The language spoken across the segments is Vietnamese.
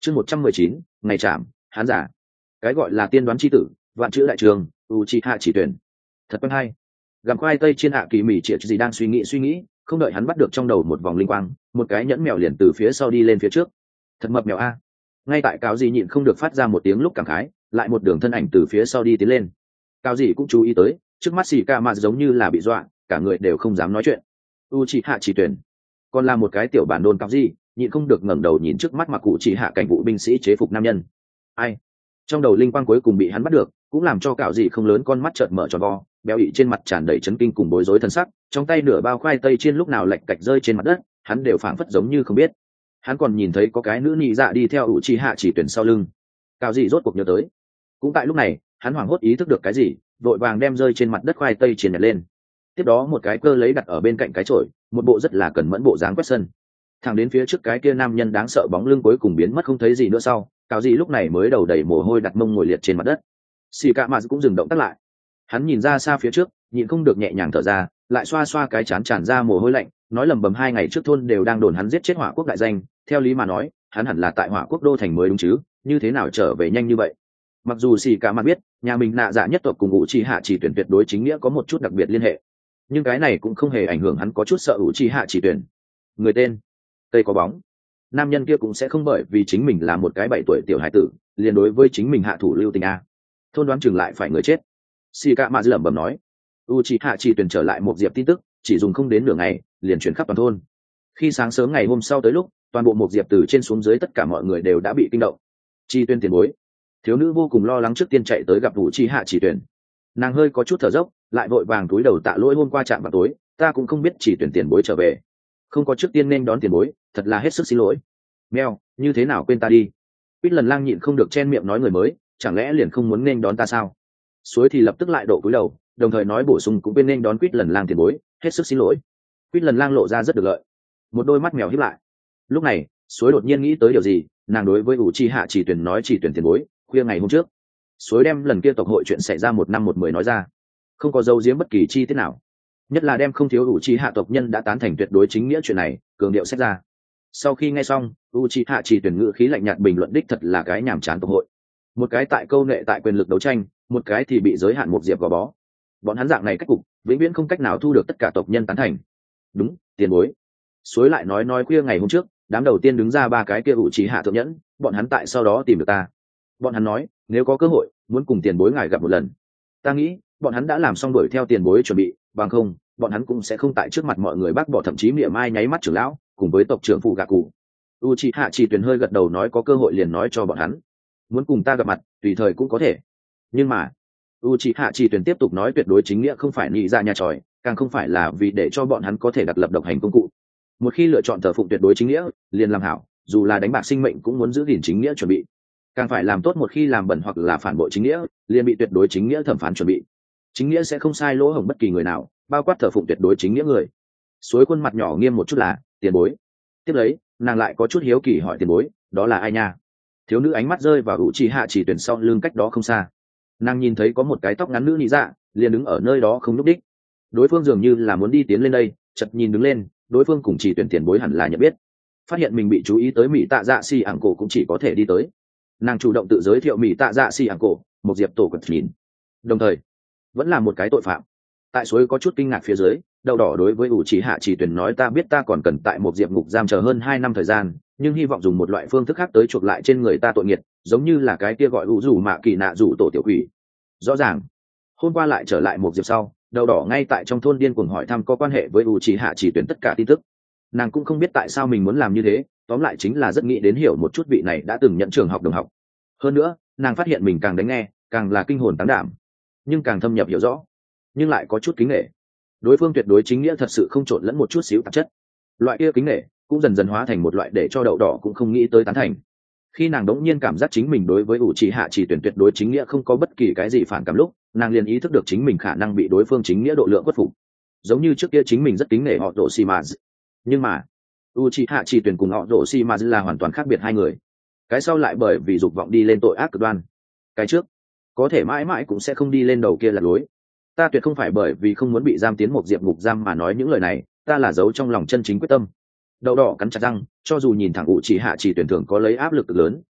chương 119, ngày chạm hán giả. Cái gọi là tiên đoán chi tử, vạn chữ đại trường, Uchiha chỉ tuyển. Thật quen hay. Gặm khoai tây trên hạ kỳ mỉ triệt gì đang suy nghĩ, không đợi hắn bắt được trong đầu một vòng linh quang, một cái nhẫn mèo liền từ phía sau đi lên phía trước. Thật mập mèo a. Ngay tại cáo gì nhịn không được phát ra một tiếng lúc cảm khái, lại một đường thân ảnh từ phía sau đi tiến lên. Cáo gì cũng chú ý tới, trước mắt xì ca mà giống như là bị dọa, cả người đều không dám nói chuyện. Uchiha chỉ tuyển, còn là một cái tiểu bản đôn cáo gì, nhịn không được ngẩng đầu nhìn trước mắt mặc cụ chỉ hạ cảnh vụ binh sĩ chế phục nam nhân. Ai? Trong đầu linh quang cuối cùng bị hắn bắt được, cũng làm cho cạo gì không lớn con mắt trợn mở tròn vo, béo ị trên mặt tràn đầy chấn kinh cùng bối rối thân sắc, trong tay nửa bao khoai tây chiên lúc nào lạch cạch rơi trên mặt đất, hắn đều phảng phất giống như không biết. Hắn còn nhìn thấy có cái nữ nị dạ đi theo Uchiha chỉ tuyển sau lưng. Cạo gì rốt cuộc nhớ tới. Cũng tại lúc này, hắn hoảng hốt ý thức được cái gì, vội vàng đem rơi trên mặt đất khoai tây chiên nhặt lên. Tiếp đó một cái cơ lấy đặt ở bên cạnh cái chổi, một bộ rất là cẩn mẫn bộ dáng quét sân. Thẳng đến phía trước cái kia nam nhân đáng sợ bóng lưng cuối cùng biến mất không thấy gì nữa sau, Cạo gì lúc này mới đầu đầy mồ hôi đặt mông ngồi liệt trên mặt đất. Xì cạ mà cũng dừng động tác lại. Hắn nhìn ra xa phía trước, nhịn không được nhẹ nhàng thở ra, lại xoa xoa cái chán tràn ra mồ hôi lạnh, nói lầm bầm 2 ngày trước thôn đều đang đồn hắn giết chết Hỏa Quốc đại danh, theo lý mà nói, hắn hẳn là tại Hỏa Quốc đô thành mới đúng chứ, như thế nào trở về nhanh như vậy? Mặc dù xì cạ mà biết, nhà mình nạ dạ nhất tộc cùng Uchiha chỉ tuyển tuyệt đối chính nghĩa có một chút đặc biệt liên hệ, nhưng cái này cũng không hề ảnh hưởng hắn có chút sợ Uchiha chỉ tuyển. Người tên Tây có bóng. Nam nhân kia cũng sẽ không bởi vì chính mình là một cái 7 tuổi tiểu hải tử, liền đối với chính mình hạ thủ lưu tình a. Thôn đoán chừng lại phải người chết. Xì cạ mạ lẩm bẩm nói. Uchiha chỉ tuyển trở lại một diệp tin tức, chỉ dùng không đến nửa ngày, liền chuyển khắp toàn thôn. Khi sáng sớm ngày hôm sau tới lúc, toàn bộ một diệp từ trên xuống dưới tất cả mọi người đều đã bị kinh động. Chi tuyên tiền bối. Thiếu nữ vô cùng lo lắng trước tiên chạy tới gặp Uchiha chỉ tuyển. Nàng hơi có chút thở dốc, lại vội vàng túi đầu tạ lỗi hôm qua chạm vào tối, ta cũng không biết chỉ tuyển tiền bối trở về, không có trước tiên nên đón tiền bối, thật là hết sức xin lỗi. Mèo, như thế nào quên ta đi? Quýt lần lang nhịn không được chen miệng nói người mới, chẳng lẽ liền không muốn nên đón ta sao? Suối thì lập tức lại độ cúi đầu, đồng thời nói bổ sung cũng bên nên đón Quýt lần lang tiền bối, hết sức xin lỗi. Quýt lần lang lộ ra rất được lợi, một đôi mắt mèo híp lại. Lúc này, Suối đột nhiên nghĩ tới điều gì, nàng đối với Uchiha chỉ tuyển nói chỉ tuyển tiền bối, khuya ngày hôm trước, Suối đem lần kia tộc hội chuyện xảy ra 1 năm 1 10 nói ra, không có giấu giếm bất kỳ chi tiết nào, nhất là đem không thiếu Uchiha tộc nhân đã tán thành tuyệt đối chính nghĩa chuyện này cường điệu xét ra. Sau khi nghe xong, Uchiha chỉ tuyển ngữ khí lạnh nhạt bình luận đích thật là cái nhàm chán tộc hội, một cái tại câu nệ tại quyền lực đấu tranh, một cái thì bị giới hạn một diệp gò bó. Bọn hắn dạng này cách cục vĩnh viễn không cách nào thu được tất cả tộc nhân tán thành. Đúng, tiền bối. Suối lại nói khuya ngày hôm trước, đám đầu tiên đứng ra 3 cái kia Uchiha thượng nhẫn, bọn hắn tại sau đó tìm được ta. Bọn hắn nói nếu có cơ hội muốn cùng tiền bối ngài gặp một lần. Ta nghĩ bọn hắn đã làm xong đuổi theo tiền bối chuẩn bị, bằng không bọn hắn cũng sẽ không tại trước mặt mọi người bác bỏ, thậm chí mỉa mai nháy mắt trưởng lão cùng với tộc trưởng phụ gạ cụ. Uchiha chỉ tuyển hơi gật đầu nói có cơ hội liền nói cho bọn hắn, muốn cùng ta gặp mặt tùy thời cũng có thể. Nhưng mà Uchiha chỉ tuyển tiếp tục nói tuyệt đối chính nghĩa không phải nghĩ ra nhà tròi, càng không phải là vì để cho bọn hắn có thể đặt lập độc hành công cụ. Một khi lựa chọn thờ phụng tuyệt đối chính nghĩa, liền làm hảo, dù là đánh bạc sinh mệnh cũng muốn giữ gìn chính nghĩa chuẩn bị. Càng phải làm tốt, một khi làm bẩn hoặc là phản bội chính nghĩa, liền bị tuyệt đối chính nghĩa thẩm phán chuẩn bị. Chính nghĩa sẽ không sai lỗ hổng bất kỳ người nào, bao quát thờ phụng tuyệt đối chính nghĩa người. Suối khuôn mặt nhỏ nghiêm một chút là tiền bối. Tiếp lấy nàng lại có chút hiếu kỳ hỏi tiền bối đó là ai nha? Thiếu nữ ánh mắt rơi vào Uchiha chỉ tuyển sau lưng cách đó không xa. Nàng nhìn thấy có một cái tóc ngắn nữ nị dạ liền đứng ở nơi đó không núp đích. Đối phương dường như là muốn đi tiến lên đây, chợt nhìn đứng lên, đối phương cùng chỉ tuyển tiền bối hẳn là nhận biết. Phát hiện mình bị chú ý tới mỹ tạ dạ si ảng cổ cũng chỉ có thể đi tới. Nàng chủ động tự giới thiệu mỹ tạ dạ si ảng cổ, một diệp tổ quật nhìn, đồng thời vẫn là một cái tội phạm. Tại Suối có chút kinh ngạc phía dưới, đầu đỏ đối với Uchiha chỉ tuyển nói ta biết ta còn cần tại một diệp ngục giam chờ hơn 2 năm thời gian, nhưng hy vọng dùng một loại phương thức khác tới chuộc lại trên người ta tội nghiệt, giống như là cái kia gọi rủ mạ kỳ nạ rủ tổ tiểu quỷ. Rõ ràng hôm qua lại trở lại một diệp sau, đầu đỏ ngay tại trong thôn điên cuồng hỏi thăm có quan hệ với Uchiha chỉ tuyển tất cả tin tức. Nàng cũng không biết tại sao mình muốn làm như thế, tóm lại chính là rất nghĩ đến hiểu một chút vị này đã từng nhận trường học đồng học. Hơn nữa nàng phát hiện mình càng đánh nghe càng là kinh hồn táng đảm, nhưng càng thâm nhập hiểu rõ nhưng lại có chút kính nể. Đối phương tuyệt đối chính nghĩa thật sự không trộn lẫn một chút xíu tạp chất. Loại kia kính nể cũng dần dần hóa thành một loại để cho đậu đỏ cũng không nghĩ tới tán thành. Khi nàng đống nhiên cảm giác chính mình đối với Uchiha chỉ tuyển tuyệt đối chính nghĩa không có bất kỳ cái gì phản cảm lúc, nàng liền ý thức được chính mình khả năng bị đối phương chính nghĩa độ lượng khuất phục. Giống như trước kia chính mình rất kính nể họ Orochimaru, nhưng mà Uchiha chỉ tuyển cùng họ Orochimaru là hoàn toàn khác biệt hai người. Cái sau lại bởi vì dục vọng đi lên tội ác cực đoan, cái trước có thể mãi mãi cũng sẽ không đi lên đầu kia là lối. Ta tuyệt không phải bởi vì không muốn bị giam tiến một diệp ngục giam mà nói những lời này, ta là giấu trong lòng chân chính quyết tâm. Đậu đỏ cắn chặt răng, cho dù nhìn thẳng Uchiha chỉ tuyển thường có lấy áp lực cực lớn,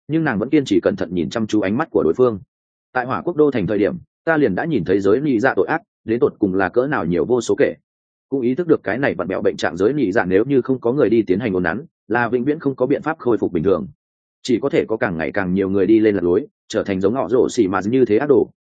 nhưng nàng vẫn kiên trì cẩn thận nhìn chăm chú ánh mắt của đối phương. Tại Hỏa Quốc đô thành thời điểm, ta liền đã nhìn thấy giới nhị dạ tội ác đến tột cùng là cỡ nào nhiều vô số kể, cũng ý thức được cái này vặn bẹo bệnh trạng giới nhị dạ nếu như không có người đi tiến hành ồn nắn là vĩnh viễn không có biện pháp khôi phục bình thường, chỉ có thể có càng ngày càng nhiều người đi lên lạc lối trở thành giống họ rổ xỉ mà như thế ác đồ.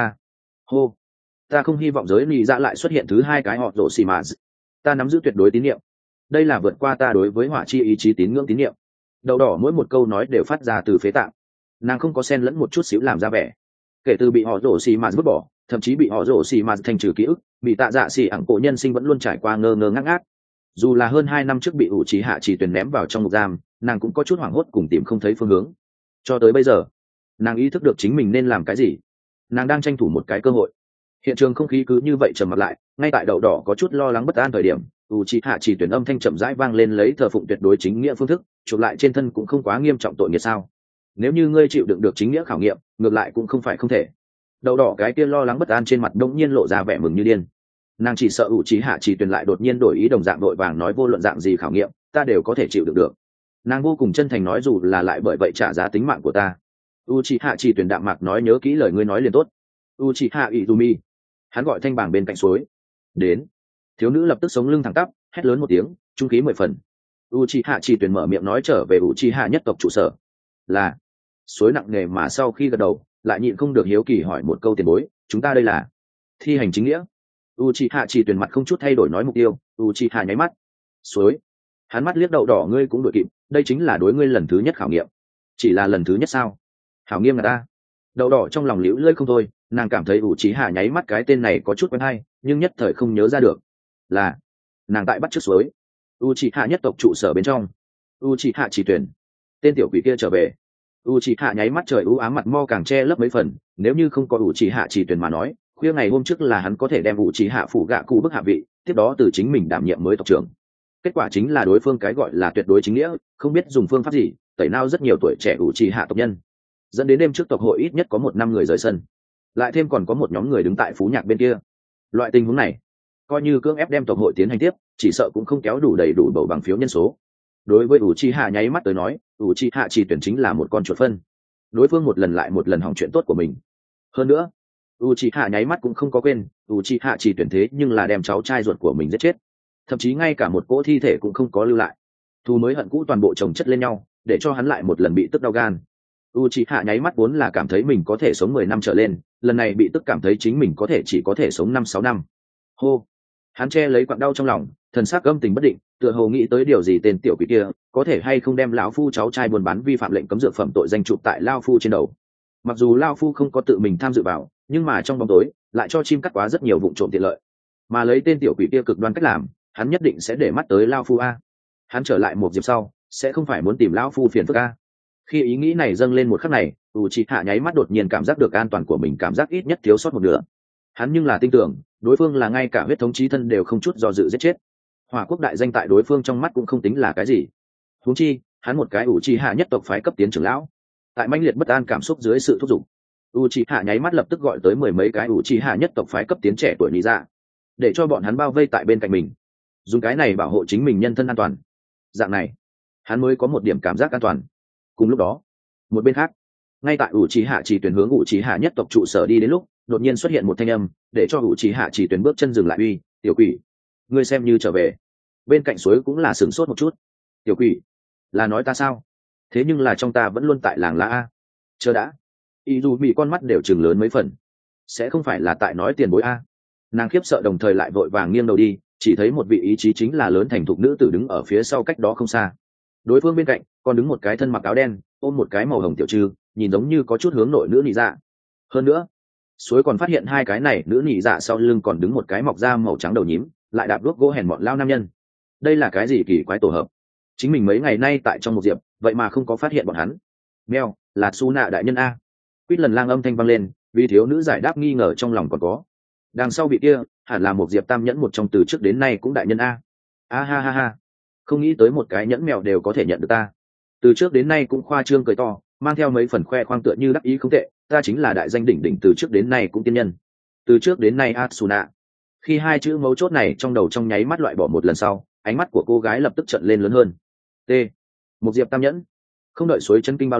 Ta không hy vọng giới nhị dạ lại xuất hiện thứ hai cái họ rổ xỉ mà. Ta nắm giữ tuyệt đối tín nhiệm, đây là vượt qua ta đối với hỏa chi ý chí tín ngưỡng tín nhiệm. Đậu đỏ mỗi một câu nói đều phát ra từ phế tạng, nàng không có xen lẫn một chút xíu làm ra vẻ. Kể từ bị họ rổ xì mà vứt bỏ, thậm chí bị họ rổ xì mà thanh trừ ký ức, bị tạ dạ xì ẳng cổ nhân sinh vẫn luôn trải qua ngơ ngơ ngác ngác. Dù là hơn 2 năm trước bị ủ trí hạ chỉ tuyển ném vào trong ngục giam, nàng cũng có chút hoảng hốt cùng tìm không thấy phương hướng. Cho tới bây giờ, nàng ý thức được chính mình nên làm cái gì. Nàng đang tranh thủ một cái cơ hội. Hiện trường không khí cứ như vậy trầm mặc lại, ngay tại đậu đỏ có chút lo lắng bất an thời điểm, ủ trí hạ chỉ tuyển âm thanh chậm rãi vang lên lấy thờ phụng tuyệt đối chính nghĩa phương thức, chụp lại trên thân cũng không quá nghiêm trọng tội nghiệp sao? Nếu như ngươi chịu đựng được chính nghĩa khảo nghiệm, ngược lại cũng không phải không thể. Đậu đỏ cái kia lo lắng bất an trên mặt đông nhiên lộ ra vẻ mừng như điên. Nàng chỉ sợ ủ trí hạ chỉ tuyển lại đột nhiên đổi ý đồng dạng đội vàng nói vô luận dạng gì khảo nghiệm ta đều có thể chịu đựng được. Nàng vô cùng chân thành nói dù là lại bởi vậy trả giá tính mạng của ta. U trí hạ chỉ tuyển đạm mạc nói nhớ kỹ lời ngươi nói liền tốt. U trí hạ Izumi. Hắn gọi thanh bảng bên cạnh suối. Đến. Thiếu nữ lập tức sống lưng thẳng tắp, hét lớn một tiếng, trung khí 10 phần. U trí hạ chỉ tuyển mở miệng nói trở về u trí hạ nhất tộc trụ sở. Là. Suối nặng nề mà sau khi gật đầu lại nhịn không được hiếu kỳ hỏi một câu tiền bối, chúng ta đây là thi hành chính nghĩa. Uchiha chỉ tuyển mặt không chút thay đổi nói mục tiêu. Uchiha nháy mắt. Suối. Hắn mắt liếc đậu đỏ ngươi cũng đuổi kịp, đây chính là đối ngươi lần thứ nhất khảo nghiệm. Chỉ là lần thứ nhất sao? Hảo nghiêm là ta. Đậu đỏ trong lòng liễu lơi không thôi, nàng cảm thấy Uchiha nháy mắt cái tên này có chút quen hay, nhưng nhất thời không nhớ ra được. Là nàng tại bắt trước suối. Uchiha nhất tộc trụ sở bên trong. Uchiha chỉ tuyển. Tên tiểu quỷ kia trở về. Uchiha nháy mắt trời u ám mặt mo càng che lấp mấy phần, nếu như không có Uchiha chỉ tuyển mà nói, khuya ngày hôm trước là hắn có thể đem Uchiha phủ gạ cụ bức hạ vị, tiếp đó từ chính mình đảm nhiệm mới tộc trưởng. Kết quả chính là đối phương cái gọi là tuyệt đối chính nghĩa, không biết dùng phương pháp gì, tẩy nao rất nhiều tuổi trẻ Uchiha tộc nhân, dẫn đến đêm trước tộc hội ít nhất có 1 năm người rời sân, lại thêm còn có một nhóm người đứng tại phú nhạc bên kia. Loại tình huống này, coi như cưỡng ép đem tộc hội tiến hành tiếp, chỉ sợ cũng không kéo đủ đầy đủ bầu bằng phiếu nhân số. Đối với Uchiha nháy mắt tới nói, Uchiha chỉ tuyển chính là một con chuột phân. Đối phương một lần lại một lần hỏng chuyện tốt của mình. Hơn nữa, Uchiha nháy mắt cũng không có quên, Uchiha chỉ tuyển thế nhưng là đem cháu trai ruột của mình giết chết. Thậm chí ngay cả một cỗ thi thể cũng không có lưu lại. Thù mới hận cũ toàn bộ chồng chất lên nhau, để cho hắn lại một lần bị tức đau gan. Uchiha nháy mắt vốn là cảm thấy mình có thể sống 10 năm trở lên, lần này bị tức cảm thấy chính mình chỉ có thể sống 5-6 năm. Hô. Hắn che lấy quặn đau trong lòng, thần sắc âm tình bất định, tựa hồ nghĩ tới điều gì tên tiểu quỷ kia, có thể hay không đem lão phu cháu trai buôn bán vi phạm lệnh cấm dược phẩm tội danh chụp tại lão phu trên đầu. Mặc dù lão phu không có tự mình tham dự vào, nhưng mà trong bóng tối lại cho chim cắt quá rất nhiều vụ trộm tiện lợi. Mà lấy tên tiểu quỷ kia cực đoan cách làm, hắn nhất định sẽ để mắt tới lão phu a. Hắn trở lại một dịp sau, sẽ không phải muốn tìm lão phu phiền phức a. Khi ý nghĩ này dâng lên một khắc này, Uchiha nháy mắt đột nhiên cảm giác được an toàn của mình cảm giác ít nhất thiếu sót một nửa. Hắn nhưng là tin tưởng, đối phương là ngay cả huyết thống chí thân đều không chút do dự giết chết. Hỏa Quốc đại danh tại đối phương trong mắt cũng không tính là cái gì. Huống chi, hắn một cái Uchiha nhất tộc phái cấp tiến trưởng lão. Tại mãnh liệt bất an cảm xúc dưới sự thúc giục, Uchiha nháy mắt lập tức gọi tới 10 mấy cái Uchiha nhất tộc phái cấp tiến trẻ tuổi đi ra, để cho bọn hắn bao vây tại bên cạnh mình, dùng cái này bảo hộ chính mình nhân thân an toàn. Dạng này, hắn mới có một điểm cảm giác an toàn. Cùng lúc đó, một bên khác, ngay tại Uchiha chỉ tuyển hướng Uchiha nhất tộc trụ sở đi đến lúc, đột nhiên xuất hiện một thanh âm, để cho Uchiha chỉ tuyển bước chân dừng lại. Uy, tiểu quỷ, ngươi xem như trở về. Bên cạnh suối cũng là sửng sốt một chút. Tiểu quỷ, là nói ta sao? Thế nhưng là trong ta vẫn luôn tại làng lá a. Chờ đã. Y dù bị con mắt đều chừng lớn mấy phần. Sẽ không phải là tại nói tiền bối a? Nàng khiếp sợ đồng thời lại vội vàng nghiêng đầu đi, chỉ thấy một vị ý chí chính là lớn thành thục nữ tử đứng ở phía sau cách đó không xa. Đối phương bên cạnh còn đứng một cái thân mặc áo đen, ôm một cái màu hồng tiểu trư, nhìn giống như có chút hướng nội nữ nị dạ. Hơn nữa, suối còn phát hiện hai cái này nữ nị dạ sau lưng còn đứng một cái mọc da màu trắng đầu nhím, lại đạp đuốc gỗ hèn mọn lao nam nhân. Đây là cái gì kỳ quái tổ hợp? Chính mình mấy ngày nay tại trong một diệp, vậy mà không có phát hiện bọn hắn. Mèo, là Su Nạ đại nhân a. Quýt lần lang âm thanh vang lên, vì thiếu nữ giải đáp nghi ngờ trong lòng còn có. Đằng sau vị kia, hẳn là một diệp tam nhẫn một trong từ trước đến nay cũng đại nhân a. A ha ha ha. Không nghĩ tới một cái nhẫn mèo đều có thể nhận được ta. Từ trước đến nay cũng khoa trương cười to, mang theo mấy phần khoe khoang tựa như đắc ý không tệ, ta chính là đại danh đỉnh đỉnh từ trước đến nay cũng tiên nhân. Từ trước đến nay Atsuna. Khi hai chữ mấu chốt này trong đầu trong nháy mắt loại bỏ một lần sau, ánh mắt của cô gái lập tức trợn lên lớn hơn. T. Một diệp tam nhẫn. Không đợi suối chân kinh bao lâu,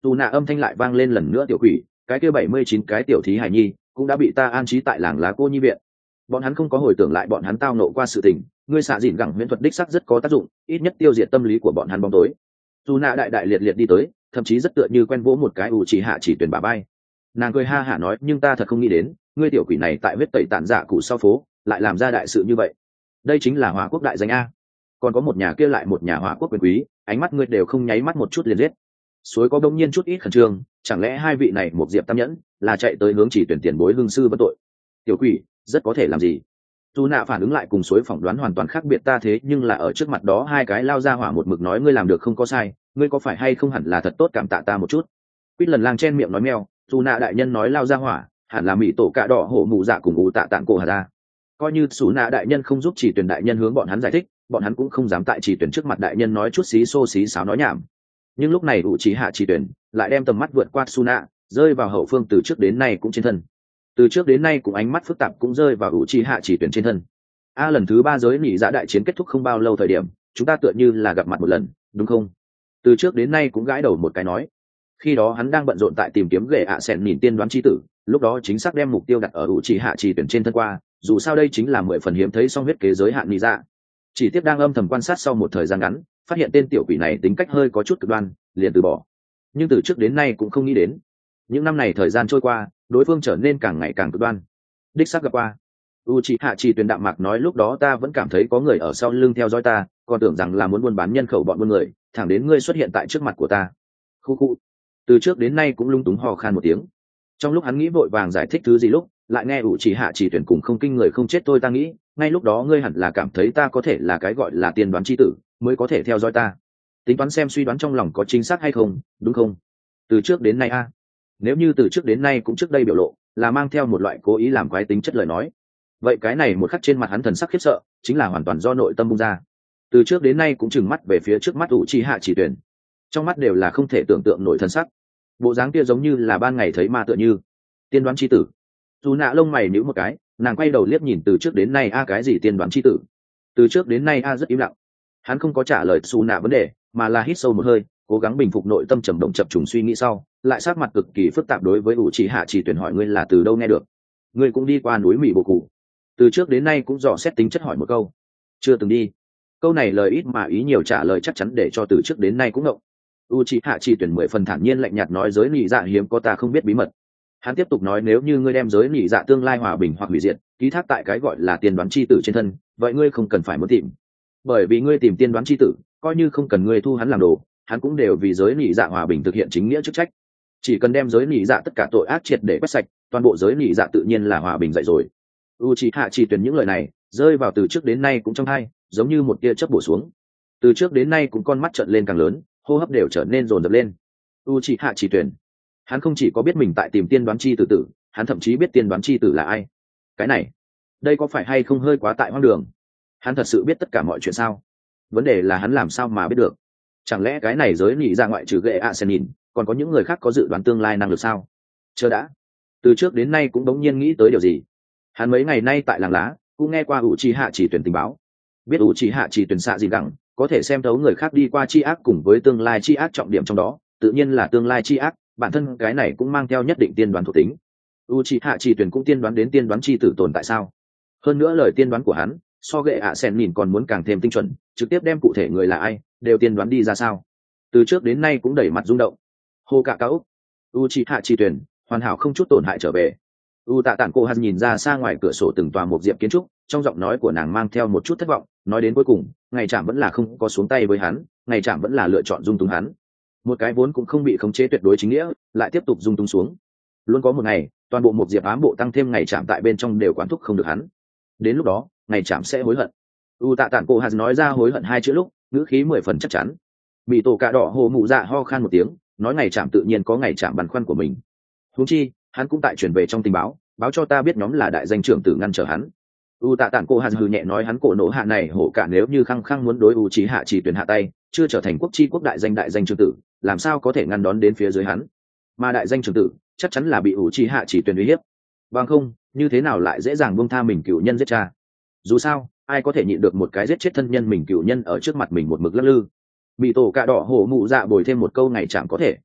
dù nạ âm thanh lại vang lên lần nữa. Tiểu quỷ, cái kia 79 cái tiểu thí hải nhi cũng đã bị ta an trí tại làng lá cô nhi viện. Bọn hắn không có hồi tưởng lại bọn hắn tao nộ qua sự tình, ngươi xạ dìn gẳng huyễn thuật đích sắc rất có tác dụng, ít nhất tiêu diệt tâm lý của bọn hắn bóng tối. Dù nạ đại đại liệt liệt đi tới, thậm chí rất tựa như quen vỗ một cái ủ chỉ hạ chỉ tuyển bà bay. Nàng cười ha hả nói, nhưng ta thật không nghĩ đến ngươi tiểu quỷ này tại huyết tẩy tản dạ cụ sau phố lại làm ra đại sự như vậy. Đây chính là Hỏa Quốc đại danh a. Còn có một nhà kia lại một nhà Hỏa Quốc quyền quý, ánh mắt ngươi đều không nháy mắt một chút liền giết. Suối có đông nhiên chút ít khẩn trương, chẳng lẽ hai vị này một diệp tam nhẫn là chạy tới hướng chỉ tuyển tiền bối hương sư vấn tội? Tiểu quỷ rất có thể làm gì? Dù nạ phản ứng lại cùng suối phỏng đoán hoàn toàn khác biệt, ta thế nhưng là ở trước mặt đó hai cái lao ra hỏa một mực nói ngươi làm được không có sai, ngươi có phải hay không hẳn là thật tốt cảm tạ ta một chút. Quýt lần lang chen miệng nói meo, dù nạ đại nhân nói lao ra hỏa hẳn là mỹ tổ cạ đỏ hổ mù dạ cùng ủ tạ tạng cổ hà ra. Coi như xù nạ đại nhân không giúp chỉ tuyển đại nhân hướng bọn hắn giải thích, bọn hắn cũng không dám tại chỉ tuyển trước mặt đại nhân nói chút xí xô xí xáo nói nhảm. Nhưng lúc này ủ chỉ hạ chỉ tuyển lại đem tầm mắt vượt qua xù nạ, rơi vào hậu phương từ trước đến nay cũng trên thân. Từ trước đến nay cũng ánh mắt phức tạp cũng rơi vào ủ chỉ hạ chỉ tuyển trên thân. Lần thứ 3 giới nỉ dạ đại chiến kết thúc không bao lâu thời điểm, chúng ta tựa như là gặp mặt một lần, đúng không? Từ trước đến nay cũng gãi đầu một cái nói. Khi đó hắn đang bận rộn tại tìm kiếm ghệ ạ sẹn nhìn tiên đoán chi tử, lúc đó chính xác đem mục tiêu đặt ở ủ chỉ hạ chỉ tuyển trên thân qua, dù sao đây chính là 10 phần hiếm thấy song huyết kế giới hạn nỉ dạ. Chỉ tiếp đang âm thầm quan sát sau một thời gian ngắn, phát hiện tên tiểu quỷ này tính cách hơi có chút cực đoan, liền từ bỏ. Nhưng từ trước đến nay cũng không nghĩ đến, những năm này thời gian trôi qua, đối phương trở nên càng ngày càng cực đoan. Đích xác gặp qua. Uchiha chỉ tuyển đạm mạc nói, lúc đó ta vẫn cảm thấy có người ở sau lưng theo dõi ta, còn tưởng rằng là muốn buôn bán nhân khẩu bọn buôn người, thẳng đến ngươi xuất hiện tại trước mặt của ta. Khu khu. Từ trước đến nay cũng lung túng hò khan một tiếng. Trong lúc hắn nghĩ vội vàng giải thích thứ gì lúc, lại nghe Uchiha chỉ tuyển cùng không kinh người không chết tôi ta nghĩ, ngay lúc đó ngươi hẳn là cảm thấy ta có thể là cái gọi là tiên đoán chi tử, mới có thể theo dõi ta. Tính toán xem suy đoán trong lòng có chính xác hay không, đúng không? Từ trước đến nay a. Nếu như từ trước đến nay cũng trước đây biểu lộ là mang theo một loại cố ý làm quái tính chất lời nói, vậy cái này một khắc trên mặt hắn thần sắc khiếp sợ chính là hoàn toàn do nội tâm bung ra. Từ trước đến nay cũng chừng mắt về phía trước mắt Uchiha chỉ tuyển, trong mắt đều là không thể tưởng tượng nổi thần sắc, bộ dáng kia giống như là ban ngày thấy ma tựa như. Tiên đoán chi tử? Dù nạ lông mày nhíu một cái, nàng quay đầu liếc nhìn từ trước đến nay cái gì tiên đoán chi tử? Từ trước đến nay rất im lặng, hắn không có trả lời Su nạ vấn đề, mà là hít sâu một hơi, cố gắng bình phục nội tâm trầm động chập trùng suy nghĩ sau, lại sát mặt cực kỳ phức tạp đối với Uchiha chỉ tuyển hỏi, ngươi là từ đâu nghe được? Ngươi cũng đi qua núi Mỹ Bộ Cụ? Từ trước đến nay cũng dò xét tính chất hỏi một câu. Chưa từng đi. Câu này lời ít mà ý nhiều, trả lời chắc chắn để cho từ trước đến nay cũng ngộng. Uchiha chỉ tuyển 10 phần thản nhiên lạnh nhạt nói, giới nỉ dạ hiếm có ta không biết bí mật. Hắn tiếp tục nói, nếu như ngươi đem giới nỉ dạ tương lai hòa bình hoặc hủy diệt ký thác tại cái gọi là tiên đoán chi tử trên thân, vậy ngươi không cần phải muốn tìm, bởi vì ngươi tìm tiên đoán chi tử, coi như không cần ngươi thu hắn làm đồ, hắn cũng đều vì giới nỉ dạ hòa bình thực hiện chính nghĩa chức trách. Chỉ cần đem giới nỉ dạ tất cả tội ác triệt để quét sạch, toàn bộ giới nỉ dạ tự nhiên là hòa bình dậy rồi. Uchiha chỉ tuyển những lời này rơi vào từ trước đến nay cũng trong tai, giống như một tia chớp bổ xuống. Từ trước đến nay cũng con mắt trợn lên càng lớn, hô hấp đều trở nên dồn dập lên. Uchiha chỉ tuyển, hắn không chỉ có biết mình tại tìm tiên đoán chi tử, hắn thậm chí biết tiên đoán chi tử là ai. Cái này, đây có phải hay không hơi quá tại hoang đường? Hắn thật sự biết tất cả mọi chuyện sao? Vấn đề là hắn làm sao mà biết được? Chẳng lẽ cái này giới nỉ ra ngoại trừ ghệ ạ sen nhìn, còn có những người khác có dự đoán tương lai năng lực sao? Chờ đã, từ trước đến nay cũng đống nhiên nghĩ tới điều gì. Hắn mấy ngày nay tại làng lá cũng nghe qua Uchiha chỉ tuyển tình báo, biết Uchiha chỉ tuyển xạ gì gẳng có thể xem thấu người khác đi qua chi ác cùng với tương lai chi ác, trọng điểm trong đó tự nhiên là tương lai chi ác, bản thân cái này cũng mang theo nhất định tiên đoán thuộc tính. Uchiha chỉ tuyển cũng tiên đoán đến tiên đoán chi tử tồn tại sao? Hơn nữa lời tiên đoán của hắn so ghệ ạ sen nhìn còn muốn càng thêm tinh chuẩn, trực tiếp đem cụ thể người là ai đều tiên đoán đi ra sao? Từ trước đến nay cũng đẩy mặt rung động. Hô cả cáo, Uchiha chỉ tuyển hoàn hảo không chút tổn hại trở về. Tạ Tản Cô Hàn nhìn ra xa ngoài cửa sổ từng tòa một diệp kiến trúc, trong giọng nói của nàng mang theo một chút thất vọng, nói đến cuối cùng ngày trạm vẫn là không có xuống tay với hắn, ngày trạm vẫn là lựa chọn dung túng hắn. Một cái vốn cũng không bị khống chế tuyệt đối chính nghĩa lại tiếp tục dung túng xuống. Luôn có một ngày toàn bộ một diệp ám bộ tăng thêm ngày trạm tại bên trong đều quán thúc không được hắn, đến lúc đó ngày trạm sẽ hối hận. Tạ Tản Cô Hàn nói ra hối hận hai chữ lúc ngữ khí 10 phần chắc chắn. Mị tổ cạ đỏ hồ mụ dạ ho khan một tiếng, nói ngày trạm tự nhiên có ngày trạm băn khoăn của mình, huống chi hắn cũng tại chuyển về trong tình báo, báo cho ta biết nhóm là đại danh trưởng tử ngăn trở hắn. Tạ Tản Cô Hàn hừ nhẹ nói, hắn cổ nổ hạ này hổ cả nếu như khăng khăng muốn đối Uchiha chỉ tuyển hạ tay, chưa trở thành quốc chi quốc đại danh trưởng tử, làm sao có thể ngăn đón đến phía dưới hắn? Mà đại danh trưởng tử chắc chắn là bị Uchiha chỉ tuyển uy hiếp, bằng không như thế nào lại dễ dàng buông tha mình cựu nhân giết cha? Dù sao ai có thể nhịn được một cái giết chết thân nhân mình cựu nhân ở trước mặt mình một mực lắc lư. Bị tổ cạ đỏ hổ mụ dạ bồi thêm một câu ngày chẳng có thể.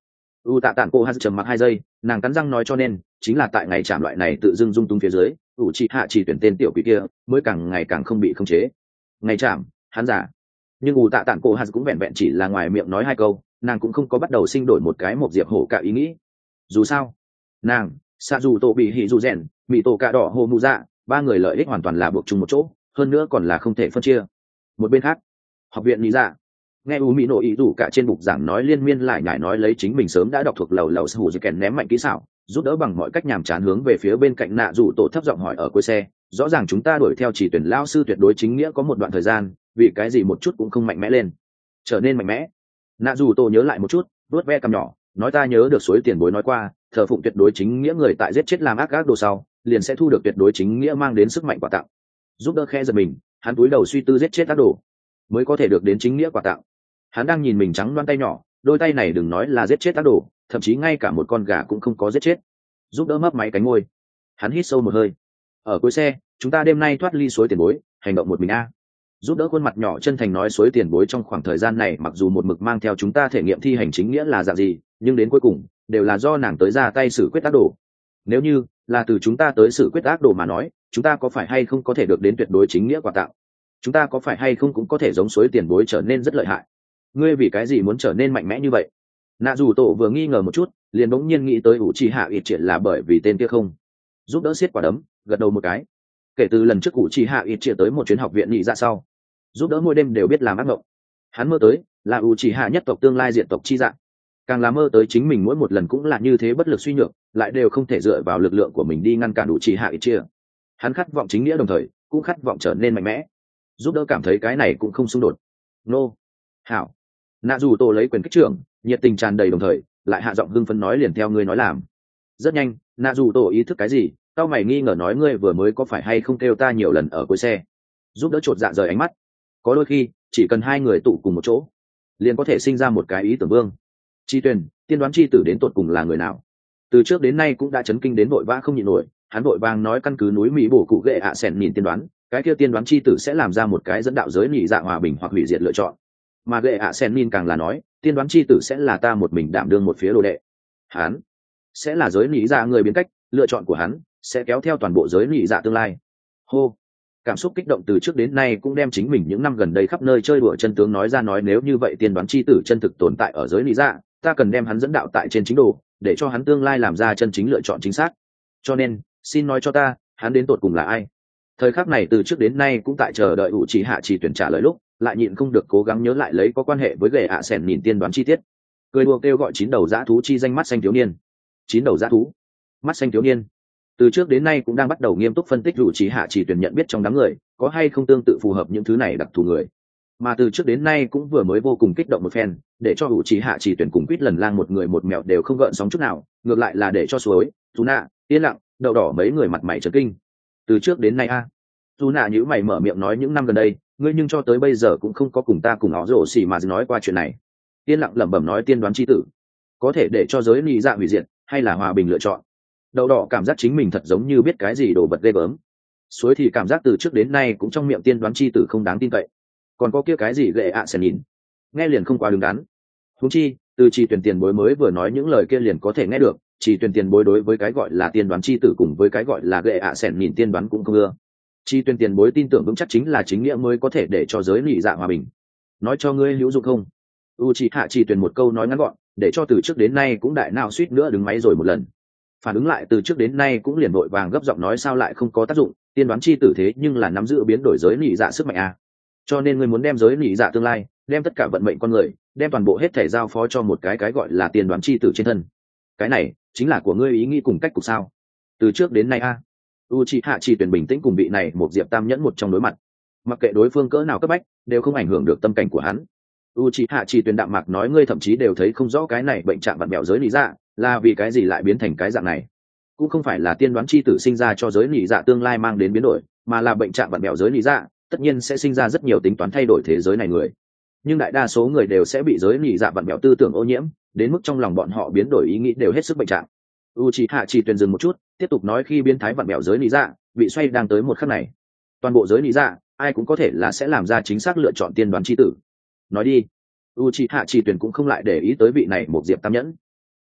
Tạ tản cô hát trầm mặc 2 giây, nàng cắn răng nói cho nên chính là tại ngày chạm loại này tự dưng dung tung phía dưới chị hạ chỉ tuyển tên tiểu quỷ kia mới càng ngày càng không bị khống chế. Ngày chạm, hắn giả. Nhưng Tạ tản cô hát cũng vẹn vẹn chỉ là ngoài miệng nói 2 câu, nàng cũng không có bắt đầu sinh đổi một cái một diệp hổ cả ý nghĩ. Dù sao nàng xạ dù tổ bị hỉ dù rèn bị tổ cạ đỏ hồ mụ dạ 3 người lợi ích hoàn toàn là buộc chung một chỗ, hơn nữa còn là không thể phân chia. Một bên khác, học viện lý dạ nghe u mỹ nổ ý đủ cả trên bục giảng nói liên miên lại nhải nói lấy chính mình sớm đã đọc thuộc lầu lầu hủ dì kèn ném mạnh kỹ xảo, giúp đỡ bằng mọi cách nhàm chán hướng về phía bên cạnh nạ dù tổ thấp giọng hỏi ở cuối xe, rõ ràng chúng ta đuổi theo chỉ tuyển lao sư tuyệt đối chính nghĩa có một đoạn thời gian, vì cái gì một chút cũng không mạnh mẽ lên, trở nên mạnh mẽ. Nạ dù tổ nhớ lại một chút, vuốt ve cằm nhỏ, nói ta nhớ được suối tiền bối nói qua, thờ phụng tuyệt đối chính nghĩa người tại giết chết làm ác các đồ sau liền sẽ thu được tuyệt đối chính nghĩa mang đến sức mạnh quà tặng. Giúp đỡ khe giật mình, hắn cúi đầu suy tư giết chết ác đồ mới có thể được đến chính nghĩa quà tặng. Hắn đang nhìn mình trắng loan tay nhỏ, đôi tay này đừng nói là giết chết ác đồ, thậm chí ngay cả một con gà cũng không có giết chết. Giúp đỡ mấp máy cánh môi, hắn hít sâu một hơi. Ở cuối xe, chúng ta đêm nay thoát ly suối tiền bối, hành động một mình a. Giúp đỡ khuôn mặt nhỏ chân thành nói suối tiền bối trong khoảng thời gian này mặc dù một mực mang theo chúng ta thể nghiệm thi hành chính nghĩa là dạng gì, nhưng đến cuối cùng đều là do nàng tới ra tay xử quyết ác đồ. Nếu như là từ chúng ta tới xử quyết ác đồ mà nói, chúng ta có phải hay không có thể được đến tuyệt đối chính nghĩa quà tặng? Chúng ta có phải hay không cũng có thể giống suối tiền bối trở nên rất lợi hại? Ngươi vì cái gì muốn trở nên mạnh mẽ như vậy? Nạ dù tổ vừa nghi ngờ một chút, liền bỗng nhiên nghĩ tới Uchi Hạ Ít Triệt là bởi vì tên kia không. Giúp đỡ siết quả đấm, gật đầu một cái. Kể từ lần trước Uchi Hạ Ít Triệt tới một chuyến học viện nhị ra sau, giúp đỡ mỗi đêm đều biết làm ác mộng. Hắn mơ tới là Uchi Hạ nhất tộc tương lai diện tộc chi dạng, càng là mơ tới chính mình mỗi một lần cũng là như thế bất lực suy nhược, lại đều không thể dựa vào lực lượng của mình đi ngăn cản Uchi Hạ Ít Triệt. Hắn khát vọng chính nghĩa đồng thời cũng khát vọng trở nên mạnh mẽ. Giúp đỡ cảm thấy cái này cũng không xung đột. Nô, hảo. Nạ dù tổ lấy quyền kích trưởng, nhiệt tình tràn đầy đồng thời lại hạ giọng hưng phấn nói liền theo ngươi nói làm. Rất nhanh, nạ dù tổ ý thức cái gì, tao mày nghi ngờ nói ngươi vừa mới có phải hay không kêu ta nhiều lần ở cuối xe. Giúp đỡ chột dạ rời ánh mắt. Có đôi khi chỉ cần 2 người tụ cùng một chỗ liền có thể sinh ra một cái ý tưởng vương. Chi Tuyền, tiên đoán chi tử đến tột cùng là người nào? Từ trước đến nay cũng đã chấn kinh đến vội vã không nhịn nổi, hắn vội vàng nói căn cứ núi Mỹ bổ cụ ghệ ạ sẻn nhìn tiên đoán, cái kia tiên đoán chi tử sẽ làm ra một cái dẫn đạo giới nhị dạ hòa bình hoặc hủy diệt lựa chọn. Mà ghệ ạ sẻn nhìn càng là nói, tiên đoán chi tử sẽ là ta một mình đảm đương một phía đồ đệ. Hắn sẽ là giới nhị dạ người biến cách, lựa chọn của hắn sẽ kéo theo toàn bộ giới nhị dạ tương lai. Hô, cảm xúc kích động từ trước đến nay cũng đem chính mình những năm gần đây khắp nơi chơi đùa chân tướng nói ra, nói nếu như vậy tiên đoán chi tử chân thực tồn tại ở giới lý dạ, ta cần đem hắn dẫn đạo tại trên chính đồ, để cho hắn tương lai làm ra chân chính lựa chọn chính xác. Cho nên xin nói cho ta, hắn đến tột cùng là ai? Thời khắc này từ trước đến nay cũng tại chờ đợi Uchi Hạ chỉ tuyển trả lời lúc lại nhịn không được cố gắng nhớ lại lấy có quan hệ với ghệ ạ sẻn nhìn tiên đoán chi tiết. Cười đùa kêu gọi 9 đầu dã thú chi danh mắt xanh thiếu niên. 9 đầu dã thú, mắt xanh thiếu niên. Từ trước đến nay cũng đang bắt đầu nghiêm túc phân tích Uchi Hạ chỉ tuyển nhận biết trong đám người có hay không tương tự phù hợp những thứ này đặc thù người, mà từ trước đến nay cũng vừa mới vô cùng kích động một phen, để cho Uchi Hạ chỉ tuyển cùng Quýt lần lang một người một mèo đều không gợn sóng chút nào, ngược lại là để cho suối Tuna, yên lặng, đậu đỏ mấy người mặt mày chấn kinh. Từ trước đến nay Tuna nhíu mày mở miệng nói những năm gần đây ngươi nhưng cho tới bây giờ cũng không có cùng ta cùng họ rổ xỉ mà nói qua chuyện này. Yên lặng lẩm bẩm nói tiên đoán chi tử có thể để cho giới lý dạ hủy diệt hay là hòa bình lựa chọn. Đậu đỏ cảm giác chính mình thật giống như biết cái gì đồ vật ghê gớm. Suối thì cảm giác từ trước đến nay cũng trong miệng tiên đoán chi tử không đáng tin cậy. Còn có kia cái gì ghệ ạ sẽ nhìn, nghe liền không quá đứng đắn. Huống chi từ Chỉ Tuyển tiền bối mới vừa nói những lời kia liền có thể nghe được, Chỉ Tuyển tiền bối đối với cái gọi là tiên đoán chi tử cùng với cái gọi là ghệ ạ sẽ nhìn tiên đoán cũng không ưa. Chỉ Tuyển tiền bối tin tưởng vững chắc chính là chính nghĩa mới có thể để cho giới lý dạ hòa bình. Nói cho ngươi hữu dụng không? Uchiha Chỉ Tuyển một câu nói ngắn gọn, để cho từ trước đến nay cũng đại nào suýt nữa đứng máy rồi một lần. Phản ứng lại từ trước đến nay cũng liền vội vàng gấp giọng nói sao lại không có tác dụng, tiên đoán chi tử thế nhưng là nắm giữ biến đổi giới lý dạ sức mạnh cho nên ngươi muốn đem giới lý dạ tương lai, đem tất cả vận mệnh con người, đem toàn bộ hết thể giao phó cho một cái gọi là tiên đoán chi tử trên thân. Cái này chính là của ngươi ý nghĩ cùng cách cục sao? Từ trước đến nay Uchiha Chỉ Tuyển bình tĩnh cùng vị này một diệp tam nhẫn một trong đối mặt, mặc kệ đối phương cỡ nào cấp bách đều không ảnh hưởng được tâm cảnh của hắn. Uchiha Chỉ Tuyển đạm mạc nói ngươi thậm chí đều thấy không rõ cái này bệnh trạng vặn bẹo giới lý dạ là vì cái gì lại biến thành cái dạng này. Cũng không phải là tiên đoán chi tử sinh ra cho giới lý dạ tương lai mang đến biến đổi, mà là bệnh trạng vặn bẹo giới lý dạ tất nhiên sẽ sinh ra rất nhiều tính toán thay đổi thế giới này người, nhưng đại đa số người đều sẽ bị giới lý dạ vặn bẹo tư tưởng ô nhiễm đến mức trong lòng bọn họ biến đổi ý nghĩ đều hết sức bệnh trạng. Uchiha Chỉ Tuyển dừng một chút tiếp tục nói khi biến thái vặn bẹo giới lý dạ bị xoay đang tới một khắc này, toàn bộ giới lý dạ ai cũng có thể là sẽ làm ra chính xác lựa chọn tiên đoán chi tử. Nói đi. Uchiha Chỉ Tuyển cũng không lại để ý tới vị này một diệp tam nhẫn.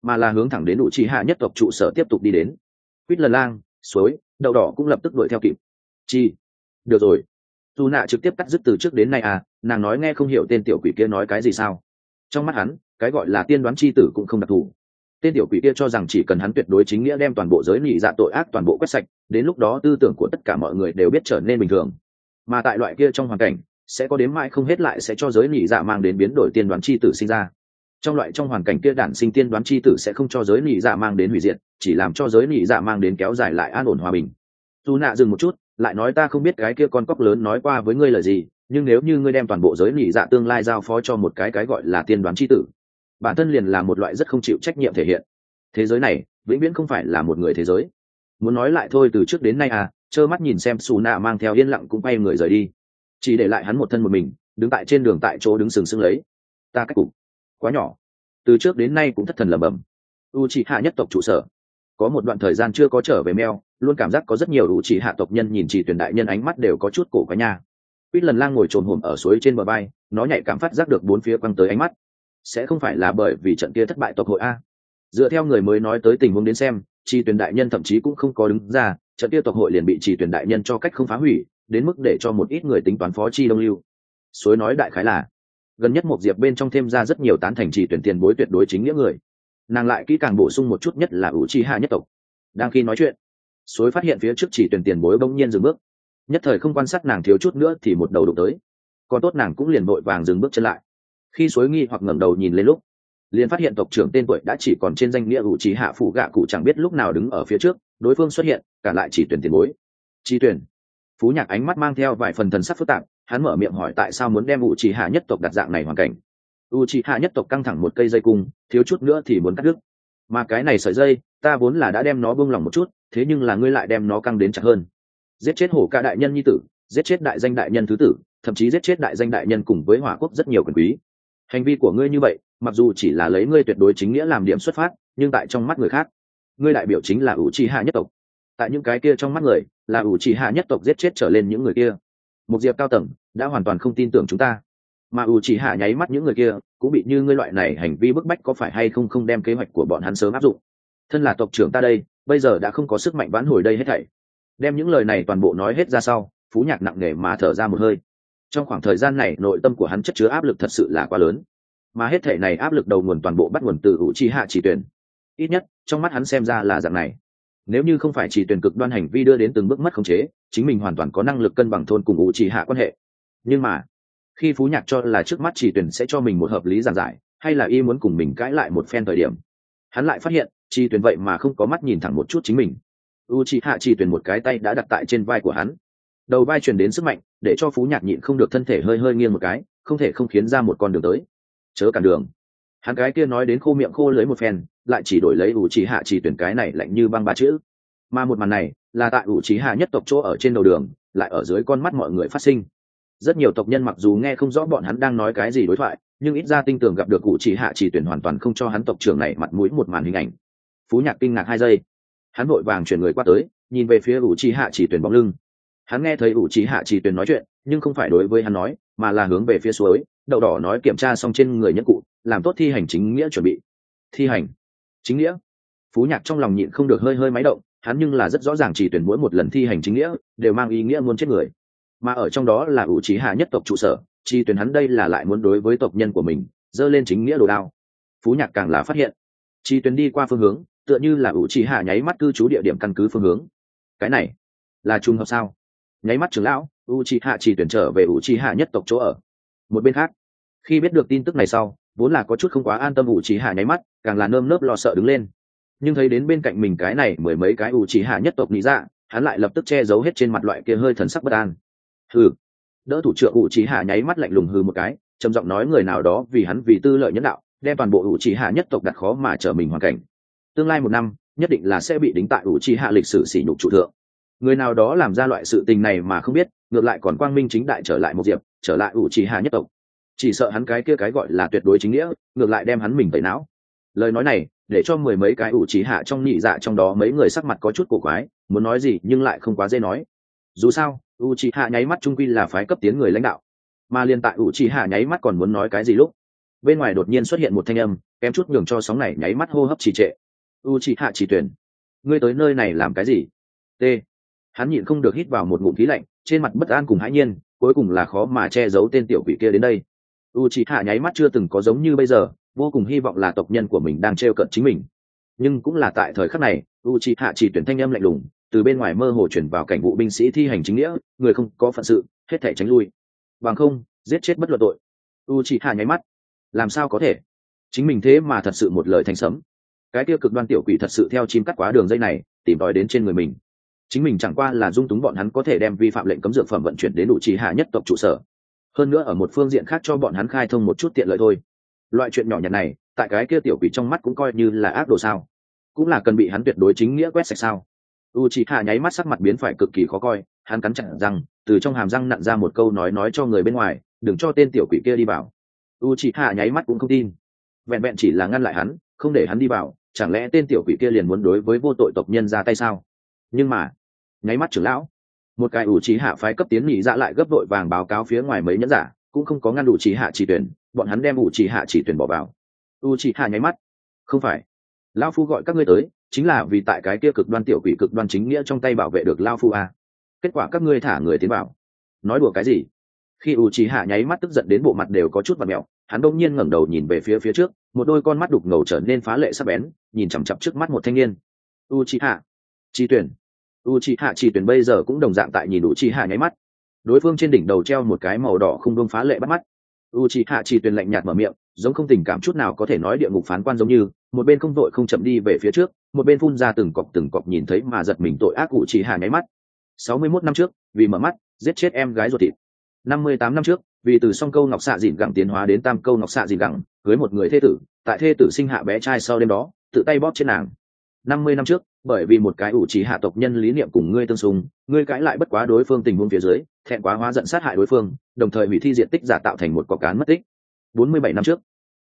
mà là hướng thẳng đến ủ trì hạ nhất tộc trụ sở tiếp tục đi đến. Quýt lần lang, suối, đậu đỏ cũng lập tức đuổi theo kịp. Chi, được rồi. Dù nạ trực tiếp cắt dứt từ trước đến nay à, nàng nói nghe không hiểu tên tiểu quỷ kia nói cái gì sao? Trong mắt hắn, cái gọi là tiên đoán chi tử cũng không đặc thù. Tên tiểu quỷ kia cho rằng chỉ cần hắn tuyệt đối chính nghĩa đem toàn bộ giới nhị dạ tội ác toàn bộ quét sạch, đến lúc đó tư tưởng của tất cả mọi người đều biết trở nên bình thường. Mà tại loại kia trong hoàn cảnh, sẽ có đếm mãi không hết lại sẽ cho giới nhị dạ mang đến biến đổi tiên đoán chi tử sinh ra. Trong hoàn cảnh kia đản sinh tiên đoán chi tử sẽ không cho giới nhị dạ mang đến hủy diệt, chỉ làm cho giới nhị dạ mang đến kéo dài lại an ổn hòa bình. Dù nạ dừng một chút, lại nói ta không biết cái kia con cóc lớn nói qua với ngươi lời gì, nhưng nếu như ngươi đem toàn bộ giới nhị dạ tương lai giao phó cho một cái gọi là tiên đoán chi tử, bản thân liền là một loại rất không chịu trách nhiệm thể hiện. Thế giới này vĩnh viễn không phải là một người thế giới. Muốn nói lại thôi, từ trước đến nay à, trơ mắt nhìn xem xù nạ mang theo yên lặng cũng quay người rời đi, chỉ để lại hắn một thân một mình đứng tại trên đường tại chỗ đứng sừng sững lấy. Ta cách cục quá nhỏ, từ trước đến nay cũng thất thần lẩm bẩm. Uchiha nhất tộc trụ sở có một đoạn thời gian chưa có trở về meo, luôn cảm giác có rất nhiều Uchiha tộc nhân nhìn Chỉ Tuyển đại nhân ánh mắt đều có chút cổ quái nha. Quýt lần lang ngồi trồn hổm ở suối trên bờ bay, nó nhạy cảm phát giác được bốn phía quăng tới ánh mắt. Sẽ không phải là bởi vì trận kia thất bại tộc hội a? Dựa theo người mới nói tới tình huống đến xem, Chỉ Tuyển đại nhân thậm chí cũng không có đứng ra, trận kia tộc hội liền bị Chỉ Tuyển đại nhân cho cách không phá hủy, đến mức để cho một ít người tính toán phó chi đông lưu. Suối nói đại khái là gần nhất một diệp bên trong thêm ra rất nhiều tán thành Chỉ Tuyển tiền bối tuyệt đối chính nghĩa người. Nàng lại kỹ càng bổ sung một chút, nhất là Uchiha nhất tộc. Đang khi nói chuyện, suối phát hiện phía trước Chỉ Tuyển tiền bối bỗng nhiên dừng bước, nhất thời không quan sát nàng thiếu chút nữa thì một đầu đụng tới. Còn tốt nàng cũng liền vội vàng dừng bước chân lại. Khi suối nghi hoặc ngẩng đầu nhìn lên lúc, liền phát hiện tộc trưởng tên tuổi đã chỉ còn trên danh nghĩa Uchiha phủ gạ cụ chẳng biết lúc nào đứng ở phía trước, đối phương xuất hiện, cả lại Chỉ Tuyển tiền bối. Chỉ Tuyển. Phú Nhạc ánh mắt mang theo vài phần thần sắc phức tạp, hắn mở miệng hỏi tại sao muốn đem Uchiha nhất tộc đặt dạng này hoàn cảnh. Uchiha nhất tộc căng thẳng một cây dây cung, thiếu chút nữa thì muốn cắt đứt. Mà cái này sợi dây, ta vốn là đã đem nó buông lỏng một chút, thế nhưng là ngươi lại đem nó căng đến chặt hơn. Giết chết hổ ca đại nhân nhi tử, giết chết đại danh đại nhân thứ tử, thậm chí giết chết đại danh đại nhân cùng với hỏa quốc rất nhiều quyền quý. Hành vi của ngươi như vậy, mặc dù chỉ là lấy ngươi tuyệt đối chính nghĩa làm điểm xuất phát, nhưng tại trong mắt người khác, ngươi đại biểu chính là Uchiha nhất tộc. Tại những cái kia trong mắt người, là Uchiha nhất tộc giết chết trở lên những người kia. Một diệp cao tầng đã hoàn toàn không tin tưởng chúng ta, mà Uchiha nháy mắt những người kia cũng bị như ngươi loại này hành vi bức bách, có phải hay không không đem kế hoạch của bọn hắn sớm áp dụng. Thân là tộc trưởng ta đây, bây giờ đã không có sức mạnh vãn hồi đây hết thảy. Đem những lời này toàn bộ nói hết ra sau, Phú Nhạc nặng nề mà thở ra một hơi. Trong khoảng thời gian này nội tâm của hắn chất chứa áp lực thật sự là quá lớn, mà hết thảy này áp lực đầu nguồn toàn bộ bắt nguồn từ Uchiha Chỉ Tuyển. Ít nhất trong mắt hắn xem ra là dạng này. Nếu như không phải Chỉ Tuyển cực đoan hành vi đưa đến từng bước mất khống chế, chính mình hoàn toàn có năng lực cân bằng thôn cùng Uchiha quan hệ. Nhưng mà khi Phú Nhạc cho là trước mắt Chỉ Tuyển sẽ cho mình một hợp lý giảng giải, hay là y muốn cùng mình cãi lại một phen thời điểm, hắn lại phát hiện Chỉ Tuyển vậy mà không có mắt nhìn thẳng một chút chính mình. Uchiha Chỉ Tuyển một cái tay đã đặt tại trên vai của hắn, đầu vai truyền đến sức mạnh, để cho Phú Nhạc nhịn không được thân thể hơi hơi nghiêng một cái, không thể không khiến ra một con đường tới. Chớ cản đường. Hắn cái kia nói đến khô miệng khô lưỡi một phen, lại chỉ đổi lấy Uchiha Chỉ Tuyển cái này lạnh như băng ba chữ. Mà một màn này là tại Uchiha nhất tộc chỗ ở trên đầu đường, lại ở dưới con mắt mọi người phát sinh. Rất nhiều tộc nhân mặc dù nghe không rõ bọn hắn đang nói cái gì đối thoại, nhưng ít ra tin tưởng gặp được Uchiha Chỉ Tuyển hoàn toàn không cho hắn tộc trưởng này mặt mũi một màn hình ảnh. Phú Nhạc kinh ngạc 2 giây, hắn vội vàng chuyển người qua tới, nhìn về phía Uchiha Chỉ Tuyển bóng lưng. Hắn nghe thấy Uchiha Chỉ Tuyển nói chuyện, nhưng không phải đối với hắn nói, mà là hướng về phía suối. Đậu đỏ nói kiểm tra xong trên người nhân cụ, làm tốt thi hành chính nghĩa chuẩn bị. Thi hành chính nghĩa? Phú Nhạc trong lòng nhịn không được hơi hơi máy động, hắn nhưng là rất rõ ràng Chỉ Tuyển mỗi một lần thi hành chính nghĩa đều mang ý nghĩa muốn chết người, mà ở trong đó là Uchiha nhất tộc trụ sở. Chỉ Tuyển hắn đây là lại muốn đối với tộc nhân của mình giơ lên chính nghĩa đồ đao. Phú Nhạc càng là phát hiện Chỉ Tuyển đi qua phương hướng tựa như là Uchiha nháy mắt cư trú địa điểm căn cứ phương hướng. Cái này là trùng hợp sao? Nháy mắt trưởng lão Uchiha Chỉ Tuyển trở về Uchiha nhất tộc chỗ ở. Một bên khác, khi biết được tin tức này sau, vốn là có chút không quá an tâm Uchiha nháy mắt càng là nơm nớp lo sợ đứng lên, nhưng thấy đến bên cạnh mình cái này mười mấy cái Uchiha nhất tộc nghĩ ra, hắn lại lập tức che giấu hết trên mặt loại kia hơi thần sắc bất an. Hừ. Đỡ thủ trưởng Uchiha nháy mắt lạnh lùng hừ một cái, trầm giọng nói người nào đó vì hắn vì tư lợi nhân đạo, đem toàn bộ Uchiha nhất tộc đặt khó mà trở mình hoàn cảnh. Tương lai 1 năm, nhất định là sẽ bị đính tại Uchiha lịch sử sỉ nhục trụ thượng. Người nào đó làm ra loại sự tình này mà không biết, ngược lại còn quang minh chính đại trở lại một diệp, trở lại Uchiha nhất tộc. Chỉ sợ hắn cái kia cái gọi là tuyệt đối chính nghĩa, ngược lại đem hắn mình tẩy não. Lời nói này, để cho mười mấy cái Uchiha trong nhị dạ trong đó mấy người sắc mặt có chút cổ quái, muốn nói gì nhưng lại không quá dễ nói. Dù sao, Uchiha nháy mắt trung quy là phái cấp tiến người lãnh đạo, mà liên tại Uchiha nháy mắt còn muốn nói cái gì lúc bên ngoài đột nhiên xuất hiện một thanh âm, kém chút nhường cho sóng này nháy mắt hô hấp trì trệ. Uchiha Chỉ Tuyển, ngươi tới nơi này làm cái gì? T. Hắn nhịn không được hít vào một ngụm khí lạnh, trên mặt bất an cùng hãi nhiên, cuối cùng là khó mà che giấu tên tiểu quỷ kia đến đây. Uchiha nháy mắt chưa từng có giống như bây giờ, vô cùng hy vọng là tộc nhân của mình đang trêu cợt chính mình. Nhưng cũng là tại thời khắc này, Uchiha Chỉ Tuyển thanh âm lạnh lùng từ bên ngoài mơ hồ chuyển vào cảnh vụ binh sĩ thi hành chính nghĩa, người không có phận sự, hết thảy tránh lui. Bằng không, giết chết bất luận tội. Uchiha nháy mắt, làm sao có thể? Chính mình thế mà thật sự một lời thành sấm. Cái tiêu cực đoan tiểu quỷ thật sự theo chim cắt quá đường dây này, tìm đòi đến trên người mình. Chính mình chẳng qua là dung túng bọn hắn có thể đem vi phạm lệnh cấm dược phẩm vận chuyển đến Uchiha nhất tộc trụ sở. Hơn nữa ở một phương diện khác cho bọn hắn khai thông một chút tiện lợi thôi. Loại chuyện nhỏ nhặt này, tại cái kia tiểu quỷ trong mắt cũng coi như là ác đồ sao? Cũng là cần bị hắn tuyệt đối chính nghĩa quét sạch sao? Uchiha nháy mắt sắc mặt biến phải cực kỳ khó coi, hắn cắn chặt răng, từ trong hàm răng nặn ra một câu nói cho người bên ngoài, đừng cho tên tiểu quỷ kia đi vào. Uchiha nháy mắt cũng không tin, vẹn vẹn chỉ là ngăn lại hắn, không để hắn đi vào, chẳng lẽ tên tiểu quỷ kia liền muốn đối với vô tội tộc nhân ra tay sao? Nhưng mà, nháy mắt trưởng lão, một cái Uchiha phái cấp tiến nhị dạ lại gấp đội vàng báo cáo phía ngoài mấy nhẫn giả, cũng không có ngăn Uchiha Chỉ Tuyển, bọn hắn đem Uchiha Chỉ Tuyển bỏ vào. Uchiha nháy mắt, không phải, lão phu gọi các ngươi tới chính là vì tại cái kia cực đoan tiểu quỷ cực đoan chính nghĩa trong tay bảo vệ được lão phu a. Kết quả các ngươi thả người tiến vào, nói đùa cái gì? Khi Uchiha nháy mắt tức giận đến bộ mặt đều có chút vặn mẹo, hắn đột nhiên ngẩng đầu nhìn về phía trước, một đôi con mắt đục ngầu trở nên phá lệ sắc bén, nhìn chằm chằm trước mắt một thanh niên. Uchiha Chỉ Tuyển. Uchiha Chỉ Tuyển bây giờ cũng đồng dạng tại nhìn Uchiha nháy mắt. Đối phương trên đỉnh đầu treo một cái màu đỏ không đuông phá lệ bắt mắt. Uchiha Chỉ Tuyển lạnh nhạt mở miệng, giống không tình cảm chút nào có thể nói địa ngục phán quan giống như, một bên không vội không chậm đi về phía trước, một bên phun ra từng cọp nhìn thấy mà giật mình tội ác Uchiha nháy mắt. 61 năm trước, vì mở mắt, giết chết em gái ruột thịt. 58 năm trước, vì từ song câu ngọc xạ dịn gẳng tiến hóa đến tam câu ngọc xạ dịn gẳng, cưới một người thê tử, tại thê tử sinh hạ bé trai sau đêm đó, tự tay bóp chết nàng. 50 năm trước, bởi vì một cái Uchiha tộc nhân lý niệm cùng ngươi tương xung, ngươi cãi lại bất quá đối phương tình huống phía dưới, thẹn quá hóa giận sát hại đối phương, đồng thời hủy thi diện tích giả tạo thành một cọc cán mất tích. 47 năm trước,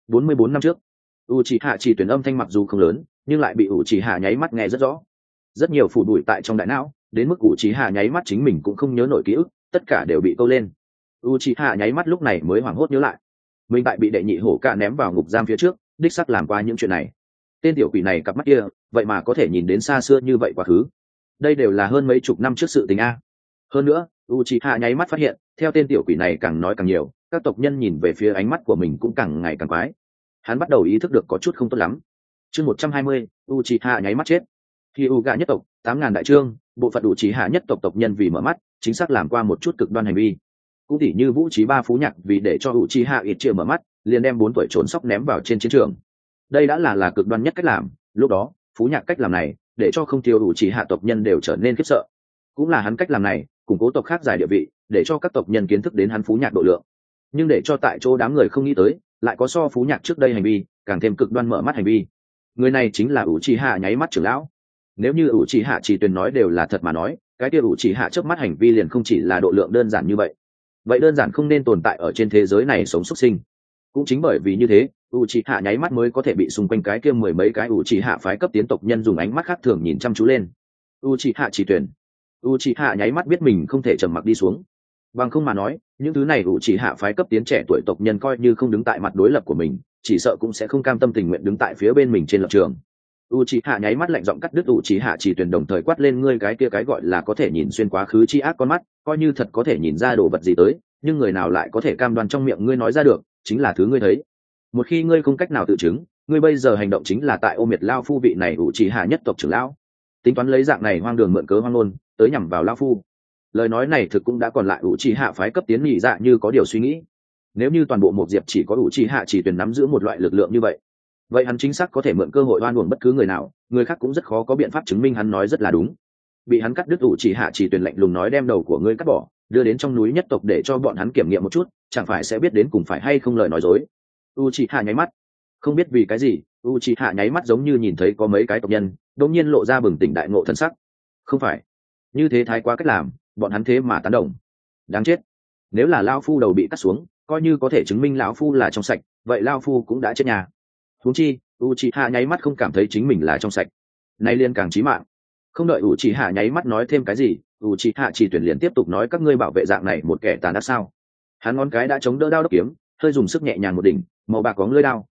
44 năm trước, Uchiha Chỉ Tuyển âm thanh mặc dù không lớn, nhưng lại bị Uchiha nháy mắt nghe rất rõ. Rất nhiều phủ bụi tại trong đại não, đến mức Uchiha nháy mắt chính mình cũng không nhớ nổi ký ức, tất cả đều bị câu lên. Uchiha nháy mắt lúc này mới hoảng hốt nhớ lại, mình tại bị đệ nhị hổ cả ném vào ngục giam phía trước, đích xác làm qua những chuyện này. Tên tiểu quỷ này cặp mắt kia, vậy mà có thể nhìn đến xa xưa như vậy quá khứ. Đây đều là hơn mấy chục năm trước sự tình a. Hơn nữa, Uchiha nháy mắt phát hiện, theo tên tiểu quỷ này càng nói càng nhiều, các tộc nhân nhìn về phía ánh mắt của mình cũng càng ngày càng quái. Hắn bắt đầu ý thức được có chút không tốt lắm. Chương 120, Uchiha nháy mắt chết. Hyuga nhất tộc, 8000 đại trương, bộ phận Uchiha nhất tộc tộc nhân vì mở mắt, chính xác làm qua một chút cực đoan hành vi. Cũng tỉ như Vũ Trí Ba Phú Nhạc vì để cho Uchiha Itchia mở mắt, liền đem 4 tuổi trốn sóc ném vào trên chiến trường. Đây đã là cực đoan nhất cách làm, lúc đó, Phú Nhạc cách làm này, để cho không tiêu Uchiha tộc nhân đều trở nên khiếp sợ. Cũng là hắn cách làm này, củng cố tộc khác giải địa vị, để cho các tộc nhân kiến thức đến hắn Phú Nhạc độ lượng. Nhưng để cho tại chỗ đám người không nghĩ tới, lại có so Phú Nhạc trước đây hành vi càng thêm cực đoan mở mắt hành vi. Người này chính là Uchiha nháy mắt trưởng lão. Nếu như Uchiha Chỉ Tuyển nói đều là thật mà nói, cái kia Uchiha chớp mắt hành vi liền không chỉ là độ lượng đơn giản như vậy. Vậy đơn giản không nên tồn tại ở trên thế giới này sống súc sinh. Cũng chính bởi vì như thế, Uchiha nháy mắt mới có thể bị xung quanh cái kia mười mấy cái Uchiha phái cấp tiến tộc nhân dùng ánh mắt khác thường nhìn chăm chú lên. Uchiha Chỉ Tuyển. Uchiha nháy mắt biết mình không thể trầm mặc đi xuống. Bằng không mà nói, những thứ này Uchiha phái cấp tiến trẻ tuổi tộc nhân coi như không đứng tại mặt đối lập của mình, chỉ sợ cũng sẽ không cam tâm tình nguyện đứng tại phía bên mình trên lập trường. Uchiha nháy mắt lạnh giọng cắt đứt Uchiha Chỉ Tuyển, đồng thời quát lên ngươi cái kia cái gọi là có thể nhìn xuyên quá khứ chi ác con mắt, coi như thật có thể nhìn ra đồ vật gì tới, nhưng người nào lại có thể cam đoan trong miệng ngươi nói ra được chính là thứ ngươi thấy. Một khi ngươi không cách nào tự chứng, ngươi bây giờ hành động chính là tại ô miệt lao phu vị này Uchiha nhất tộc trưởng lão, tính toán lấy dạng này hoang đường mượn cớ hoang ngôn tới nhằm vào lao phu. Lời nói này thực cũng đã còn lại Uchiha phái cấp tiến nhị dạ như có điều suy nghĩ. Nếu như toàn bộ một diệp chỉ có Uchiha Chỉ Tuyển nắm giữ một loại lực lượng như vậy hắn chính xác có thể mượn cơ hội oan uổng bất cứ người nào, người khác cũng rất khó có biện pháp chứng minh hắn nói rất là đúng. Bị hắn cắt đứt Uchiha Chỉ Tuyển lạnh lùng nói đem đầu của ngươi cắt bỏ, đưa đến trong núi nhất tộc để cho bọn hắn kiểm nghiệm một chút, chẳng phải sẽ biết đến cùng phải hay không lời nói dối. Uchiha nháy mắt, không biết vì cái gì, Uchiha nháy mắt giống như nhìn thấy có mấy cái tộc nhân đột nhiên lộ ra bừng tỉnh đại ngộ thần sắc. Không phải, như thế thái quá cách làm, bọn hắn thế mà tán đồng. Đáng chết, nếu là lão phu đầu bị cắt xuống, coi như có thể chứng minh lão phu là trong sạch, vậy lão phu cũng đã chết nhà. Huống chi, Uchiha nháy mắt không cảm thấy chính mình là trong sạch, nay liên càng chí mạng. Không đợi Uchiha nháy mắt nói thêm cái gì, Uchiha Chỉ Tuyển liền tiếp tục nói các ngươi bảo vệ dạng này một kẻ tàn ác sao? Hắn ngón cái đã chống đỡ đao đốc kiếm, hơi dùng sức nhẹ nhàng một đỉnh, màu bạc có lưỡi đao,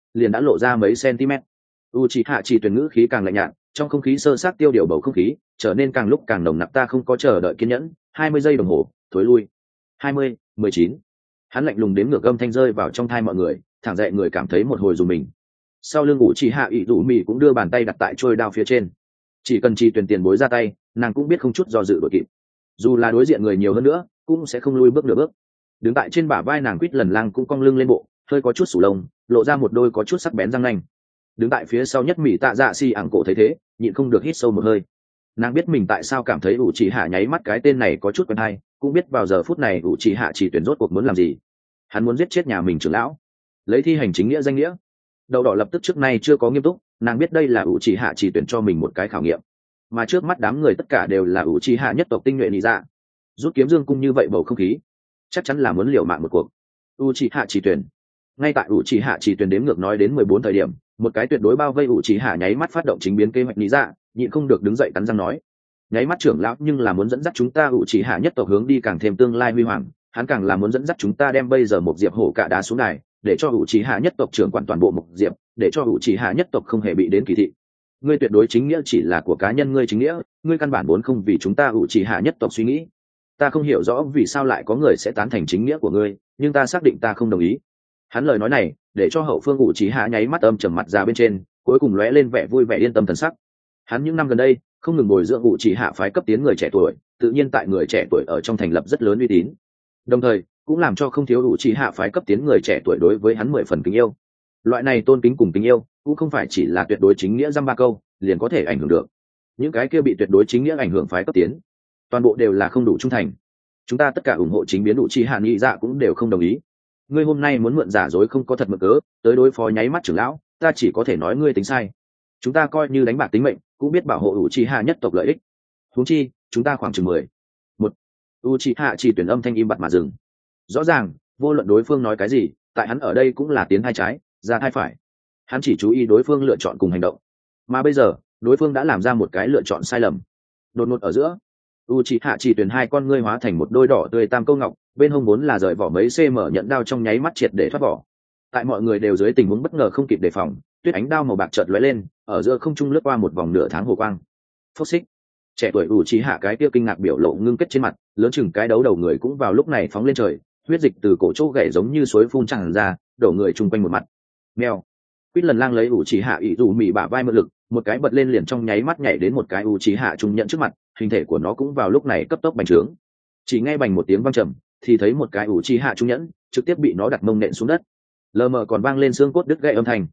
liền đã lộ ra mấy cm. Uchiha chỉ tuyển ngữ khí càng lạnh nhạt, trong không khí sơ sát tiêu điều bầu không khí trở nên càng lúc càng nồng nặc. Ta không có chờ đợi kiên nhẫn, 20 giây đồng hồ, thối lui. 20, 19. Hắn lạnh lùng đến ngược âm thanh rơi vào trong thai mọi người, thẳng dậy người cảm thấy một hồi dùng mình. Sau lưng Uchiha Izumi cũng đưa bàn tay đặt tại trôi đao phía trên. Chỉ cần chỉ tuyển tiền bối ra tay, nàng cũng biết không chút do dự đội kịp. Dù là đối diện người nhiều hơn nữa, cũng sẽ không lui bước nửa bước. Đứng tại trên bả vai nàng Quýt Lần Lang cũng cong lưng lên bộ, hơi có chút sủ lông, lộ ra một đôi có chút sắc bén răng nanh. Đứng tại phía sau nhất Mỹ Tạ Dạ Si ẳng cổ thấy thế, nhịn không được hít sâu một hơi. Nàng biết mình tại sao cảm thấy Uchiha nháy mắt cái tên này có chút quen hay, cũng biết vào giờ phút này Uchiha chỉ tuyển rốt cuộc muốn làm gì. Hắn muốn giết chết nhà mình trưởng lão, lấy thi hành chính nghĩa danh nghĩa. Đầu đỏ lập tức trước nay chưa có nghiêm túc, nàng biết đây là Uchiha chỉ tuyển cho mình một cái khảo nghiệm, mà trước mắt đám người tất cả đều là Uchiha nhất tộc tinh nhuệ lý dạ. Rút kiếm dương cung như vậy bầu không khí, chắc chắn là muốn liều mạng một cuộc. Uchiha chỉ tuyển. Ngay tại Uchiha chỉ tuyển đếm ngược nói đến 14 thời điểm, một cái tuyệt đối bao vây Uchiha nháy mắt phát động chính biến kế hoạch lý dạ, nhịn không được đứng dậy cắn răng nói: nháy mắt trưởng lão nhưng là muốn dẫn dắt chúng ta Uchiha nhất tộc hướng đi càng thêm tương lai huy hoàng, hắn càng là muốn dẫn dắt chúng ta đem bây giờ một diệp hổ cả đá xuống đài, để cho Uchiha nhất tộc trưởng quản toàn bộ một diệp, để cho Uchiha nhất tộc không hề bị đến kỳ thị. Ngươi tuyệt đối chính nghĩa chỉ là của cá nhân ngươi chính nghĩa, ngươi căn bản vốn không vì chúng ta Uchiha nhất tộc suy nghĩ. Ta không hiểu rõ vì sao lại có người sẽ tán thành chính nghĩa của ngươi, nhưng ta xác định ta không đồng ý. Hắn lời nói này để cho hậu phương Uchiha nháy mắt âm trầm mặt ra bên trên, cuối cùng lóe lên vẻ vui vẻ yên tâm thần sắc. Hắn những năm gần đây không ngừng bồi dưỡng Uchiha phái cấp tiến người trẻ tuổi, tự nhiên tại người trẻ tuổi ở trong thành lập rất lớn uy tín, đồng thời cũng làm cho không thiếu Uchiha phái cấp tiến người trẻ tuổi đối với hắn 10 phần kính yêu. Loại này tôn kính cùng kính yêu cũng không phải chỉ là tuyệt đối chính nghĩa dăm ba câu liền có thể ảnh hưởng được. Những cái kia bị tuyệt đối chính nghĩa ảnh hưởng phái cấp tiến, toàn bộ đều là không đủ trung thành. Chúng ta tất cả ủng hộ chính biến Uchiha nhị dạ cũng đều không đồng ý. Ngươi hôm nay muốn mượn giả dối không có thật mượn cớ tới đối phó nháy mắt trưởng lão, ta chỉ có thể nói ngươi tính sai. Chúng ta coi như đánh bạc tính mệnh cũng biết bảo hộ Uchiha nhất tộc lợi ích. Huống chi chúng ta khoảng chừng 10. Một Uchiha chỉ tuyển âm thanh im bặt mà dừng. Rõ ràng vô luận đối phương nói cái gì, tại hắn ở đây cũng là tiến hai trái ra hai phải. Hắn chỉ chú ý đối phương lựa chọn cùng hành động, mà bây giờ đối phương đã làm ra một cái lựa chọn sai lầm. Đột ngột ở giữa, Uchiha chỉ tuyển hai con ngươi hóa thành một đôi đỏ tươi tam câu ngọc, bên hông vốn là rời vỏ mấy cm nhận đao trong nháy mắt triệt để thoát vỏ. Tại mọi người đều dưới tình huống bất ngờ không kịp đề phòng, tuyết ánh đao màu bạc chợt lóe lên, ở giữa không trung lướt qua một vòng nửa tháng hồ quang. Phốc xích. Trẻ tuổi Uchiha cái kia kinh ngạc biểu lộ ngưng kết trên mặt, lớn chừng cái đấu đầu người cũng vào lúc này phóng lên trời, huyết dịch từ cổ chỗ gãy giống như suối phun tràn ra, đổ người chung quanh một mặt. Mèo. Quýt Lần Lang lấy Uchiha Izumi bả vai mượn lực, một cái bật lên liền trong nháy mắt nhảy đến một cái Uchiha trung nhận trước mặt, hình thể của nó cũng vào lúc này cấp tốc bành trướng. Chỉ nghe bành một tiếng vang trầm, thì thấy một cái Uchiha trung nhẫn trực tiếp bị nó đặt mông nện xuống đất. Lờ mờ còn vang lên xương cốt đứt gãy âm thanh.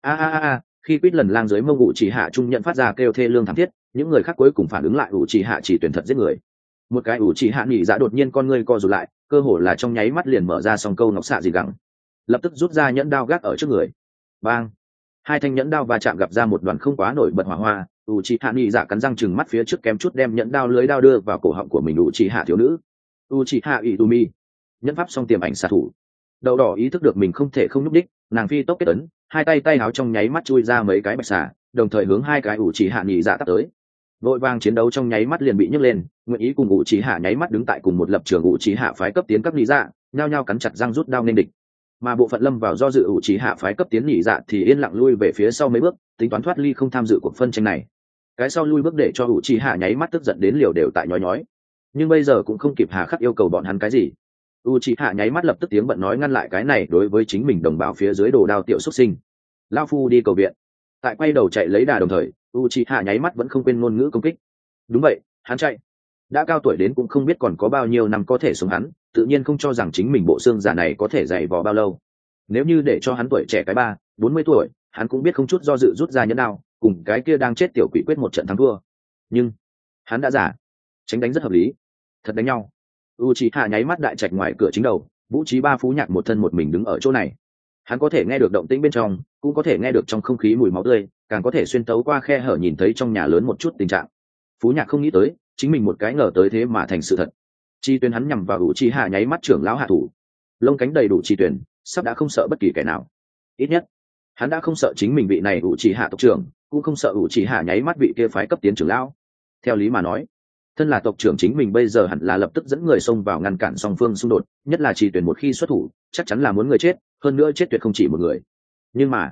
A. Khi Quýt Lần Lang dưới mông Uchiha trung nhẫn phát ra kêu thê lương thảm thiết, những người khác cuối cùng phản ứng lại Uchiha chỉ tuyển thật giết người. Một cái Uchiha nhị dạ đột nhiên con ngươi co rụt lại, cơ hồ là trong nháy mắt liền mở ra song câu ngọc xạ gì gẳng, lập tức rút ra nhẫn đao gác ở trước người. Bang! Hai thanh nhẫn đao va chạm gặp ra một đoàn không quá nổi bật hỏa hoa. Uchiha nhị dạ cắn răng chừng mắt phía trước kém chút đem nhẫn đao lưới đao đưa vào cổ họng của mình. Uchiha thiếu nữ Uchiha Izumi nhẫn pháp song tiềm ảnh xạ thủ. Đậu đỏ ý thức được mình không thể không nhúc đích, nàng phi tốc kết ấn, hai tay áo trong nháy mắt chui ra mấy cái bạch xà, đồng thời hướng hai cái Uchiha nhị dạ tắt tới. Vội vàng chiến đấu trong nháy mắt liền bị nhấc lên, nguyện ý cùng Uchiha nháy mắt đứng tại cùng một lập trường Uchiha phái cấp tiến các nhị dạ, nhao nhao cắn chặt răng rút đao nên địch. Mà bộ phận lâm vào do dự Uchiha phái cấp tiến nhị dạ thì yên lặng lui về phía sau mấy bước, tính toán thoát ly không tham dự cuộc phân tranh này. Cái sau lui bước để cho Uchiha nháy mắt tức giận đến liều đều tại nhói, nhưng bây giờ cũng không kịp hà khắc yêu cầu bọn hắn cái gì. Uchiha nháy mắt lập tức tiếng bận nói ngăn lại cái này đối với chính mình đồng bào phía dưới đồ đao tiểu xuất sinh. Lao phu đi cầu viện. Tại quay đầu chạy lấy đà đồng thời, Uchiha nháy mắt vẫn không quên ngôn ngữ công kích. Đúng vậy, hắn chạy. Đã cao tuổi đến cũng không biết còn có bao nhiêu năm có thể sống hắn, tự nhiên không cho rằng chính mình bộ xương giả này có thể dày vò bao lâu. Nếu như để cho hắn tuổi trẻ cái 40 tuổi, hắn cũng biết không chút do dự rút ra nhẫn đao, cùng cái kia đang chết tiểu quỷ quyết một trận thắng thua. Nhưng hắn đã giả, tránh đánh rất hợp lý. Thật đánh nhau. Uchiha nháy mắt đại trạch ngoài cửa chính đầu, Vũ Trí Ba Phú Nhạc một thân một mình đứng ở chỗ này. Hắn có thể nghe được động tĩnh bên trong, cũng có thể nghe được trong không khí mùi máu tươi, càng có thể xuyên tấu qua khe hở nhìn thấy trong nhà lớn một chút tình trạng. Phú Nhạc không nghĩ tới, chính mình một cái ngờ tới thế mà thành sự thật. Chi tuyến hắn nhằm vào Uchiha nháy mắt trưởng lão hạ thủ, lông cánh đầy đủ chi tuyển, sắp đã không sợ bất kỳ kẻ nào. Ít nhất, hắn đã không sợ chính mình vị này Uchiha tộc trưởng, cũng không sợ Uchiha nháy mắt vị kia phái cấp tiến trưởng lão. Theo lý mà nói, thân là tộc trưởng chính mình bây giờ hẳn là lập tức dẫn người xông vào ngăn cản song phương xung đột, nhất là chi tuyển một khi xuất thủ, chắc chắn là muốn người chết, hơn nữa chết tuyệt không chỉ một người. Nhưng mà,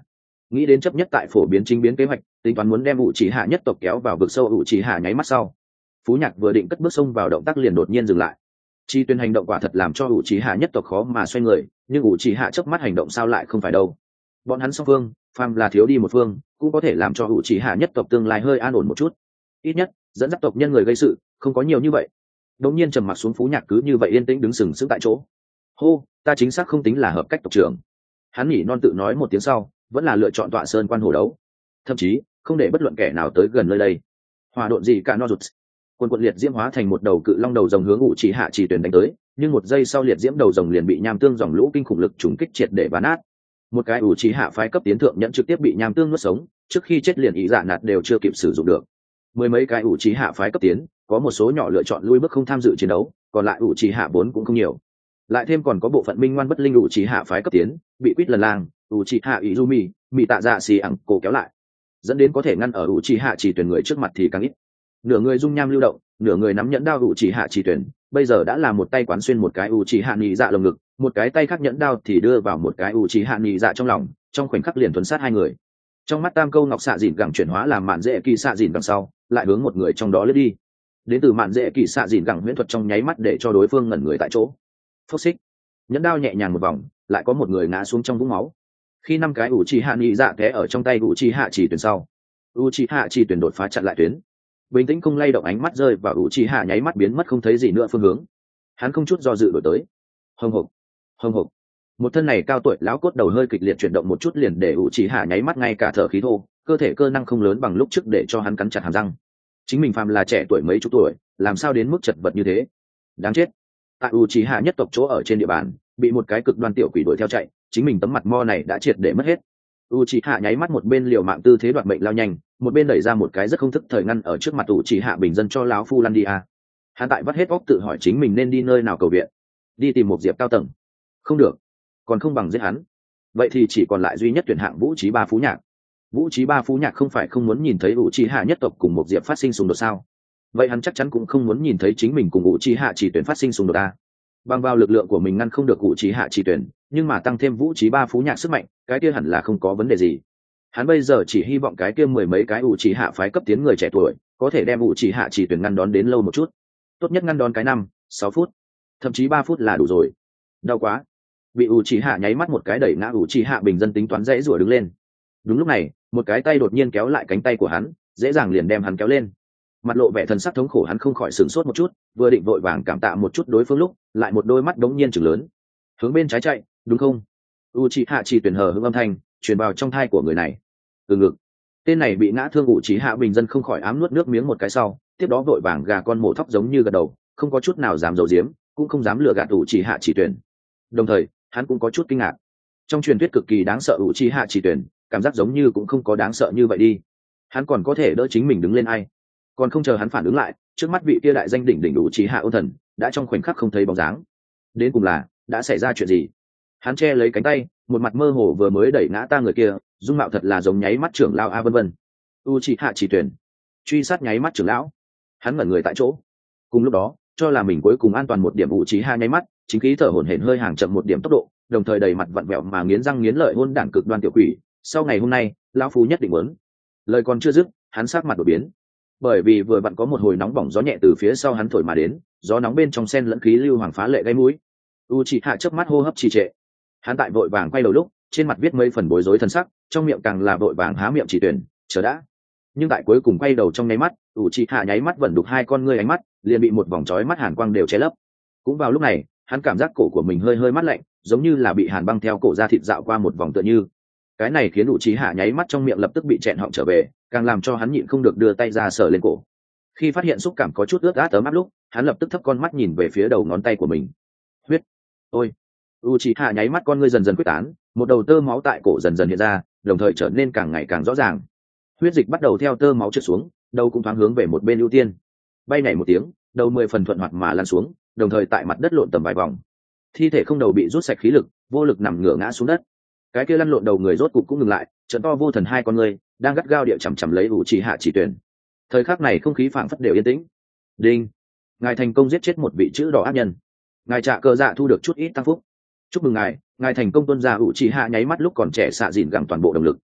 nghĩ đến chấp nhất tại phổ biến chính biến kế hoạch, tính toán muốn đem ủ trì hạ nhất tộc kéo vào vực sâu ủ trì hạ nháy mắt sau, Phú Nhạc vừa định cất bước xông vào, động tác liền đột nhiên dừng lại. Chi tuyên hành động quả thật làm cho ủ trì hạ nhất tộc khó mà xoay người, nhưng ủ trì hạ chớp mắt hành động sao lại không phải đâu. Bọn hắn song phương, phàm là thiếu đi một phương, cũng có thể làm cho ủ trì hạ nhất tộc tương lai hơi an ổn một chút. Ít nhất, dẫn dắt tộc nhân người gây sự, không có nhiều như vậy. Đột nhiên trầm mặc xuống, Phú Nhạc cứ như vậy yên tĩnh đứng sừng sững tại chỗ. Hô, ta chính xác không tính là hợp cách tộc trưởng. Hắn nhỉ non tự nói một tiếng sau, vẫn là lựa chọn tọa sơn quan hồ đấu, thậm chí không để bất luận kẻ nào tới gần nơi đây. Hòa độn gì cả no rụt, quần quận liệt diễm hóa thành một đầu cự long đầu rồng hướng ủ trì hạ chỉ tuyển đánh tới, nhưng một giây sau liệt diễm đầu rồng liền bị nham tương dòng lũ kinh khủng lực trùng kích triệt để ván nát. Một cái ủ trì hạ phái cấp tiến thượng nhẫn trực tiếp bị nham tương nuốt sống, trước khi chết liền ý dạ nạt đều chưa kịp sử dụng được. Mười mấy cái ủ trì hạ phái cấp tiến, có một số nhỏ lựa chọn lui bước không tham dự chiến đấu, còn lại ủ trì hạ vốn cũng không nhiều. Lại thêm còn có bộ phận minh ngoan bất linh ủ trì hạ phái cấp tiến, bị quýt lần lang, ủ trì hạ Izumi, bị tạ dạ xì ẳng cổ kéo lại, dẫn đến có thể ngăn ở ủ trì hạ chỉ tuyển người trước mặt thì càng ít. Nửa người dung nham lưu động, nửa người nắm nhẫn đao ủ trì hạ chỉ tuyển, bây giờ đã là một tay quán xuyên một cái ủ trì hạ nhị dạ lồng ngực, một cái tay khác nhẫn đao thì đưa vào một cái ủ trì hạ nhị dạ trong lòng, trong khoảnh khắc liền thuần sát hai người. Trong mắt tam câu ngọc xạ dìn gẳng chuyển hóa làm mạn dễ kỳ xạ dìn gẳng sau, lại hướng một người trong đó lướt đi. Đến từ mạn dễ kỳ xạ dìn gẳng huyễn thuật trong nháy mắt để cho đối phương ngẩn người tại chỗ. Phốc xích, nhẫn đao nhẹ nhàng một vòng, lại có một người ngã xuống trong vũng máu. Khi năm cái ủ trì hạ nhị dạ té ở trong tay ủ trì hạ chỉ tuyển sau, ủ trì hạ chỉ tuyển đột phá chặn lại tuyến, bình tĩnh không lay động, ánh mắt rơi vào ủ trì hạ nháy mắt biến mất không thấy gì nữa phương hướng. Hắn không chút do dự đổi tới. Hồng hộc, hồng hộc, một thân này cao tuổi lão cốt đầu hơi kịch liệt chuyển động một chút liền để ủ trì hạ nháy mắt ngay cả thở khí thô, cơ thể cơ năng không lớn bằng lúc trước để cho hắn cắn chặt hàm răng. Chính mình phàm là trẻ tuổi mấy chục tuổi, làm sao đến mức chật vật như thế? Đáng chết. Tại ủ trì hạ nhất tộc chỗ ở trên địa bàn, bị một cái cực đoan tiểu quỷ đuổi theo chạy, chính mình tấm mặt mo này đã triệt để mất hết. Uchiha nháy mắt một bên liều mạng tư thế đoạt mệnh lao nhanh, một bên đẩy ra một cái rất không thức thời ngăn ở trước mặt Uchiha bình dân cho lão phu lăn đi à. Hắn tại vắt hết óc tự hỏi chính mình nên đi nơi nào cầu viện. Đi tìm một diệp cao tầng? Không được, còn không bằng giết hắn. Vậy thì chỉ còn lại duy nhất tuyển hạng Vũ Trí Ba Phú Nhạc. Vũ Trí Ba Phú Nhạc không phải không muốn nhìn thấy Uchiha nhất tộc cùng một diệp phát sinh xung đột sao? Vậy hắn chắc chắn cũng không muốn nhìn thấy chính mình cùng Uchiha chỉ tuyển phát sinh xung đột à. Bằng vào lực lượng của mình ngăn không được Uchiha chỉ tuyển, nhưng mà tăng thêm Vũ Trí Ba Phú Nhạc sức mạnh, cái kia hẳn là không có vấn đề gì. Hắn bây giờ chỉ hy vọng cái kia mười mấy cái Uchiha phái cấp tiến người trẻ tuổi có thể đem Uchiha chỉ tuyển ngăn đón đến lâu một chút, tốt nhất ngăn đón cái 5-6 phút, thậm chí 3 phút là đủ rồi. Đau quá. Bị Uchiha nháy mắt một cái đẩy ngã Uchiha bình dân tính toán dãy rủa đứng lên. Đúng lúc này, một cái tay đột nhiên kéo lại cánh tay của hắn, dễ dàng liền đem hắn kéo lên. Mặt lộ vẻ thần sắc thống khổ, hắn không khỏi sửng sốt một chút, vừa định vội vàng cảm tạ một chút đối phương lúc, lại một đôi mắt đống nhiên trừng lớn, hướng bên trái chạy, đúng không? Uchiha chỉ tuyển hờ hững âm thanh truyền vào trong tai của người này. Từ ngực, tên này bị ngã thương Uchiha bình dân không khỏi ám nuốt nước miếng một cái sau, tiếp đó vội vàng gà con mổ thóc giống như gật đầu, không có chút nào dám giấu giếm, cũng không dám lừa gạt Uchiha chỉ tuyển. Đồng thời, hắn cũng có chút kinh ngạc. Trong truyền thuyết cực kỳ đáng sợ Uchiha chỉ tuyển, cảm giác giống như cũng không có đáng sợ như vậy đi. Hắn còn có thể đỡ chính mình đứng lên ai? Còn không chờ hắn phản ứng lại, trước mắt vị kia đại danh đỉnh đỉnh Uchiha ôn thần đã trong khoảnh khắc không thấy bóng dáng. Đến cùng là đã xảy ra chuyện gì? Hắn che lấy cánh tay, một mặt mơ hồ vừa mới đẩy ngã ta người kia, dung mạo thật là giống nháy mắt trưởng lão a vân vân. Uchiha chỉ tuyển truy sát nháy mắt trưởng lão. Hắn ngẩn người tại chỗ. Cùng lúc đó, cho là mình cuối cùng an toàn một điểm, Uchiha nháy mắt, chính khí thở hổn hển hơi hàng chậm một điểm tốc độ, đồng thời đầy mặt vặn vẹo mà nghiến răng nghiến lợi hôn đản cực đoan tiểu quỷ. Sau ngày hôm nay, lão phu nhất định muốn. Lời còn chưa dứt, hắn sắc mặt đổi biến. Bởi vì vừa vặn có một hồi nóng bỏng gió nhẹ từ phía sau hắn thổi mà đến, gió nóng bên trong xen lẫn khí lưu hoàng phá lệ gây mũi. Uchiha chớp mắt hô hấp trì trệ. Hắn tại vội vàng quay đầu lúc, trên mặt viết mấy phần bối rối thân sắc, trong miệng càng là vội vàng há miệng chỉ tuyển, chờ đã. Nhưng tại cuối cùng quay đầu trong nháy mắt, Uchiha nháy mắt vẫn đục hai con ngươi ánh mắt, liền bị một vòng chói mắt hàn quang đều che lấp. Cũng vào lúc này, hắn cảm giác cổ của mình hơi hơi mát lạnh, giống như là bị hàn băng theo cổ da thịt dạo qua một vòng tựa như. Cái này khiến Uchiha nháy mắt trong miệng lập tức bị chẹn họng trở về, càng làm cho hắn nhịn không được đưa tay ra sờ lên cổ. Khi phát hiện xúc cảm có chút ướt át ấm áp lúc, hắn lập tức thấp con mắt nhìn về phía đầu ngón tay của mình. Huyết! Ôi! Uchiha nháy mắt con ngươi dần dần quyết tán, một đầu tơ máu tại cổ dần dần hiện ra, đồng thời trở nên càng ngày càng rõ ràng. Huyết dịch bắt đầu theo tơ máu trượt xuống, đầu cũng thoáng hướng về một bên ưu tiên. Bay nhảy một tiếng, đầu 10 phần thuận hoạt mà lăn xuống, đồng thời tại mặt đất lộn tầm vài vòng. Thi thể không đầu bị rút sạch khí lực, vô lực nằm ngửa ngã xuống đất. Cái kia lăn lộn đầu người rốt cục cũng ngừng lại, trợn to vô thần hai con ngươi đang gắt gao địa chằm chằm lấy Uchiha chỉ tuyển. Thời khắc này không khí phảng phất đều yên tĩnh. Đinh, ngài thành công giết chết một vị chữ đỏ ác nhân, ngài trả cờ dạ thu được chút ít tăng phúc. Chúc mừng ngài thành công tuân ra Uchiha nháy mắt lúc còn trẻ xạ dịn gẳng toàn bộ động lực.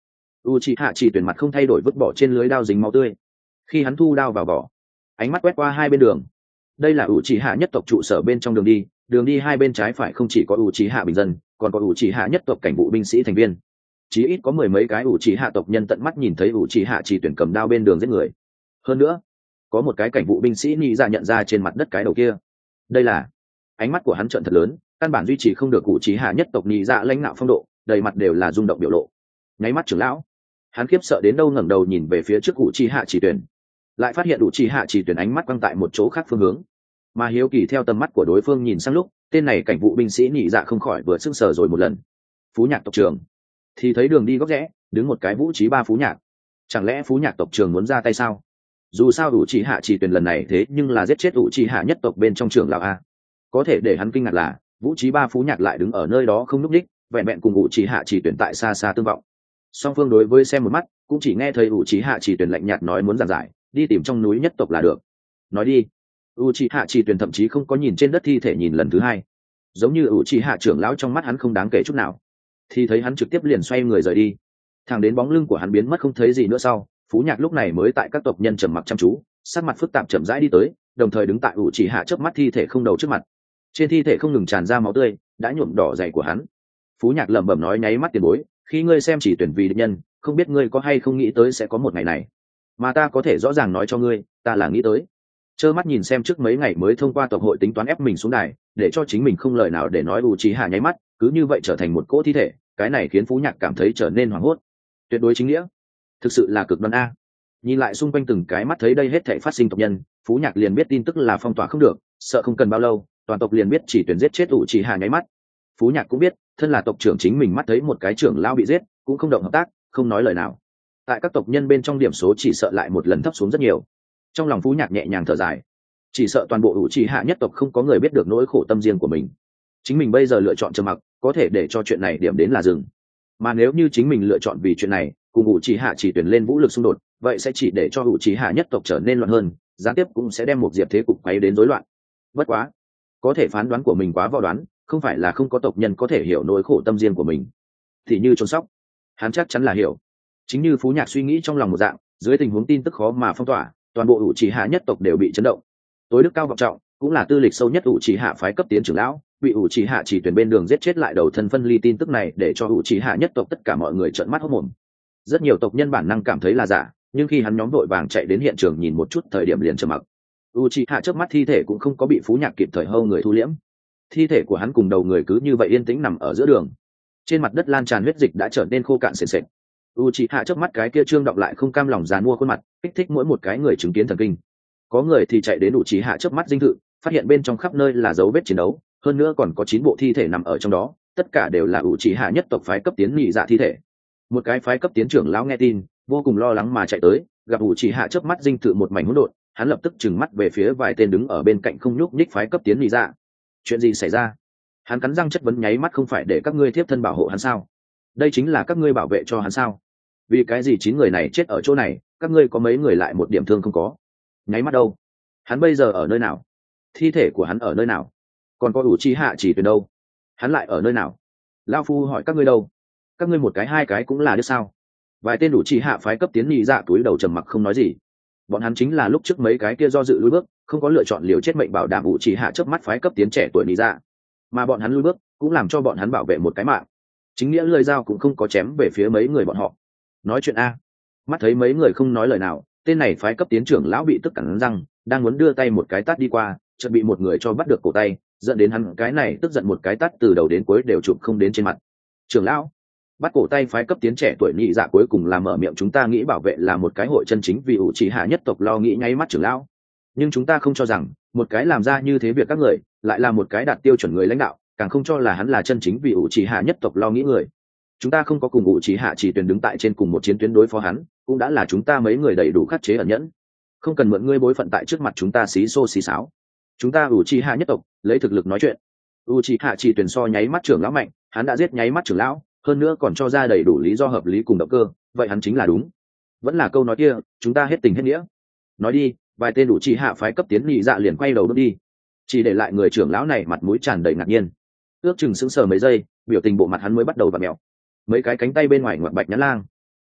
Uchiha chỉ tuyển mặt không thay đổi vứt bỏ trên lưới đao dính máu tươi. Khi hắn thu đao vào vỏ, ánh mắt quét qua hai bên đường. Đây là Uchiha nhất tộc trụ sở bên trong đường đi hai bên trái phải không chỉ có Uchiha bình dân, còn có Uchiha nhất tộc cảnh vụ binh sĩ thành viên. Chí ít có mười mấy cái Uchiha tộc nhân tận mắt nhìn thấy Uchiha chỉ tuyển cầm đao bên đường giết người. Hơn nữa, có một cái cảnh vụ binh sĩ nhị dạ nhận ra trên mặt đất cái đầu kia. Đây là, ánh mắt của hắn trợn thật lớn, căn bản duy trì không được Uchiha nhất tộc nhị dạ lãnh nạo phong độ, đầy mặt đều là rung động biểu lộ. Nháy mắt trưởng lão, hắn khiếp sợ đến đâu ngẩng đầu nhìn về phía trước Uchiha chỉ tuyển, lại phát hiện Uchiha chỉ tuyển ánh mắt quăng tại một chỗ khác phương hướng, mà hiếu kỳ theo tầm mắt của đối phương nhìn sang lúc, tên này cảnh vụ binh sĩ nhị dạ không khỏi vừa sững sờ rồi một lần. Phú nhạc tộc trưởng, thì thấy đường đi góc rẽ đứng một cái vũ trí ba phú nhạc. Chẳng lẽ phú nhạc tộc trưởng muốn ra tay sao? Dù sao Uchiha chỉ tuyển lần này thế nhưng là giết chết Uchiha nhất tộc bên trong trưởng lão a. Có thể để hắn kinh ngạc là vũ trí ba phú nhạc lại đứng ở nơi đó không nhúc nhích, vẹn vẹn cùng Uchiha chỉ tuyển tại xa xa tương vọng. Song phương đối với xem một mắt, cũng chỉ nghe thấy Uchiha chỉ tuyển lạnh nhạt nói muốn giảng giải, đi tìm trong núi nhất tộc là được. Nói đi. Uchiha chỉ tuyển thậm chí không có nhìn trên đất thi thể nhìn lần thứ hai, giống như Uchiha trưởng lão trong mắt hắn không đáng kể chút nào, thì thấy hắn trực tiếp liền xoay người rời đi. Thẳng đến bóng lưng của hắn biến mất không thấy gì nữa sau, phú nhạc lúc này mới tại các tộc nhân trầm mặc chăm chú, sắc mặt phức tạp chậm rãi đi tới, đồng thời đứng tại Uchiha chớp mắt thi thể không đầu trước mặt. Trên thi thể không ngừng tràn ra máu tươi, đã nhuộm đỏ giày của hắn. Phú nhạc lẩm bẩm nói nháy mắt tiền bối, khi ngươi xem chỉ tuyển vì địch nhân, không biết ngươi có hay không nghĩ tới sẽ có một ngày này, mà ta có thể rõ ràng nói cho ngươi, ta là nghĩ tới. Trơ mắt nhìn xem trước mấy ngày mới thông qua tộc hội tính toán ép mình xuống đài, để cho chính mình không lời nào để nói, Uchiha nháy mắt cứ như vậy trở thành một cỗ thi thể, cái này khiến phú nhạc cảm thấy trở nên hoảng hốt. Tuyệt đối chính nghĩa, thực sự là cực đoan a. Nhìn lại xung quanh từng cái mắt thấy đây hết thảy phát sinh tộc nhân, phú nhạc liền biết tin tức là phong tỏa không được, sợ không cần bao lâu toàn tộc liền biết chỉ tuyển giết chết Uchiha nháy mắt. Phú nhạc cũng biết, thân là tộc trưởng chính mình mắt thấy một cái trưởng lão bị giết, cũng không động hợp tác, không nói lời nào. Tại các tộc nhân bên trong điểm số chỉ sợ lại một lần thấp xuống rất nhiều. Trong lòng phú nhạc nhẹ nhàng thở dài, chỉ sợ toàn bộ Uchiha nhất tộc không có người biết được nỗi khổ tâm riêng của mình. Chính mình bây giờ lựa chọn trầm mặc, có thể để cho chuyện này điểm đến là dừng. Mà nếu như chính mình lựa chọn vì chuyện này cùng Uchiha chỉ tuyển lên vũ lực xung đột, vậy sẽ chỉ để cho Uchiha nhất tộc trở nên loạn hơn, gián tiếp cũng sẽ đem một diệp thế cục quấy đến rối loạn. Bất quá, có thể phán đoán của mình quá võ đoán, không phải là không có tộc nhân có thể hiểu nỗi khổ tâm riêng của mình. Thì như Trôn Sóc, hắn chắc chắn là hiểu. Chính như phú nhạc suy nghĩ trong lòng một dạng, dưới tình huống tin tức khó mà phong tỏa, toàn bộ Uchiha nhất tộc đều bị chấn động. Tối đức cao vọng trọng, cũng là tư lịch sâu nhất Uchiha phái cấp tiến trưởng lão, bị Uchiha chỉ tuyển bên đường giết chết lại đầu thân phân ly, tin tức này để cho Uchiha nhất tộc tất cả mọi người trợn mắt hốt mồm. Rất nhiều tộc nhân bản năng cảm thấy là giả, nhưng khi hắn nhóm vội vàng chạy đến hiện trường nhìn một chút, thời điểm liền trầm mặc. Uchiha chớp mắt thi thể cũng không có bị phú nhạc kịp thời hâu người thu liễm. Thi thể của hắn cùng đầu người cứ như vậy yên tĩnh nằm ở giữa đường. Trên mặt đất lan tràn huyết dịch đã trở nên khô cạn sền sệt. Uchiha chớp mắt cái kia trương động lại không cam lòng giàn mua khuôn mặt, kích thích mỗi một cái người chứng kiến thần kinh. Có người thì chạy đến Uchiha chớp mắt dinh thự, phát hiện bên trong khắp nơi là dấu vết chiến đấu, hơn nữa còn có 9 bộ thi thể nằm ở trong đó, tất cả đều là Uchiha nhất tộc phái cấp tiến nhị dạ thi thể. Một cái phái cấp tiến trưởng lão nghe tin, vô cùng lo lắng mà chạy tới, gặp Uchiha chớp mắt dinh thự một mảnh hỗn độn, hắn lập tức trừng mắt về phía vài tên đứng ở bên cạnh không nhúc nhích phái cấp tiến nhị dạ. Chuyện gì xảy ra? Hắn cắn răng chất vấn, nháy mắt không phải để các ngươi tiếp thân bảo hộ hắn sao? Đây chính là các ngươi bảo vệ cho hắn sao? Vì cái gì 9 người này chết ở chỗ này, các ngươi có mấy người lại một điểm thương không có? Nháy mắt đâu? Hắn bây giờ ở nơi nào? Thi thể của hắn ở nơi nào? Còn có Uchiha chỉ tuyển đâu? Hắn lại ở nơi nào? Lão phu hỏi các ngươi đâu? Các ngươi một cái hai cái cũng là đứa sao? Vài tên Uchiha phái cấp tiến nhị dạ túi đầu trầm mặc không nói gì. Bọn hắn chính là lúc trước mấy cái kia do dự lùi bước, không có lựa chọn liều chết mệnh bảo đảm Uchiha chớp mắt phái cấp tiến trẻ tuổi nhị dạ. Mà bọn hắn lùi bước, cũng làm cho bọn hắn bảo vệ một cái mạng. Chính nghĩa lưỡi dao cũng không có chém về phía mấy người bọn họ. Nói chuyện a. Mắt thấy mấy người không nói lời nào, tên này phái cấp tiến trưởng lão bị tức cắn răng, đang muốn đưa tay một cái tát đi qua, chợt bị một người cho bắt được cổ tay, dẫn đến hắn cái này tức giận một cái tát từ đầu đến cuối đều chụp không đến trên mặt. Trưởng lão, bắt cổ tay phái cấp tiến trẻ tuổi nhị dạ cuối cùng là mở miệng, chúng ta nghĩ bảo vệ là một cái hội chân chính vì Uchiha nhất tộc lo nghĩ, nháy mắt trưởng lão. Nhưng chúng ta không cho rằng một cái làm ra như thế việc các người lại là một cái đạt tiêu chuẩn người lãnh đạo, càng không cho là hắn là chân chính vì Uchiha nhất tộc lo nghĩ người. Chúng ta không có cùng Uchiha chỉ tuyển đứng tại trên cùng một chiến tuyến đối phó hắn, cũng đã là chúng ta mấy người đầy đủ khắc chế ẩn nhẫn. Không cần mượn ngươi bối phận tại trước mặt chúng ta xí xô xí xáo. Chúng ta Uchiha nhất tộc lấy thực lực nói chuyện. Uchiha chỉ tuyển so nháy mắt trưởng lão mạnh, hắn đã giết nháy mắt trưởng lão, hơn nữa còn cho ra đầy đủ lý do hợp lý cùng động cơ, vậy hắn chính là đúng. Vẫn là câu nói kia, chúng ta hết tình hết nghĩa. Nói đi. Vài tên Uchiha phái cấp tiến nhị dạ liền quay đầu bước đi, chỉ để lại người trưởng lão này mặt mũi tràn đầy ngạc nhiên. Ước chừng sững sờ mấy giây, biểu tình bộ mặt hắn mới bắt đầu vặn mèo. Mấy cái cánh tay bên ngoài ngoặt bạch nhãn lang.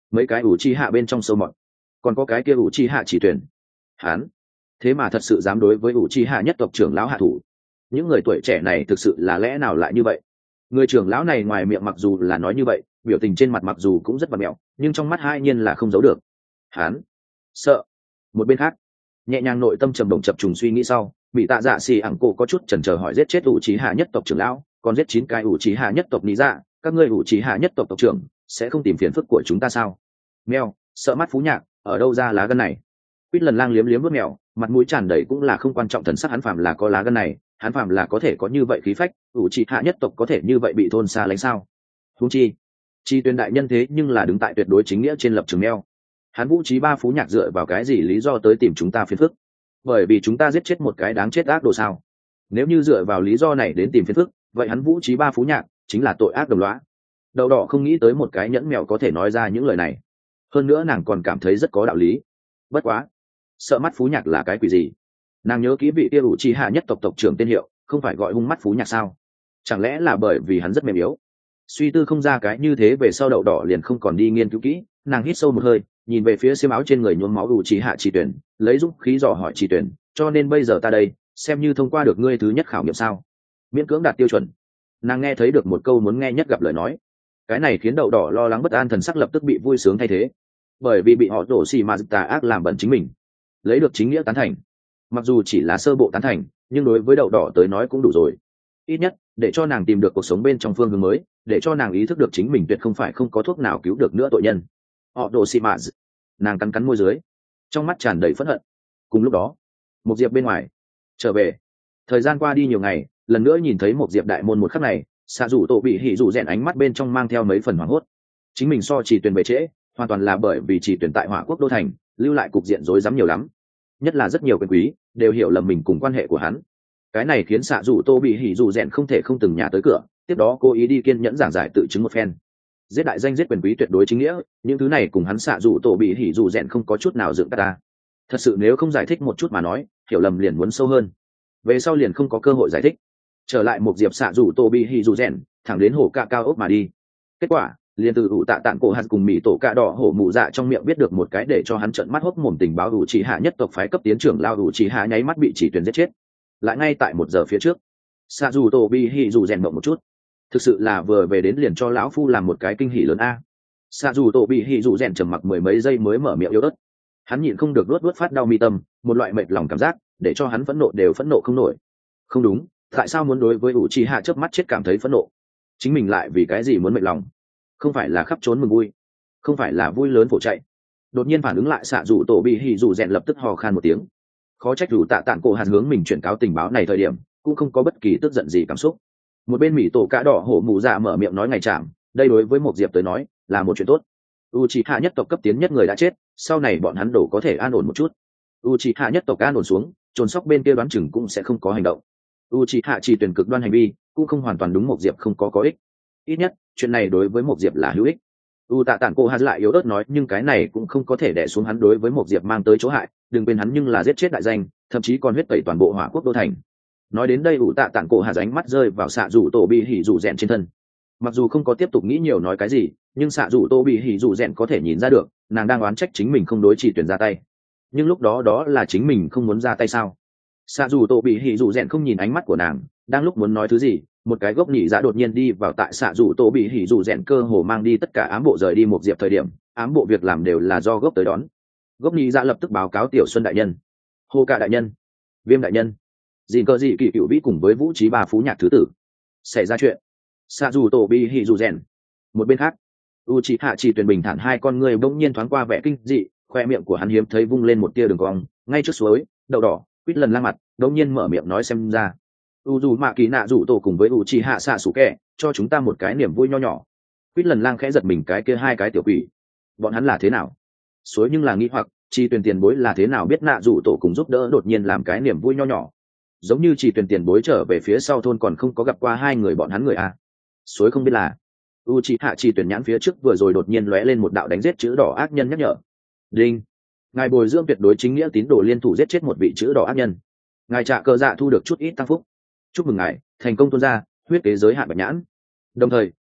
mấy cái ủ chi hạ bên trong sâu mọt, còn có cái kia ủ chi hạ chỉ tuyển. Hán thế mà thật sự dám đối với ủ chi hạ nhất tộc trưởng lão hạ thủ. Những người tuổi trẻ này thực sự là lẽ nào lại như vậy? Người trưởng lão này ngoài miệng mặc dù là nói như vậy, biểu tình trên mặt mặc dù cũng rất bặm mẹo, nhưng trong mắt hai nhiên là không giấu được. Hán sợ. Một bên khác, nhẹ nhàng nội tâm trầm động chập trùng suy nghĩ sau, bị tạ dạ xì ẳng cổ có chút chần chờ hỏi giết chết ủ trí hạ nhất tộc trưởng lão, còn giết 9 cái ủ trí hạ nhất tộc lý dạ, các ngươi ủ trí hạ nhất tộc tộc trưởng sẽ không tìm phiền phức của chúng ta sao? Mèo sợ mắt phú nhạc, ở đâu ra lá gân này? Quýt lần lang liếm liếm vớt mèo, mặt mũi tràn đầy cũng là không quan trọng, thần sắc hắn phàm là có lá gân này, hắn phàm là có thể có như vậy khí phách, ủ trí hạ nhất tộc có thể như vậy bị thôn xa lánh sao? Huống chi tuyên đại nhân thế nhưng là đứng tại tuyệt đối chính nghĩa trên lập trường mèo. Hắn vũ trí ba phú nhạc dựa vào cái gì lý do tới tìm chúng ta phiền phức? Bởi vì chúng ta giết chết một cái đáng chết ác đồ sao? Nếu như dựa vào lý do này đến tìm phiền phức, vậy hắn vũ trí ba phú nhạc chính là tội ác đồng lõa. Đậu đỏ không nghĩ tới một cái nhẫn mèo có thể nói ra những lời này, hơn nữa nàng còn cảm thấy rất có đạo lý. Bất quá, sợ mắt phú nhạc là cái quỷ gì? Nàng nhớ kỹ vị kia ủ trí hạ nhất tộc tộc trưởng tên hiệu không phải gọi hung mắt phú nhạc sao? Chẳng lẽ là bởi vì hắn rất mềm yếu? Suy tư không ra cái như thế về sau, đậu đỏ liền không còn đi nghiên cứu kỹ. Nàng hít sâu một hơi, nhìn về phía xiêm áo trên người nhuốm máu ủ trí hạ chỉ tuyển, lấy dũng khí dò hỏi chỉ tuyển, cho nên bây giờ ta đây xem như thông qua được ngươi thứ nhất khảo nghiệm sao? Miễn cưỡng đạt tiêu chuẩn. Nàng nghe thấy được một câu muốn nghe nhất gặp lời nói, cái này khiến đậu đỏ lo lắng bất an, thần sắc lập tức bị vui sướng thay thế, bởi vì bị họ đổ xì mà tà ác làm bẩn chính mình, lấy được chính nghĩa tán thành. Mặc dù chỉ là sơ bộ tán thành, nhưng đối với đậu đỏ tới nói cũng đủ rồi, ít nhất để cho nàng tìm được cuộc sống bên trong phương hướng mới, để cho nàng ý thức được chính mình tuyệt không phải không có thuốc nào cứu được nữa tội nhân. Họ đổ xì mà. Nàng cắn cắn môi dưới, trong mắt tràn đầy phẫn hận. Cùng lúc đó, một diệp bên ngoài trở về. Thời gian qua đi nhiều ngày, lần nữa nhìn thấy một diệp đại môn một khắc này, xạ rủ tổ bị hỉ rủ rèn ánh mắt bên trong mang theo mấy phần hoảng hốt. Chính mình so chỉ tuyển về trễ, hoàn toàn là bởi vì chỉ tuyển tại Hỏa Quốc đô thành lưu lại cục diện rối rắm nhiều lắm, nhất là rất nhiều quyền quý đều hiểu lầm mình cùng quan hệ của hắn. Cái này khiến xạ rủ tô bị hỉ rủ rèn không thể không từng nhà tới cửa, tiếp đó cố ý đi kiên nhẫn giảng giải tự chứng một phen. Giết đại danh, giết quyền quý tuyệt đối chính nghĩa, những thứ này cùng hắn xạ rủ tổ bị hỉ rủ rèn không có chút nào dựng ta. Thật sự nếu không giải thích một chút mà nói, hiểu lầm liền muốn sâu hơn, về sau liền không có cơ hội giải thích. Trở lại một diệp xạ rủ tô bị hỉ rủ rèn thẳng đến hồ cạ cao ốc mà đi. Kết quả liền từ ủ tạ tạng cổ hạt cùng mỹ tổ cạ đỏ hổ mụ dạ trong miệng biết được một cái để cho hắn trợn mắt hốc mồm tình báo: ủ trì hạ nhất tộc phái cấp tiến trưởng lao ủ trì hạ nháy mắt bị chỉ tuyển giết chết, lại ngay tại 1 giờ phía trước. Xạ dù tổ bi hỉ dù rèn mộng một chút, thực sự là vừa về đến liền cho lão phu làm một cái kinh hỉ lớn a. Xạ dù tổ bi hỉ dù rèn trầm mặc 10 mấy giây mới mở miệng yếu ớt. Hắn nhịn không được luốt phát đau mi tâm, một loại mệt lòng cảm giác để cho hắn phẫn nộ đều phẫn nộ không nổi. Không đúng, tại sao muốn đối với ủ trì hạ chớp mắt chết cảm thấy phẫn nộ? Chính mình lại vì cái gì muốn mệt lòng? Không phải là khắp trốn mừng vui, không phải là vui lớn phổ chạy. Đột nhiên phản ứng lại, xạ rủ tổ bị hỉ rủ rèn lập tức hò khan một tiếng. Khó trách rủ tạ tạng cổ hạt hướng mình chuyển cáo tình báo này thời điểm cũng không có bất kỳ tức giận gì cảm xúc. Một bên mỹ tổ cá đỏ hổ mù dạ mở miệng nói ngày chạm, đây đối với một diệp tới nói là một chuyện tốt. Uchiha nhất tộc cấp tiến nhất người đã chết, sau này bọn hắn đổ có thể an ổn một chút. Uchiha nhất tộc an ổn xuống, trồn sóc bên kia đoán chừng cũng sẽ không có hành động. Uchiha chỉ tuyển cực đoan hành vi cũng không hoàn toàn đúng một diệp không có ích. Ít nhất chuyện này đối với một diệp là hữu ích. Tạ tản cô hạt lại yếu ớt nói, nhưng cái này cũng không có thể đè xuống hắn đối với một diệp mang tới chỗ hại. Đừng quên hắn nhưng là giết chết đại danh, thậm chí còn huyết tẩy toàn bộ Hỏa Quốc đô thành. Nói đến đây, Tạ tản cô hạt ánh mắt rơi vào xạ rủ tổ bị hỉ rủ rèn trên thân. Mặc dù không có tiếp tục nghĩ nhiều nói cái gì, nhưng xạ rủ tổ bị hỉ rủ rèn có thể nhìn ra được nàng đang oán trách chính mình không đối chỉ tuyển ra tay. Nhưng lúc đó đó là chính mình không muốn ra tay sao? Xạ rủ tổ bị hỉ rủ rèn không nhìn ánh mắt của nàng, đang lúc muốn nói thứ gì, một cái gốc nhị dạ đột nhiên đi vào tại xạ rủ tổ bị hỉ rủ rèn cơ hồ mang đi tất cả ám bộ rời đi một diệp thời điểm, ám bộ việc làm đều là do gốc tới đón. Gốc nhị dạ lập tức báo cáo tiểu xuân đại nhân, hô cả đại nhân, viêm đại nhân, dìn cờ dị kỳ cựu vĩ cùng với vũ trí ba phú nhạc thứ tử xảy ra chuyện. Xạ rủ tổ bị hỉ rủ rèn. Một bên khác, Uchiha chỉ tuyển bình thản hai con người bỗng nhiên thoáng qua vẻ kinh dị, khoe miệng của hắn hiếm thấy vung lên một tia đường cong, ngay trước suối đậu đỏ quýt lần la mặt bỗng nhiên mở miệng nói, xem ra dù mạ kỳ nạ rủ tổ cùng với Uchiha xạ sủ kẹ cho chúng ta một cái niềm vui nho nhỏ. Quýt lần lang khẽ giật mình, cái kia hai cái tiểu quỷ bọn hắn là thế nào? Suối nhưng là nghĩ hoặc chi tuyển tiền bối là thế nào biết nạ rủ tổ cùng giúp đỡ đột nhiên làm cái niềm vui nho nhỏ, giống như chỉ tuyển tiền bối trở về phía sau thôn còn không có gặp qua hai người bọn hắn người à? Suối không biết là Uchiha chỉ tuyển nhãn phía trước vừa rồi đột nhiên lóe lên một đạo đánh giết chữ đỏ ác nhân nhắc nhở. Đinh, ngài bồi dưỡng tuyệt đối chính nghĩa tín đồ liên thủ giết chết một vị chữ đỏ ác nhân, ngài trả cờ dạ thu được chút ít tăng phúc. Chúc mừng ngài thành công tuôn ra huyết kế giới hạn bạch nhãn. Đồng thời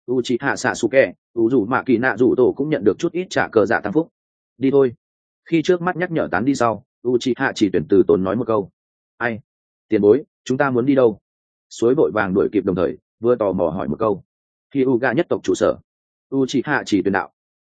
Uchiha Sasuke, dù mà kỳ nạ dù tổ cũng nhận được chút ít trả cờ dạ tăng phúc. Đi thôi. Khi trước mắt nhắc nhở tán đi sau, Uchiha chỉ tuyển từ tốn nói một câu. Ai? Tiền bối, chúng ta muốn đi đâu? Suối vội vàng đuổi kịp đồng thời, vừa tò mò hỏi một câu. Hyuga nhất tộc trụ sở. Uchiha chỉ tuyển đạo.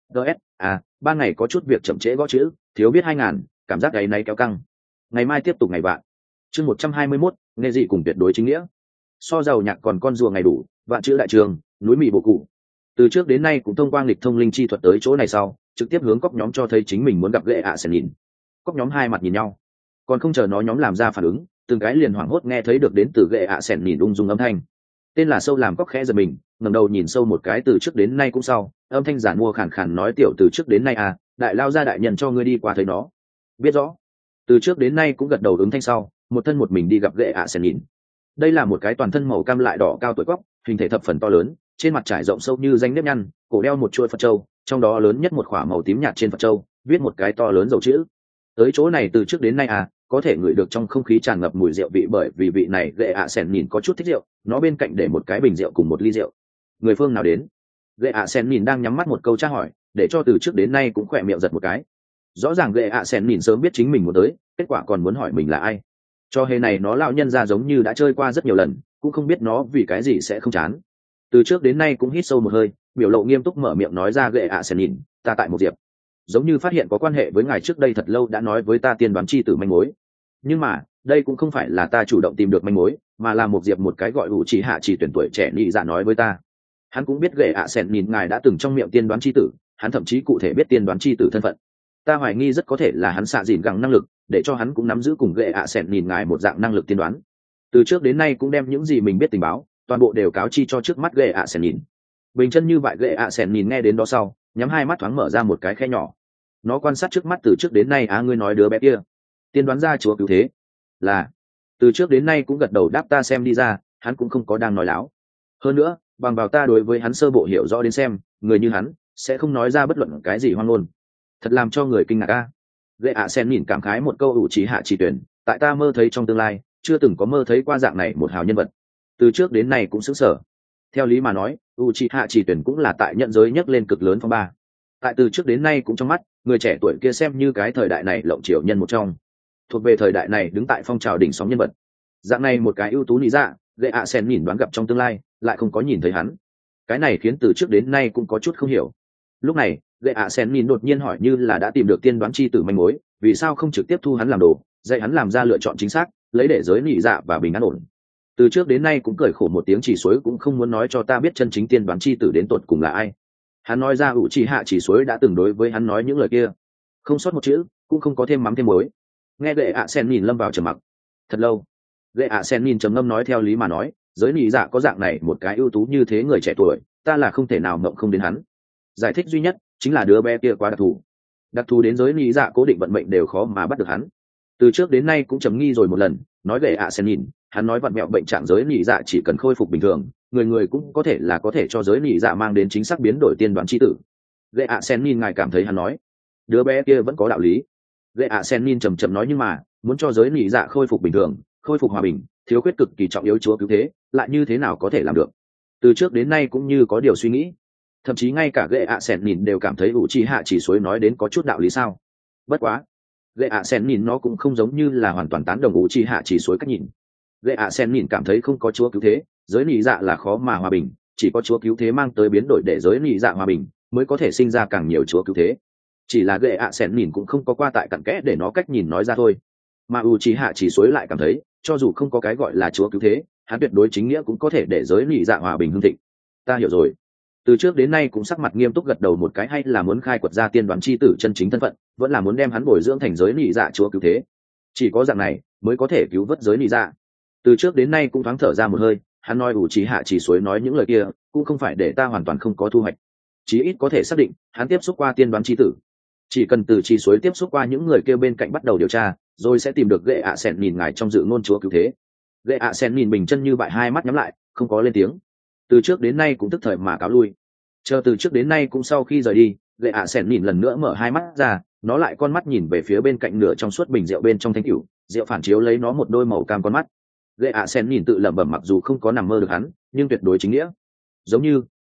Ban ngày có chút việc chậm trễ gõ chữ, thiếu biết 2000, cảm giác ngày nay kéo căng. Ngày mai tiếp tục ngày bạn. Chương 121, nghe gì cùng tuyệt đối chính nghĩa. So giàu nhạc còn con rùa ngày đủ, vạn chữ đại trường, núi mì bổ cụ. Từ trước đến nay cũng thông qua nghịch thông linh chi thuật tới chỗ này sau, trực tiếp hướng cóc nhóm cho thấy chính mình muốn gặp Gệ ạ Sen nhìn. Cóc nhóm hai mặt nhìn nhau, còn không chờ nó nhóm làm ra phản ứng, từng cái liền hoảng hốt nghe thấy được đến từ Gệ ạ Sen nhìn ung dung âm thanh. Tên là sâu làm cóc khẽ giật mình, ngẩng đầu nhìn sâu một cái từ trước đến nay cũng sau, âm thanh giản mua khàn khàn nói tiểu từ trước đến nay à, đại lao ra đại nhân cho ngươi đi qua thấy nó. Biết rõ. Từ trước đến nay cũng gật đầu ứng thanh sau, một thân một mình đi gặp Gệ ạ Sen nhìn. Đây là một cái toàn thân màu cam lại đỏ cao tuổi cóc, hình thể thập phần to lớn, trên mặt trải rộng sâu như danh nếp nhăn, cổ đeo một chuỗi Phật châu, trong đó lớn nhất một khỏa màu tím nhạt trên Phật châu, viết một cái to lớn dầu chữ. Tới chỗ này từ trước đến nay à, có thể ngửi được trong không khí tràn ngập mùi rượu vị bởi vì vị này Gệ ạ Sen nhìn có chút thích rượu, nó bên cạnh để một cái bình rượu cùng một ly rượu. Người phương nào đến? Gệ ạ Sen nhìn đang nhắm mắt một câu tra hỏi, để cho từ trước đến nay cũng khỏe miệng giật một cái. Rõ ràng Gệ ạ Sen nhìn sớm biết chính mình muốn tới, kết quả còn muốn hỏi mình là ai. Cho hề này nó lão nhân ra giống như đã chơi qua rất nhiều lần, cũng không biết nó vì cái gì sẽ không chán. Từ trước đến nay cũng hít sâu một hơi, biểu lộ nghiêm túc mở miệng nói ra Gệ ạ Sen nhìn, ta tại một diệp, giống như phát hiện có quan hệ với ngài trước đây thật lâu đã nói với ta tiên đoán chi tử manh mối. Nhưng mà đây cũng không phải là ta chủ động tìm được manh mối, mà là một diệp một cái gọi ủ chỉ hạ chỉ tuyển tuổi trẻ nhị dạ nói với ta. Hắn cũng biết Gệ ạ Sen nhìn ngài đã từng trong miệng tiên đoán chi tử, hắn thậm chí cụ thể biết tiên đoán chi tử thân phận. Ta hoài nghi rất có thể là hắn xạ dìn gẳng năng lực, để cho hắn cũng nắm giữ cùng Gệ ạ Sen nhìn ngài một dạng năng lực tiên đoán. Từ trước đến nay cũng đem những gì mình biết tình báo toàn bộ đều cáo chi cho trước mắt Gệ ạ Sen nhìn. Bình chân như vậy Gệ ạ Sen nhìn nghe đến đó sau, nhắm hai mắt thoáng mở ra một cái khe nhỏ. Nó quan sát trước mắt từ trước đến nay ngươi nói đứa bé kia tiên đoán ra chúa cứu thế là. Từ trước đến nay cũng gật đầu đáp ta xem đi ra, hắn cũng không có đang nói láo. Hơn nữa bằng vào ta đối với hắn sơ bộ hiểu rõ đến xem, người như hắn sẽ không nói ra bất luận cái gì hoang ngôn. Thật làm cho người kinh ngạc Gệ ạ Sen nhìn cảm khái một câu ủ trí hạ chỉ tuyển, tại ta mơ thấy trong tương lai chưa từng có mơ thấy qua dạng này một hào nhân vật. Từ trước đến nay cũng sững sờ. Theo lý mà nói Uchiha chỉ tuyển cũng là tại nhận giới nhấc lên cực lớn phong ba. Tại từ trước đến nay cũng trong mắt người trẻ tuổi kia xem như cái thời đại này lộng triều nhân một trong, thuộc về thời đại này đứng tại phong trào đỉnh sóng nhân vật. Dạng này một cái ưu tú lý dạ, Gệ ạ Sen nhìn đoán gặp trong tương lai lại không có nhìn thấy hắn, cái này khiến từ trước đến nay cũng có chút không hiểu. Lúc này Gệ ạ Sen nhìn đột nhiên hỏi như là đã tìm được tiên đoán chi tử manh mối, vì sao không trực tiếp thu hắn làm đồ, dạy hắn làm ra lựa chọn chính xác, lấy để giới nị dạ và bình an ổn. Từ trước đến nay cũng cười khổ một tiếng chỉ suối cũng không muốn nói cho ta biết chân chính tiên đoán chi tử đến tột cùng là ai. Hắn nói ra ủ chỉ hạ chỉ suối đã từng đối với hắn nói những lời kia, không sót một chữ, cũng không có thêm mắm thêm muối. Nghe Gệ ạ Sen nhìn lâm vào trầm mặc thật lâu. Gệ ạ Sen nhìn trầm ngâm nói theo lý mà nói, giới nị dạ có dạng này một cái ưu tú như thế người trẻ tuổi, ta là không thể nào mộng không đến hắn. Giải thích duy nhất chính là đứa bé kia quá đặc thù đến giới nị dạ cố định vận mệnh đều khó mà bắt được hắn. Từ trước đến nay cũng trầm nghi rồi một lần, nói Gệ ạ Sen nhìn, hắn nói vặn mẹo bệnh trạng giới nị dạ chỉ cần khôi phục bình thường, người cũng có thể cho giới nị dạ mang đến chính xác biến đổi tiên đoán chi tử. Gệ ạ Sen nhìn ngài cảm thấy hắn nói đứa bé kia vẫn có đạo lý. Gệ ạ Sen nhìn trầm trầm nói nhưng mà muốn cho giới nị dạ khôi phục bình thường, khôi phục hòa bình, thiếu khuyết cực kỳ trọng yếu chúa cứu thế, lại như thế nào có thể làm được? Từ trước đến nay cũng như có điều suy nghĩ, thậm chí ngay cả Gệ ạ Sen nhìn đều cảm thấy Uchiha chỉ suối nói đến có chút đạo lý sao. Bất quá Gệ ạ Sen nhìn nó cũng không giống như là hoàn toàn tán đồng Uchiha chỉ suối cách nhìn. Gệ ạ Sen nhìn cảm thấy không có chúa cứu thế, giới nị dạ là khó mà hòa bình, chỉ có chúa cứu thế mang tới biến đổi để giới nị dạ hòa bình mới có thể sinh ra càng nhiều chúa cứu thế. Chỉ là Gệ ạ Sen nhìn cũng không có qua tại cặn kẽ để nó cách nhìn nói ra thôi. Mà Uchiha chỉ suối lại cảm thấy cho dù không có cái gọi là chúa cứu thế, hắn tuyệt đối chính nghĩa cũng có thể để giới nị dạ hòa bình hưng thịnh. Ta hiểu rồi. Từ trước đến nay cũng sắc mặt nghiêm túc gật đầu một cái, hay là muốn khai quật ra tiên đoán chi tử chân chính thân phận, vẫn là muốn đem hắn bồi dưỡng thành giới nị dạ chúa cứu thế. Chỉ có dạng này mới có thể cứu vớt giới nị dạ. Từ trước đến nay cũng thoáng thở ra một hơi, hắn nói Uchiha chỉ suối nói những lời kia cũng không phải để ta hoàn toàn không có thu hoạch, chí ít có thể xác định hắn tiếp xúc qua tiên đoán chi tử. Chỉ cần từ chỉ suối tiếp xúc qua những người kia bên cạnh bắt đầu điều tra, rồi sẽ tìm được Gệ ạ Sen nhìn ngài trong dự ngôn chúa cứu thế. Gệ ạ Sen nhìn bình chân như bại, hai mắt nhắm lại không có lên tiếng. Từ trước đến nay cũng tức thời mà cáo lui. Chờ từ trước đến nay cũng sau khi rời đi, Gệ ạ Sen nhìn lần nữa mở hai mắt ra, nó lại con mắt nhìn về phía bên cạnh nửa trong suốt bình rượu bên trong thanh cửu, rượu phản chiếu lấy nó một đôi màu cam con mắt. Gệ ạ Sen nhìn tự lẩm bẩm mặc dù không có nằm mơ được hắn, nhưng tuyệt đối chính nghĩa. Giống như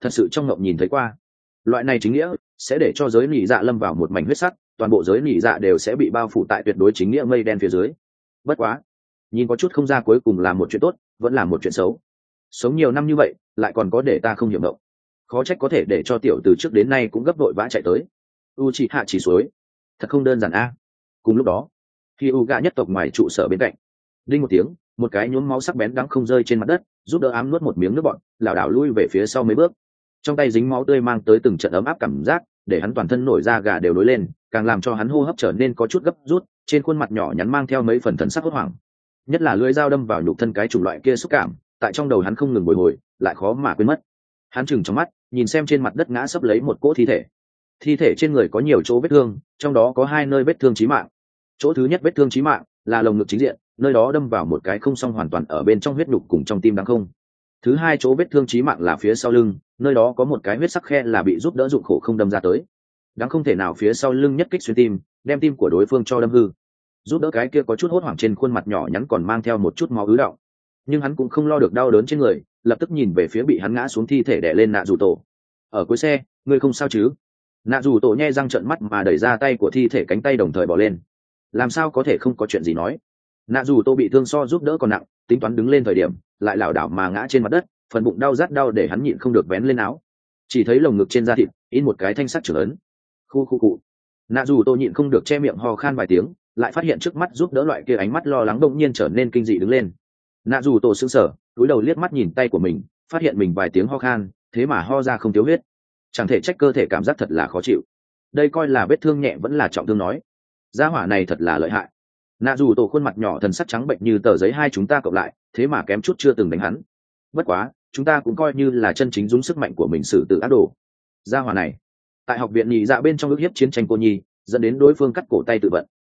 thật sự trong ngộng nhìn thấy qua. Loại này chính nghĩa sẽ để cho giới nhị dạ lâm vào một mảnh huyết sắc, toàn bộ giới nhị dạ đều sẽ bị bao phủ tại tuyệt đối chính nghĩa mây đen phía dưới. Bất quá, nhìn có chút không ra cuối cùng là một chuyện tốt vẫn là một chuyện xấu. Sống nhiều năm như vậy lại còn có để ta không hiểu động, khó trách có thể để cho tiểu từ trước đến nay cũng gấp đội vã chạy tới Uchiha chỉ suối, thật không đơn giản a. Cùng lúc đó, khi Uga nhất tộc ngoài trụ sở bên cạnh, đinh một tiếng, một cái nhuốm máu sắc bén đắng không rơi trên mặt đất, giúp đỡ ám nuốt một miếng nước bọt, lảo đảo lui về phía sau mấy bước. Trong tay dính máu tươi mang tới từng trận ấm áp cảm giác, để hắn toàn thân nổi da gà đều nổi lên, càng làm cho hắn hô hấp trở nên có chút gấp rút, trên khuôn mặt nhỏ nhắn mang theo mấy phần thần sắc hốt hoảng. Nhất là lưỡi dao đâm vào nhục thân cái chủng loại kia xúc cảm, tại trong đầu hắn không ngừng bồi hồi, lại khó mà quên mất. Hắn chừng trong mắt, nhìn xem trên mặt đất ngã sấp lấy một cỗ thi thể. Thi thể trên người có nhiều chỗ vết thương, trong đó có 2 nơi vết thương chí mạng. Chỗ thứ nhất vết thương chí mạng là lồng ngực chính diện, nơi đó đâm vào một cái không song hoàn toàn ở bên trong huyết nhục cùng trong tim đáng không. Thứ hai chỗ vết thương chí mạng là phía sau lưng, nơi đó có một cái huyết sắc khe là bị giúp đỡ dụng khổ không đâm ra tới. Đáng không thể nào phía sau lưng nhất kích xuyên tim, đem tim của đối phương cho đâm hư. Giúp đỡ cái kia có chút hốt hoảng trên khuôn mặt nhỏ nhắn còn mang theo một chút máu ứ đọng, nhưng hắn cũng không lo được đau đớn trên người, lập tức nhìn về phía bị hắn ngã xuống thi thể đè lên nạ dù tổ. Ở cuối xe, ngươi không sao chứ? Nạ dù tổ nhe răng trợn mắt mà đẩy ra tay của thi thể, cánh tay đồng thời bỏ lên. Làm sao có thể không có chuyện gì nói? Nạ dù tổ bị thương so giúp đỡ còn nặng, tính toán đứng lên thời điểm lại lảo đảo mà ngã trên mặt đất, phần bụng đau rát đau để hắn nhịn không được vén lên áo, chỉ thấy lồng ngực trên da thịt in một cái thanh sắt trưởng ấn. Khu khu cụ. Nạ dù tổ nhịn không được che miệng ho khan vài tiếng, lại phát hiện trước mắt giúp đỡ loại kia ánh mắt lo lắng đông nhiên trở nên kinh dị đứng lên. Nạ dù tổ sững sờ, cúi đầu liếc mắt nhìn tay của mình, phát hiện mình vài tiếng ho khan, thế mà ho ra không thiếu huyết, chẳng thể trách cơ thể cảm giác thật là khó chịu. Đây coi là vết thương nhẹ vẫn là trọng thương nói. Gia hỏa này thật là lợi hại. Nạ dù tổ khuôn mặt nhỏ thần sắc trắng bệnh như tờ giấy, hai chúng ta cộng lại thế mà kém chút chưa từng đánh hắn. Bất quá chúng ta cũng coi như là chân chính dùng sức mạnh của mình xử tử ác đồ. Gia hỏa này tại học viện nhị dạ bên trong ước hiếp chiến tranh cô nhi, dẫn đến đối phương cắt cổ tay tự vận.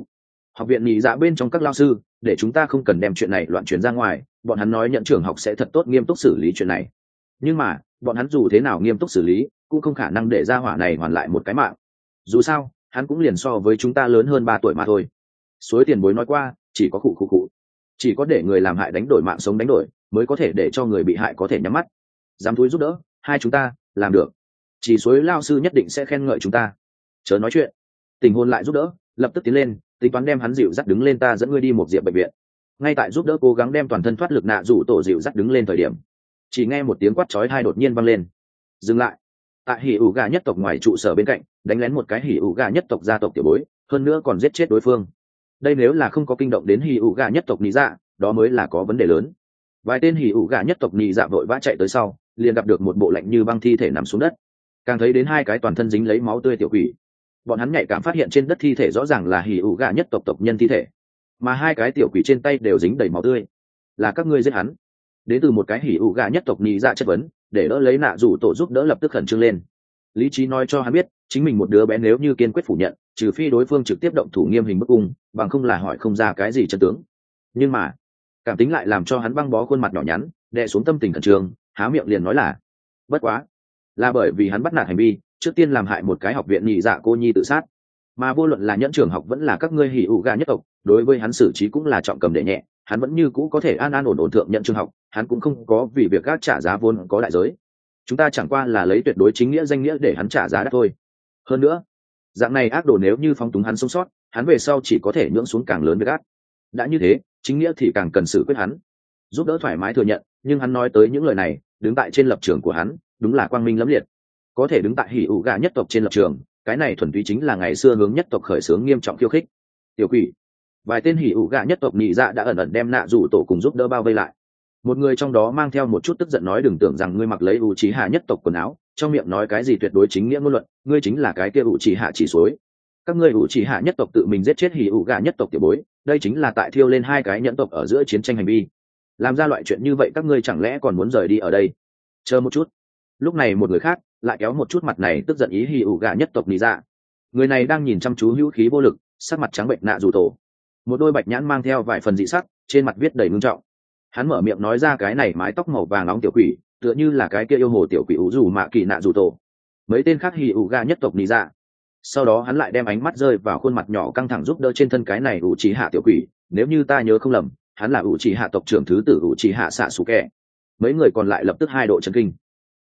Học viện nhị dạ bên trong các lao sư để chúng ta không cần đem chuyện này loạn truyền ra ngoài, bọn hắn nói nhận trưởng học sẽ thật tốt nghiêm túc xử lý chuyện này, nhưng mà bọn hắn dù thế nào nghiêm túc xử lý cũng không khả năng để gia hỏa này hoàn lại một cái mạng. Dù sao hắn cũng liền so với chúng ta lớn hơn 3 tuổi mà thôi. Suối tiền bối nói qua, chỉ có khụ, chỉ có để người làm hại đánh đổi mạng sống đánh đổi, mới có thể để cho người bị hại có thể nhắm mắt. Dám thúi giúp đỡ, hai chúng ta làm được, chỉ suối lao sư nhất định sẽ khen ngợi chúng ta. Chớ nói chuyện. Tình hôn lại giúp đỡ, lập tức tiến lên, tính toán đem hắn dịu dắt đứng lên, ta dẫn ngươi đi một diệp bệnh viện. Ngay tại giúp đỡ cố gắng đem toàn thân thoát lực nạ rủ tổ dịu dắt đứng lên thời điểm, chỉ nghe một tiếng quát chói tai đột nhiên vang lên. Dừng lại. Tại hỉ ủ gà nhất tộc ngoài trụ sở bên cạnh đánh lén một cái hỉ ủ gà nhất tộc gia tộc tiểu bối, hơn nữa còn giết chết đối phương. Đây nếu là không có kinh động đến hỉ ủ gà nhất tộc nhị dạ, đó mới là có vấn đề lớn. Vài tên hỉ ủ gà nhất tộc nhị dạ vội vã chạy tới sau, liền gặp được một bộ lạnh như băng thi thể nằm xuống đất, càng thấy đến 2 cái toàn thân dính lấy máu tươi tiểu quỷ. Bọn hắn nhạy cảm phát hiện trên đất thi thể rõ ràng là hỉ ủ gà nhất tộc tộc nhân thi thể, mà 2 cái tiểu quỷ trên tay đều dính đầy máu tươi. Là các ngươi giết hắn? Đến từ một cái hỉ ủ gà nhất tộc nhị dạ chất vấn, để đỡ lấy nạ rủ tổ giúp đỡ lập tức khẩn trương lên. Lý trí nói cho hắn biết chính mình một đứa bé nếu như kiên quyết phủ nhận, trừ phi đối phương trực tiếp động thủ nghiêm hình bức cung, bằng không là hỏi không ra cái gì chân tướng. Nhưng mà cảm tính lại làm cho hắn băng bó khuôn mặt nhỏ nhắn, đè xuống tâm tình khẩn trương, há miệng liền nói là bất quá là bởi vì hắn bắt nạt hành vi trước tiên làm hại một cái học viện nhị dạ cô nhi tự sát, mà vô luận là nhẫn trưởng học vẫn là các ngươi hỉ ủ gà nhất tộc, đối với hắn xử trí cũng là trọng cầm để nhẹ, hắn vẫn như cũ có thể an an ổn ổn thượng nhận trường học, hắn cũng không có vì việc các trả giá vốn có đại giới. Chúng ta chẳng qua là lấy tuyệt đối chính nghĩa danh nghĩa để hắn trả giá đắt thôi. Hơn nữa dạng này ác đồ nếu như phóng túng hắn sống sót, hắn về sau chỉ có thể nhưỡng xuống càng lớn việc ác. Đã như thế chính nghĩa thì càng cần xử quyết hắn. Giúp đỡ thoải mái thừa nhận, nhưng hắn nói tới những lời này đứng tại trên lập trường của hắn đúng là quang minh lẫm liệt. Có thể đứng tại hỉ ủ gà nhất tộc trên lập trường, cái này thuần túy chính là ngày xưa hướng nhất tộc khởi xướng nghiêm trọng khiêu khích. Tiểu quỷ. Vài tên hỉ ủ gà nhất tộc nhị dạ đã ẩn ẩn đem nạ rủ tổ cùng giúp đỡ bao vây lại. Một người trong đó mang theo một chút tức giận nói, đừng tưởng rằng ngươi mặc lấy ủ trí hạ nhất tộc quần áo, trong miệng nói cái gì tuyệt đối chính nghĩa ngôn luận, ngươi chính là cái kia ủ trí hạ chỉ suối. Các ngươi ủ trí hạ nhất tộc tự mình giết chết hỉ ủ gà nhất tộc tiểu bối, đây chính là tại thiêu lên 2 cái nhẫn tộc ở giữa chiến tranh hành vi. Làm ra loại chuyện như vậy các ngươi chẳng lẽ còn muốn rời đi ở đây? Chờ một chút. Lúc này một người khác lại kéo một chút mặt này tức giận ý hỉ ủ gà nhất tộc nhị dạ. Người này đang nhìn chăm chú hữu khí vô lực, sắc mặt trắng bệnh nạ rủ tổ, một đôi bạch nhãn mang theo vài phần dị sắc, trên mặt viết đầy ngưng trọng. Hắn mở miệng nói ra, cái này mái tóc màu vàng nóng tiểu quỷ tựa như là cái kia yêu hồ tiểu quỷ ủ dù mạ kỳ nạ rủ tổ. Mấy tên khác hỉ ủ gà nhất tộc nhị dạ. Sau đó hắn lại đem ánh mắt rơi vào khuôn mặt nhỏ căng thẳng giúp đỡ trên thân cái này ủ trí hạ tiểu quỷ, nếu như ta nhớ không lầm hắn là ủ trí hạ tộc trưởng thứ tử ủ trí hạ xạ xù kẹ. Mấy người còn lại lập tức 2 độ chấn kinh.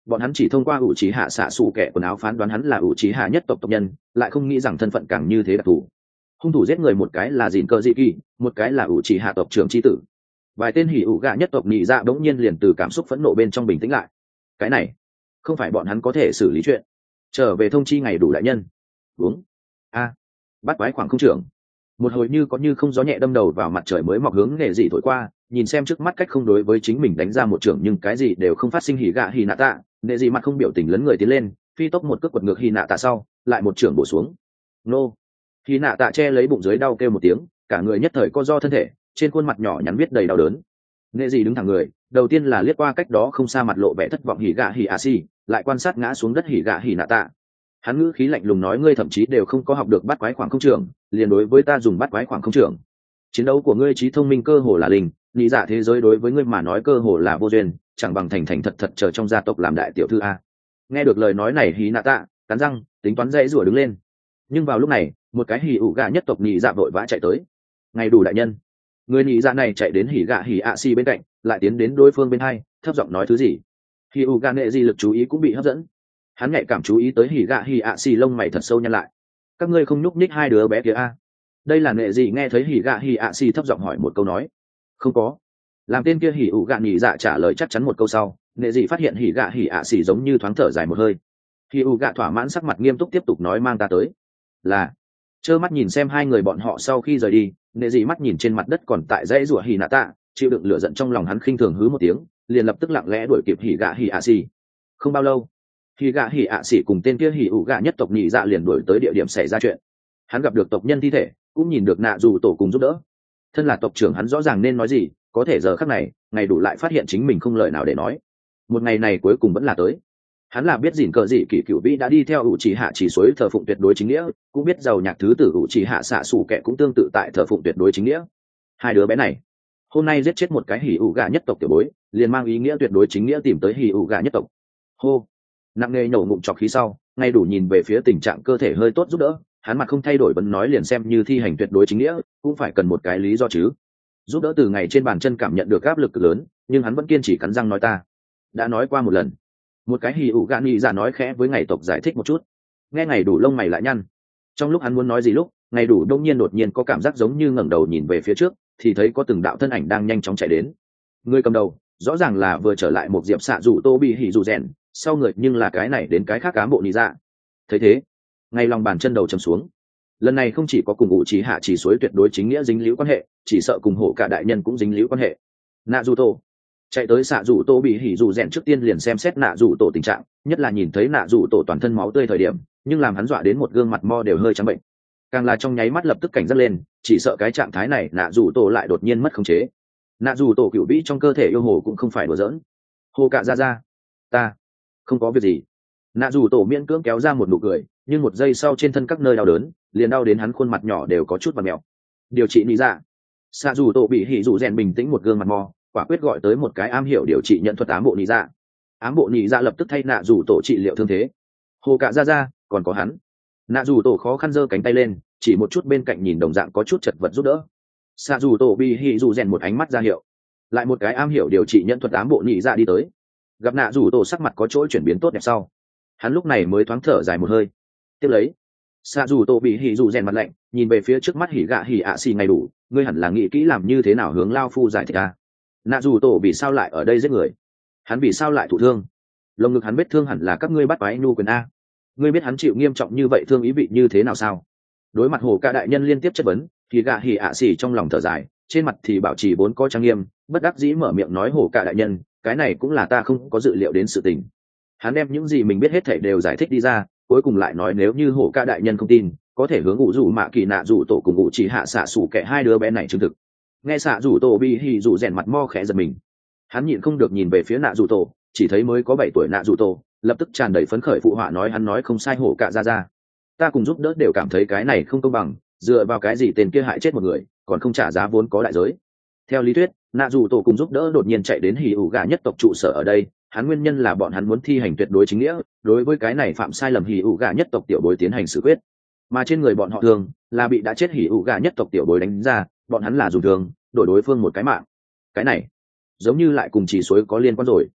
bọn hắn chỉ thông qua ủ trí hạ xạ xù kẻ quần áo phán đoán hắn là ủ trí hạ nhất tộc tộc nhân, lại không nghĩ rằng thân phận càng như thế đặc thù. Hung thủ giết người một cái là dìn cơ dị kỳ, một cái là ủ trí hạ tộc trưởng tri tử. Vài tên hỉ ủ gạ nhất tộc nhị dạ bỗng nhiên liền từ cảm xúc phẫn nộ bên trong bình tĩnh lại. Cái này không phải bọn hắn có thể xử lý chuyện. Trở về thông chi ngày đủ đại nhân. Uống. A. Bắt quái khoảng không trưởng. Một hồi như có như không gió nhẹ đâm đầu vào mặt trời mới mọc hướng nghệ dị thổi qua, nhìn xem trước mắt cách không đối với chính mình đánh ra một trưởng nhưng cái gì đều không phát sinh hỉ gạ hỉ nạ tạ, nghệ dị mặt không biểu tình lấn người tiến lên, phi tốc một cước quật ngược hỉ nạ tạ sau, lại một trưởng bổ xuống. Nô. Hỉ nạ tạ che lấy bụng dưới đau kêu một tiếng, cả người nhất thời co ro thân thể, trên khuôn mặt nhỏ nhắn viết đầy đau đớn. Nghệ dị đứng thẳng người, đầu tiên là liếc qua cách đó không xa mặt lộ vẻ thất vọng hỉ gạ hỉ a si, lại quan sát ngã xuống đất hỉ gạ hỉ nạ tạ. Hắn ngữ khí lạnh lùng nói ngươi thậm chí đều không có học được bắt quái khoảng không trưởng, liền đối với ta dùng bắt quái khoảng không trưởng. Chiến đấu của ngươi trí thông minh cơ hồ là linh, nghĩ dạ thế giới đối với ngươi mà nói cơ hồ là vô duyên, chẳng bằng thành thành thật thật chờ trong gia tộc làm đại tiểu thư a. Nghe được lời nói này hỉ nạ tạ cắn răng tính toán dãy rủa đứng lên, nhưng vào lúc này một cái hỉ ủ gạ nhất tộc nghĩ dạ vội vã chạy tới. Ngày đủ đại nhân. Người nghĩ dạ này chạy đến hỉ gạ hỉ ạ si bên cạnh, lại tiến đến đối phương bên hai, thấp giọng nói thứ gì. Hỉ ủ gạ nệ gì lực chú ý cũng bị hấp dẫn, hắn nhạy cảm chú ý tới hỉ gạ hỉ ạ xì lông mày thật sâu nhăn lại. Các ngươi không nhúc nhích hai đứa bé kia a? Đây là nệ gì nghe thấy hỉ gạ hỉ ạ xì thấp giọng hỏi một câu nói. Không có. Làm tên kia hỉ ủ gạ nhị dạ trả lời chắc chắn một câu sau, nệ gì phát hiện hỉ gạ hỉ ạ xì giống như thoáng thở dài một hơi. Hỉ ủ gạ thỏa mãn sắc mặt nghiêm túc tiếp tục nói mang ta tới. Là. Trơ mắt nhìn xem hai người bọn họ sau khi rời đi, nệ gì mắt nhìn trên mặt đất còn tại dãy rủa hỉ nạ tạ, chịu đựng lửa giận trong lòng hắn khinh thường hứ một tiếng, liền lập tức lặng lẽ đuổi kịp hỉ gạ hỉ ạ xì. Không bao lâu, khi gạ hỉ ạ xỉ cùng tên kia hỉ ủ gạ nhất tộc nhị dạ liền đuổi tới địa điểm xảy ra chuyện. Hắn gặp được tộc nhân thi thể, cũng nhìn được nạ dù tổ cùng giúp đỡ. Thân là tộc trưởng hắn rõ ràng nên nói gì, có thể giờ khắc này ngày đủ lại phát hiện chính mình không lời nào để nói. Một ngày này cuối cùng vẫn là tới. Hắn là biết dỉn cờ dị kỷ cựu vĩ đã đi theo ủ trì hạ chỉ suối thờ phụng tuyệt đối chính nghĩa, cũng biết giàu nhạc thứ tử ủ trì hạ xạ xù kẻ cũng tương tự tại thờ phụng tuyệt đối chính nghĩa. Hai đứa bé này hôm nay giết chết một cái hỉ ủ gạ nhất tộc tiểu bối, liền mang ý nghĩa tuyệt đối chính nghĩa tìm tới hỉ ủ gạ nhất tộc. Hô. Nặng nề nhổ ngụm trọc khí sau, ngay đủ nhìn về phía tình trạng cơ thể hơi tốt giúp đỡ, hắn mặt không thay đổi vẫn nói liền xem như thi hành tuyệt đối chính nghĩa cũng phải cần một cái lý do chứ. Giúp đỡ từ ngày trên bàn chân cảm nhận được áp lực cực lớn, nhưng hắn vẫn kiên trì cắn răng nói ta đã nói qua một lần. Một cái hì ụ gạn nghị giả nói khẽ với ngày tộc giải thích một chút. Nghe ngày đủ lông mày lại nhăn. Trong lúc hắn muốn nói gì lúc, ngày đủ đông nhiên đột nhiên có cảm giác giống như ngẩng đầu nhìn về phía trước, thì thấy có từng đạo thân ảnh đang nhanh chóng chạy đến. Người cầm đầu rõ ràng là vừa trở lại một diệp xạ rủ tô bị hỉ rủ rèn, sau người nhưng là cái này đến cái khác cán bộ nhị dạ. Thấy thế, ngay lòng bàn chân đầu chầm xuống. Lần này không chỉ có cùng ủ trí hạ chỉ suối tuyệt đối chính nghĩa dính liễu quan hệ, chỉ sợ cùng hổ cả đại nhân cũng dính liễu quan hệ. Nạ dù tổ chạy tới xạ dù tô bị hỉ dù rèn trước tiên liền xem xét nạ dù tổ tình trạng, nhất là nhìn thấy nạ dù tổ toàn thân máu tươi thời điểm, nhưng làm hắn dọa đến một gương mặt mo đều hơi trắng bệnh. Càng là trong nháy mắt lập tức cảnh giác lên, chỉ sợ cái trạng thái này nạ dù tổ lại đột nhiên mất khống chế. Nạ dù tổ cựu vĩ trong cơ thể yêu hồ cũng không phải đùa giỡn. Hồ cạ ra ta không có việc gì. Nạ dù tổ miễn cưỡng kéo ra một nụ cười, nhưng một giây sau trên thân các nơi đau đớn liền đau đến hắn khuôn mặt nhỏ đều có chút vặn mèo. Điều trị lý dạ. Xạ dù tổ bị hỉ dù rèn bình tĩnh một gương mặt mo, quả quyết gọi tới một cái am hiểu điều trị nhận thuật ám bộ nhị dạ. Ám bộ nhị dạ lập tức thay nạ dù tổ trị liệu thương thế. Hồ cạ ra còn có hắn. Nạ dù tổ khó khăn giơ cánh tay lên, chỉ một chút bên cạnh nhìn đồng dạng có chút chật vật giúp đỡ. Xạ dù tổ bị hỉ dù rèn một ánh mắt ra hiệu, lại một cái am hiểu điều trị nhận thuật ám bộ nhị dạ đi tới. Gặp nạ dù tổ sắc mặt có chỗ chuyển biến tốt đẹp sau, hắn lúc này mới thoáng thở dài một hơi. Tiếp lấy, xạ dù tổ bị hỉ dù rèn mặt lạnh, nhìn về phía trước mắt hỉ gạ hỉ ạ xì ngày đủ, ngươi hẳn là nghĩ kỹ làm như thế nào hướng lao phu giải thích a. Nạ dù tổ vì sao lại ở đây giết người? Hắn vì sao lại thụ thương? Lồng ngực hắn vết thương hẳn là các ngươi bắt quái nhu quyền a. Ngươi biết hắn chịu nghiêm trọng như vậy thương ý vị như thế nào sao? Đối mặt hồ ca đại nhân liên tiếp chất vấn, thì gạ hỉ ạ xì trong lòng thở dài, trên mặt thì bảo trì vốn có trang nghiêm, bất đắc dĩ mở miệng nói hồ ca đại nhân, cái này cũng là ta không có dự liệu đến sự tình. Hắn đem những gì mình biết hết thảy đều giải thích đi ra, cuối cùng lại nói nếu như hồ ca đại nhân không tin, có thể hướng ủ rủ mạ kỳ nạ rủ tổ cùng ủ chỉ hạ xạ sủ kẻ hai đứa bé này chứng thực. Nghe xạ rủ tổ bị hỉ rủ rèn mặt mo khẽ giật mình, hắn nhịn không được nhìn về phía nạ rủ tổ, chỉ thấy mới có 7 tuổi nạ rủ tổ lập tức tràn đầy phấn khởi phụ họa nói hắn nói không sai hổ cạ ra ta cùng giúp đỡ đều cảm thấy cái này không công bằng, dựa vào cái gì tên kia hại chết một người còn không trả giá vốn có đại giới. Theo lý thuyết nạ rủ tổ cùng giúp đỡ đột nhiên chạy đến hỉ ủ gà nhất tộc trụ sở ở đây, hắn nguyên nhân là bọn hắn muốn thi hành tuyệt đối chính nghĩa, đối với cái này phạm sai lầm hỉ ủ gà nhất tộc tiểu bối tiến hành xử quyết, mà trên người bọn họ thường là bị đã chết hỉ ủ gà nhất tộc tiểu bối đánh ra, bọn hắn là dùng thường đổi đối phương một cái mạng. Cái này giống như lại cùng chỉ suối có liên quan rồi.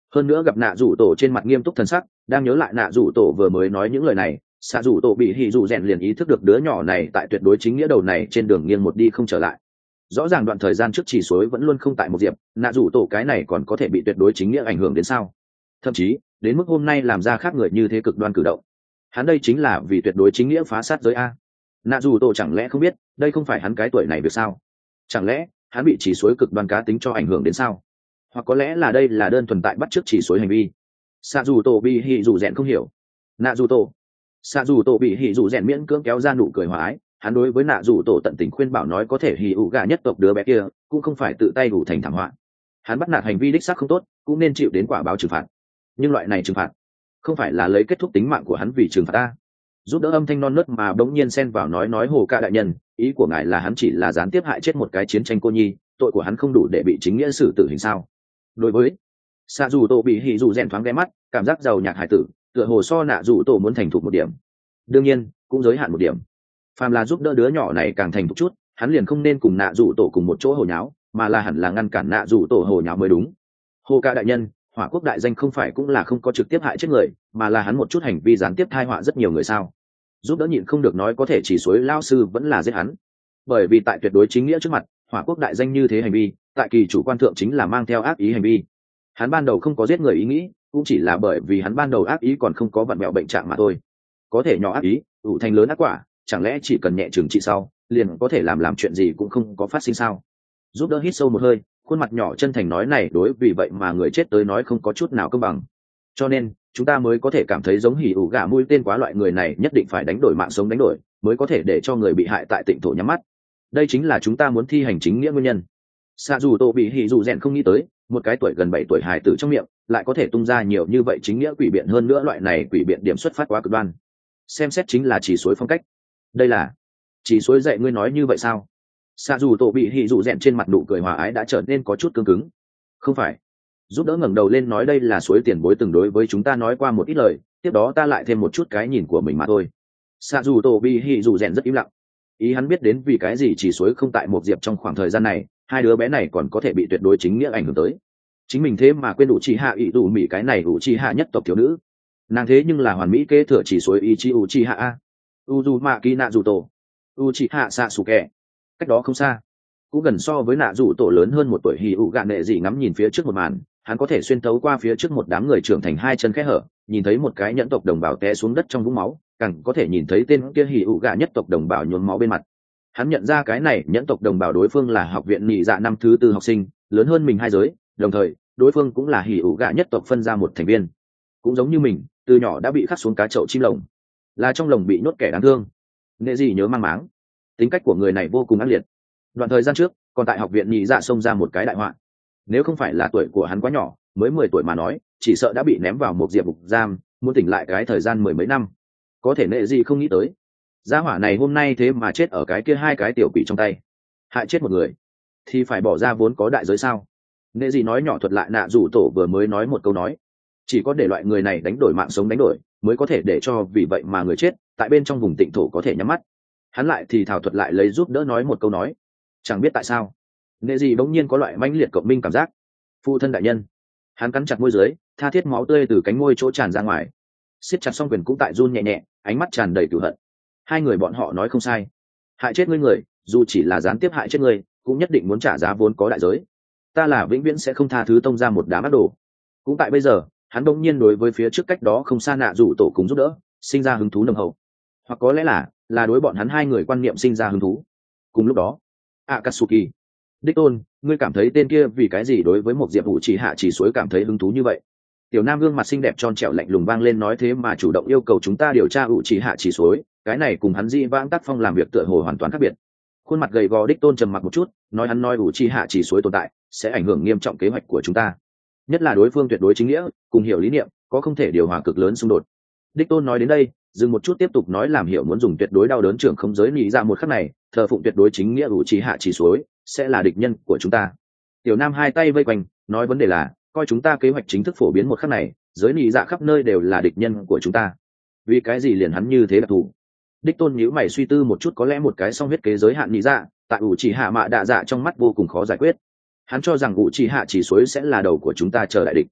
hơn nữa gặp nạ rủ tổ trên mặt nghiêm túc thần sắc, đang nhớ lại nạ rủ tổ vừa mới nói những lời này, xạ rủ tổ bị hỉ rủ rèn liền ý thức được đứa nhỏ này tại tuyệt đối chính nghĩa đầu này trên đường nghiêng một đi không trở lại. Rõ ràng đoạn thời gian trước chỉ suối vẫn luôn không tại một diệp, nạ rủ tổ cái này còn có thể bị tuyệt đối chính nghĩa ảnh hưởng đến sao? Thậm chí đến mức hôm nay làm ra khác người như thế cực đoan cử động, hắn đây chính là vì tuyệt đối chính nghĩa phá sát giới a. Nạ rủ tổ chẳng lẽ không biết đây không phải hắn cái tuổi này được sao? Chẳng lẽ hắn bị chỉ suối cực đoan cá tính cho ảnh hưởng đến sao? Hoặc có lẽ là đây là đơn thuần tại bắt chước chỉ suối hành vi. Xạ dù tổ bị hỉ dù rèn không hiểu. Nạ dù tổ. Xạ dù tổ bị hỉ dù rèn miễn cưỡng kéo ra nụ cười hòa ái. Hắn đối với nạ dù tổ tận tình khuyên bảo nói có thể hỉ ủ gà nhất tộc đứa bé kia cũng không phải tự tay đủ thành thảm họa. Hắn bắt nạt hành vi đích xác không tốt, cũng nên chịu đến quả báo trừng phạt. Nhưng loại này trừng phạt không phải là lấy kết thúc tính mạng của hắn vì trừng phạt ta. Giúp đỡ âm thanh non nớt mà bỗng nhiên xen vào nói hồ ca đại nhân, ý của ngài là hắn chỉ là gián tiếp hại chết một cái chiến tranh cô nhi, tội của hắn không đủ để bị chính nghĩa xử tử hình sao? Đối với xạ dù tổ bị hỉ dù rèn thoáng ghé mắt, cảm giác giàu nhạc hải tử tựa hồ so nạ dù tổ muốn thành thục một điểm, đương nhiên cũng giới hạn một điểm. Phàm là giúp đỡ đứa nhỏ này càng thành thục chút, hắn liền không nên cùng nạ dù tổ cùng một chỗ hồ nháo, mà là hẳn là ngăn cản nạ dù tổ hồ nháo mới đúng. Hồ ca đại nhân, hỏa quốc đại danh không phải cũng là không có trực tiếp hại chết người, mà là hắn một chút hành vi gián tiếp thai họa rất nhiều người sao? Giúp đỡ nhịn không được nói có thể chỉ suối lao sư vẫn là giết hắn, bởi vì tại tuyệt đối chính nghĩa trước mặt, hỏa quốc đại danh như thế hành vi tại kỳ chủ quan thượng chính là mang theo ác ý hành vi. Hắn ban đầu không có giết người ý nghĩ, cũng chỉ là bởi vì hắn ban đầu ác ý còn không có vặn mẹo bệnh trạng mà thôi. Có thể nhỏ ác ý ủ thành lớn ác quả, chẳng lẽ chỉ cần nhẹ trừng trị sau liền có thể làm chuyện gì cũng không có phát sinh sao? Giúp đỡ hít sâu một hơi, khuôn mặt nhỏ chân thành nói này đối vì vậy mà người chết tới nói không có chút nào công bằng, cho nên chúng ta mới có thể cảm thấy giống hỉ ủ gà mũi tên quá loại người này nhất định phải đánh đổi mạng sống đánh đổi mới có thể để cho người bị hại tại tịnh thổ nhắm mắt. Đây chính là chúng ta muốn thi hành chính nghĩa nguyên nhân. Xạ dù tổ bị hỉ dù rèn không nghĩ tới một cái tuổi gần 7 tuổi hài tử trong miệng lại có thể tung ra nhiều như vậy chính nghĩa quỷ biện, hơn nữa loại này quỷ biện điểm xuất phát quá cực đoan. Xem xét chính là chỉ suối phong cách. Đây là chỉ suối dạy ngươi nói như vậy sao? Xạ dù tổ bị hỉ dù rèn trên mặt nụ cười hòa ái đã trở nên có chút cứng cứng. Không phải. Giúp đỡ ngẩng đầu lên nói đây là suối tiền bối từng đối với chúng ta nói qua một ít lời, tiếp đó ta lại thêm một chút cái nhìn của mình mà thôi. Xạ dù tổ bị hỉ dù rèn rất im lặng. Ý hắn biết đến vì cái gì chỉ suối không tại một diệp trong khoảng thời gian này, hai đứa bé này còn có thể bị tuyệt đối chính nghĩa ảnh hưởng tới. Chính mình thế mà quên đủ chi hạ ý đủ mỹ cái này đủ chi hạ nhất tộc thiếu nữ, nàng thế nhưng là hoàn mỹ kế thừa chỉ suối ý chi u chi hạ a uzu ma ki nạ dù tổ u chi hạ xạ sù kẹ. Cách đó không xa, cũng gần so với nạ dù tổ lớn hơn một tuổi hì ụ gạn nệ dị ngắm nhìn phía trước một màn, hắn có thể xuyên thấu qua phía trước một đám người trưởng thành hai chân khẽ hở, nhìn thấy một cái nhẫn tộc đồng bào té xuống đất trong vũng máu, càng có thể nhìn thấy tên kia hì ụ gạ nhất tộc đồng bào nhuốm máu bên mặt. Hắn nhận ra cái này nhẫn tộc đồng bào đối phương là học viện nhị dạ năm thứ 4 học sinh, lớn hơn mình 2 giới, đồng thời đối phương cũng là hỉ ủ gạ nhất tộc phân ra một thành viên, cũng giống như mình từ nhỏ đã bị khắc xuống cá chậu chim lồng, là trong lồng bị nhốt kẻ đáng thương. Nghệ gì nhớ mang máng, tính cách của người này vô cùng ác liệt. Đoạn thời gian trước còn tại học viện nhị dạ xông ra một cái đại họa, nếu không phải là tuổi của hắn quá nhỏ, mới 10 tuổi mà nói, chỉ sợ đã bị ném vào một diệp ngục giam, muốn tỉnh lại cái thời gian 10 mấy năm. Có thể Nghệ gì không nghĩ tới, gia hỏa này hôm nay thế mà chết ở cái kia 2 cái tiểu quỷ trong tay, hại chết một người thì phải bỏ ra vốn có đại giới sao? Nghệ gì nói nhỏ thuật lại nạ rủ tổ vừa mới nói một câu nói, chỉ có để loại người này đánh đổi mạng sống đánh đổi, mới có thể để cho vì vậy mà người chết tại bên trong vùng tịnh thổ có thể nhắm mắt. Hắn lại thì thảo thuật lại lấy giúp đỡ nói một câu nói, chẳng biết tại sao Nghệ gì bỗng nhiên có loại mãnh liệt cộng minh cảm giác. Phụ thân đại nhân. Hắn cắn chặt môi dưới, tha thiết máu tươi từ cánh môi chỗ tràn ra ngoài, siết chặt song quyền cũng tại run nhẹ nhẹ, ánh mắt tràn đầy cửu hận. Hai người bọn họ nói không sai, hại chết ngươi người, dù chỉ là gián tiếp hại chết ngươi, cũng nhất định muốn trả giá vốn có đại giới. Ta là vĩnh viễn sẽ không tha thứ tông ra một đám ác đồ. Cũng tại bây giờ, hắn đông nhiên đối với phía trước cách đó không xa nạ rủ tổ cùng giúp đỡ sinh ra hứng thú nồng hậu, hoặc có lẽ là đối bọn hắn hai người quan niệm sinh ra hứng thú. Cùng lúc đó, Akatsuki, đích tôn, ngươi cảm thấy tên kia vì cái gì đối với một diệp vụ chỉ hạ chỉ suối cảm thấy hứng thú như vậy? Tiểu nam gương mặt xinh đẹp tròn trẻo lạnh lùng vang lên nói thế mà chủ động yêu cầu chúng ta điều tra ủ chỉ hạ chỉ suối, cái này cùng hắn di vãng tác phong làm việc tựa hồ hoàn toàn khác biệt. Khuôn mặt gầy gò đích tôn trầm mặc một chút, nói hắn nói ủ chỉ hạ chỉ suối tồn tại sẽ ảnh hưởng nghiêm trọng kế hoạch của chúng ta, nhất là đối phương tuyệt đối chính nghĩa cùng hiểu lý niệm có không thể điều hòa cực lớn xung đột. Đích tôn nói đến đây dừng một chút tiếp tục nói làm hiểu muốn dùng tuyệt đối đau đớn trưởng không giới lý ra một khắc này, thờ phụng tuyệt đối chính nghĩa ủ chỉ hạ chỉ suối sẽ là địch nhân của chúng ta. Tiểu nam hai tay vây quanh nói vấn đề là coi chúng ta kế hoạch chính thức phổ biến một khắc này, giới lý dạ khắp nơi đều là địch nhân của chúng ta. Vì cái gì liền hắn như thế đặc thù? Đích tôn nhíu mày suy tư một chút, có lẽ một cái song huyết kế giới hạn lý dạ tại ủ chỉ hạ mạ đạ dạ trong mắt vô cùng khó giải quyết. Hắn cho rằng ủ chỉ hạ chỉ suối sẽ là đầu của chúng ta chờ đại địch.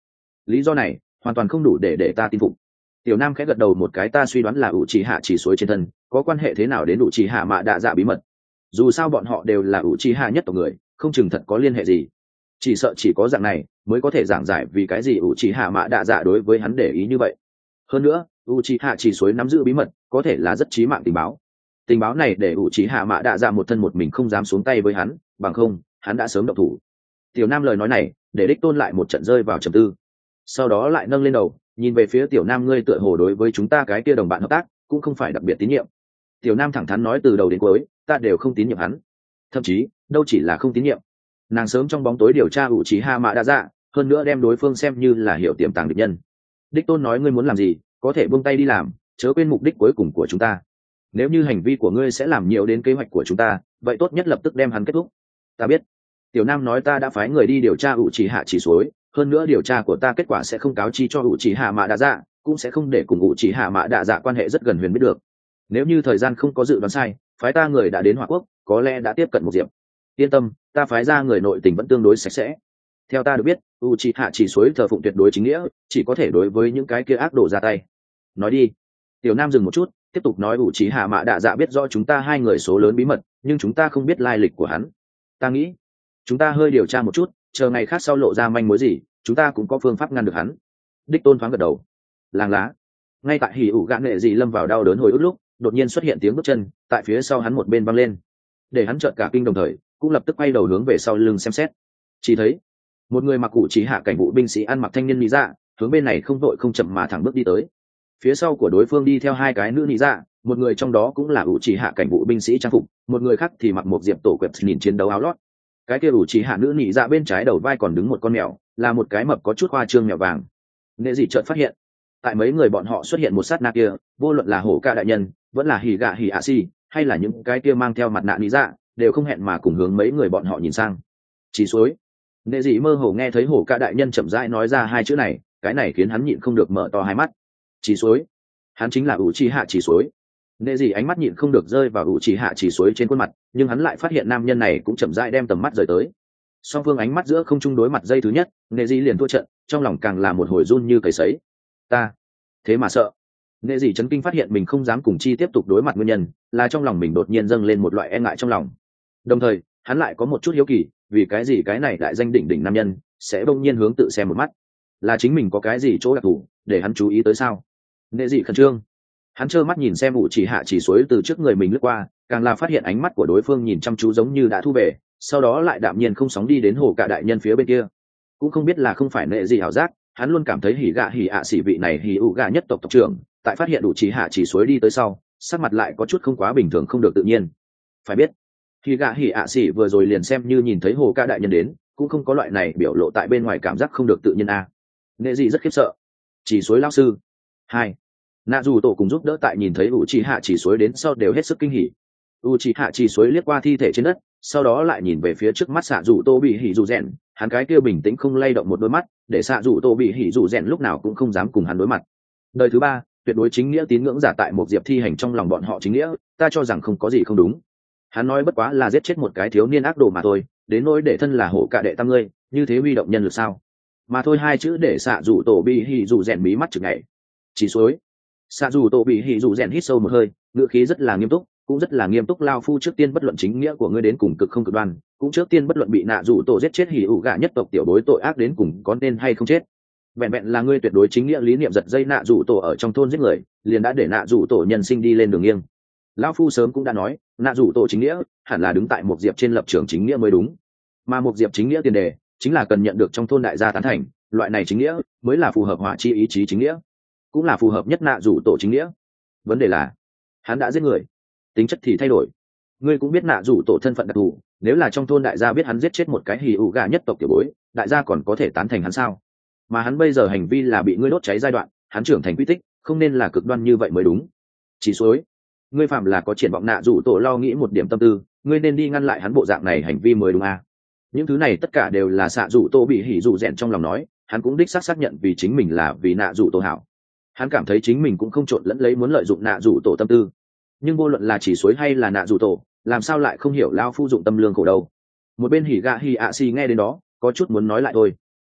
lý do này hoàn toàn không đủ để ta tin phục. Tiểu Nam khẽ gật đầu một cái, ta suy đoán là ủ trì hạ chỉ suối trên thân có quan hệ thế nào đến ủ trì hạ mạ đạ dạ bí mật. Dù sao bọn họ đều là ủ trì hạ nhất tộc người, không chừng thật có liên hệ gì. Chỉ sợ chỉ có dạng này mới có thể giảng giải vì cái gì ủ trì hạ mạ đạ dạ đối với hắn để ý như vậy. Hơn nữa ủ trì hạ chỉ suối nắm giữ bí mật có thể là rất chí mạng tình báo. Tình báo này để ủ trì hạ mạ đạ dạ một thân một mình không dám xuống tay với hắn, bằng không hắn đã sớm động thủ. Tiểu Nam lời nói này để Đích Tôn lại một trận rơi vào trầm tư, sau đó lại nâng lên đầu nhìn về phía Tiểu Nam, ngươi tựa hồ đối với chúng ta cái kia đồng bạn hợp tác cũng không phải đặc biệt tín nhiệm. Tiểu Nam thẳng thắn nói, từ đầu đến cuối ta đều không tín nhiệm hắn, thậm chí đâu chỉ là không tín nhiệm, nàng sớm trong bóng tối điều tra ủ trí hạ mạ đa dạ, hơn nữa đem đối phương xem như là hiểu tiềm tàng địch nhân. Đích Tôn nói, ngươi muốn làm gì có thể buông tay đi làm, chớ quên mục đích cuối cùng của chúng ta. Nếu như hành vi của ngươi sẽ làm nhiều đến kế hoạch của chúng ta, vậy tốt nhất lập tức đem hắn kết thúc. Ta biết. Tiểu Nam nói, ta đã phái người đi điều tra ủ trí hạ chỉ suối, hơn nữa điều tra của ta kết quả sẽ không cáo chi cho ủ trí hạ mạ đa dạ, cũng sẽ không để cùng ủ trí hạ mạ đa dạ quan hệ rất gần Huyền biết được. Nếu như thời gian không có dự đoán sai, phái ta người đã đến Hỏa Quốc, có lẽ đã tiếp cận một diệp. Yên tâm, ta phái ra người nội tình vẫn tương đối sạch sẽ. Theo ta được biết, Uchiha chỉ suối thờ phụng tuyệt đối chính nghĩa, chỉ có thể đối với những cái kia ác đồ ra tay. Nói đi. Tiểu Nam dừng một chút, tiếp tục nói, Uchiha mạ đạ dạ biết rõ chúng ta hai người số lớn bí mật, nhưng chúng ta không biết lai lịch của hắn. Ta nghĩ chúng ta hơi điều tra một chút, chờ ngày khác sau lộ ra manh mối gì, chúng ta cũng có phương pháp ngăn được hắn. Đích Tôn thoáng gật đầu. Làng lá. Ngay tại hỉ ủ gạn nghệ gì lâm vào đau đớn hồi ức lúc, đột nhiên xuất hiện tiếng bước chân tại phía sau hắn một bên văng lên, để hắn chợt cả kinh, đồng thời cũng lập tức quay đầu hướng về sau lưng xem xét. Chỉ thấy một người mặc cụ trí hạ cảnh vụ binh sĩ ăn mặc thanh niên lý dạ hướng bên này không vội không chậm mà thẳng bước đi tới. Phía sau của đối phương đi theo hai cái nữ lý dạ, một người trong đó cũng là ủ trì hạ cảnh vụ binh sĩ trang phục, một người khác thì mặc một diệp tổ quẹt nhìn chiến đấu áo lót. Cái kia ủ trì hạ nữ nhị dạ bên trái đầu vai còn đứng một con mèo, là một cái mập có chút khoa trương mèo vàng. Nghệ dị chợt phát hiện, tại mấy người bọn họ xuất hiện một sát na kia, vô luận là hổ ca đại nhân vẫn là hỉ gạ hỉ ạ xì, hay là những cái kia mang theo mặt nạ lý dạ, đều không hẹn mà cùng hướng mấy người bọn họ nhìn sang. Chỉ suối. Nghệ dị mơ hồ nghe thấy hổ ca đại nhân chậm rãi nói ra hai chữ này, cái này khiến hắn nhịn không được mở to hai mắt. Chỉ suối. Hắn chính là ủ trì hạ chỉ suối. Nghệ dị ánh mắt nhịn không được rơi vào ủ trì hạ chỉ suối trên khuôn mặt, nhưng hắn lại phát hiện nam nhân này cũng chậm rãi đem tầm mắt rời tới. Song phương ánh mắt giữa không chung đối mặt giây thứ nhất, nghệ dị liền thua trận, trong lòng càng là một hồi run như cầy sấy. Ta thế mà sợ. Nghệ dị chấn kinh phát hiện mình không dám cùng chi tiếp tục đối mặt, nguyên nhân là trong lòng mình đột nhiên dâng lên một loại e ngại trong lòng. Đồng thời hắn lại có một chút hiếu kỳ, vì cái gì cái này đại danh đỉnh đỉnh nam nhân sẽ bỗng nhiên hướng tự xem một mắt, là chính mình có cái gì chỗ đặc thù để hắn chú ý tới sao? Nghệ dị khẩn trương, hắn trơ mắt nhìn xem ủ chỉ hạ chỉ suối từ trước người mình lướt qua, càng là phát hiện ánh mắt của đối phương nhìn chăm chú giống như đã thu về, sau đó lại đạm nhiên không sóng đi đến hồ cả đại nhân phía bên kia. Cũng không biết là không phải nghệ dị ảo giác, hắn luôn cảm thấy hỉ gạ hỉ ạ xỉ vị này hỉ ủ gạ nhất tộc tộc trưởng tại phát hiện ủ chỉ hạ chỉ suối đi tới sau, sắc mặt lại có chút không quá bình thường, không được tự nhiên. Phải biết hỉ gạ hỉ ạ xỉ vừa rồi liền xem như nhìn thấy hồ ca đại nhân đến, cũng không có loại này biểu lộ tại bên ngoài cảm giác không được tự nhiên a. Nghệ dị rất khiếp sợ. Chỉ suối lão sư. Hai. Nạ dù tổ cùng giúp đỡ tại nhìn thấy ủ chỉ hạ chỉ suối đến sau đều hết sức kinh hỉ. U chỉ hạ chỉ suối liếc qua thi thể trên đất, sau đó lại nhìn về phía trước mắt xạ dù tô bị hỉ dù rèn, hắn cái kia bình tĩnh không lay động một đôi mắt, để xạ dù tô bị hỉ dù rèn lúc nào cũng không dám cùng hắn đối mặt. Đời thứ ba, tuyệt đối chính nghĩa tín ngưỡng giả tại một diệp thi hành trong lòng bọn họ chính nghĩa, ta cho rằng không có gì không đúng. Hắn nói bất quá là giết chết một cái thiếu niên ác đồ mà thôi, đến nỗi để thân là hổ cả đệ tam ngươi, như thế huy động nhân lực sao? Mà thôi, hai chữ để xạ dù tổ bị hỉ dù rèn mí mắt chừng ngày. Chỉ suối. Xạ dù tổ bị hỉ dù rèn hít sâu một hơi, ngữ khí rất là nghiêm túc, cũng rất là nghiêm túc, lao phu trước tiên bất luận chính nghĩa của ngươi đến cùng cực không cực đoan, cũng trước tiên bất luận bị nạ dù tổ giết chết hỉ ủ gạ nhất tộc tiểu bối tội ác đến cùng có nên hay không chết. Vẹn vẹn là ngươi tuyệt đối chính nghĩa lý niệm giật dây nạ dù tổ ở trong thôn giết người, liền đã để nạ dù tổ nhân sinh đi lên đường nghiêng. Lão phu sớm cũng đã nói, nạ dù tổ chính nghĩa hẳn là đứng tại một diệp trên lập trường chính nghĩa mới đúng, mà một diệp chính nghĩa tiền đề chính là cần nhận được trong thôn đại gia tán thành, loại này chính nghĩa mới là phù hợp hỏa chi ý chí chính nghĩa, cũng là phù hợp nhất nạ dù tổ chính nghĩa. Vấn đề là hắn đã giết người, tính chất thì thay đổi. Ngươi cũng biết nạ dù tổ thân phận đặc thù, nếu là trong thôn đại gia biết hắn giết chết một cái hỉ ủ gà nhất tộc tiểu bối, đại gia còn có thể tán thành hắn sao? Mà hắn bây giờ hành vi là bị ngươi đốt cháy giai đoạn, hắn trưởng thành quy tích không nên là cực đoan như vậy mới đúng. Chỉ suối, ngươi phạm là có triển vọng nạ dù tổ lo nghĩ một điểm tâm tư, ngươi nên đi ngăn lại hắn bộ dạng này hành vi mới đúng à? Những thứ này tất cả đều là xạ dù tổ bị hỉ dù rèn trong lòng nói, hắn cũng đích xác nhận vì chính mình là vì nạ dù tổ hảo. Hắn cảm thấy chính mình cũng không trộn lẫn lấy muốn lợi dụng nạ dù tổ tâm tư, nhưng vô luận là chỉ suối hay là nạ dù tổ, làm sao lại không hiểu lao phu dụng tâm lương khổ đâu. Một bên hỉ gạ hỉ ạ xì nghe đến đó có chút muốn nói lại thôi.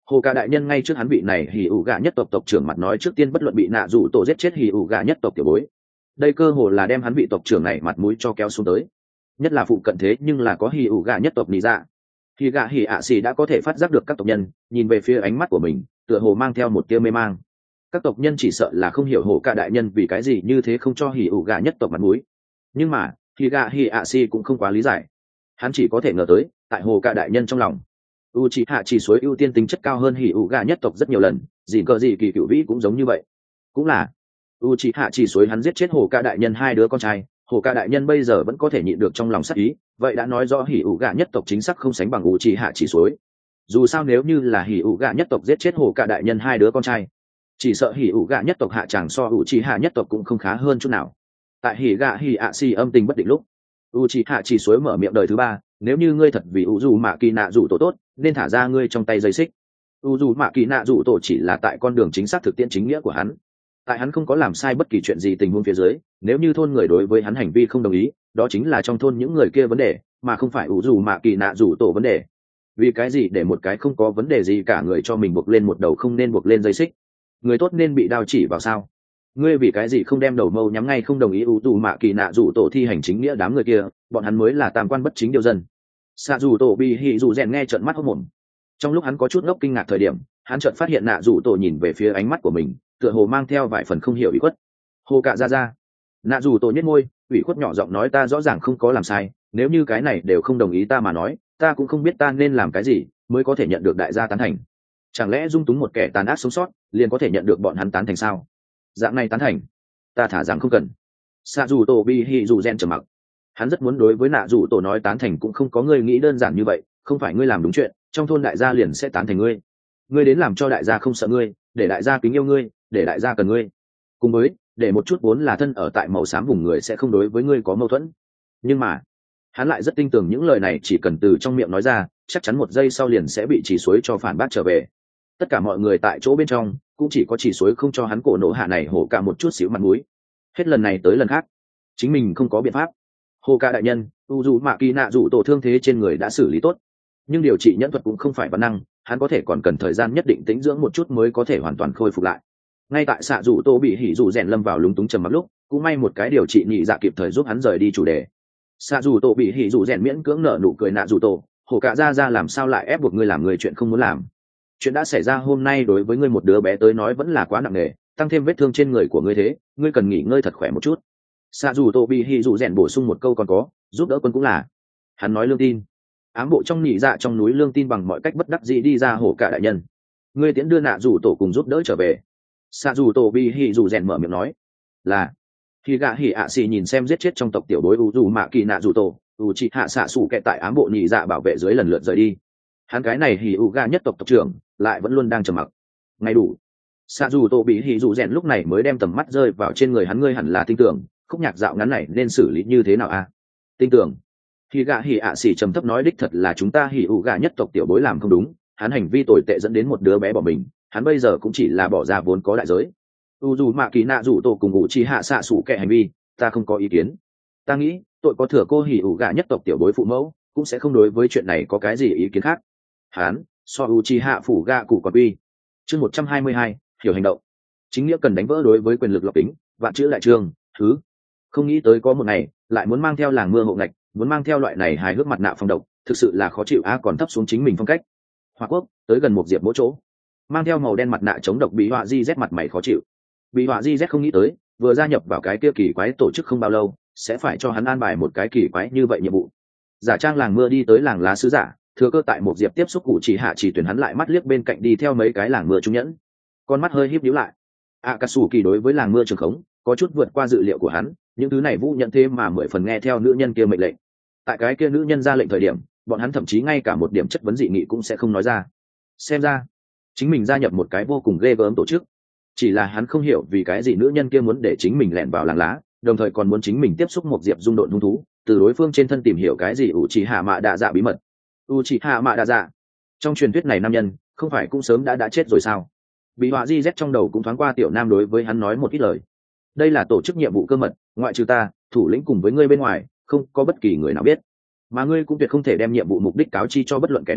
Hồ Cả đại nhân ngay trước hắn vị này hỉ ủ gạ nhất tộc tộc trưởng mặt nói trước tiên bất luận bị nạ rủ tổ giết chết hỉ ủ gạ nhất tộc tiểu bối. Đây cơ hồ là đem hắn vị tộc trưởng này mặt mũi cho kéo xuống tới. Nhất là phụ cận thế nhưng là có hỉ ủ gạ nhất tộc nị dạ. Hỉ gạ hỉ ạ xì đã có thể phát giác được các tộc nhân nhìn về phía ánh mắt của mình, tựa hồ mang theo một tia mê mang. Các tộc nhân chỉ sợ là không hiểu Hồ Cả đại nhân vì cái gì như thế không cho hỉ ủ gạ nhất tộc mặt mũi. Nhưng mà hỉ gạ hỉ ạ xì cũng không quá lý giải. Hắn chỉ có thể ngờ tới tại Hồ Cả đại nhân trong lòng Uchiha chỉ suối ưu tiên tính chất cao hơn hỉ ủ gà nhất tộc rất nhiều lần, dìn cờ gì kỳ cựu vĩ cũng giống như vậy. Cũng là Uchiha chỉ suối hắn giết chết Hồ Ca đại nhân hai đứa con trai, Hồ Ca đại nhân bây giờ vẫn có thể nhịn được trong lòng sát ý, vậy đã nói rõ hỉ ủ gà nhất tộc chính xác không sánh bằng Uchiha chỉ suối. Dù sao nếu như là hỉ ủ gà nhất tộc giết chết Hồ Ca đại nhân hai đứa con trai, chỉ sợ hỉ ủ gà nhất tộc hạ tràng so Uchiha nhất tộc cũng không khá hơn chút nào. Tại hỉ gà hỉ ạ xì âm tình bất định lúc, Uchiha chỉ suối mở miệng đời thứ ba, nếu như ngươi thật vì u dù mạ kỳ nạ dù tổ tốt nên thả ra ngươi trong tay dây xích. U dù mạ kỳ nạ dù tổ chỉ là tại con đường chính xác thực tiễn chính nghĩa của hắn, tại hắn không có làm sai bất kỳ chuyện gì tình huống phía dưới, nếu như thôn người đối với hắn hành vi không đồng ý, đó chính là trong thôn những người kia vấn đề mà không phải u dù mạ kỳ nạ dù tổ vấn đề. Vì cái gì để một cái không có vấn đề gì cả người cho mình buộc lên một đầu không nên buộc lên dây xích? Người tốt nên bị đao chỉ vào sao? Ngươi vì cái gì không đem đầu mâu nhắm ngay không đồng ý u dù mạ kỳ nạ dù tổ thi hành chính nghĩa đám người kia, bọn hắn mới là tam quan bất chính điều dân. Xạ dù tổ bị hỉ dù rèn nghe trợn mắt hốt mồm. Trong lúc hắn có chút ngốc kinh ngạc thời điểm, hắn chợt phát hiện nạ dù tổ nhìn về phía ánh mắt của mình, tựa hồ mang theo vài phần không hiểu ủy khuất. Hồ Cạ ra nạ dù tổ nhếch môi, ủy khuất nhỏ giọng nói ta rõ ràng không có làm sai, nếu như cái này đều không đồng ý ta mà nói, ta cũng không biết ta nên làm cái gì mới có thể nhận được đại gia tán thành. Chẳng lẽ dung túng một kẻ tàn ác sống sót liền có thể nhận được bọn hắn tán thành sao? Dạng này tán thành ta thả rằng không cần. Xạ dù tổ bị hỉ dù rèn trầm mặc. Hắn rất muốn đối với nạ dù tổ nói tán thành cũng không có ngươi nghĩ đơn giản như vậy, không phải ngươi làm đúng chuyện trong thôn đại gia liền sẽ tán thành ngươi. Ngươi đến làm cho đại gia không sợ ngươi, để đại gia kính yêu ngươi, để đại gia cần ngươi, cùng với để một chút vốn là thân ở tại màu xám vùng người sẽ không đối với ngươi có mâu thuẫn. Nhưng mà hắn lại rất tin tưởng những lời này chỉ cần từ trong miệng nói ra, chắc chắn một giây sau liền sẽ bị chỉ suối cho phản bác trở về. Tất cả mọi người tại chỗ bên trong cũng chỉ có chỉ suối không cho hắn cổ nổ hạ này hổ cả một chút xíu mặt mũi. Hết lần này tới lần khác chính mình không có biện pháp. Hồ Ca đại nhân, u dù mạ kỳ nạ dù tổ thương thế trên người đã xử lý tốt, nhưng điều trị nhẫn thuật cũng không phải văn năng, hắn có thể còn cần thời gian nhất định tĩnh dưỡng một chút mới có thể hoàn toàn khôi phục lại. Ngay tại xạ dù tô bị hỉ dù rèn lâm vào lúng túng trầm mặc lúc, cũng may một cái điều trị nhị dạ kịp thời giúp hắn rời đi chủ đề. Xạ dù tô bị hỉ dù rèn miễn cưỡng nở nụ cười nạ dù tổ, Hồ Ca ra làm sao lại ép buộc ngươi làm người chuyện không muốn làm? Chuyện đã xảy ra hôm nay đối với ngươi một đứa bé tới nói vẫn là quá nặng nề, tăng thêm vết thương trên người của ngươi thế, ngươi cần nghỉ ngơi thật khỏe một chút. Xạ dù tô bị hỉ dù rèn bổ sung một câu còn có, giúp đỡ quân cũng là. Hắn nói lương tin. Ám bộ trong nhị dạ trong núi lương tin bằng mọi cách bất đắc dĩ đi ra Hổ Cả đại nhân. Ngươi tiễn đưa nạ dù tổ cùng giúp đỡ trở về. Xạ dù tổ bị hỉ dù rèn mở miệng nói là. Khi gạ hỉ ạ xì nhìn xem giết chết trong tộc tiểu bối u dù mạ kỳ nạ dù tổ, u chị hạ xạ sủ kẹt tại ám bộ nhị dạ bảo vệ dưới lần lượt rời đi. Hắn cái này hỉ u gạ nhất tộc tộc trưởng lại vẫn luôn đang trầm mặc. Ngay đủ. Xạ dù tổ bị hỉ dù rèn lúc này mới đem tầm mắt rơi vào trên người hắn, ngươi hẳn là tin tưởng khúc nhạc dạo ngắn này nên xử lý như thế nào a? Tin tưởng. Khi gạ hỉ ạ xỉ trầm thấp nói đích thật là chúng ta hỉ ủ gạ nhất tộc tiểu bối làm không đúng, hắn hành vi tồi tệ dẫn đến một đứa bé bỏ mình, hắn bây giờ cũng chỉ là bỏ ra vốn có đại giới. U dù mạ kỳ nạ dù tổ cùng ngụ chi hạ xạ sủ kẻ hành vi ta không có ý kiến. Ta nghĩ tội có thừa cô hỉ ủ gạ nhất tộc tiểu bối phụ mẫu cũng sẽ không đối với chuyện này có cái gì ý kiến khác. Hắn so u chi hạ phủ gạ cụ còn uy. Chương 122, hiểu hành động. Chính nghĩa cần đánh vỡ đối với quyền lực lọc tính, vạn chữ lại trường thứ. Không nghĩ tới có một ngày lại muốn mang theo làng mưa hộ ngạch, muốn mang theo loại này hài hước mặt nạ phong độc, thực sự là khó chịu a. Còn thấp xuống chính mình phong cách. Hoa Quốc tới gần một diệp mỗi chỗ, mang theo màu đen mặt nạ chống độc bị họa di z mặt mày khó chịu. Bị họa di z không nghĩ tới vừa gia nhập vào cái kia kỳ quái tổ chức không bao lâu sẽ phải cho hắn an bài một cái kỳ quái như vậy nhiệm vụ. Giả trang làng mưa đi tới làng lá sứ giả, thừa cơ tại một diệp tiếp xúc cụ chỉ hạ chỉ tuyển hắn lại mắt liếc bên cạnh đi theo mấy cái làng mưa trung nhẫn, con mắt hơi híp nhíu lại. Akatsuki đối với làng mưa trường khống có chút vượt qua dự liệu của hắn, những thứ này Vũ nhận thế mà 10 phần nghe theo nữ nhân kia mệnh lệnh. Tại cái kia nữ nhân ra lệnh thời điểm, bọn hắn thậm chí ngay cả một điểm chất vấn dị nghị cũng sẽ không nói ra. Xem ra chính mình gia nhập một cái vô cùng ghê gớm tổ chức. Chỉ là hắn không hiểu vì cái gì nữ nhân kia muốn để chính mình lẻn vào làng lá, đồng thời còn muốn chính mình tiếp xúc một diệp dung độn hung thú, từ đối phương trên thân tìm hiểu cái gì Uchiha Mạ Đa Dạ bí mật. Uchiha Mạ Đa Dạ, trong truyền thuyết này nam nhân không phải cũng sớm đã chết rồi sao? Bị họa di z trong đầu cũng thoáng qua tiểu nam đối với hắn nói một ít lời. Đây là tổ chức nhiệm vụ cơ mật, ngoại trừ ta, thủ lĩnh cùng với ngươi bên ngoài, không có bất kỳ người nào biết. Mà ngươi cũng tuyệt không thể đem nhiệm vụ mục đích cáo chi cho bất luận kẻ nào,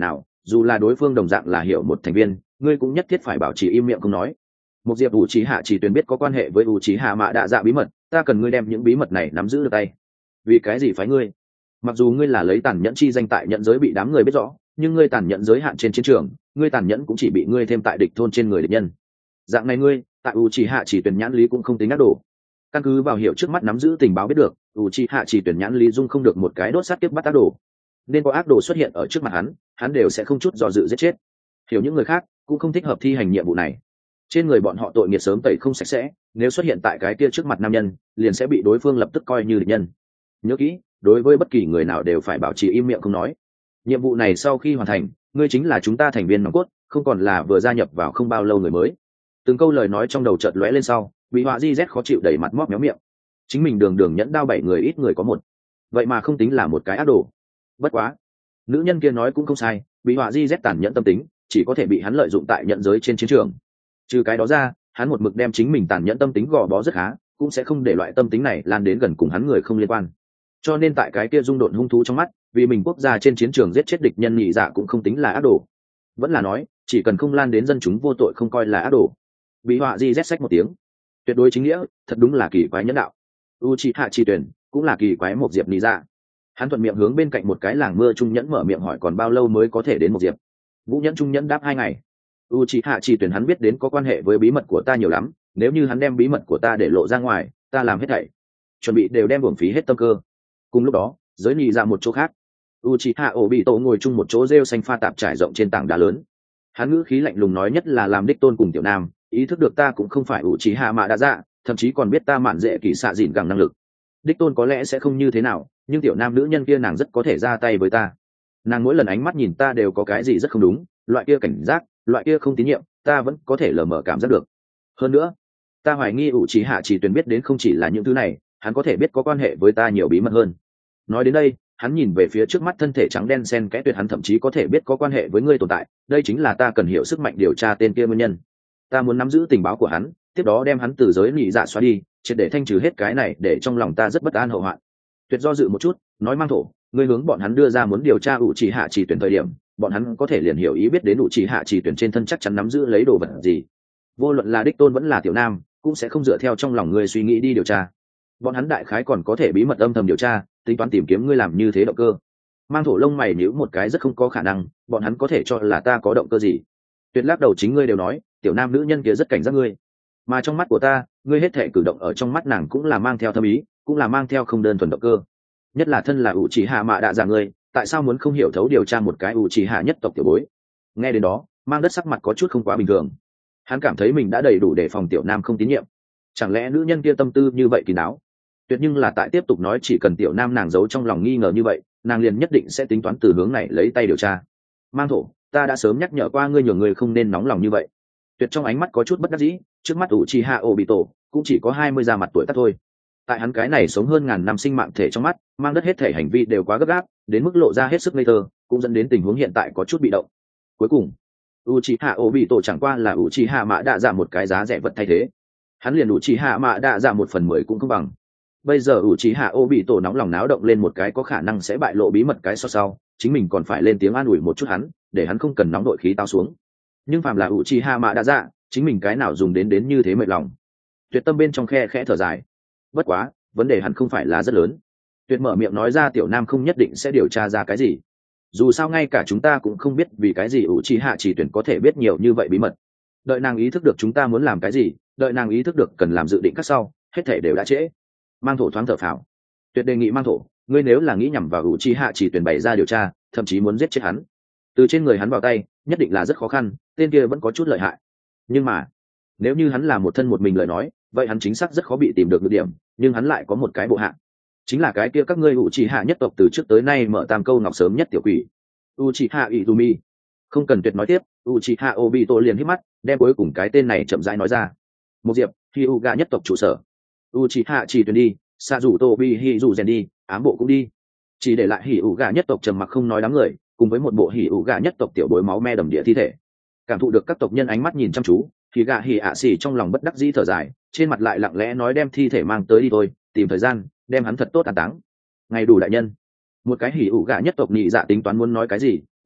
dù là đối phương đồng dạng là hiểu một thành viên, ngươi cũng nhất thiết phải bảo trì im miệng không nói. Một diệp ủ trí hạ chỉ tuyển biết có quan hệ với ủ trí hạ mạ đạ dạ bí mật, ta cần ngươi đem những bí mật này nắm giữ được tay. Vì cái gì phái ngươi? Mặc dù ngươi là lấy tàn nhẫn chi danh tại nhận giới bị đám người biết rõ, nhưng ngươi tàn nhẫn giới hạn trên chiến trường, ngươi tàn nhẫn cũng chỉ bị ngươi thêm tại địch thôn trên người địch nhân. Dạng này ngươi tại ủ trí hạ chỉ tuyển nhãn lý cũng không tính ác đồ. Căn cứ vào hiểu trước mắt nắm giữ tình báo biết được, ủ trí hạ chỉ tuyển nhãn lý dung không được một cái đốt sát tiếp bắt ác đồ, nên có ác đồ xuất hiện ở trước mặt hắn đều sẽ không chút do dự giết chết. Hiểu những người khác cũng không thích hợp thi hành nhiệm vụ này. Trên người bọn họ tội nghiệp sớm tẩy không sạch sẽ, nếu xuất hiện tại cái kia trước mặt nam nhân liền sẽ bị đối phương lập tức coi như địch nhân. Nhớ kỹ, đối với bất kỳ người nào đều phải bảo trì im miệng không nói. Nhiệm vụ này sau khi hoàn thành, ngươi chính là chúng ta thành viên nòng cốt, không còn là vừa gia nhập vào không bao lâu người mới. Từng câu lời nói trong đầu chợt lóe lên sau, bị họa di z khó chịu đẩy mặt móp méo miệng. Chính mình đường đường nhẫn đao 7 người ít người có một, vậy mà không tính là một cái ác đồ. Bất quá, nữ nhân kia nói cũng không sai, bị họa di z tàn nhẫn tâm tính chỉ có thể bị hắn lợi dụng tại nhận giới trên chiến trường. Trừ cái đó ra, hắn một mực đem chính mình tàn nhẫn tâm tính gò bó rất khá, cũng sẽ không để loại tâm tính này lan đến gần cùng hắn người không liên quan. Cho nên tại cái kia rung độn hung thú trong mắt, vì mình quốc gia trên chiến trường giết chết địch nhân nhị dạ cũng không tính là ác đồ. Vẫn là nói, chỉ cần không lan đến dân chúng vô tội không coi là ác đồ. Bị họa di z sách một tiếng, tuyệt đối chính nghĩa, thật đúng là kỳ quái nhẫn đạo. Uchiha Chi Tuyển cũng là kỳ quái một diệp nhị dạ. Hắn thuận miệng hướng bên cạnh một cái làng mưa trung nhẫn mở miệng hỏi còn bao lâu mới có thể đến một diệp. Vũ nhẫn trung nhẫn đáp 2 ngày. Uchiha Chi Tuyển hắn biết đến có quan hệ với bí mật của ta nhiều lắm, nếu như hắn đem bí mật của ta để lộ ra ngoài, ta làm hết thảy chuẩn bị đều đem uổng phí hết tâm cơ. Cùng lúc đó, giới nhị ra một chỗ khác, Uchiha Obito ngồi chung một chỗ rêu xanh pha tạp trải rộng trên tảng đá lớn. Hắn ngữ khí lạnh lùng nói nhất là làm đích tôn cùng tiểu nam, ý thức được ta cũng không phải Uchiha mà đã dạ, thậm chí còn biết ta mạn dễ kỳ xạ dịn gẳng năng lực. Đích tôn có lẽ sẽ không như thế nào, nhưng tiểu nam nữ nhân kia nàng rất có thể ra tay với ta. Nàng mỗi lần ánh mắt nhìn ta đều có cái gì rất không đúng, loại kia cảnh giác, loại kia không tín nhiệm, ta vẫn có thể lờ mờ cảm giác được. Hơn nữa, ta hoài nghi Uchiha chỉ tuyển biết đến không chỉ là những thứ này, hắn có thể biết có quan hệ với ta nhiều bí mật hơn. Nói đến đây, hắn nhìn về phía trước mắt thân thể trắng đen xen kẽ tuyệt, hắn thậm chí có thể biết có quan hệ với ngươi tồn tại, đây chính là ta cần hiểu sức mạnh điều tra tên kia nguyên nhân. Ta muốn nắm giữ tình báo của hắn, tiếp đó đem hắn từ giới nhị dạ xóa đi, triệt để thanh trừ hết cái này để trong lòng ta rất bất an hậu hoạn. Tuyệt do dự một chút, nói mang thổ, ngươi hướng bọn hắn đưa ra muốn điều tra Uchiha chỉ tuyển thời điểm, bọn hắn có thể liền hiểu ý biết đến Uchiha chỉ tuyển trên thân chắc chắn nắm giữ lấy đồ vật gì. Vô luận là đích tôn vẫn là tiểu nam, cũng sẽ không dựa theo trong lòng ngươi suy nghĩ đi điều tra. Bọn hắn đại khái còn có thể bí mật âm thầm điều tra, tính toán tìm kiếm ngươi làm như thế động cơ. Mang thổ lông mày nhíu một cái rất không có khả năng, bọn hắn có thể cho là ta có động cơ gì. Tuyệt lắc đầu chính ngươi đều nói, tiểu nam nữ nhân kia rất cảnh giác ngươi. Mà trong mắt của ta, ngươi hết thể cử động ở trong mắt nàng cũng là mang theo thâm ý, cũng là mang theo không đơn thuần động cơ. Nhất là thân là Uchiha mạ đạ dạ ngươi, tại sao muốn không hiểu thấu điều tra một cái Uchiha nhất tộc tiểu bối? Nghe đến đó, Mang Đất sắc mặt có chút không quá bình thường. Hắn cảm thấy mình đã đầy đủ để phòng tiểu nam không tín nhiệm. Chẳng lẽ nữ nhân kia tâm tư như vậy kín đáo? Tuyệt nhưng là tại tiếp tục nói chỉ cần tiểu nam nàng giấu trong lòng nghi ngờ như vậy, nàng liền nhất định sẽ tính toán từ hướng này lấy tay điều tra. Mang thổ, ta đã sớm nhắc nhở qua ngươi nhường ngươi không nên nóng lòng như vậy. Tuyệt trong ánh mắt có chút bất đắc dĩ, trước mắt Uchiha Obito cũng chỉ có 20 da mặt tuổi tác thôi. Tại hắn cái này sống hơn ngàn năm sinh mạng thể trong mắt, Mang Đất hết thể hành vi đều quá gấp gáp, đến mức lộ ra hết sức ngây thơ, cũng dẫn đến tình huống hiện tại có chút bị động. Cuối cùng, Uchiha Obito chẳng qua là Uchiha Mạ Đạ Dạ một cái giá rẻ vật thay thế. Hắn liền Uchiha Mạ Đạ Dạ 1/10 cũng không bằng. Bây giờ Uchiha Obito nóng lòng náo động lên một cái có khả năng sẽ bại lộ bí mật cái sau, chính mình còn phải lên tiếng an ủi một chút hắn, để hắn không cần nóng đội khí tao xuống. Nhưng phàm là Uchiha Mạ Đạ Dạ, chính mình cái nào dùng đến như thế mệt lòng. Tuyệt tâm bên trong khe khẽ thở dài. Bất quá, vấn đề hẳn không phải là rất lớn. Tuyệt mở miệng nói ra tiểu nam không nhất định sẽ điều tra ra cái gì. Dù sao ngay cả chúng ta cũng không biết vì cái gì Uchiha chỉ tuyển có thể biết nhiều như vậy bí mật. Đợi nàng ý thức được chúng ta muốn làm cái gì, đợi nàng ý thức được cần làm dự định các sau, hết thể đều đã trễ. Mang thổ thoáng thở phào. Tuyệt đề nghị Mang thổ, ngươi nếu là nghĩ nhằm vào Uchiha chỉ tuyển bày ra điều tra, thậm chí muốn giết chết hắn, từ trên người hắn vào tay, nhất định là rất khó khăn, tên kia vẫn có chút lợi hại. Nhưng mà, nếu như hắn là một thân một mình lời nói, vậy hắn chính xác rất khó bị tìm được nhược điểm, nhưng hắn lại có một cái bộ hạ, chính là cái kia các ngươi Uchiha nhất tộc từ trước tới nay mở tam câu ngọc sớm nhất tiểu quỷ Uchiha Izumi. Không cần Tuyệt nói tiếp, Uchiha Obito liền hít mắt, đem cuối cùng cái tên này chậm rãi nói ra. Một diệp, Hyuga nhất tộc trụ sở. Uchiha chỉ tuyển đi, Sarutobi Hiruzen đi, ám bộ cũng đi. Chỉ để lại Hyuga nhất tộc trầm mặc không nói đám người, cùng với một bộ Hyuga nhất tộc tiểu bối máu me đầm địa thi thể. Cảm thụ được các tộc nhân ánh mắt nhìn chăm chú, Higa Hiashi trong lòng bất đắc dĩ thở dài, trên mặt lại lặng lẽ nói đem thi thể mang tới đi thôi, tìm thời gian, đem hắn thật tốt an táng. Ngày đủ đại nhân. Một cái Hyuga nhất tộc nhị dạ tính toán muốn nói cái gì,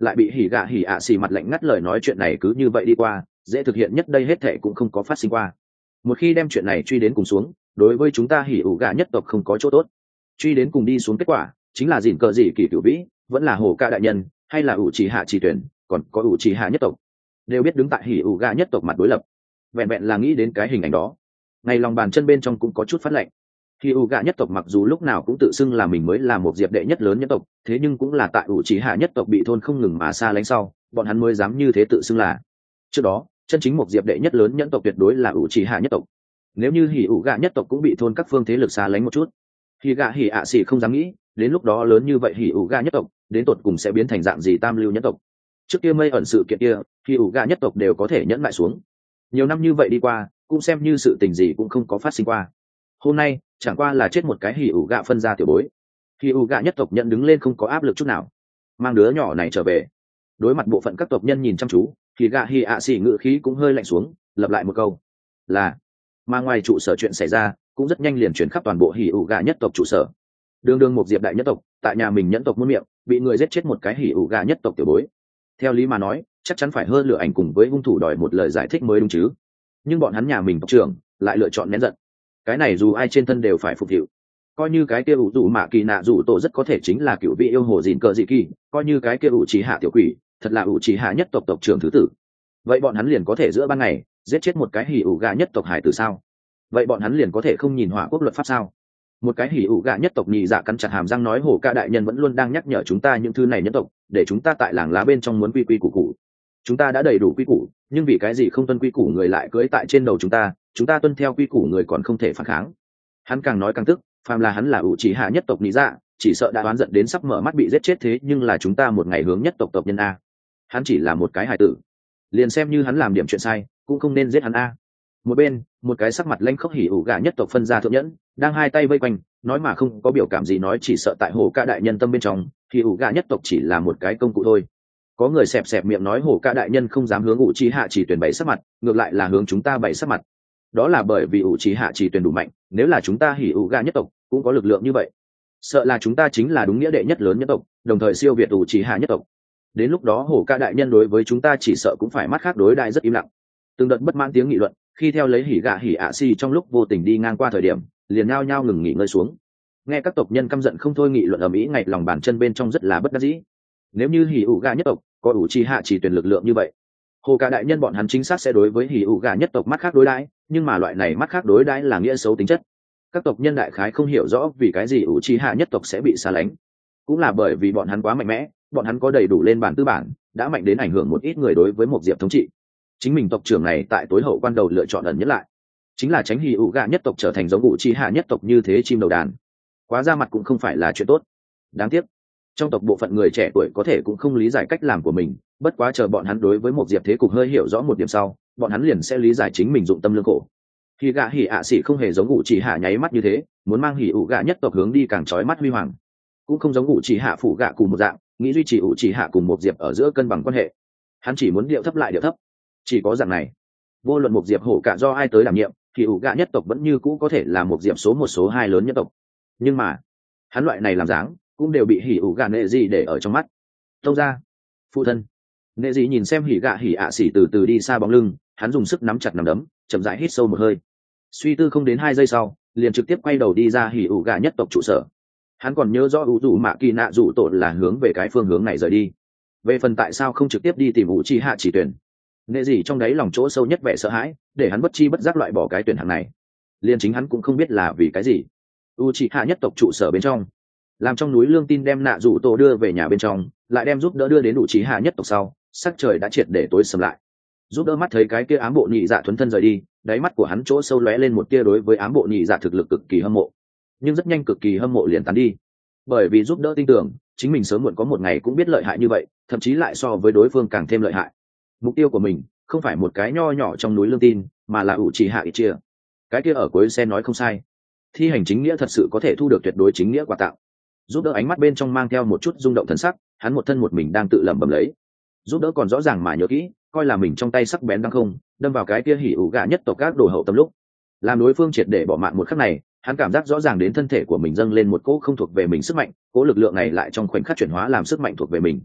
lại bị hỉ gạ hỉ ạ xì mặt lạnh ngắt lời nói chuyện này cứ như vậy đi qua, dễ thực hiện nhất đây hết thệ cũng không có phát sinh qua. Một khi đem chuyện này truy đến cùng xuống, đối với chúng ta hỉ ủ gạ nhất tộc không có chỗ tốt. Truy đến cùng đi xuống kết quả chính là dỉn cờ gì kỳ cửu vĩ, vẫn là hồ ca đại nhân, hay là ủ trì hạ trì tuyển, còn có ủ trì hạ nhất tộc, đều biết đứng tại hỉ ủ gạ nhất tộc mặt đối lập. Vẹn vẹn là nghĩ đến cái hình ảnh đó, ngay lòng bàn chân bên trong cũng có chút phát lạnh. Hỉ ủ gạ nhất tộc mặc dù lúc nào cũng tự xưng là mình mới là một diệp đệ nhất lớn nhất tộc, thế nhưng cũng là tại ủ trì hạ nhất tộc bị thôn không ngừng mà xa lánh sau, bọn hắn mới dám như thế tự xưng là. Trước đó chân chính một diệp đệ nhất lớn nhẫn tộc tuyệt đối là ủ trì hạ nhất tộc. Nếu như hỉ ủ gạ nhất tộc cũng bị thôn các phương thế lực xa lánh một chút, thì gạ hỉ ạ xỉ không dám nghĩ đến lúc đó lớn như vậy hỉ ủ gạ nhất tộc đến tột cùng sẽ biến thành dạng gì tam lưu nhất tộc. Trước kia mây ẩn sự kiện kia hỉ ủ gạ nhất tộc đều có thể nhẫn lại xuống, nhiều năm như vậy đi qua cũng xem như sự tình gì cũng không có phát sinh qua. Hôm nay chẳng qua là chết một cái hỉ ủ gạ phân ra tiểu bối, hỉ ủ gạ nhất tộc nhận đứng lên không có áp lực chút nào, mang đứa nhỏ này trở về. Đối mặt bộ phận các tộc nhân nhìn chăm chú, thì gạ hỉ ạ xỉ ngự khí cũng hơi lạnh xuống, lặp lại một câu là. Mà ngoài trụ sở chuyện xảy ra cũng rất nhanh liền chuyển khắp toàn bộ hỉ ủ gạ nhất tộc trụ sở. Đường đường một diệp đại nhất tộc tại nhà mình nhẫn tộc muôn miệng bị người giết chết một cái hỉ ủ gạ nhất tộc tiểu bối, theo lý mà nói chắc chắn phải hơn lựa ảnh cùng với hung thủ đòi một lời giải thích mới đúng chứ, nhưng bọn hắn nhà mình tộc trưởng lại lựa chọn nén giận. Cái này dù ai trên thân đều phải phục vụ. Coi như cái kia ủ rủ mạ kỳ nạ rủ tổ rất có thể chính là cựu vị yêu hồ dìn cờ dị kỳ, coi như cái kia ủ trí hạ tiểu quỷ thật là ủ trí hạ nhất tộc tộc trưởng thứ tử, vậy bọn hắn liền có thể giữa ban ngày giết chết một cái hỉ ủ gạ nhất tộc hải tử sao? Vậy bọn hắn liền có thể không nhìn hỏa quốc luật pháp sao? Một cái hỉ ủ gạ nhất tộc nhị dạ cắn chặt hàm răng nói hổ ca đại nhân vẫn luôn đang nhắc nhở chúng ta những thứ này nhất tộc, để chúng ta tại làng lá bên trong muốn quy quy củ củ. Chúng ta đã đầy đủ quy củ, nhưng vì cái gì không tuân quy củ người lại cưỡi tại trên đầu chúng ta tuân theo quy củ người còn không thể phản kháng. Hắn càng nói càng tức, phàm là hắn là ủ chỉ hạ nhất tộc nhị dạ, chỉ sợ đã oán giận đến sắp mở mắt bị giết chết, thế nhưng là chúng ta một ngày hướng nhất tộc tộc nhân a. Hắn chỉ là một cái hài tử, liền xem như hắn làm điểm chuyện sai cũng không nên giết hắn a. Một bên một cái sắc mặt lanh khốc hỉ ủ gạ nhất tộc phân gia thượng nhẫn đang hai tay vây quanh nói mà không có biểu cảm gì, nói chỉ sợ tại hồ ca đại nhân tâm bên trong hỉ ủ gạ nhất tộc chỉ là một cái công cụ thôi. Có người xẹp xẹp miệng nói hồ ca đại nhân không dám hướng ủ trí hạ chỉ tuyển bày sắc mặt, ngược lại là hướng chúng ta bày sắc mặt. Đó là bởi vì ủ trí hạ chỉ tuyển đủ mạnh, nếu là chúng ta hỉ ủ gạ nhất tộc cũng có lực lượng như vậy, sợ là chúng ta chính là đúng nghĩa đệ nhất lớn nhất tộc, đồng thời siêu việt ủ trí hạ nhất tộc. Đến lúc đó hồ ca đại nhân đối với chúng ta chỉ sợ cũng phải mắt khác đối đại rất im lặng. Từng đợt bất mãn tiếng nghị luận khi theo lấy hỉ gạ hỉ ạ xì trong lúc vô tình đi ngang qua thời điểm liền nhao nhao ngừng nghỉ ngơi xuống, nghe các tộc nhân căm giận không thôi nghị luận ầm ĩ, ngay lòng bàn chân bên trong rất là bất đắc dĩ. Nếu như hỉ ủ gạ nhất tộc có ủ chi hạ chỉ tuyển lực lượng như vậy, hồ ca đại nhân bọn hắn chính xác sẽ đối với hỉ ủ gạ nhất tộc mắt khác đối đãi, nhưng mà loại này mắt khác đối đãi là nghĩa xấu tính chất. Các tộc nhân đại khái không hiểu rõ vì cái gì ủ chi hạ nhất tộc sẽ bị xa lánh, cũng là bởi vì bọn hắn quá mạnh mẽ, bọn hắn có đầy đủ lên bản tư bản, đã mạnh đến ảnh hưởng một ít người đối với một diệp thống trị. Chính mình tộc trưởng này tại tối hậu quan đầu lựa chọn ẩn nhất lại, chính là tránh hỉ ủ gạ nhất tộc trở thành giống ủ chi hạ nhất tộc như thế chim đầu đàn. Quá ra mặt cũng không phải là chuyện tốt. Đáng tiếc trong tộc bộ phận người trẻ tuổi có thể cũng không lý giải cách làm của mình, bất quá chờ bọn hắn đối với một diệp thế cục hơi hiểu rõ một điểm sau, bọn hắn liền sẽ lý giải chính mình dụng tâm lương khổ. Khi gạ hỉ ạ xỉ không hề giống ủ chỉ hạ nháy mắt như thế, muốn mang hỉ ủ gạ nhất tộc hướng đi càng chói mắt huy hoàng, cũng không giống ủ chỉ hạ phụ gạ cùng một dạng nghĩ duy trì ủ chỉ hạ cùng một diệp ở giữa cân bằng quan hệ. Hắn chỉ muốn điệu thấp lại điệu thấp, chỉ có dạng này vô luận một diệp hổ cả do ai tới đảm nhiệm thì ủ gạ nhất tộc vẫn như cũ có thể là một diệp số một số hai lớn nhất tộc. Nhưng mà hắn loại này làm dáng cũng đều bị hỉ ủ gạ nệ gì để ở trong mắt. Tông ra phụ thân. Nệ gì nhìn xem hỉ gạ hỉ ạ xỉ từ từ đi xa bóng lưng, hắn dùng sức nắm chặt nắm đấm, chậm rãi hít sâu một hơi, suy tư không đến 2 giây sau liền trực tiếp quay đầu đi ra hỉ ủ gạ nhất tộc trụ sở. Hắn còn nhớ rõ ủ rủ mạ kỳ nạ rủ tổ là hướng về cái phương hướng này rời đi. Về phần tại sao không trực tiếp đi tìm ủ chi hạ chỉ tuyển, nệ gì trong đáy lòng chỗ sâu nhất vẻ sợ hãi để hắn bất chi bất giác loại bỏ cái tuyển hạng này. Liên chính hắn cũng không biết là vì cái gì. U chi hạ nhất tộc trụ sở bên trong, làm trong núi lương tin đem nạ rủ tổ đưa về nhà bên trong, lại đem giúp đỡ đưa đến ủ chi hạ nhất tộc sau, sắc trời đã triệt để tối sầm lại. Giúp đỡ mắt thấy cái kia ám bộ nhị dạ thuấn thân rời đi, đáy mắt của hắn chỗ sâu lóe lên một tia đối với ám bộ nhị dạ thực lực cực kỳ hâm mộ, nhưng rất nhanh cực kỳ hâm mộ liền tán đi, bởi vì giúp đỡ tin tưởng chính mình sớm muộn có một ngày cũng biết lợi hại như vậy, thậm chí lại so với đối phương càng thêm lợi hại. Mục tiêu của mình không phải một cái nho nhỏ trong núi lương tin, mà là ủ trì hạ ít chia. Cái kia ở cuối xe nói không sai, thi hành chính nghĩa thật sự có thể thu được tuyệt đối chính nghĩa quà tặng. Giúp đỡ ánh mắt bên trong mang theo một chút rung động thần sắc, hắn một thân một mình đang tự lẩm bẩm lấy. Giúp đỡ còn rõ ràng mà nhớ kỹ, coi là mình trong tay sắc bén đang không đâm vào cái kia hỉ ủ gạ nhất tộc các đồ hậu tâm lúc, làm đối phương triệt để bỏ mạng một khắc này, hắn cảm giác rõ ràng đến thân thể của mình dâng lên một cỗ không thuộc về mình sức mạnh, cỗ lực lượng này lại trong khoảnh khắc chuyển hóa làm sức mạnh thuộc về mình.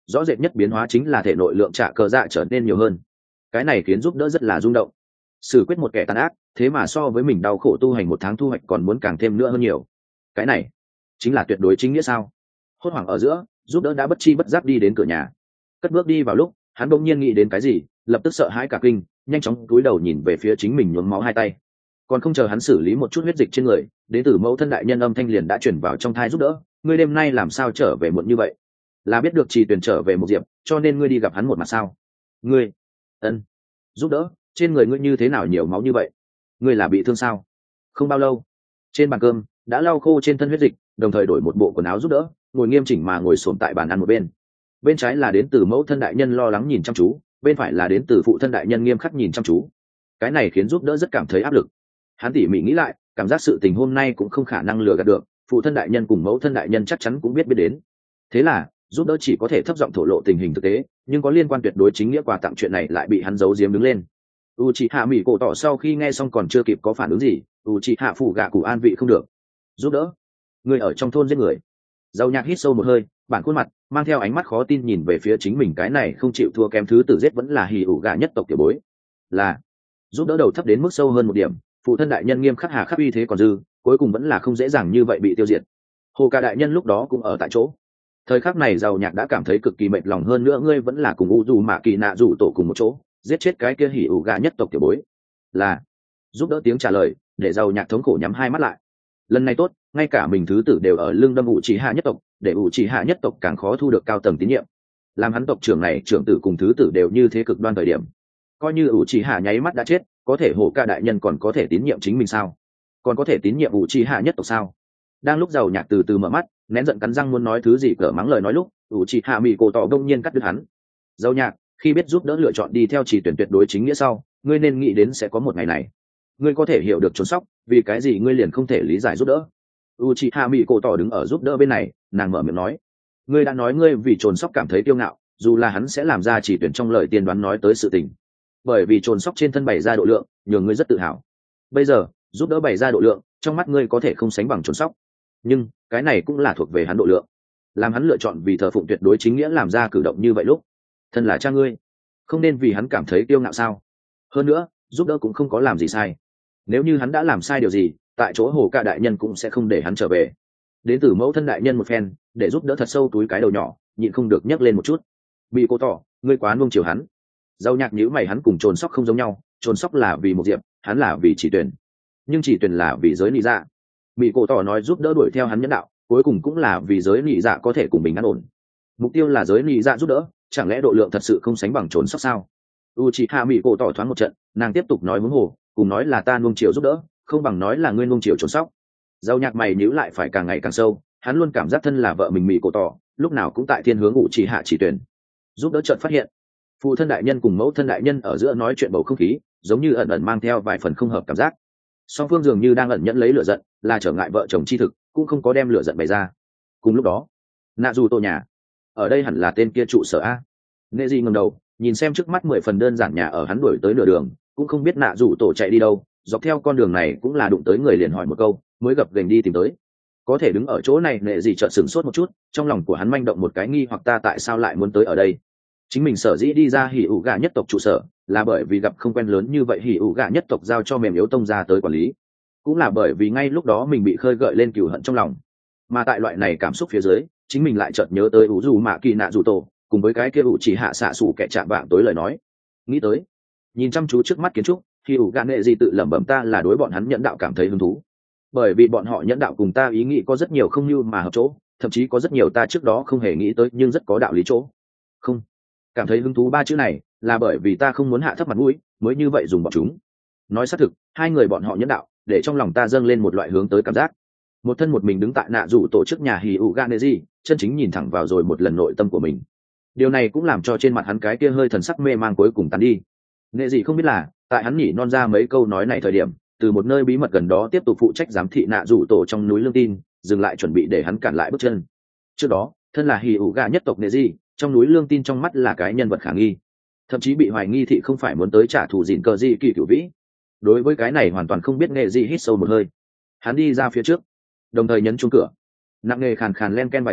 rõ rệt nhất biến hóa chính là thể nội lượng trả cờ dạ trở nên nhiều hơn. Cái này khiến giúp đỡ rất là rung động. Xử quyết một kẻ tàn ác, thế mà so với mình đau khổ tu hành một tháng thu hoạch còn muốn càng thêm nữa hơn nhiều. Cái này chính là tuyệt đối chính nghĩa sao? Hốt hoảng ở giữa, giúp đỡ đã bất chi bất giác đi đến cửa nhà. Cất bước đi vào lúc, hắn bỗng nhiên nghĩ đến cái gì, lập tức sợ hãi cả kinh, nhanh chóng cúi đầu nhìn về phía chính mình nhuốm máu hai tay. Còn không chờ hắn xử lý một chút huyết dịch trên người, đến từ mẫu thân đại nhân âm thanh liền đã chuyển vào trong thai giúp đỡ. Ngươi đêm nay làm sao trở về muộn như vậy? Là biết được Trì Tuyền trở về một diệp, cho nên ngươi đi gặp hắn một mặt sao? Ngươi, ân, giúp đỡ, trên người ngươi như thế nào nhiều máu như vậy? Ngươi là bị thương sao? Không bao lâu, trên bàn cơm đã lau khô trên thân huyết dịch, đồng thời đổi một bộ quần áo giúp đỡ, ngồi nghiêm chỉnh mà ngồi xổm tại bàn ăn một bên. Bên trái là đến từ mẫu thân đại nhân lo lắng nhìn chăm chú, bên phải là đến từ phụ thân đại nhân nghiêm khắc nhìn chăm chú. Cái này khiến giúp đỡ rất cảm thấy áp lực. Hắn tỉ mỉ nghĩ lại, cảm giác sự tình hôm nay cũng không khả năng lừa gạt được, phụ thân đại nhân cùng mẫu thân đại nhân chắc chắn cũng biết đến. Thế là giúp đỡ chỉ có thể thấp giọng thổ lộ tình hình thực tế, nhưng có liên quan tuyệt đối chính nghĩa quà tặng chuyện này lại bị hắn giấu giếm đứng lên. Uchiha Mỹ cổ tỏ sau khi nghe xong còn chưa kịp có phản ứng gì, Uchiha phủ gạ cụ an vị không được. Giúp đỡ, người ở trong thôn giết người. Dầu nhạc hít sâu một hơi, bản khuôn mặt mang theo ánh mắt khó tin nhìn về phía chính mình, cái này không chịu thua kém thứ tử giết vẫn là hỉ ủ gạ nhất tộc tiểu bối. Là giúp đỡ đầu thấp đến mức sâu hơn một điểm, phụ thân đại nhân nghiêm khắc hà khắc uy thế còn dư, cuối cùng vẫn là không dễ dàng như vậy bị tiêu diệt. Hồ ca đại nhân lúc đó cũng ở tại chỗ. Thời khắc này giàu nhạc đã cảm thấy cực kỳ mệt lòng, hơn nữa ngươi vẫn là cùng u dù mạ kỳ nạ rủ tổ cùng một chỗ giết chết cái kia hỉ ủ gạ nhất tộc tiểu bối. Là giúp đỡ tiếng trả lời để giàu nhạc thống khổ nhắm hai mắt lại. Lần này tốt, ngay cả mình thứ tử đều ở lưng đâm ủ chỉ hạ nhất tộc, để ủ chỉ hạ nhất tộc càng khó thu được cao tầng tín nhiệm. Làm hắn tộc trưởng này trưởng tử cùng thứ tử đều như thế cực đoan thời điểm, coi như ủ chỉ hạ nháy mắt đã chết, có thể hổ ca đại nhân còn có thể tín nhiệm chính mình sao? Còn có thể tín nhiệm ủ chỉ hạ nhất tộc sao? Đang lúc giàu nhạc từ từ mở mắt, nén giận cắn răng muốn nói thứ gì cỡ mắng lời nói lúc, ủ chỉ hạ mỹ cổ tỏ đông nhiên cắt đứt hắn. Giàu nhạc, khi biết giúp đỡ lựa chọn đi theo chỉ tuyển tuyệt đối chính nghĩa sau, ngươi nên nghĩ đến sẽ có một ngày này. Ngươi có thể hiểu được trốn sóc, vì cái gì ngươi liền không thể lý giải giúp đỡ? Uchiha Mỹ cổ tỏ đứng ở giúp đỡ bên này, nàng mở miệng nói: ngươi đã nói ngươi vì trồn sóc cảm thấy kiêu ngạo, dù là hắn sẽ làm ra chỉ tuyển trong lời tiên đoán nói tới sự tình, bởi vì trồn sóc trên thân bày ra độ lượng nhường ngươi rất tự hào. Bây giờ giúp đỡ bày ra độ lượng trong mắt ngươi có thể không sánh bằng trồn sóc, nhưng cái này cũng là thuộc về hắn độ lượng. Làm hắn lựa chọn vì thờ phụng tuyệt đối chính nghĩa làm ra cử động như vậy lúc, thân là cha ngươi không nên vì hắn cảm thấy kiêu ngạo sao? Hơn nữa giúp đỡ cũng không có làm gì sai, nếu như hắn đã làm sai điều gì, tại chỗ hồ ca đại nhân cũng sẽ không để hắn trở về. Đến từ mẫu thân đại nhân một phen để giúp đỡ thật sâu túi cái đầu nhỏ, nhịn không được nhấc lên một chút. Bị cô tỏ, ngươi quá nuông chiều hắn. Dâu nhạc nhíu mày, hắn cùng trồn sóc không giống nhau, trồn sóc là vì một diệp, hắn là vì chỉ tuyển, nhưng chỉ tuyển là vì giới nị dạ. Bị cô tỏ nói giúp đỡ đuổi theo hắn nhân đạo, cuối cùng cũng là vì giới nị dạ có thể cùng mình an ổn. Mục tiêu là giới nị dạ giúp đỡ, chẳng lẽ độ lượng thật sự không sánh bằng trồn sóc sao? Uchiha Mỹ cổ tỏ thoáng một trận, nàng tiếp tục nói huống hồ, cùng nói là ta nuông chiều giúp đỡ, không bằng nói là ngươi nuông chiều trốn sóc. Dâu nhạc mày nhíu lại phải càng ngày càng sâu, hắn luôn cảm giác thân là vợ mình Mỹ cổ tỏ, lúc nào cũng tại thiên hướng chỉ hạ chỉ tuyển. Giúp đỡ chợt phát hiện, phụ thân đại nhân cùng mẫu thân đại nhân ở giữa nói chuyện bầu không khí, giống như ẩn ẩn mang theo vài phần không hợp cảm giác. Song phương dường như đang ẩn nhẫn lấy lửa giận, là trở ngại vợ chồng chi thực, cũng không có đem lửa giận bày ra. Cùng lúc đó, nạ dù tô nhà, ở đây hẳn là tên kia trụ sở a. Nệ gì ngẩng đầu, nhìn xem trước mắt 10 phần đơn giản nhà ở, hắn đuổi tới nửa đường, cũng không biết nạ dù tổ chạy đi đâu, dọc theo con đường này cũng là đụng tới người liền hỏi một câu, mới gập gành đi tìm tới. Có thể đứng ở chỗ này nệ gì chợt sửng sốt một chút, trong lòng của hắn manh động một cái nghi hoặc, ta tại sao lại muốn tới ở đây? Chính mình sở dĩ đi ra hỉ ủ gà nhất tộc trụ sở, là bởi vì gặp không quen lớn như vậy hỉ ủ gà nhất tộc giao cho mềm yếu tông ra tới quản lý, cũng là bởi vì ngay lúc đó mình bị khơi gợi lên cừu hận trong lòng. Mà tại loại này cảm xúc phía dưới, chính mình lại chợt nhớ tới ủ dù mạ kỳ nạ dù tổ, cùng với cái kia ủ chỉ hạ xạ sủ kẻ chạm vạng tối lời nói. Nghĩ tới, nhìn chăm chú trước mắt kiến trúc, thì ủ gà nệ gì tự lẩm bẩm, ta là đối bọn hắn nhẫn đạo cảm thấy hứng thú, bởi vì bọn họ nhẫn đạo cùng ta ý nghĩ có rất nhiều không như mà hợp chỗ, thậm chí có rất nhiều ta trước đó không hề nghĩ tới nhưng rất có đạo lý chỗ. Không, cảm thấy hứng thú ba chữ này là bởi vì ta không muốn hạ thấp mặt mũi mới như vậy dùng bọn chúng. Nói xác thực, hai người bọn họ nhẫn đạo để trong lòng ta dâng lên một loại hướng tới cảm giác. Một thân một mình đứng tại nạ rủ tổ chức nhà hì ụ gan gì, chân chính nhìn thẳng vào rồi một lần nội tâm của mình. Điều này cũng làm cho trên mặt hắn cái kia hơi thần sắc mê mang cuối cùng tàn đi. Nghệ gì không biết là tại hắn nhỉ non ra mấy câu nói này thời điểm, từ một nơi bí mật gần đó tiếp tục phụ trách giám thị nạ rủ tổ trong núi lương tin dừng lại chuẩn bị để hắn cản lại bước chân. Trước đó thân là hì ụ gà nhất tộc nghệ gì, trong núi lương tin trong mắt là cái nhân vật khả nghi, thậm chí bị hoài nghi thị không phải muốn tới trả thù dịn cờ gì kỳ cửu vĩ. Đối với cái này hoàn toàn không biết nghệ gì, hít sâu một hơi, hắn đi ra phía trước, đồng thời nhấn chuông cửa, nặng nề khàn khàn len ken vài tiếng,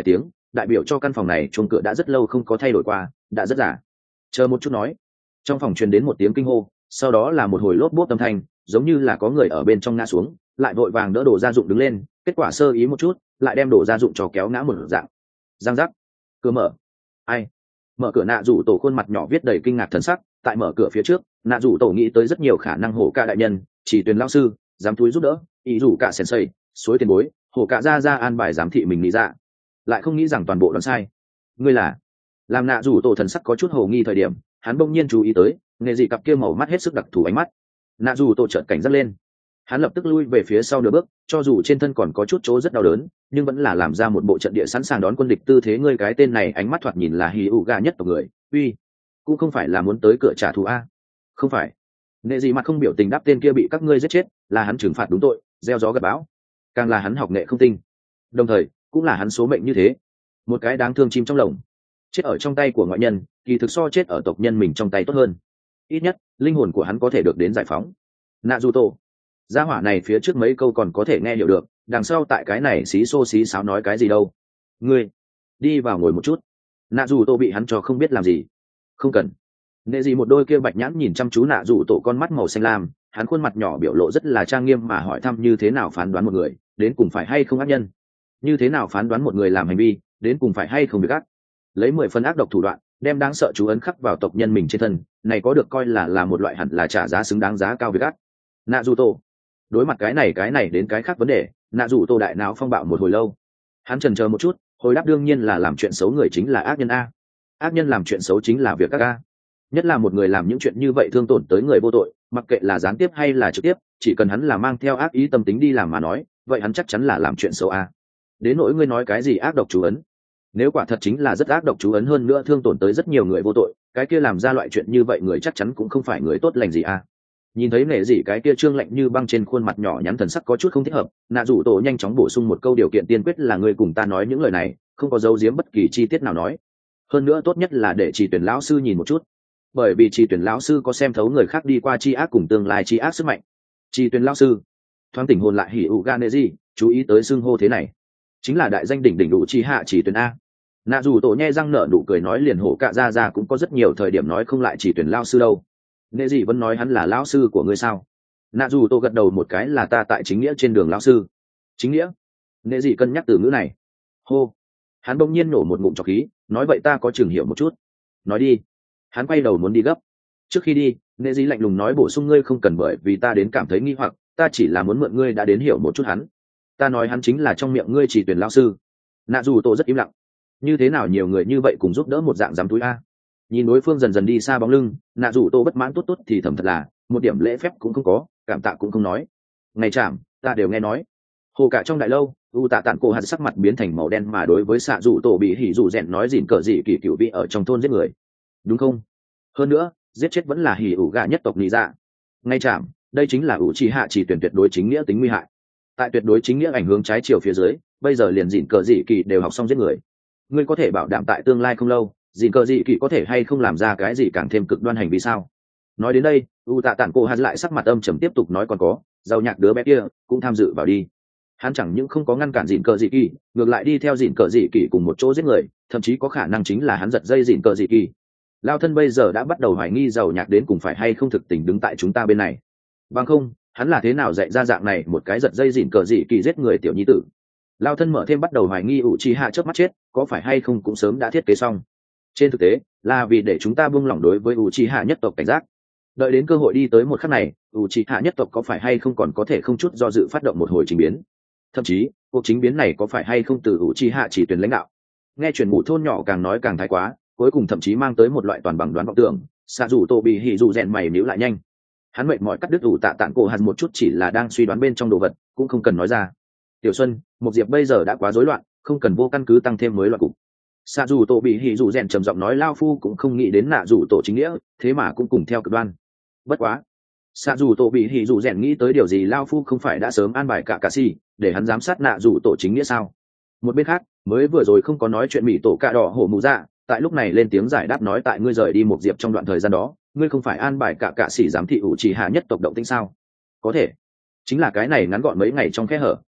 đại biểu cho căn phòng này chuông cửa đã rất lâu không có thay đổi qua, đã rất giả. Chờ một chút nói. Trong phòng truyền đến một tiếng kinh hô, sau đó là một hồi lốp bốp âm thanh, giống như là có người ở bên trong ngã xuống, lại vội vàng đỡ đồ gia dụng đứng lên, kết quả sơ ý một chút, lại đem đồ gia dụng cho kéo ngã một dạng. Giang giác. Cửa mở. Ai? Mở cửa nạ rủ tổ khuôn mặt nhỏ viết đầy kinh ngạc thần sắc, tại mở cửa phía trước, nạ rủ tổ nghĩ tới rất nhiều khả năng hổ ca đại nhân, chỉ tuyển lao sư, dám túi giúp đỡ, ý rủ cả sensei, suối tiền bối, hổ cả ra an bài giám thị mình nghĩ ra, lại không nghĩ rằng toàn bộ đoán sai. Ngươi là? Làm nạ rủ tổ thần sắc có chút hồ nghi thời điểm, hắn bỗng nhiên chú ý tới nghề gì cặp kia màu mắt hết sức đặc thù ánh mắt. Nạ rủ tổ trợn cảnh giác lên, hắn lập tức lui về phía sau nửa bước, cho dù trên thân còn có chút chỗ rất đau đớn, nhưng vẫn là làm ra một bộ trận địa sẵn sàng đón quân địch tư thế. Ngươi cái tên này ánh mắt thoạt nhìn là hì ụ gà nhất tộc người, uy, cũng không phải là muốn tới cửa trả thù a? Không phải. Nghệ gì mặt không biểu tình đáp, tên kia bị các ngươi giết chết, là hắn trừng phạt đúng tội, gieo gió gặt bão, càng là hắn học nghệ không tinh, đồng thời cũng là hắn số mệnh như thế, một cái đáng thương chim trong lồng, chết ở trong tay của ngoại nhân kỳ thực so chết ở tộc nhân mình trong tay tốt hơn, ít nhất linh hồn của hắn có thể được đến giải phóng. Nạ dù tổ gia hỏa này phía trước mấy câu còn có thể nghe hiểu được, đằng sau tại cái này xí xô xí xáo nói cái gì đâu. Ngươi đi vào ngồi một chút. Nạ dù tổ bị hắn cho không biết làm gì. Không cần. Nệ gì một đôi kia bạch nhãn nhìn chăm chú nạ dù tổ con mắt màu xanh lam, hắn khuôn mặt nhỏ biểu lộ rất là trang nghiêm mà hỏi thăm như thế nào phán đoán một người đến cùng phải hay không ác nhân, như thế nào phán đoán một người làm hành vi đến cùng phải hay không việc ác, lấy 10 phần ác độc thủ đoạn đem đáng sợ chú ấn khắc vào tộc nhân mình trên thân, này có được coi là một loại hẳn là trả giá xứng đáng giá cao việc ác. Nạ dù tổ đối mặt cái này đến cái khác vấn đề, nạ dù tổ đại não phong bạo một hồi lâu, hắn chần chờ một chút hồi đáp đương nhiên là làm chuyện xấu người chính là ác nhân a, ác nhân làm chuyện xấu chính là việc ác a, nhất là một người làm những chuyện như vậy thương tổn tới người vô tội, mặc kệ là gián tiếp hay là trực tiếp, chỉ cần hắn là mang theo ác ý tâm tính đi làm mà nói, vậy hắn chắc chắn là làm chuyện xấu a. Đến nỗi ngươi nói cái gì ác độc chú ấn, nếu quả thật chính là rất ác độc chú ấn hơn nữa thương tổn tới rất nhiều người vô tội, cái kia làm ra loại chuyện như vậy người chắc chắn cũng không phải người tốt lành gì a. Nhìn thấy nể gì cái kia trương lạnh như băng trên khuôn mặt nhỏ nhắn thần sắc có chút không thích hợp, nạ rủ tổ nhanh chóng bổ sung một câu điều kiện tiên quyết là ngươi cùng ta nói những lời này không có giấu giếm bất kỳ chi tiết nào nói, hơn nữa tốt nhất là để chỉ tuyển lão sư nhìn một chút, bởi vì chỉ tuyển lão sư có xem thấu người khác đi qua chi ác cùng tương lai chi ác sức mạnh. Chỉ tuyển lão sư thoáng tỉnh hồn lại hỉ ụ ga nệ gì, chú ý tới xưng hô thế này chính là đại danh đỉnh đỉnh đủ chi hạ chỉ tuyển a. Nạ dù tổ nhe răng nở nụ cười nói liền hổ cạ ra cũng có rất nhiều thời điểm nói không lại chỉ tuyển lão sư đâu. Nệ gì vẫn nói hắn là lão sư của ngươi sao? Nạ dù tổ gật đầu một cái, là ta tại chính nghĩa trên đường lão sư. Chính nghĩa? Nệ gì cân nhắc từ ngữ này. Hô, hắn bỗng nhiên nổ một ngụm trọc khí, nói vậy ta có chừng hiểu một chút. Nói đi. Hắn quay đầu muốn đi gấp, trước khi đi nệ gì lạnh lùng nói bổ sung ngươi không cần bởi vì ta đến cảm thấy nghi hoặc, ta chỉ là muốn mượn ngươi đã đến hiểu một chút hắn. Ta nói hắn chính là trong miệng ngươi chỉ tuyển lão sư. Nạ dù tổ rất im lặng, như thế nào nhiều người như vậy cùng giúp đỡ một dạng dám túi a. Nhìn đối phương dần dần đi xa bóng lưng, nạ dù tổ bất mãn tốt thì thầm thật là một điểm lễ phép cũng không có, cảm tạ cũng không nói. Ngày chạm ta đều nghe nói. Hồ cả trong đại lâu u tạ tản cổ hạt sắc mặt biến thành màu đen mà đối với xạ dù tổ bị hỉ dù rèn nói dỉn cờ gì kỳ cựu vị ở trong thôn giết người, đúng không? Hơn nữa giết chết vẫn là hỉ ủ gà nhất tộc nị dạ. Ngay chạm đây chính là ủ trì hạ chỉ tuyển tuyệt đối chính nghĩa tính nguy hại, tại tuyệt đối chính nghĩa ảnh hướng trái chiều phía dưới, bây giờ liền dỉn cờ dị kỳ đều học xong giết người. Ngươi có thể bảo đảm tại tương lai không lâu dỉn cờ dị kỳ có thể hay không làm ra cái gì càng thêm cực đoan hành vi sao? Nói đến đây u tạ tản cổ hạt lại sắc mặt âm trầm tiếp tục nói còn có giàu nhạc đứa bé kia cũng tham dự vào đi. Hắn chẳng những không có ngăn cản dỉn cờ dị kỳ, ngược lại đi theo dỉn cờ dị kỳ cùng một chỗ giết người, thậm chí có khả năng chính là hắn giật dây dỉn cờ dị kỳ. Lao thân bây giờ đã bắt đầu hoài nghi giàu nhạc đến cùng phải hay không thực tình đứng tại chúng ta bên này, bằng không hắn là thế nào dạy ra dạng này một cái giật dây dỉn cờ dị kỳ giết người tiểu nhi tử. Lao thân mở thêm bắt đầu hoài nghi ủ trì hạ chớp mắt chết có phải hay không cũng sớm đã thiết kế xong, trên thực tế là vì để chúng ta buông lỏng đối với ủ trì hạ nhất tộc cảnh giác, đợi đến cơ hội đi tới một khắc này ủ trì hạ nhất tộc có phải hay không còn có thể không chút do dự phát động một hồi trình biến, thậm chí cuộc chính biến này có phải hay không từ ủ trì hạ chỉ tuyển lãnh đạo. Nghe chuyển ngụ thôn nhỏ càng nói càng thái quá, cuối cùng thậm chí mang tới một loại toàn bằng đoán vọng tưởng. Xạ dù tổ bị hỉ dù rèn mày níu lại nhanh, hắn mệt mỏi cắt đứt ủ tạ tản cổ hạt một chút, chỉ là đang suy đoán bên trong đồ vật cũng không cần nói ra. Tiểu Xuân, một diệp bây giờ đã quá rối loạn, không cần vô căn cứ tăng thêm mới loạn cục. Xạ dù tổ bị hỉ dù rèn trầm giọng nói lao phu cũng không nghĩ đến nạ dù tổ chính nghĩa thế mà cũng cùng theo cực đoan. Bất quá xạ dù tổ bị hỉ dù rèn nghĩ tới điều gì, lao phu không phải đã sớm an bài cả si để hắn giám sát nạ dù tổ chính nghĩa sao? Một bên khác mới vừa rồi không có nói chuyện mỹ tổ cạ đỏ hổ mù dạ tại lúc này lên tiếng giải đáp nói tại ngươi rời đi một diệp trong đoạn thời gian đó ngươi không phải an bài cả sĩ giám thị ủ trì hạ nhất tộc động tĩnh sao? Có thể chính là cái này ngắn gọn mấy ngày trong kẽ hở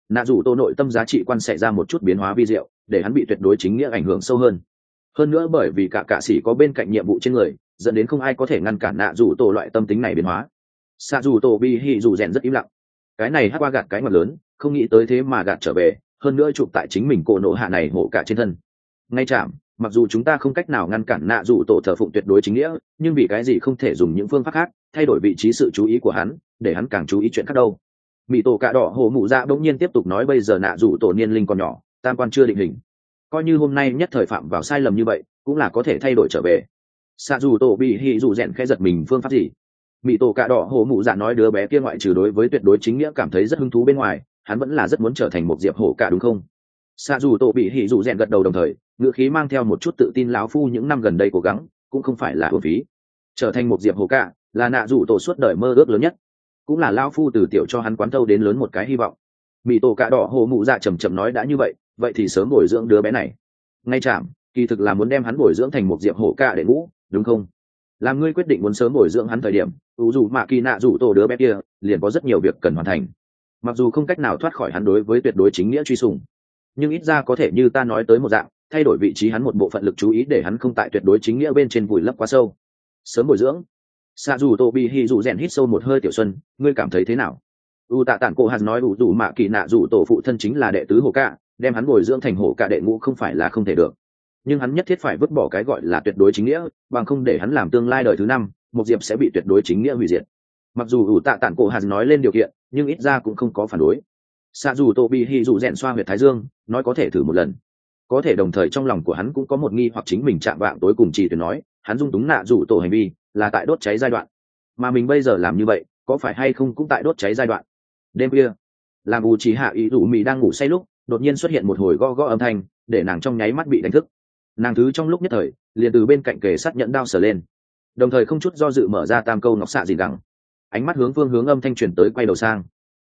nạ dù tô nội tâm giá trị quan xảy ra một chút biến hóa vi diệu, để hắn bị tuyệt đối chính nghĩa ảnh hưởng sâu hơn nữa bởi vì cả sĩ có bên cạnh nhiệm vụ trên người, dẫn đến không ai có thể ngăn cản nạ dù tô loại tâm tính này biến hóa. Xạ dù tô bi hì dù rèn rất im lặng, cái này hát qua gạt cái mặt lớn, không nghĩ tới thế mà gạt trở về, hơn nữa chụp tại chính mình cổ nộ hạ này hộ cả trên thân. Ngay chạm, mặc dù chúng ta không cách nào ngăn cản nạ dù tổ thờ phụng tuyệt đối chính nghĩa, nhưng vì cái gì không thể dùng những phương pháp khác thay đổi vị trí sự chú ý của hắn, để hắn càng chú ý chuyện khác đâu. Mỹ tổ cạ đỏ hồ mụ dạ bỗng nhiên tiếp tục nói, bây giờ nạ dù tổ niên linh còn nhỏ, tam quan chưa định hình, coi như hôm nay nhất thời phạm vào sai lầm như vậy cũng là có thể thay đổi trở về. Xạ dù tổ bị hì dù rèn khẽ giật mình, phương pháp gì? Mỹ tổ cạ đỏ hồ mụ dạ nói, đứa bé kia ngoại trừ đối với tuyệt đối chính nghĩa cảm thấy rất hứng thú bên ngoài, hắn vẫn là rất muốn trở thành một diệp hổ cả đúng không? Xạ dù tổ bị hì dù rèn gật đầu, đồng thời ngữ khí mang theo một chút tự tin, lão phu những năm gần đây cố gắng cũng không phải là uổng phí. Trở thành một diệp hổ cả là nạ dù tổ suốt đời mơ ước lớn nhất, cũng là lão phu từ tiểu cho hắn quán thâu đến lớn một cái hy vọng. Mỹ tổ cạ đỏ hồ mụ dạ chầm chậm nói, đã như vậy thì sớm bồi dưỡng đứa bé này. Ngay chạm, kỳ thực là muốn đem hắn bồi dưỡng thành một diệp hổ cả để ngũ, đúng không? Làm ngươi quyết định muốn sớm bồi dưỡng hắn thời điểm, dù mà kỳ nạ dù tổ đứa bé kia liền có rất nhiều việc cần hoàn thành. Mặc dù không cách nào thoát khỏi hắn đối với tuyệt đối chính nghĩa truy sùng, nhưng ít ra có thể như ta nói tới một dạng, thay đổi vị trí hắn một bộ phận lực chú ý, để hắn không tại tuyệt đối chính nghĩa bên trên vùi lấp quá sâu. Sớm bồi dưỡng. Xạ dù tô bi hi dù rèn hít sâu một hơi, tiểu xuân, ngươi cảm thấy thế nào? Tạ tản cổ hạt nói, dù mà kỳ nạ dù tổ phụ thân chính là đệ tứ hổ cả, đem hắn bồi dưỡng thành hổ cả đệ ngũ không phải là không thể được, nhưng hắn nhất thiết phải vứt bỏ cái gọi là tuyệt đối chính nghĩa, bằng không để hắn làm tương lai đời thứ năm, một diệp sẽ bị tuyệt đối chính nghĩa hủy diệt. Mặc dù tạ tản cổ hạt nói lên điều kiện, nhưng ít ra cũng không có phản đối. Xạ dù tô bị hì dù rèn xoa huyệt thái dương, nói có thể thử một lần. Có thể đồng thời trong lòng của hắn cũng có một nghi hoặc, chính mình chạm vạng tối cùng chỉ tuyển nói hắn dung túng nạ dù tổ hành vi là tại đốt cháy giai đoạn, mà mình bây giờ làm như vậy có phải hay không cũng tại đốt cháy giai đoạn. Đêm kia, làm u chỉ hạ ý rủ mì đang ngủ say lúc, đột nhiên xuất hiện một hồi gõ gõ âm thanh, để nàng trong nháy mắt bị đánh thức. Nàng thứ trong lúc nhất thời liền từ bên cạnh kề sát nhẫn đao sờ lên, đồng thời không chút do dự mở ra tam câu ngọc xạ gì gẳng, ánh mắt hướng âm thanh truyền tới, quay đầu sang.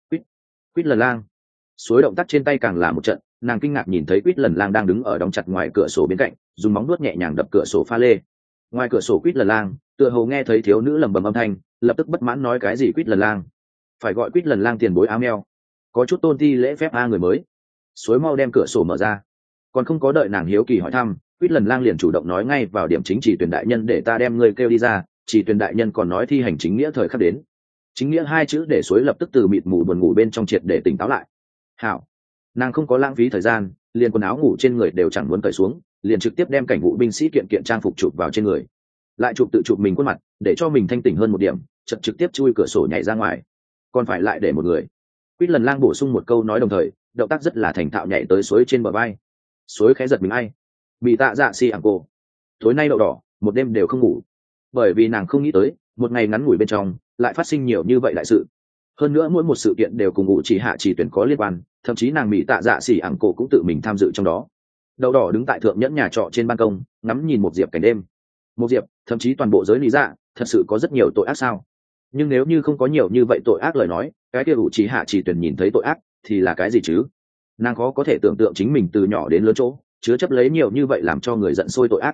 Quýt lần lang. Suối động tác trên tay càng là một trận, nàng kinh ngạc nhìn thấy Quýt lần lang đang đứng ở đóng chặt ngoài cửa sổ bên cạnh, dùng móng nuốt nhẹ nhàng đập cửa sổ pha lê. Ngoài cửa sổ Quýt lần lang tựa hồ nghe thấy thiếu nữ lẩm bẩm âm thanh, lập tức bất mãn nói, cái gì Quýt lần lang? Phải gọi Quýt lần lang tiền bối áo meo, có chút tôn ti lễ phép a người mới. Suối mau đem cửa sổ mở ra, còn không có đợi nàng hiếu kỳ hỏi thăm, Quýt lần lang liền chủ động nói ngay vào điểm chính, chỉ tuyển đại nhân để ta đem ngươi kêu đi ra. Chỉ tuyển đại nhân còn nói thi hành chính nghĩa thời khắc đến. Chính nghĩa hai chữ để Suối lập tức từ mịt mù buồn ngủ bên trong triệt để tỉnh táo lại. Hảo, nàng không có lãng phí thời gian, liền quần áo ngủ trên người đều chẳng muốn cởi xuống, liền trực tiếp đem cảnh vụ binh sĩ kiện trang phục chụp vào trên người, lại tự chụp mình khuôn mặt để cho mình thanh tỉnh hơn một điểm, trực tiếp chui cửa sổ nhảy ra ngoài. Còn phải lại để một người. Quýt lần lang bổ sung một câu nói, đồng thời động tác rất là thành thạo nhảy tới Suối trên bờ vai. Suối khẽ giật mình, ai? Bị tạ dạ si ảng cô. Tối nay đậu đỏ một đêm đều không ngủ, bởi vì nàng không nghĩ tới một ngày ngắn ngủi bên trong lại phát sinh nhiều như vậy đại sự, hơn nữa mỗi một sự kiện đều cùng ngụ chỉ hạ chỉ tuyển có liên quan, thậm chí nàng mỹ tạ dạ xỉ ảng cổ cũng tự mình tham dự trong đó. Đậu đỏ đứng tại thượng nhẫn nhà trọ trên ban công, ngắm nhìn một diệp cảnh đêm. Một diệp, thậm chí toàn bộ giới lý dạ thật sự có rất nhiều tội ác sao? Nhưng nếu như không có nhiều như vậy tội ác lời nói, cái kia ngụ chỉ hạ chỉ tuyển nhìn thấy tội ác thì là cái gì chứ? Nàng khó có thể tưởng tượng chính mình từ nhỏ đến lớn chỗ chứa chấp lấy nhiều như vậy làm cho người giận sôi tội ác.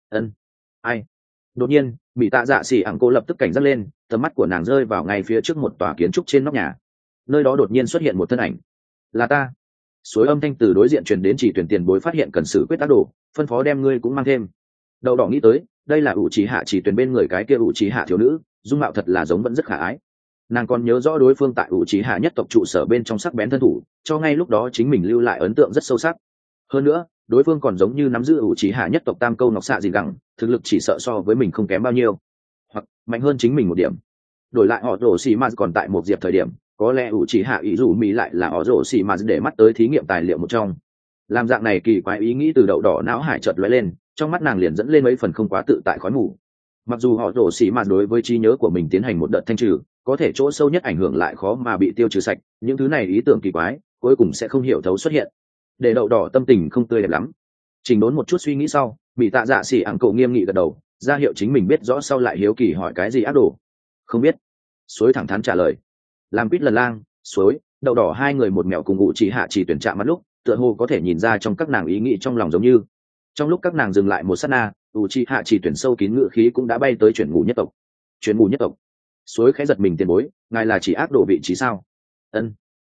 Ai? Đột nhiên mỹ tạ dạ xỉ ảng cô lập tức cảnh giác lên, tầm mắt của nàng rơi vào ngay phía trước một tòa kiến trúc trên nóc nhà. Nơi đó đột nhiên xuất hiện một thân ảnh. Là ta. Suối âm thanh từ đối diện truyền đến, chỉ tuyển tiền bối phát hiện cần xử quyết tác đồ, phân phó đem ngươi cũng mang thêm. Đậu đỏ nghĩ tới đây là ủ trì hạ chỉ tuyển bên người cái kia ủ trì hạ thiếu nữ, dung mạo thật là giống, vẫn rất khả ái. Nàng còn nhớ rõ đối phương tại ủ trì hạ nhất tộc trụ sở bên trong sắc bén thân thủ, cho ngay lúc đó chính mình lưu lại ấn tượng rất sâu sắc. Hơn nữa đối phương còn giống như nắm giữ ủ trì hạ nhất tộc tam câu ngọc xạ gì gẳng, thực lực chỉ sợ so với mình không kém bao nhiêu, hoặc mạnh hơn chính mình một điểm. Đổi lại họ rổ xì ma còn tại một diệp thời điểm, có lẽ ủ trì hạ ý dù mỹ lại là họ rổ xì ma để mắt tới thí nghiệm tài liệu một trong. Làm dạng này kỳ quái ý nghĩ từ đậu đỏ não hải chợt lóe lên, trong mắt nàng liền dẫn lên mấy phần không quá tự tại khói mù. Mặc dù họ rổ xì ma đối với trí nhớ của mình tiến hành một đợt thanh trừ, có thể chỗ sâu nhất ảnh hưởng lại khó mà bị tiêu trừ sạch, những thứ này ý tưởng kỳ quái cuối cùng sẽ không hiểu thấu xuất hiện, để đậu đỏ tâm tình không tươi đẹp lắm. Chỉnh đốn một chút suy nghĩ sau, bị tạ dạ xỉ ảng cậu nghiêm nghị gật đầu, ra hiệu chính mình biết rõ, sau lại hiếu kỳ hỏi cái gì ác đồ. Không biết. Suối thẳng thắn trả lời. Làm Quýt lần lang, Suối, đậu đỏ hai người một mẹo cùng ngụ chỉ hạ chỉ tuyển chạm mắt lúc, tựa hồ có thể nhìn ra trong các nàng ý nghĩ trong lòng giống như. Trong lúc các nàng dừng lại một sát na, ngụ chỉ hạ chỉ tuyển sâu kín ngự khí cũng đã bay tới chuyển ngủ nhất tộc. Chuyển ngủ nhất tộc. Suối khẽ giật mình, tiền bối, ngài là chỉ ác đồ vị trí sao? Ân.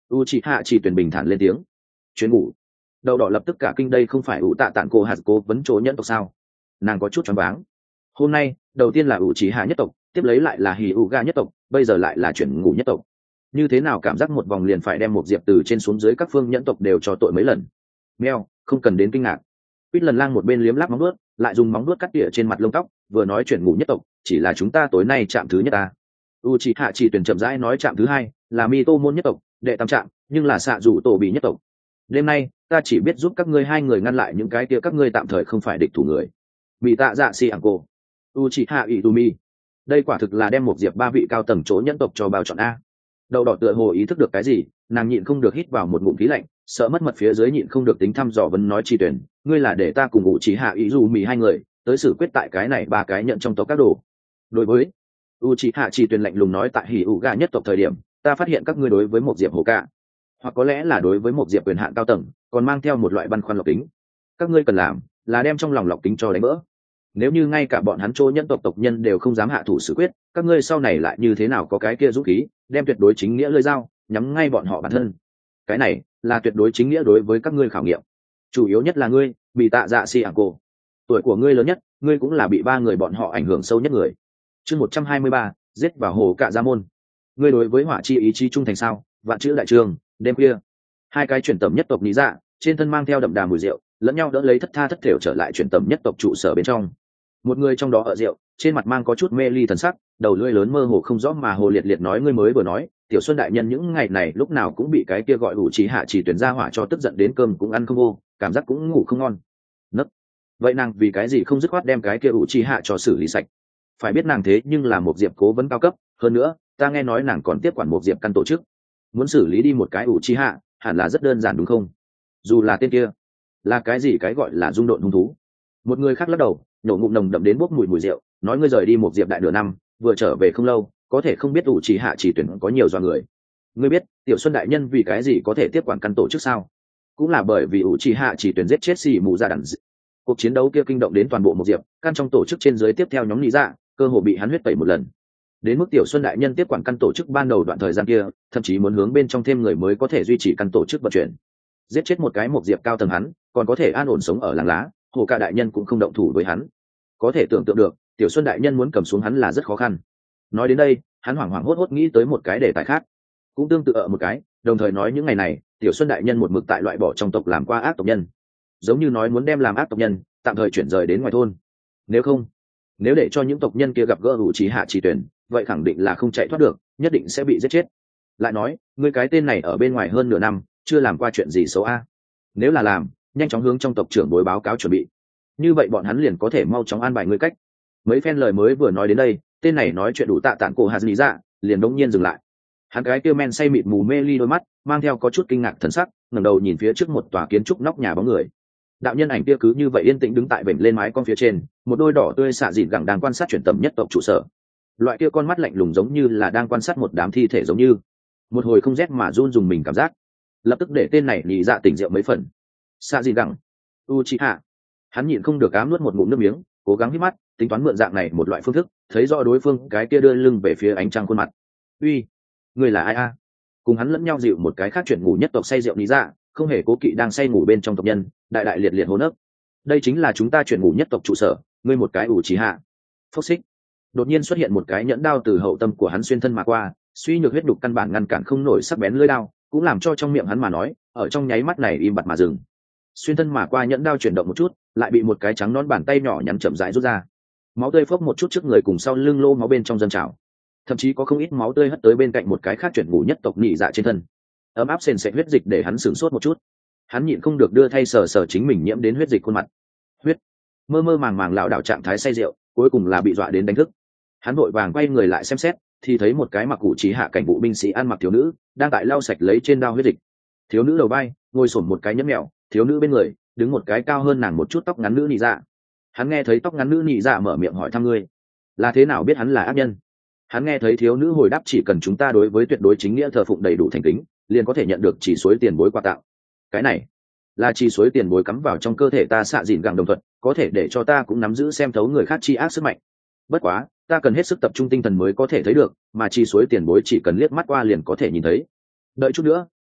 Uchiha chỉ tuyển bình thản lên tiếng. Chuyến ngủ. Đầu đỏ lập tức cả kinh, đây không phải ủ tạ tản cô hạt cố vấn chỗ nhân tộc sao? Nàng có chút choáng váng. Hôm nay đầu tiên là Uchiha nhất tộc, tiếp lấy lại là Hyuga nhất tộc, bây giờ lại là chuyển ngủ nhất tộc. Như thế nào cảm giác một vòng liền phải đem một diệp từ trên xuống dưới các phương nhẫn tộc đều cho tội mấy lần. Meo, không cần đến kinh ngạc. Quýt lần lang một bên liếm láp móng vuốt, lại dùng móng vuốt cắt tỉa trên mặt lông tóc, vừa nói chuyển ngủ nhất tộc, chỉ là chúng ta tối nay chạm thứ nhất ta. Uchiha chỉ tuyển chậm rãi nói chạm thứ hai là Mito môn nhất tộc, đệ tam chạm, nhưng là xạ rủ tổ bị nhất tộc. Đêm nay ta chỉ biết giúp các ngươi hai người ngăn lại những cái kia các ngươi tạm thời không phải địch thủ người. Bị tạ dạ si ảng cô, Uchiha Itumi. Đây quả thực là đem một diệp ba vị cao tầng chỗ nhẫn tộc cho bao chọn a. Đầu đỏ tựa hồ ý thức được cái gì, nàng nhịn không được hít vào một ngụm khí lạnh, sợ mất mật phía dưới nhịn không được tính thăm dò vấn nói chi tuyển, ngươi là để ta cùng Uchiha Izumi hai người tới xử quyết tại cái này ba cái nhận trong tộc các đồ. Đối với Uchiha chỉ tuyển lạnh lùng nói, tại Hyuga nhất tộc thời điểm ta phát hiện các ngươi đối với một diệp hồ cả, hoặc có lẽ là đối với một diệp quyền hạn cao tầng còn mang theo một loại băn khoăn lọc tính. Các ngươi cần làm là đem trong lòng lọc tính cho đánh vỡ. Nếu như ngay cả bọn hắn chỗ nhân tộc tộc nhân đều không dám hạ thủ xử quyết, các ngươi sau này lại như thế nào có cái kia dũng khí đem tuyệt đối chính nghĩa lưỡi dao nhắm ngay bọn họ bản thân. Cái này là tuyệt đối chính nghĩa đối với các ngươi khảo nghiệm. Chủ yếu nhất là ngươi bị tạ dạ si ảng cô, tuổi của ngươi lớn nhất, ngươi cũng là bị ba người bọn họ ảnh hưởng sâu nhất người. Chương 123, giết vào hồ cạ gia môn. Ngươi đối với hỏa chi ý chí trung thành sao? Vạn chữ đại trường. Đêm khuya hai cái chuyển tầm nhất tộc lý dạ trên thân mang theo đậm đà mùi rượu, lẫn nhau đỡ lấy thất tha thất thểu trở lại chuyển tầm nhất tộc trụ sở bên trong. Một người trong đó ở rượu trên mặt mang có chút mê ly thần sắc, đầu lưỡi lớn mơ hồ không rõ mà hồ liệt liệt nói, ngươi mới vừa nói Tiểu Xuân đại nhân những ngày này lúc nào cũng bị cái kia gọi Uchiha chỉ tuyển ra hỏa cho tức giận đến cơm cũng ăn không vô, cảm giác cũng ngủ không ngon. Nấc, vậy nàng vì cái gì không dứt khoát đem cái kia Uchiha cho xử lý sạch? Phải biết nàng thế nhưng là một diệp cố vấn cao cấp, hơn nữa ta nghe nói nàng còn tiếp quản một diệp căn tổ chức, muốn xử lý đi một cái Uchiha hẳn là rất đơn giản đúng không? Dù là tên kia là cái gì cái gọi là dung độn hung thú. Một người khác lắc đầu, nhổ ngụm nồng đậm đến bốc mùi rượu, nói, ngươi rời đi một diệp đại nửa năm, vừa trở về không lâu, có thể không biết Uchiha chỉ tuyển có nhiều do người. Ngươi biết Tiểu Xuân đại nhân vì cái gì có thể tiếp quản căn tổ chức sao? Cũng là bởi vì Uchiha chỉ tuyển giết chết xì mù ra đẳng. Cuộc chiến đấu kia kinh động đến toàn bộ một diệp, căn trong tổ chức trên dưới tiếp theo nhóm lý dạ, cơ hồ bị hắn huyết tẩy một lần. Đến mức Tiểu Xuân đại nhân tiếp quản căn tổ chức ban đầu đoạn thời gian kia, thậm chí muốn hướng bên trong thêm người mới có thể duy trì căn tổ chức vận chuyển. Giết chết một cái một diệp cao tầng hắn, còn có thể an ổn sống ở làng lá, hồ ca đại nhân cũng không động thủ với hắn. Có thể tưởng tượng được, Tiểu Xuân đại nhân muốn cầm xuống hắn là rất khó khăn. Nói đến đây, hắn hoảng hoảng hốt hốt nghĩ tới một cái đề tài khác, cũng tương tự ở một cái, đồng thời nói những ngày này, Tiểu Xuân đại nhân một mực tại loại bỏ trong tộc làm qua ác tộc nhân, giống như nói muốn đem làm ác tộc nhân tạm thời chuyển rời đến ngoài thôn. Nếu để cho những tộc nhân kia gặp gỡ Uchiha chỉ tuyển, vậy khẳng định là không chạy thoát được, nhất định sẽ bị giết chết. Lại nói, ngươi cái tên này ở bên ngoài hơn nửa năm, chưa làm qua chuyện gì xấu a? Nếu là làm, nhanh chóng hướng trong tộc trưởng bối báo cáo chuẩn bị, như vậy bọn hắn liền có thể mau chóng an bài ngươi cách. Mấy phen lời mới vừa nói đến đây, tên này nói chuyện đủ tạ tản cổ hạt lý dạ liền đống nhiên dừng lại. Hắn cái kia men say mịt mù mê ly đôi mắt mang theo có chút kinh ngạc thần sắc, ngẩng đầu nhìn phía trước một tòa kiến trúc nóc nhà bóng người. Đạo nhân ảnh kia cứ như vậy yên tĩnh đứng tại vểnh lên mái con phía trên, một đôi đỏ tươi xạ dịn gẳng đang quan sát chuyển tầm nhất tộc trụ sở. Loại kia con mắt lạnh lùng giống như là đang quan sát một đám thi thể, giống như một hồi không rét mà run dùng mình cảm giác, lập tức để tên này nhị dạ tỉnh rượu mấy phần. Xạ dịn gẳng Uchiha, hắn nhịn không được ám nuốt một ngụm nước miếng, cố gắng hít mắt tính toán mượn dạng này một loại phương thức thấy rõ đối phương cái kia đưa lưng về phía ánh trăng khuôn mặt. Uy, người là ai a? Cùng hắn lẫn nhau dịu một cái khác chuyển ngủ nhất tộc say rượu lý dạ, không hề cố kỵ đang say ngủ bên trong tộc nhân, đại đại liệt liệt hô nấc. Đây chính là chúng ta chuyển ngủ nhất tộc trụ sở, ngươi một cái Uchiha. Phốc xích. Đột nhiên xuất hiện một cái nhẫn đao từ hậu tâm của hắn xuyên thân mà qua, suy nhược huyết đục căn bản ngăn cản không nổi sắc bén lưỡi đao, cũng làm cho trong miệng hắn mà nói, ở trong nháy mắt này im bặt mà dừng. Xuyên thân mà qua nhẫn đao chuyển động một chút, lại bị một cái trắng nón bàn tay nhỏ nhắn chậm rãi rút ra. Máu tươi phốc một chút trước người cùng sau lưng lô máu bên trong dâng trào, thậm chí có không ít máu tươi hất tới bên cạnh một cái khác chuyển ngủ nhất tộc nhị dạ trên thân. Ấm áp sền sệt huyết dịch để hắn sửng sốt một chút, hắn nhịn không được đưa thay sờ sờ chính mình nhiễm đến huyết dịch khuôn mặt. Huyết, mơ mơ màng màng lảo đảo trạng thái say rượu, cuối cùng là bị dọa đến đánh thức. Hắn vội vàng quay người lại xem xét, thì thấy một cái mặc cụ trí hạ cảnh vụ binh sĩ ăn mặc thiếu nữ đang tại lau sạch lấy trên đao huyết dịch. Thiếu nữ đầu vai ngồi sổn một cái nhẫn mèo, thiếu nữ bên người đứng một cái cao hơn nàng một chút tóc ngắn nữ nhị dạ. Hắn nghe thấy tóc ngắn nữ nhị dạ mở miệng hỏi thăm, ngươi là thế nào biết hắn là ác nhân? Hắn nghe thấy thiếu nữ hồi đáp, chỉ cần chúng ta đối với tuyệt đối chính nghĩa thờ phụng đầy đủ thành kính, liền có thể nhận được chỉ suối tiền bối quà tặng. Cái này là chỉ suối tiền bối cắm vào trong cơ thể ta xạ dịn gẳng đồng thuận, có thể để cho ta cũng nắm giữ xem thấu người khác chi ác sức mạnh. Bất quá ta cần hết sức tập trung tinh thần mới có thể thấy được, mà chi suối tiền bối chỉ cần liếc mắt qua liền có thể nhìn thấy. Đợi chút nữa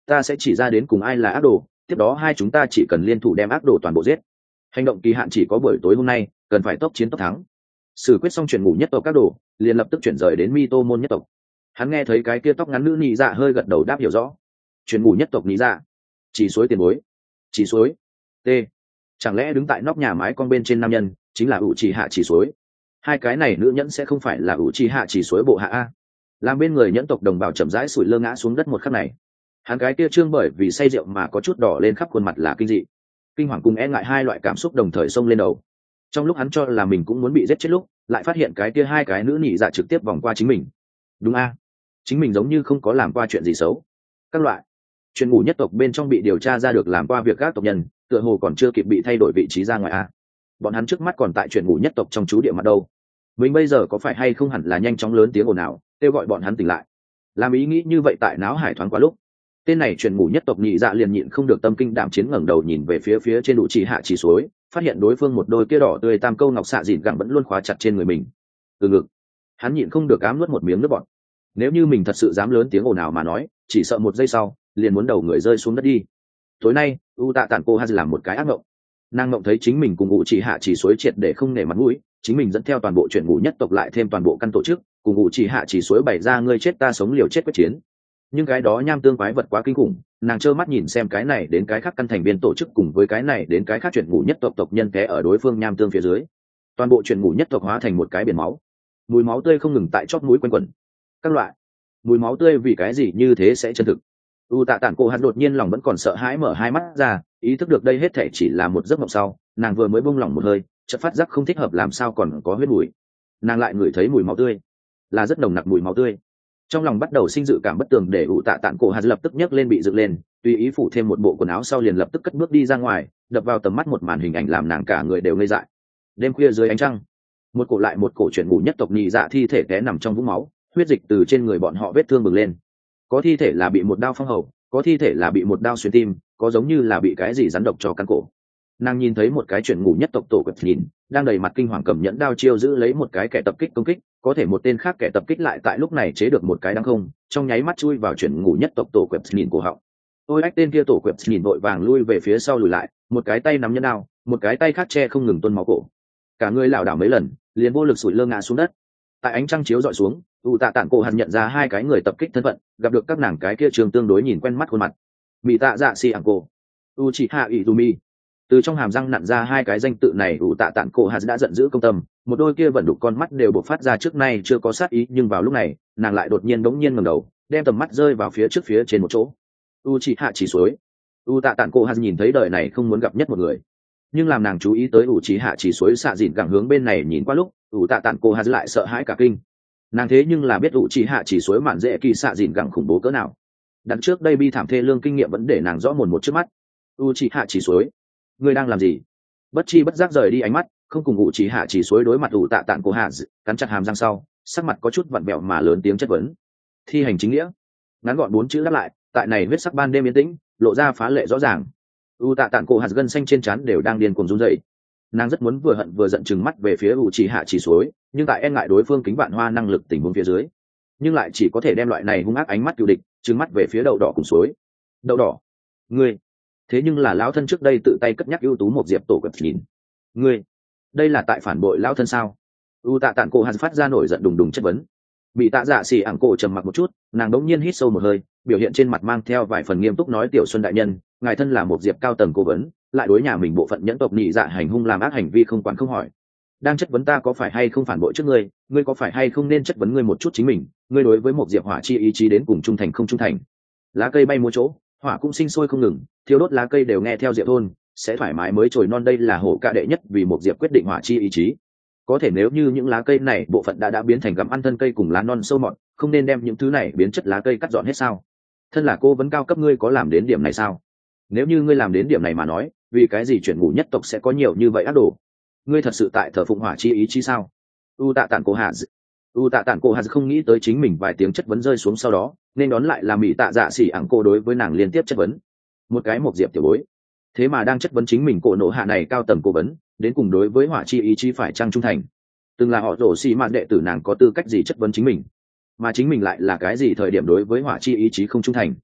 ta sẽ chỉ ra đến cùng ai là ác đồ, tiếp đó hai chúng ta chỉ cần liên thủ đem ác đồ toàn bộ giết. Hành động kỳ hạn chỉ có buổi tối hôm nay, cần phải tốc chiến tốc thắng. Xử quyết xong chuyển ngủ nhất tộc các đồ, liền lập tức chuyển rời đến Mi Tô môn nhất tộc. Hắn nghe thấy cái kia tóc ngắn nữ nhị dạ hơi gật đầu đáp hiểu rõ. Chuyển ngủ nhất tộc nhị dạ, chỉ suối tiền bối, chỉ suối. T. Chẳng lẽ đứng tại nóc nhà mái con bên trên nam nhân chính là ủ trì hạ chỉ suối? Hai cái này nữ nhẫn sẽ không phải là ủ trì hạ chỉ suối bộ hạ a? Làm bên người nhẫn tộc đồng bào chậm rãi sủi lơ ngã xuống đất một khắc này, hắn cái kia trương bởi vì say rượu mà có chút đỏ lên khắp khuôn mặt là kinh dị, kinh hoàng cùng e ngại hai loại cảm xúc đồng thời xông lên đầu. Trong lúc hắn cho là mình cũng muốn bị giết chết lúc, lại phát hiện cái kia hai cái nữ nhị dạ trực tiếp vòng qua chính mình. Đúng a, chính mình giống như không có làm qua chuyện gì xấu. Các loại chuyện ngủ nhất tộc bên trong bị điều tra ra được làm qua việc các tộc nhân, tựa hồ còn chưa kịp bị thay đổi vị trí ra ngoài a. Bọn hắn trước mắt còn tại chuyện ngủ nhất tộc trong chú địa mặt đâu. Mình bây giờ có phải hay không hẳn là nhanh chóng lớn tiếng ồn ào kêu gọi bọn hắn tỉnh lại. Làm ý nghĩ như vậy tại náo hải thoáng qua lúc, tên này chuyện ngủ nhất tộc nhị dạ liền nhịn không được tâm kinh đảm chiến ngẩng đầu nhìn về phía trên đủ chỉ hạ chỉ suối, phát hiện đối phương một đôi kia đỏ tươi tam câu ngọc xạ dịn gẳng vẫn luôn khóa chặt trên người mình. Từ ngực hắn nhịn không được ám nuốt một miếng nước bọt. Nếu như mình thật sự dám lớn tiếng ồn ào mà nói, chỉ sợ một giây sau liền muốn đầu người rơi xuống đất đi. Tối nay u tạ tản cô ha làm một cái ác mộng. Nàng mộng thấy chính mình cùng ngụ chỉ hạ chỉ suối triệt để không nể mặt mũi, chính mình dẫn theo toàn bộ chuyện ngủ nhất tộc lại thêm toàn bộ căn tổ chức cùng ngụ chỉ hạ chỉ suối bày ra ngươi chết ta sống liều chết quyết chiến. Nhưng cái đó nham tương quái vật quá kinh khủng, nàng trơ mắt nhìn xem cái này đến cái khác căn thành viên tổ chức cùng với cái này đến cái khác chuyện ngủ nhất tộc nhân té ở đối phương nham tương phía dưới, toàn bộ chuyện ngủ nhất tộc hóa thành một cái biển máu, mùi máu tươi không ngừng tại chót mũi quanh quẩn. Các loại mùi máu tươi vì cái gì như thế sẽ chân thực? U tạ tản cô hắn đột nhiên lòng vẫn còn sợ hãi mở hai mắt ra, ý thức được đây hết thể chỉ là một giấc mộng sau, nàng vừa mới buông lỏng một hơi, chợt phát giác không thích hợp làm sao còn có huyết mùi. Nàng lại ngửi thấy mùi máu tươi, là rất nồng nặc mùi máu tươi. Trong lòng bắt đầu sinh dự cảm bất tường, để ủ tạ tản cổ hạt lập tức nhấc lên bị dựng lên, tùy ý phủ thêm một bộ quần áo sau liền lập tức cất bước đi ra ngoài, đập vào tầm mắt một màn hình ảnh làm nàng cả người đều ngây dại. Đêm khuya dưới ánh trăng, một cổ lại một cổ chuyển ngủ nhất tộc nhị dạ thi thể té nằm trong vũng máu, huyết dịch từ trên người bọn họ vết thương bừng lên. Có thi thể là bị một đao phong hầu, có thi thể là bị một đao xuyên tim, có giống như là bị cái gì rắn độc cho căn cổ. Nàng nhìn thấy một cái chuyển ngủ nhất tộc tổ quật nhìn đang đầy mặt kinh hoàng cầm nhẫn đao chiêu giữ lấy một cái kẻ tập kích công kích, có thể một tên khác kẻ tập kích lại tại lúc này chế được một cái đăng không, trong nháy mắt chui vào chuyển ngủ nhất tộc tổ quật nhìn cổ họng. Ôi ách, tên kia tổ quật nhìn vội vàng lui về phía sau lùi lại, một cái tay nắm nhẫn đao, một cái tay khác che không ngừng tuôn máu cổ, cả người lảo đảo mấy lần liền vô lực sủi lơ ngã xuống đất. Tại ánh trăng chiếu dọi xuống, u tạ tản cổ hàn nhận ra hai cái người tập kích thân phận, gặp được các nàng cái kia trường tương đối nhìn quen mắt khuôn mặt. Mỹ tạ dạ xì ảng cổ, Uchiha Izumi. Từ trong hàm răng nặn ra hai cái danh tự này, ủ tạ tản cổ hạt đã giận dữ công tâm, một đôi kia vẫn đục con mắt đều bộc phát ra trước nay chưa có sát ý, nhưng vào lúc này nàng lại đột nhiên đống nhiên ngẩng đầu, đem tầm mắt rơi vào phía trước phía trên một chỗ. Uchiha chỉ suối. U tạ tản cổ hạt nhìn thấy đời này không muốn gặp nhất một người, nhưng làm nàng chú ý tới Uchiha chỉ suối xạ dịn gẳng hướng bên này nhìn qua lúc, u tạ tản cổ hạt lại sợ hãi cả kinh. Nàng thế nhưng là biết Uchiha chỉ suối mạn dễ kỳ xạ dịn gẳng khủng bố cỡ nào. Đằng trước đây bi thảm thê lương kinh nghiệm vẫn để nàng rõ mồn một trước mắt. Uchiha chỉ suối, ngươi đang làm gì? Bất chi bất giác rời đi ánh mắt, không cùng ngụ chỉ hạ chỉ suối đối mặt ủ tạ tản cổ hạ, cắn chặt hàm răng sau, sắc mặt có chút vặn vẹo mà lớn tiếng chất vấn. Thi hành chính nghĩa. Ngắn gọn 4 chữ đáp lại, tại này huyết sắc ban đêm yên tĩnh, lộ ra phá lệ rõ ràng. U tạ tản cổ hạt gân xanh trên trán đều đang điên cuồng run rẩy. Nàng rất muốn vừa hận vừa giận trừng mắt về phía ủ chỉ hạ chỉ suối, nhưng tại e ngại đối phương kính vạn hoa năng lực tình huống phía dưới, nhưng lại chỉ có thể đem loại này hung ác ánh mắt cừu địch trừng mắt về phía đậu đỏ cùng suối. Đậu đỏ, ngươi thế nhưng là lão thân trước đây tự tay cất nhắc ưu tú một diệp tổ quật nhìn, ngươi đây là tại phản bội lão thân sao? U tạ tản cổ hạt phát ra nổi giận đùng đùng chất vấn. Bị tạ dạ xỉ ảng cổ trầm mặc một chút, nàng đống nhiên hít sâu một hơi, biểu hiện trên mặt mang theo vài phần nghiêm túc nói: tiểu xuân đại nhân, ngài thân là một diệp cao tầng cố vấn, lại đối nhà mình bộ phận nhẫn tộc nhị dạ hành hung làm ác hành vi không quản không hỏi, đang chất vấn ta có phải hay không phản bội trước ngươi, ngươi có phải hay không nên chất vấn ngươi một chút chính mình, ngươi đối với một diệp hỏa chi ý chí đến cùng trung thành không trung thành? Lá cây bay múa chỗ, hỏa cũng sinh sôi không ngừng, thiêu đốt lá cây đều nghe theo diệp thôn sẽ thoải mái mới trồi non, đây là hổ ca đệ nhất vì một diệp quyết định hỏa chi ý chí. Có thể nếu như những lá cây này bộ phận đã biến thành gặm ăn thân cây cùng lá non sâu mọt, không nên đem những thứ này biến chất lá cây cắt dọn hết sao? Thân là cô vấn cao cấp, ngươi có làm đến điểm này sao? Nếu như ngươi làm đến điểm này mà nói, vì cái gì chuyển ngủ nhất tộc sẽ có nhiều như vậy ác đồ? Ngươi thật sự tại thờ phụng hỏa chi ý chí sao? U tạ tản cổ hạ không nghĩ tới chính mình vài tiếng chất vấn rơi xuống sau đó nên đón lại là mỹ tạ dạ xỉ ảng cô đối với nàng liên tiếp chất vấn. Một cái một diệp tiểu bối thế mà đang chất vấn chính mình, cổ nộ hạ này cao tầng cố vấn đến cùng đối với hỏa chi ý chí phải trăng trung thành. Từng là họ rổ xì mạn đệ tử, nàng có tư cách gì chất vấn chính mình, mà chính mình lại là cái gì thời điểm đối với hỏa chi ý chí không trung thành?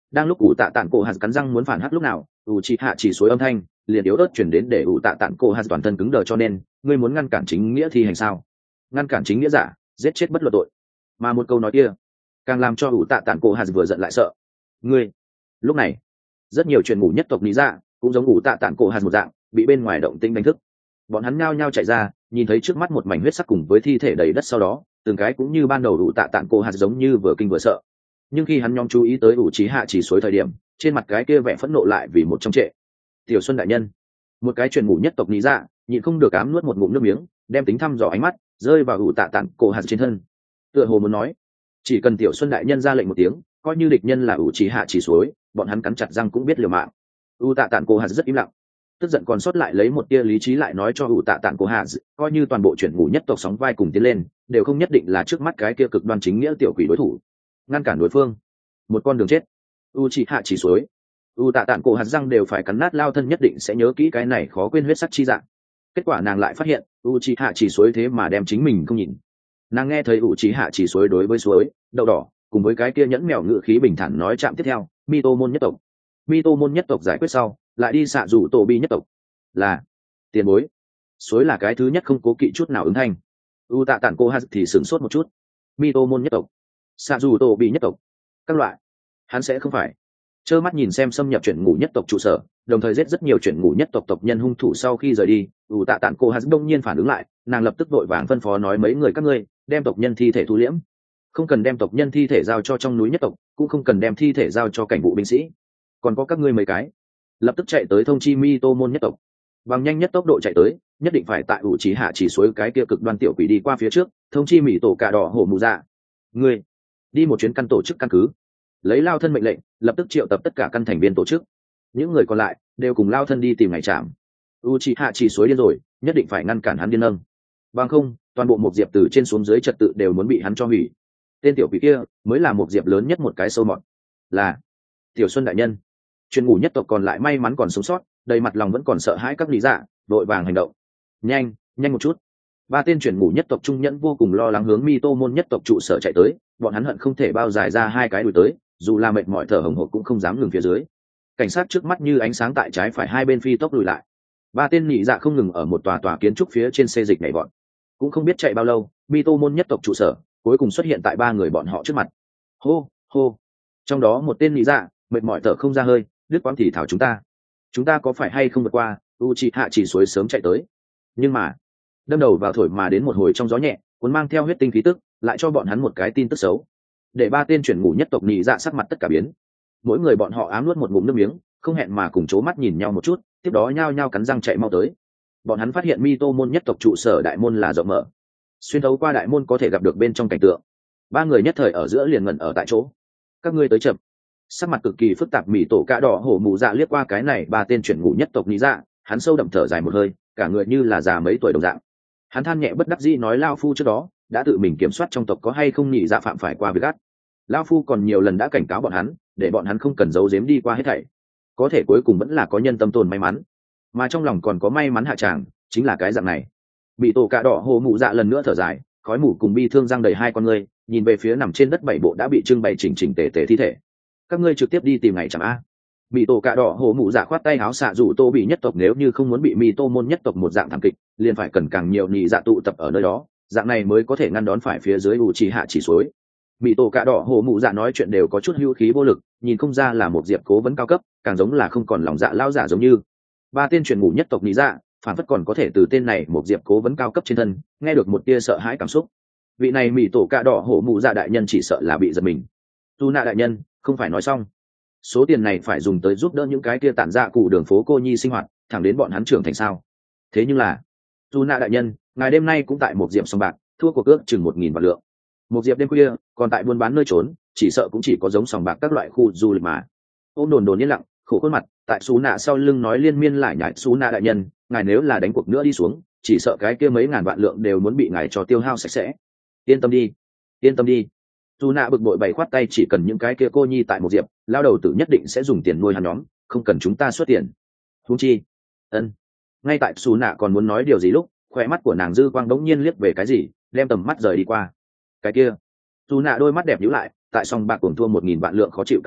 Đang lúc ủ tạ tản cổ hạt cắn răng muốn phản hắc lúc nào ủ chị hạ chỉ suối âm thanh liền yếu ớt chuyển đến để ủ tạ tản cổ hạt toàn thân cứng đờ, cho nên ngươi muốn ngăn cản chính nghĩa thi hành sao? Ngăn cản chính nghĩa giả, giết chết bất luận tội. Mà một câu nói kia càng làm cho ủ tạ tản cổ hạt vừa giận lại sợ. Ngươi. Lúc này rất nhiều chuyện ngủ nhất tộc lý dạ cũng giống ủ tạ tản cổ hạt một dạng bị bên ngoài động tĩnh đánh thức. Bọn hắn nhao nhao chạy ra, nhìn thấy trước mắt một mảnh huyết sắc cùng với thi thể đầy đất, sau đó từng cái cũng như ban đầu ủ tạ tản cổ hạt giống như vừa kinh vừa sợ. Nhưng khi hắn nhóm chú ý tới ủ trí hạ chỉ suối thời điểm, trên mặt cái kia vẻ phẫn nộ lại vì một trong trệ. Tiểu Xuân đại nhân, một cái truyền ngủ nhất tộc lý dạ nhịn không được ám nuốt một ngụm nước miếng, đem tính thăm dò ánh mắt rơi vào ủ tạ tản cổ hạt trên thân, tựa hồ muốn nói chỉ cần Tiểu Xuân đại nhân ra lệnh một tiếng, coi như địch nhân là ủ trí hạ chỉ suối, bọn hắn cắn chặt răng cũng biết liều mạng. ủ tạ tản cổ hạt rất im lặng, tức giận còn sót lại lấy một tia lý trí lại nói cho ủ tạ tản cổ hạt, coi như toàn bộ chuyển ngủ nhất tộc sóng vai cùng tiến lên, đều không nhất định là trước mắt cái kia cực đoan chính nghĩa tiểu quỷ đối thủ. Ngăn cản đối phương, một con đường chết. U chỉ hạ chỉ suối, u tạ tản cổ hạt răng đều phải cắn nát, lao thân nhất định sẽ nhớ kỹ cái này khó quên huyết sắc chi dạng. Kết quả nàng lại phát hiện u chỉ hạ chỉ suối thế mà đem chính mình không nhìn. Nàng nghe thấy u chỉ hạ chỉ suối đối với suối đậu đỏ cùng với cái kia nhẫn mèo ngự khí bình thản nói chạm tiếp theo, Mito môn nhất tộc, Mito môn nhất tộc giải quyết sau lại đi xạ rủ tổ bi nhất tộc. Là tiền bối. Suối là cái thứ nhất không cố kỵ chút nào ứng thanh. U tạ tản cô hạt thì sửng sốt một chút. Mito môn nhất tộc, xạ rủ tổ bi nhất tộc, các loại. Hắn sẽ không phải trơ mắt nhìn xem xâm nhập chuyển ngủ nhất tộc trụ sở, đồng thời giết rất nhiều chuyển ngủ nhất tộc tộc nhân hung thủ sau khi rời đi. U tạ tản cô hạt đông nhiên phản ứng lại, nàng lập tức vội vàng phân phó nói mấy người các ngươi đem tộc nhân thi thể thu liễm, không cần đem tộc nhân thi thể giao cho trong núi nhất tộc, cũng không cần đem thi thể giao cho cảnh vụ binh sĩ, còn có các ngươi mấy cái lập tức chạy tới thông chi Mito môn nhất tộc, bằng nhanh nhất tốc độ chạy tới, nhất định phải tại ủ trí hạ chỉ suối cái kia cực đoan tiểu quỷ đi qua phía trước, thông chi mỹ tổ cà đỏ hổ mù dạ. Ngươi đi một chuyến căn tổ chức căn cứ, lấy lao thân mệnh lệnh lập tức triệu tập tất cả căn thành viên tổ chức, những người còn lại đều cùng lao thân đi tìm ngày trạm. U trí hạ chỉ suối điên rồi, nhất định phải ngăn cản hắn điên nâng, bằng không toàn bộ một diệp từ trên xuống dưới trật tự đều muốn bị hắn cho hủy. Tên tiểu quỷ kia mới là một diệp lớn nhất một cái sâu mọt. Là Tiểu Xuân đại nhân. Chuyên ngủ nhất tộc còn lại may mắn còn sống sót, đầy mặt lòng vẫn còn sợ hãi các lý dạ, vội vàng hành động. Nhanh nhanh một chút. Ba tên chuyển ngủ nhất tộc trung nhẫn vô cùng lo lắng hướng Mito môn nhất tộc trụ sở chạy tới, bọn hắn hận không thể bao dài ra hai cái đuổi tới, dù là mệt mỏi thở hổn hển cũng không dám ngừng phía dưới. Cảnh sát trước mắt như ánh sáng tại trái phải hai bên phi tốc lùi lại. Ba tên nhị dạ không ngừng ở một tòa kiến trúc phía trên xê dịch nhảy vọt, cũng không biết chạy bao lâu, Mito môn nhất tộc trụ sở cuối cùng xuất hiện tại ba người bọn họ trước mặt. Hô hô, trong đó một tên nhị dạ mệt mỏi thở không ra hơi, đứt quãng thì thảo chúng ta có phải hay không vượt qua Uchiha chỉ suối sớm chạy tới, nhưng mà đâm đầu vào thổi mà đến một hồi trong gió nhẹ cuốn mang theo huyết tinh khí tức, lại cho bọn hắn một cái tin tức xấu, để ba tên chuyển ngủ nhất tộc nhị dạ sắc mặt tất cả biến. Mỗi người bọn họ ám nuốt một ngụm nước miếng, không hẹn mà cùng chố mắt nhìn nhau một chút, tiếp đó nhao nhao cắn răng chạy mau tới. Bọn hắn phát hiện Mito môn nhất tộc trụ sở đại môn là rộng mở, xuyên thấu qua đại môn có thể gặp được bên trong cảnh tượng. Ba người nhất thời ở giữa liền ngẩn ở tại chỗ. Các ngươi tới chậm. Sắc mặt cực kỳ phức tạp mỹ tổ cạ đỏ hổ mù dạ liếc qua cái này ba tên chuyển ngủ nhất tộc lý dạ, hắn sâu đậm thở dài một hơi, cả người như là già mấy tuổi đồng dạng. Hắn than nhẹ bất đắc dĩ nói lao phu trước đó đã tự mình kiểm soát trong tộc có hay không nhị dạ phạm phải qua việc gắt. Lao phu còn nhiều lần đã cảnh cáo bọn hắn, để bọn hắn không cần giấu giếm đi qua hết thảy. Có thể cuối cùng vẫn là có nhân tâm tồn may mắn, mà trong lòng còn có may mắn hạ tràng, chính là cái dạng này. Bị tổ cạ đỏ hồ mụ dạ lần nữa thở dài, khói mù cùng bi thương răng đầy hai con ngươi, nhìn về phía nằm trên đất bảy bộ đã bị trưng bày chỉnh chỉnh tề tề thi thể. Các ngươi trực tiếp đi tìm ngày chẳng a. Bị tổ cạ đỏ hồ mụ dạ khoát tay áo xạ dụ tô bị nhất tộc, nếu như không muốn bị mi tô môn nhất tộc một dạng thảm kịch, liền phải cần càng nhiều nhị dạ tụ tập ở nơi đó, dạng này mới có thể ngăn đón phải phía dưới Uchiha chỉ suối. Bị tổ cạ đỏ hồ mụ dạ nói chuyện đều có chút hưu khí vô lực, nhìn không ra là một diệp cố vấn cao cấp, càng giống là không còn lòng dạ lao giả giống như. Ba tên chuyển ngủ nhất tộc nhị dạ phản phất còn có thể từ tên này một diệp cố vấn cao cấp trên thân nghe được một tia sợ hãi cảm xúc. Vị này mỹ tổ cạ đỏ hổ mụ dạ đại nhân chỉ sợ là bị giật mình. Tu nạ đại nhân không phải nói xong số tiền này phải dùng tới giúp đỡ những cái tia tản dạ cụ đường phố cô nhi sinh hoạt thẳng đến bọn hắn trưởng thành sao? Thế nhưng là Tu nạ đại nhân, ngài đêm nay cũng tại một diệp sòng bạc thua cuộc ước chừng 1.000 vạn lượng. Một diệp đêm khuya còn tại buôn bán nơi trốn, chỉ sợ cũng chỉ có giống sòng bạc các loại khu du lịch mà. Ôm đồn đồn yên lặng khổ khuôn mặt tại xú nạ sau lưng nói liên miên lại nhải, xú nạ đại nhân, ngài nếu là đánh cuộc nữa đi xuống, chỉ sợ cái kia mấy ngàn vạn lượng đều muốn bị ngài cho tiêu hao sạch sẽ. Yên tâm đi, yên tâm đi. Xú nạ bực bội bày khoát tay, chỉ cần những cái kia cô nhi tại một diệp lao đầu tử nhất định sẽ dùng tiền nuôi hắn nhóm, không cần chúng ta xuất tiền. Huống chi ân. Ngay tại xú nạ còn muốn nói điều gì lúc khỏe mắt của nàng dư quang đống nhiên liếc về cái gì, đem tầm mắt rời đi qua cái kia. Xú nạ đôi mắt đẹp nhíu lại, tại sòng bạc cuồng thua 1.000 vạn lượng khó chịu cảm giác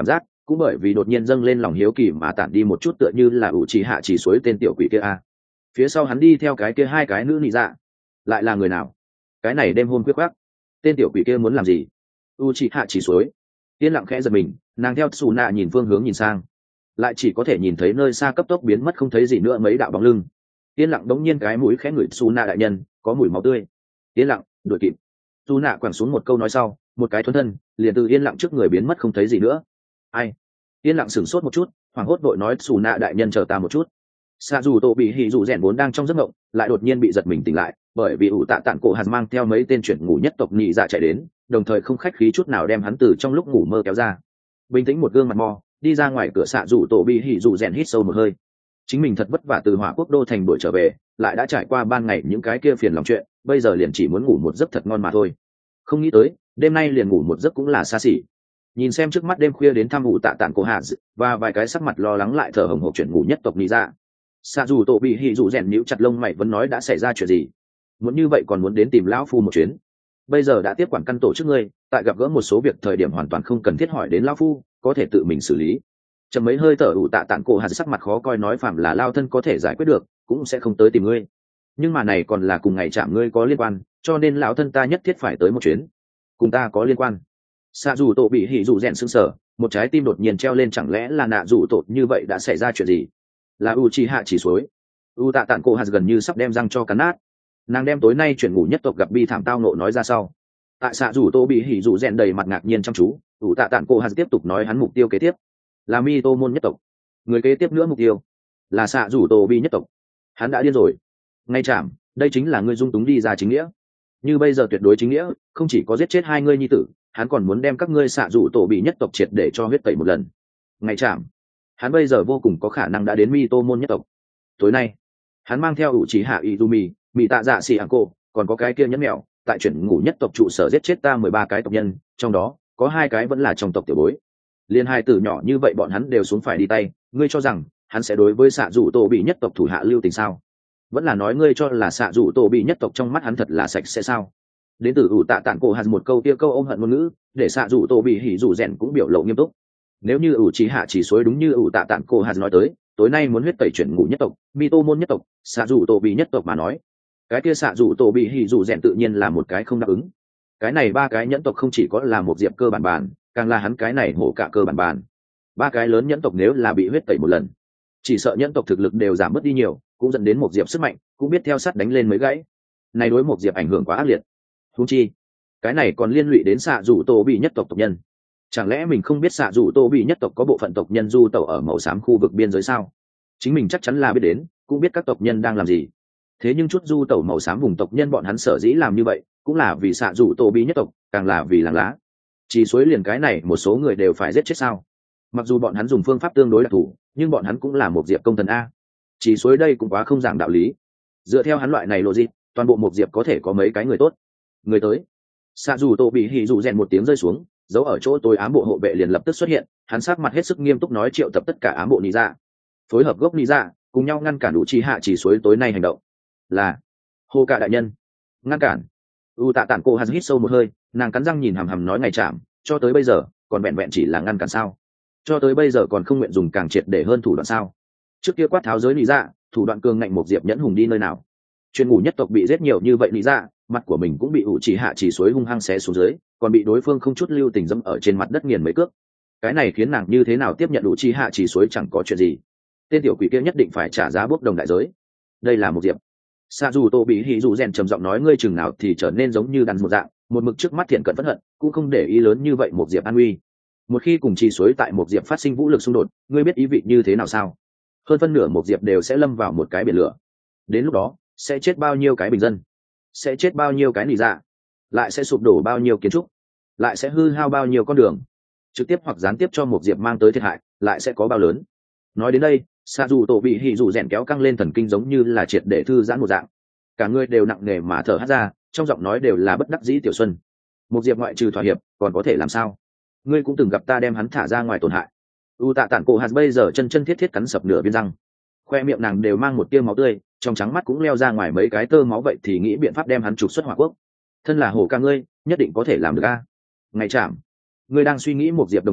cũng bởi vì đột nhiên dâng lên lòng hiếu kỳ mà tản đi một chút, tựa như là ủ trì hạ chỉ suối tên tiểu quỷ kia a. Phía sau hắn đi theo cái kia hai cái nữ nị dạ, lại là người nào? Cái này đêm hôm quyết quắc, tên tiểu quỷ kia muốn làm gì? U trì hạ chỉ suối yên lặng khẽ giật mình, nàng theo xù nạ nhìn phương hướng nhìn sang, lại chỉ có thể nhìn thấy nơi xa cấp tốc biến mất không thấy gì nữa mấy đạo bóng lưng. Yên lặng đống nhiên cái mũi khẽ ngửi xù nạ đại nhân, có mùi máu tươi. Yên lặng đuổi kịp. Xù nạ quẳng xuống một câu nói sau, một cái thuần thân liền từ yên lặng trước người biến mất không thấy gì nữa. Ai? Yên lặng sửng sốt một chút, hoảng hốt vội nói xù nạ đại nhân chờ ta một chút. Xạ dù tổ bị hỉ dù rèn vốn đang trong giấc mộng, lại đột nhiên bị giật mình tỉnh lại, bởi vì ủ tạ tản cổ hạt mang theo mấy tên chuyển ngủ nhất tộc nhị dạ chạy đến, đồng thời không khách khí chút nào đem hắn từ trong lúc ngủ mơ kéo ra. Bình tĩnh một gương mặt mò đi ra ngoài cửa. Xạ dù tổ bị hỉ dù rèn hít sâu một hơi, chính mình thật vất vả từ Hỏa Quốc đô thành đuổi trở về, lại đã trải qua ban ngày những cái kia phiền lòng chuyện, bây giờ liền chỉ muốn ngủ một giấc thật ngon mà thôi. Không nghĩ tới đêm nay liền ngủ một giấc cũng là xa xỉ. Nhìn xem trước mắt đêm khuya đến thăm ủ tạ tản cổ hạt và vài cái sắc mặt lo lắng lại thở hổn hển chuyển ngủ nhất tộc nhị dạ, xạ dù tổ bị hỉ dù rèn nhíu chặt lông mày vẫn nói đã xảy ra chuyện gì. Muốn như vậy còn muốn đến tìm lão phu một chuyến? Bây giờ đã tiếp quản căn tổ trước ngươi, tại gặp gỡ một số việc thời điểm hoàn toàn không cần thiết hỏi đến lão phu, có thể tự mình xử lý. Chầm mấy hơi thở ủ tạ tản cổ hạt sắc mặt khó coi nói phạm là lao thân có thể giải quyết được cũng sẽ không tới tìm ngươi, nhưng mà này còn là cùng ngày chạm ngươi có liên quan, cho nên lão thân ta nhất thiết phải tới một chuyến. Cùng ta có liên quan? Xạ dù tổ bị hỉ dù rèn sững sờ, một trái tim đột nhiên treo lên, chẳng lẽ là nạ dù tổ như vậy đã xảy ra chuyện gì? Là u chi hạ chỉ suối. U tạ tản cổ hạt gần như sắp đem răng cho cắn nát. Nàng đem tối nay chuyển ngủ nhất tộc gặp bi thảm tao nộ nói ra sau. Tại xạ dù tổ bị hỉ dù rèn đầy mặt ngạc nhiên chăm chú, u tạ tản cổ hạt tiếp tục nói hắn mục tiêu kế tiếp là mi tô môn nhất tộc, người kế tiếp nữa mục tiêu là xạ dù tổ bị nhất tộc. Hắn đã điên rồi. Ngay chạm, đây chính là ngươi dung túng đi ra chính nghĩa. Như bây giờ tuyệt đối chính nghĩa, không chỉ có giết chết hai ngươi nhi tử, hắn còn muốn đem các ngươi xạ dù tổ bị nhất tộc triệt để cho huyết tẩy một lần. Ngày chạm, hắn bây giờ vô cùng có khả năng đã đến mi tô môn nhất tộc. Tối nay hắn mang theo ủ trí hạ izumi mỹ tạ dạ xì hàng cô, còn có cái kia nhẫn mèo, tại chuyển ngủ nhất tộc trụ sở giết chết ta 13 cái tộc nhân, trong đó có 2 cái vẫn là trong tộc tiểu bối. Liên hai tử nhỏ như vậy bọn hắn đều xuống phải đi tay, ngươi cho rằng hắn sẽ đối với xạ dù tổ bị nhất tộc thủ hạ lưu tình sao? Vẫn là nói ngươi cho là xạ dù tổ bị nhất tộc trong mắt hắn thật là sạch sẽ sao? Đến từ ủ tạ tản cổ hạt một câu kia câu ôm hận ngôn ngữ, để xạ dù tổ bị hỉ dù rèn cũng biểu lộ nghiêm túc. Nếu như ủ trí hạ chỉ suối đúng như ủ tạ tản cổ hạt nói tới, tối nay muốn huyết tẩy chuyển ngủ nhất tộc, mi tô môn nhất tộc, xạ dù tổ bị nhất tộc mà nói, cái kia xạ dù tổ bị hỉ dù rèn tự nhiên là một cái không đáp ứng. Cái này 3 cái nhẫn tộc không chỉ có là một diệp cơ bản bản, càng là hắn cái này hổ cả cơ bản bản. 3 cái lớn nhẫn tộc nếu là bị huyết tẩy một lần, chỉ sợ nhẫn tộc thực lực đều giảm bớt đi nhiều, cũng dẫn đến một diệp sức mạnh cũng biết theo sát đánh lên mới gãy. Này đối một diệp ảnh hưởng quá ác liệt. Huống chi cái này còn liên lụy đến xạ dù tổ bị nhất tộc tộc nhân. Chẳng lẽ mình không biết xạ dù tổ bị nhất tộc có bộ phận tộc nhân du tẩu ở màu xám khu vực biên giới sao? Chính mình chắc chắn là biết đến, cũng biết các tộc nhân đang làm gì. Thế nhưng chút du tẩu màu xám vùng tộc nhân bọn hắn sở dĩ làm như vậy, cũng là vì xạ dù tổ bị nhất tộc, càng là vì làng lá. Chỉ suối liền cái này một số người đều phải giết chết sao? Mặc dù bọn hắn dùng phương pháp tương đối đặc thù, nhưng bọn hắn cũng là một diệp công thần a. Chỉ suối đây cũng quá không giảng đạo lý. Dựa theo hắn loại này lộ gì, toàn bộ một diệp có thể có mấy cái người tốt. Người tới. Xạ dù tổ bị hỉ dù rèn một tiếng rơi xuống, giấu ở chỗ tối ám bộ hộ vệ liền lập tức xuất hiện, hắn sắc mặt hết sức nghiêm túc nói triệu tập tất cả ám bộ nị dạ, phối hợp gốc nị dạ, cùng nhau ngăn cản đủ chi hạ chỉ suối tối nay hành động. Là hô cả đại nhân. Ngăn cản. U tạ tản cô hít sâu một hơi, nàng cắn răng nhìn hằm hằm nói ngày chạm, cho tới bây giờ còn vẹn vẹn chỉ là ngăn cản sao? Cho tới bây giờ còn không nguyện dùng càng triệt để hơn thủ đoạn sao? Trước kia quát tháo giới nị dạ, thủ đoạn cường ngạnh một diệp nhẫn hùng đi nơi nào? Chuyên ngủ nhất tộc bị giết nhiều như vậy nị dạ, mặt của mình cũng bị ủ chỉ hạ chỉ suối hung hăng xé xuống dưới, còn bị đối phương không chút lưu tình dẫm ở trên mặt đất nghiền mấy cước. Cái này khiến nàng như thế nào tiếp nhận ủ chỉ hạ chỉ suối chẳng có chuyện gì. Tên tiểu quỷ kia nhất định phải trả giá bốc đồng đại giới. Đây là một diệp. Sa dù tô bị hỉ dù rèn trầm giọng nói ngươi chừng nào thì trở nên giống như đàn một dạng, một mực trước mắt thiện cận phẫn hận, cũng không để ý lớn như vậy một diệp an uy. Một khi cùng chỉ suối tại một diệp phát sinh vũ lực xung đột, ngươi biết ý vị như thế nào sao? Hơn phân nửa một diệp đều sẽ lâm vào một cái biển lửa. Đến lúc đó sẽ chết bao nhiêu cái bình dân, sẽ chết bao nhiêu cái nỉ dạ, lại sẽ sụp đổ bao nhiêu kiến trúc, lại sẽ hư hao bao nhiêu con đường, trực tiếp hoặc gián tiếp cho một diệp mang tới thiệt hại lại sẽ có bao lớn. Nói đến đây, Sa dù tổ bị hỉ dù rèn kéo căng lên thần kinh giống như là triệt để thư giãn một dạng, cả người đều nặng nề mà thở hắt ra, trong giọng nói đều là bất đắc dĩ. Tiểu Xuân, một diệp ngoại trừ thỏa hiệp còn có thể làm sao? Ngươi cũng từng gặp ta đem hắn thả ra ngoài tổn hại. U tạ tản cổ hạt bây giờ chân chân thiết thiết cắn sập nửa viên răng, khoe miệng nàng đều mang một tia máu tươi, trong trắng mắt cũng leo ra ngoài mấy cái tơ máu, vậy thì nghĩ biện pháp đem hắn trục xuất Hỏa Quốc. Thân là hổ ca ngươi nhất định có thể làm được a. Ngày chạm, ngươi đang suy nghĩ một diệp đồng thời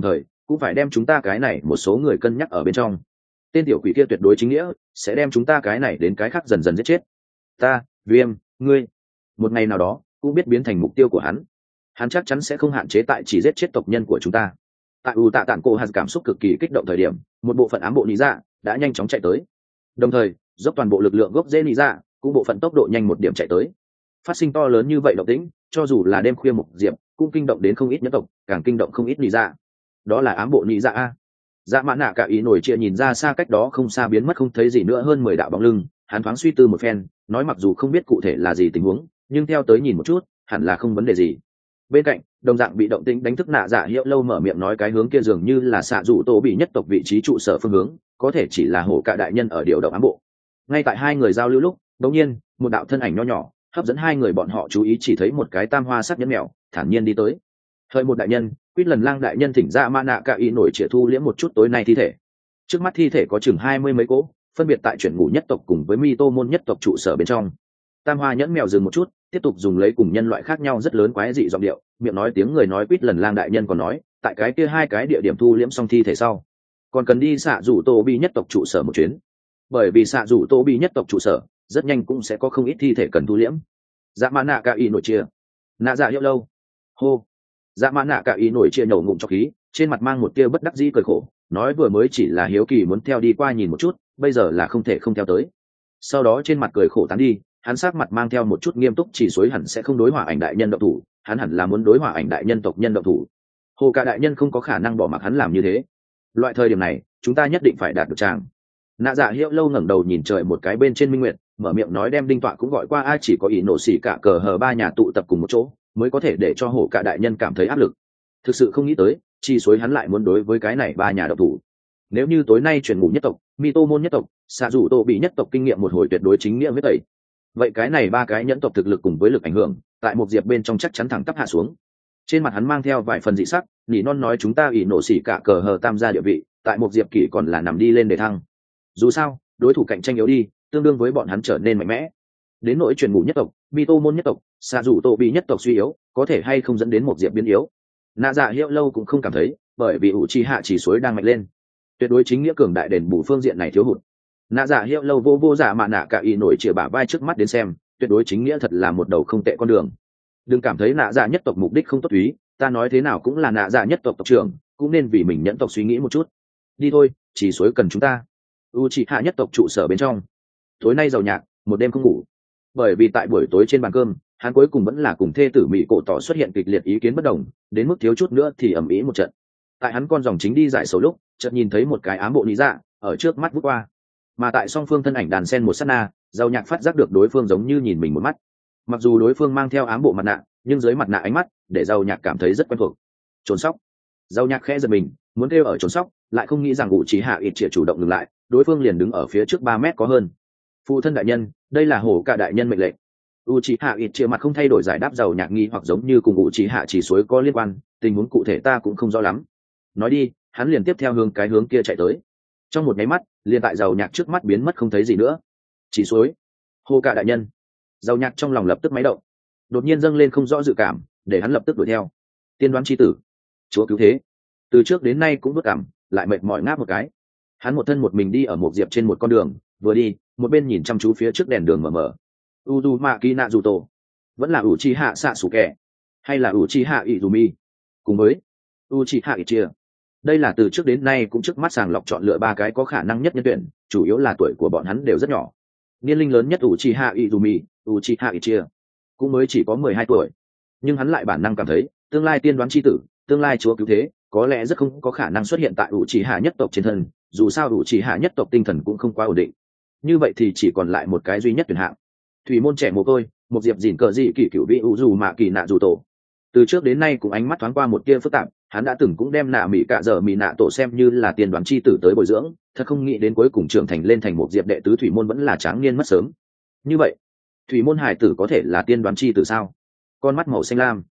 cũng phải đem chúng ta cái này một số người cân nhắc ở bên trong. Tên tiểu quỷ kia tuyệt đối chính nghĩa, sẽ đem chúng ta cái này đến cái khác dần dần giết chết. Ta, Viêm, ngươi, một ngày nào đó cũng biết biến thành mục tiêu của hắn. Hắn chắc chắn sẽ không hạn chế tại chỉ giết chết tộc nhân của chúng ta. Tại U Tạ Tản Cổ hạt cảm xúc cực kỳ kích động thời điểm, một bộ phận ám bộ lý dạ đã nhanh chóng chạy tới. Đồng thời, dốc toàn bộ lực lượng gốc rễ lý dạ cũng bộ phận tốc độ nhanh một điểm chạy tới. Phát sinh to lớn như vậy động tĩnh, cho dù là đêm khuya mục diệp cũng kinh động đến không ít nhân tộc, càng kinh động không ít lý dạ. Đó là ám bộ lý dạ a. Dạ Mã Nạ Cả Ý nổi chia nhìn ra xa cách đó không xa biến mất không thấy gì nữa hơn 10 đạo bóng lưng, hắn thoáng suy tư một phen, nói mặc dù không biết cụ thể là gì tình huống, nhưng theo tới nhìn một chút, hẳn là không vấn đề gì. Bên cạnh, đồng dạng bị động tĩnh đánh thức Nạ Dạ Hiệu Lâu mở miệng nói cái hướng kia dường như là xạ dụ tổ bị nhất tộc vị trí trụ sở phương hướng, có thể chỉ là hổ cả đại nhân ở điều động ám bộ. Ngay tại hai người giao lưu lúc, đột nhiên, một đạo thân ảnh nho nhỏ hấp dẫn hai người bọn họ chú ý, chỉ thấy một cái tam hoa sắc nhẫn mèo thản nhiên đi tới. Hỡi một đại nhân, Quýt Lần Lang đại nhân thỉnh Dạ Mã Nạ Cả Ý nổi trịa thu liễm một chút tối nay thi thể. Trước mắt thi thể có chừng 20 mấy cỗ, phân biệt tại chuyển ngủ nhất tộc cùng với Mi Tô môn nhất tộc trụ sở bên trong. Tam hoa nhẫn mèo dừng một chút, tiếp tục dùng lấy cùng nhân loại khác nhau rất lớn quái dị giọng điệu, miệng nói tiếng người nói Quýt Lần Lang đại nhân còn nói, tại cái kia hai cái địa điểm thu liễm xong thi thể sau, còn cần đi xạ rủ Tô Bi nhất tộc trụ sở một chuyến. Bởi vì xạ rủ Tô Bi nhất tộc trụ sở, rất nhanh cũng sẽ có không ít thi thể cần thu liễm. Dạ Mã Nạ Cả Ý nổi chia. Nạ Dạ Hiệu Lâu. Hô. Dạ Mã Nạ Cả Ý nổi chia nổ ngụm trọc khí, trên mặt mang một tia bất đắc dĩ cười khổ, nói vừa mới chỉ là hiếu kỳ muốn theo đi qua nhìn một chút, bây giờ là không thể không theo tới. Sau đó trên mặt cười khổ tán đi, hắn sắc mặt mang theo một chút nghiêm túc, chỉ suối hẳn sẽ không đối hỏa ảnh đại nhân động thủ, hắn hẳn là muốn đối hỏa ảnh đại nhân tộc nhân động thủ. Hồ Cả đại nhân không có khả năng bỏ mặc hắn làm như thế. Loại thời điểm này, chúng ta nhất định phải đạt được chàng. Nạ Dạ Hiệu Lâu ngẩng đầu nhìn trời một cái bên trên minh nguyệt, mở miệng nói đem đinh tọa cũng gọi qua, ai chỉ có ý nổ xỉ cả cờ hờ ba nhà tụ tập cùng một chỗ, mới có thể để cho Hồ Cả đại nhân cảm thấy áp lực. Thực sự không nghĩ tới, chi suối hắn lại muốn đối với cái này ba nhà động thủ. Nếu như tối nay chuyển ngủ nhất tộc, Mi Tô môn nhất tộc, xạ rủ Tô bị nhất tộc kinh nghiệm một hồi tuyệt đối chính nghĩa với tẩy. Vậy cái này ba cái nhẫn tộc thực lực cùng với lực ảnh hưởng, tại một diệp bên trong chắc chắn thẳng tắp hạ xuống. Trên mặt hắn mang theo vài phần dị sắc, nỉ non nói chúng ta ỷ nổ xỉ cả cờ hờ tam gia địa vị, tại một diệp kỷ còn là nằm đi lên để thăng. Dù sao, đối thủ cạnh tranh yếu đi, tương đương với bọn hắn trở nên mạnh mẽ. Đến nỗi chuyển ngủ nhất tộc, Mi Tô môn nhất tộc, xạ rủ Tô bị nhất tộc suy yếu, có thể hay không dẫn đến một diệp biến yếu. Nạ Dạ Hiệu Lâu cũng không cảm thấy, bởi vì Uchiha chỉ suối đang mạnh lên, tuyệt đối chính nghĩa cường đại đền bù phương diện này thiếu hụt. Nạ Dạ Hiệu Lâu vô Dạ Mã Nạ Cả Ý nổi chìa bả vai trước mắt đến xem, tuyệt đối chính nghĩa thật là một đầu không tệ con đường. Đừng cảm thấy Nạ Dạ nhất tộc mục đích không tốt túy, ta nói thế nào cũng là Nạ Dạ nhất tộc tộc trưởng, cũng nên vì mình nhẫn tộc suy nghĩ một chút. Đi thôi, chỉ suối cần chúng ta. Uchiha nhất tộc trụ sở bên trong. Tối nay giàu nhạc, một đêm không ngủ. Bởi vì tại buổi tối trên bàn cơm, hắn cuối cùng vẫn là cùng thê tử Mỹ Cổ Tỏ xuất hiện kịch liệt ý kiến bất đồng, đến mức thiếu chút nữa thì ầm ĩ một trận. Tại hắn con dòng chính đi giải sầu lúc, chợt nhìn thấy một cái ám bộ lý dạ ở trước mắt vút qua, mà tại song phương thân ảnh đàn sen một sát na, giàu nhạc phát giác được đối phương giống như nhìn mình một mắt. Mặc dù đối phương mang theo ám bộ mặt nạ, nhưng dưới mặt nạ ánh mắt để giàu nhạc cảm thấy rất quen thuộc. Trốn sóc. Giàu nhạc khẽ giật mình, muốn kêu ở trốn sóc, lại không nghĩ rằng Uchiha ít triệt chủ động ngừng lại, đối phương liền đứng ở phía trước 3 mét có hơn. Phụ thân đại nhân, đây là Hổ Cả đại nhân mệnh lệnh. Uchiha ít triệt mặt không thay đổi giải đáp giàu nhạc nghi hoặc giống như cùng Uchiha chỉ suối có liên quan, tình huống cụ thể ta cũng không rõ lắm. Nói đi, hắn liền tiếp theo hướng kia chạy tới. Trong một nháy mắt, liền tại giàu nhạc trước mắt biến mất không thấy gì nữa. Chỉ suối, Hổ Cả đại nhân. Giàu nhạc trong lòng lập tức máy động, đột nhiên dâng lên không rõ dự cảm, để hắn lập tức đuổi theo. Tiên đoán chi tử, chúa cứu thế. Từ trước đến nay cũng vất cảm, lại mệt mỏi ngáp một cái. Hắn một thân một mình đi ở một diệp trên một con đường, vừa đi, một bên nhìn chăm chú phía trước đèn đường mờ mờ. Uzumaki Naruto, vẫn là Uchiha Sasuke, hay là Uchiha Izumi, cùng với Uchiha Itachi. Đây là từ trước đến nay cũng trước mắt sàng lọc chọn lựa 3 cái có khả năng nhất nhân tuyển, chủ yếu là tuổi của bọn hắn đều rất nhỏ. Niên linh lớn nhất Uchiha Izumi, Uchiha Itachi, cũng mới chỉ có 12 tuổi. Nhưng hắn lại bản năng cảm thấy, tương lai tiên đoán chi tử, tương lai chúa cứu thế, có lẽ rất không có khả năng xuất hiện tại Uchiha nhất tộc trên thân, dù sao Uchiha nhất tộc tinh thần cũng không quá ổn định. Như vậy thì chỉ còn lại một cái duy nhất tuyển hạng. Thủy môn trẻ mồ côi, một diệp dỉn cờ dị kỳ cửu vị Uzumaki Naruto. Từ trước đến nay cũng ánh mắt thoáng qua một tia phức tạp, hắn đã từng cũng đem nạ mỹ cạ dở mỹ nạ tổ xem như là tiên đoán chi tử tới bồi dưỡng, thật không nghĩ đến cuối cùng trưởng thành lên thành một diệp đệ tứ thủy môn vẫn là tráng niên mất sớm. Như vậy, thủy môn hải tử có thể là tiên đoán chi tử sao? Con mắt màu xanh lam.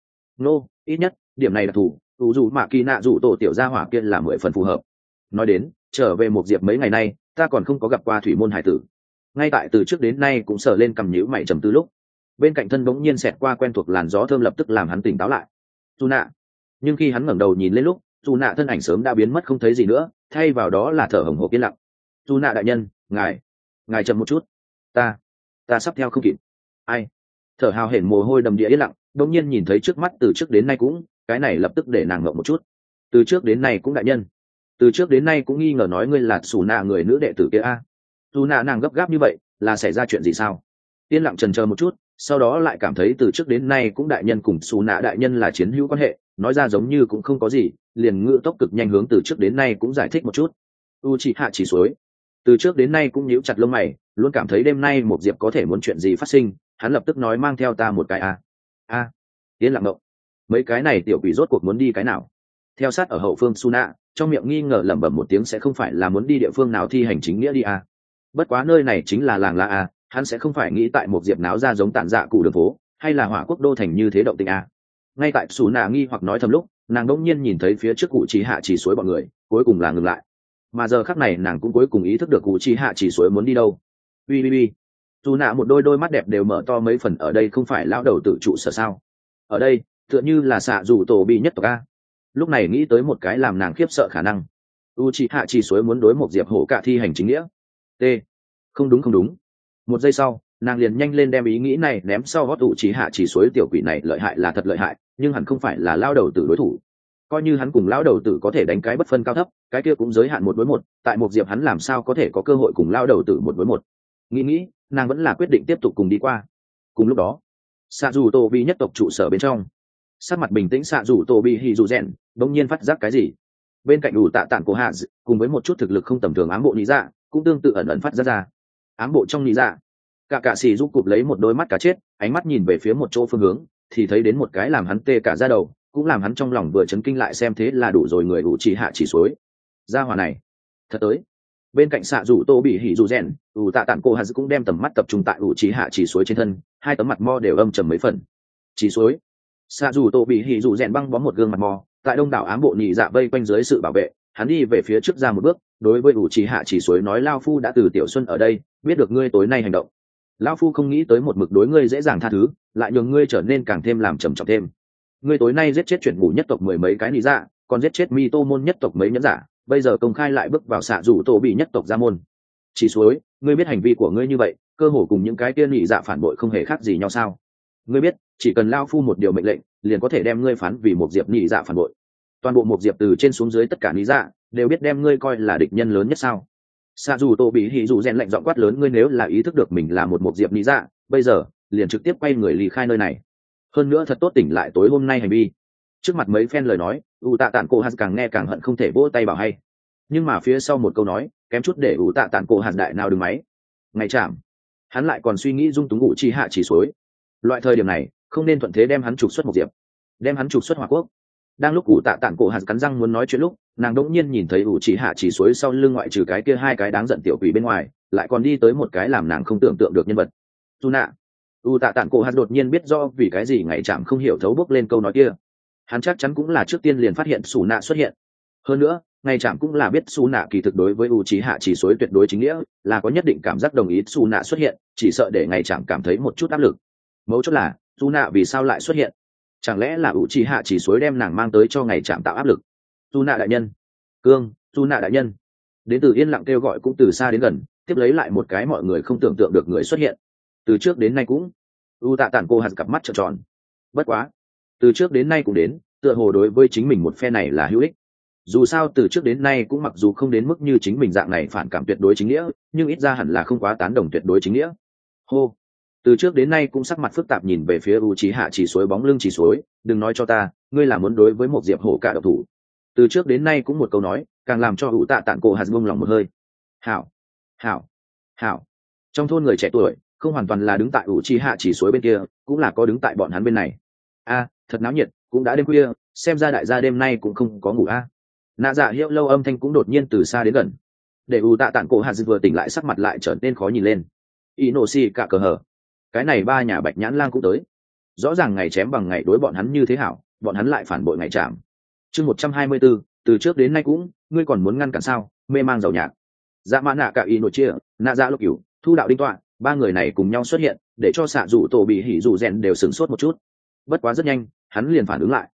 Ít nhất, điểm này là thủ, Uzumaki Naruto tiểu gia hỏa kia là 10 phần phù hợp. Nói đến, trở về một diệp mấy ngày nay, ta còn không có gặp qua thủy môn hải tử. Ngay tại từ trước đến nay cũng sờ lên cầm nhíu mày trầm tư lúc, bên cạnh thân bỗng nhiên xẹt qua quen thuộc làn gió thơm lập tức làm hắn tỉnh táo lại. Tuna. Nhưng khi hắn ngẩng đầu nhìn lên lúc, dù nạ thân ảnh sớm đã biến mất không thấy gì nữa, thay vào đó là thở hồng hộc yên lặng. Dù nạ đại nhân, ngài chậm một chút, ta sắp theo không kịp. Ai? Thở hào hển mồ hôi đầm đìa yên lặng, đông nhiên nhìn thấy trước mắt từ trước đến nay cũng, cái này lập tức để nàng ngậm một chút. Từ trước đến nay cũng đại nhân, từ trước đến nay cũng nghi ngờ nói ngươi là xù nạ người nữ đệ tử kia a. Dù nạ nàng gấp gáp như vậy là xảy ra chuyện gì sao? Yên lặng chần chờ một chút, sau đó lại cảm thấy từ trước đến nay cũng đại nhân cùng xù nạ đại nhân là chiến hữu quan hệ, nói ra giống như cũng không có gì, liền ngữ tốc cực nhanh hướng từ trước đến nay cũng giải thích một chút. Uchiha chỉ suối từ trước đến nay cũng nhíu chặt lông mày, luôn cảm thấy đêm nay một diệp có thể muốn chuyện gì phát sinh, hắn lập tức nói mang theo ta một cái a. Yên lặng ngộng, mấy cái này tiểu quỷ rốt cuộc muốn đi cái nào? Theo sát ở hậu phương Suna, trong miệng nghi ngờ lẩm bẩm một tiếng sẽ không phải là muốn đi địa phương nào thi hành chính nghĩa đi a. Bất quá nơi này chính là làng La a, hắn sẽ không phải nghĩ tại một diệp náo ra giống tản dạ cụ đường phố, hay là hỏa quốc đô thành như thế động tình a. Ngay tại Suna nghi hoặc nói thầm lúc, nàng đỗng nhiên nhìn thấy phía trước cụ chỉ hạ chỉ suối bọn người, cuối cùng là ngừng lại. Mà giờ khắc này nàng cũng cuối cùng ý thức được cụ chỉ hạ chỉ suối muốn đi đâu. Ui. Suna một đôi mắt đẹp đều mở to mấy phần, ở đây không phải lão đầu tự trụ sở sao? Ở đây tựa như là xạ rủ tổ bị nhất tộc a. Lúc này nghĩ tới một cái làm nàng khiếp sợ khả năng. Uchiha chỉ suối muốn đối một diệp hổ cả thi hành chính nghĩa. T. Không đúng. Một giây sau, nàng liền nhanh lên đem ý nghĩ này ném sau gót Uchiha chỉ suối. Tiểu quỷ này lợi hại là thật lợi hại, nhưng hẳn không phải là lao đầu tử đối thủ. Coi như hắn cùng lão đầu tử có thể đánh cái bất phân cao thấp, cái kia cũng giới hạn 1-1, tại một diệp hắn làm sao có thể có cơ hội cùng lao đầu tử 1-1. Nghĩ, nàng vẫn là quyết định tiếp tục cùng đi qua. Cùng lúc đó, xạ dù tô bị nhất tộc trụ sở bên trong, sát mặt bình tĩnh xạ dù tô bị hì dù rèn bỗng nhiên phát giác cái gì. Bên cạnh đủ tạ tản của hạ cùng với một chút thực lực không tầm thường ám bộ lý dạ cũng tương tự ẩn phát ra. Ám bộ trong lý dạ, cả xì giúp cụp lấy một đôi mắt cá chết, ánh mắt nhìn về phía một chỗ phương hướng, thì thấy đến một cái làm hắn tê cả da đầu, cũng làm hắn trong lòng vừa chấn kinh lại xem thế là đủ rồi người ủ chỉ hạ chỉ suối. Gia hỏa này thật tới. Bên cạnh xạ rủ tô bị hỉ dù rèn, ủ tạ tản cô hà cũng đem tầm mắt tập trung tại ủ chỉ hạ chỉ suối trên thân, hai tấm mặt mo đều âm trầm mấy phần. Chỉ suối. Xạ rủ tô bị hỉ dù rèn băng bó một gương mặt mo, tại đông đảo ám bộ nhị dạ vây quanh dưới sự bảo vệ, hắn đi về phía trước ra một bước, đối với ủ chỉ hạ chỉ suối nói lao phu đã từ tiểu xuân ở đây, biết được ngươi tối nay hành động. Lão phu không nghĩ tới một mực đối ngươi dễ dàng tha thứ, lại nhường ngươi trở nên càng thêm làm trầm trọng thêm. Ngươi tối nay giết chết chuyển ngủ nhất tộc 10 mấy cái nhị dạ, còn giết chết mi tô môn nhất tộc mấy nhẫn giả, bây giờ công khai lại bước vào xạ rủ tổ bị nhất tộc gia môn. Chỉ suối, ngươi biết hành vi của ngươi như vậy, cơ hồ cùng những cái kia nhị dạ phản bội không hề khác gì nhau sao? Ngươi biết, chỉ cần lao phu một điều mệnh lệnh, liền có thể đem ngươi phán vì một diệp nhị dạ phản bội. Toàn bộ một diệp từ trên xuống dưới tất cả nhị dạ đều biết đem ngươi coi là địch nhân lớn nhất sao? Xạ rủ tổ bị hỉ dù rèn lạnh giọng quát lớn, ngươi nếu là ý thức được mình là một diệp nhị dạ, bây giờ liền trực tiếp quay người ly khai nơi này. Hơn nữa thật tốt tỉnh lại tối hôm nay hành vi. Trước mặt mấy phen lời nói, ủ tạ tản cổ hạt càng nghe càng hận không thể vỗ tay bảo hay. Nhưng mà phía sau một câu nói kém chút để ủ tạ tản cổ hạt đại nào đừng máy. Ngày chạm, hắn lại còn suy nghĩ dung túng ủ chi hạ chỉ suối. Loại thời điểm này không nên thuận thế đem hắn trục xuất một diệp, đem hắn trục xuất hỏa quốc. Đang lúc ủ tạ tản cổ hạt cắn răng muốn nói chuyện lúc, nàng đỗng nhiên nhìn thấy ủ chỉ hạ chỉ suối sau lưng ngoại trừ cái kia hai cái đáng giận tiểu quỷ bên ngoài, lại còn đi tới một cái làm nàng không tưởng tượng được nhân vật. Tuna. U tạ tản cổ hạt đột nhiên biết do vì cái gì ngày chạm không hiểu thấu bước lên câu nói kia. Hắn chắc chắn cũng là trước tiên liền phát hiện Sú Nạ xuất hiện. Hơn nữa, ngày chạm cũng là biết Sú Nạ kỳ thực đối với Uchiha chỉ suối tuyệt đối chính nghĩa, là có nhất định cảm giác đồng ý Sú Nạ xuất hiện, chỉ sợ để ngày chạm cảm thấy một chút áp lực. Mấu chốt là, Sú Nạ vì sao lại xuất hiện? Chẳng lẽ là Uchiha chỉ suối đem nàng mang tới cho ngày chạm tạo áp lực? Sú Nạ đại nhân, Sú Nạ đại nhân. Đến từ yên lặng kêu gọi cũng từ xa đến gần, tiếp lấy lại một cái mọi người không tưởng tượng được người xuất hiện. Từ trước đến nay cũng, U tạ tản cô hạt cặp mắt trợn tròn. Bất quá, từ trước đến nay cũng đến, tựa hồ đối với chính mình một phe này là hữu ích. Dù sao từ trước đến nay cũng mặc dù không đến mức như chính mình dạng này phản cảm tuyệt đối chính nghĩa, nhưng ít ra hẳn là không quá tán đồng tuyệt đối chính nghĩa. Hô, từ trước đến nay cũng sắc mặt phức tạp nhìn về phía Uchiha chỉ suối bóng lưng chỉ suối, đừng nói cho ta, ngươi là muốn đối với một diệp hổ cả độc thủ. Từ trước đến nay cũng một câu nói, càng làm cho U tạ tản cô hạt buông lòng một hơi. Hảo. Trong thôn người trẻ tuổi, không hoàn toàn là đứng tại Uchiha chỉ suối bên kia, cũng là có đứng tại bọn hắn bên này. Thật náo nhiệt, cũng đã đêm khuya, xem ra đại gia đêm nay cũng không có ngủ Nạ dạ hiệu lâu âm thanh cũng đột nhiên từ xa đến gần, để U tạ tản cổ hạt vừa tỉnh lại sắc mặt lại trở nên khó nhìn lên. Inoshi cả cờ hở, cái này ba nhà bạch nhãn lang cũng tới, rõ ràng ngày chém bằng ngày đối bọn hắn như thế hảo, bọn hắn lại phản bội ngày chạm. Chương 124, từ trước đến nay cũng, ngươi còn muốn ngăn cản sao? Mê mang giàu nhạc. Dạ mã nạ cả Inochia, nạ dạ lục cửu, thu đạo đinh tọa, ba người này cùng nhau xuất hiện, để cho xạ rủ tổ bị hỉ rủ rèn đều sửng sốt một chút. Bất quá rất nhanh, hắn liền phản ứng lại.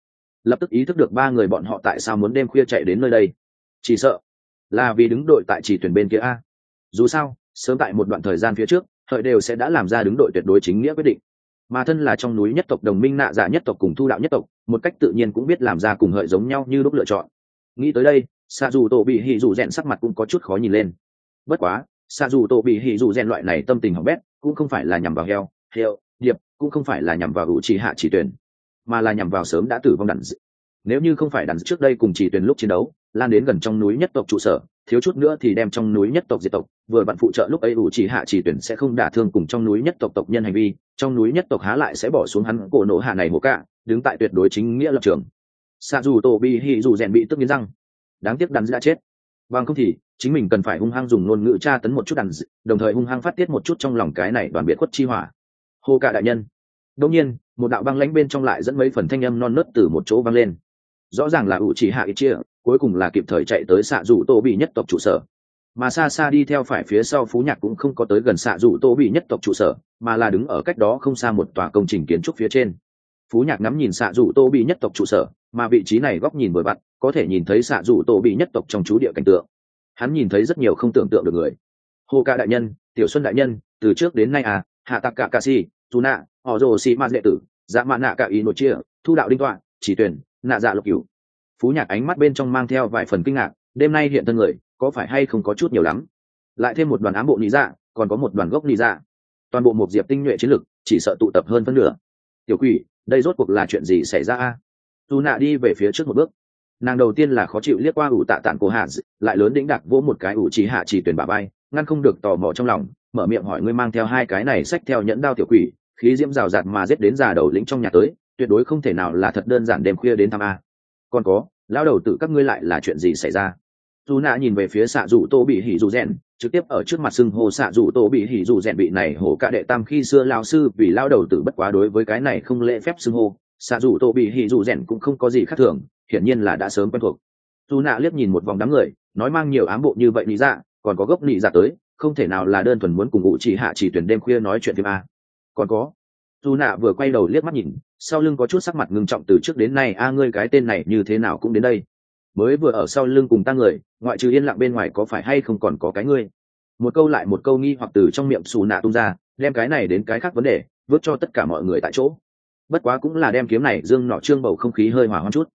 lập tức ý thức được ba người bọn họ tại sao muốn đêm khuya chạy đến nơi đây. Chỉ sợ là vì đứng đội tại chỉ tuyển bên kia a. Dù sao sớm tại một đoạn thời gian phía trước hợi đều sẽ đã làm ra đứng đội tuyệt đối chính nghĩa quyết định, mà thân là trong núi nhất tộc đồng minh nạ dạ nhất tộc cùng thu đạo nhất tộc, một cách tự nhiên cũng biết làm ra cùng hợi giống nhau như lúc lựa chọn. Nghĩ tới đây, xạ dù tổ bị hỉ dù rèn sắc mặt cũng có chút khó nhìn lên. Bất quá xạ dù tổ bị hỉ dù rèn loại này tâm tình hỏng bét cũng không phải là nhằm vào heo điệp, cũng không phải là nhằm vào hữu trì hạ chỉ tuyển, mà là nhằm vào sớm đã tử vong đàn dự. Nếu như không phải đàn dự trước đây cùng chỉ tuyển lúc chiến đấu lan đến gần trong núi nhất tộc trụ sở, thiếu chút nữa thì đem trong núi nhất tộc diệt tộc, vừa bạn phụ trợ lúc ấy ủ chỉ hạ chỉ tuyển sẽ không đả thương cùng trong núi nhất tộc tộc nhân hành vi, trong núi nhất tộc há lại sẽ bỏ xuống hắn cổ nổ hạ này hổ cả, đứng tại tuyệt đối chính nghĩa lập trường. Xạ dù tổ bị hỉ dù rèn bị tức nghiến răng, đáng tiếc đàn dự đã chết, bằng không thì chính mình cần phải hung hăng dùng ngôn ngữ tra tấn một chút đàn dự, đồng thời hung hăng phát tiết một chút trong lòng cái này đoàn biệt khuất chi hỏa. Hô cả đại nhân. Đột nhiên một đạo băng lãnh bên trong lại dẫn mấy phần thanh âm non nớt từ một chỗ vang lên, rõ ràng là ủ chỉ hạ ít chia, cuối cùng là kịp thời chạy tới xạ dù tô bị nhất tộc trụ sở, mà xa xa đi theo phải phía sau Phú Nhạc cũng không có tới gần xạ dù tô bị nhất tộc trụ sở, mà là đứng ở cách đó không xa một tòa công trình kiến trúc phía trên. Phú Nhạc ngắm nhìn xạ dù tô bị nhất tộc trụ sở, mà vị trí này góc nhìn vừa vặn có thể nhìn thấy xạ dù tô bị nhất tộc trong chú địa cảnh tượng. Hắn nhìn thấy rất nhiều không tưởng tượng được người. Hồ Ca đại nhân, Tiểu Xuân đại nhân, từ trước đến nay hạ tạc cả si tu nạ họ rồ xì ma đệ tử dạ mạ nạ cả ý nội chia thu đạo đinh tọa chỉ tuyển nạ dạ lục cửu. Phú Nhạc ánh mắt bên trong mang theo vài phần kinh ngạc, đêm nay hiện thân người có phải hay không có chút nhiều lắm, lại thêm một đoàn ám bộ nị dạ, còn có một đoàn gốc nị dạ, toàn bộ một diệp tinh nhuệ chiến lực chỉ sợ tụ tập hơn phân nửa. Tiểu quỷ, đây rốt cuộc là chuyện gì xảy ra a? Tu nạ đi về phía trước một bước, nàng đầu tiên là khó chịu liếc qua ủ tạ tản cổ hạ, lại lớn đĩnh đạc vỗ một cái ủ chỉ hạ chỉ tuyển bà bay, ngăn không được tò mò trong lòng, mở miệng hỏi ngươi mang theo hai cái này xách theo nhẫn đao tiểu quỷ, khí diễm rào rạt mà giết đến già đầu lĩnh trong nhà tới, tuyệt đối không thể nào là thật đơn giản đêm khuya đến thăm a. Còn có, lão đầu tự các ngươi lại là chuyện gì xảy ra? Dù nạ nhìn về phía xạ dù tô bị hỉ dù rèn, trực tiếp ở trước mặt xưng hô xạ dù tô bị hỉ dù rèn bị này hổ cả đệ tam khi xưa lão sư vì lão đầu tử bất quá đối với cái này không lễ phép xưng hô, xạ dù tô bị hỉ dù rèn cũng không có gì khác thường, hiển nhiên là đã sớm quen thuộc. Dù nạ liếc nhìn một vòng đám người, nói mang nhiều ám bộ như vậy lý dạ, còn có gốc nị dạ tới, không thể nào là đơn thuần muốn cùng ngụ chỉ hạ chỉ tuyển đêm khuya nói chuyện phim a. Còn có, dù nạ vừa quay đầu liếc mắt nhìn, sau lưng có chút sắc mặt ngưng trọng từ trước đến nay ngươi cái tên này như thế nào cũng đến đây. Mới vừa ở sau lưng cùng ta người, ngoại trừ yên lặng bên ngoài có phải hay không còn có cái ngươi. Một câu lại một câu nghi hoặc từ trong miệng xù nạ tung ra, đem cái này đến cái khác vấn đề vớt cho tất cả mọi người tại chỗ. Bất quá cũng là đem kiếm này dương nọ trương bầu không khí hơi hòa hoãn chút.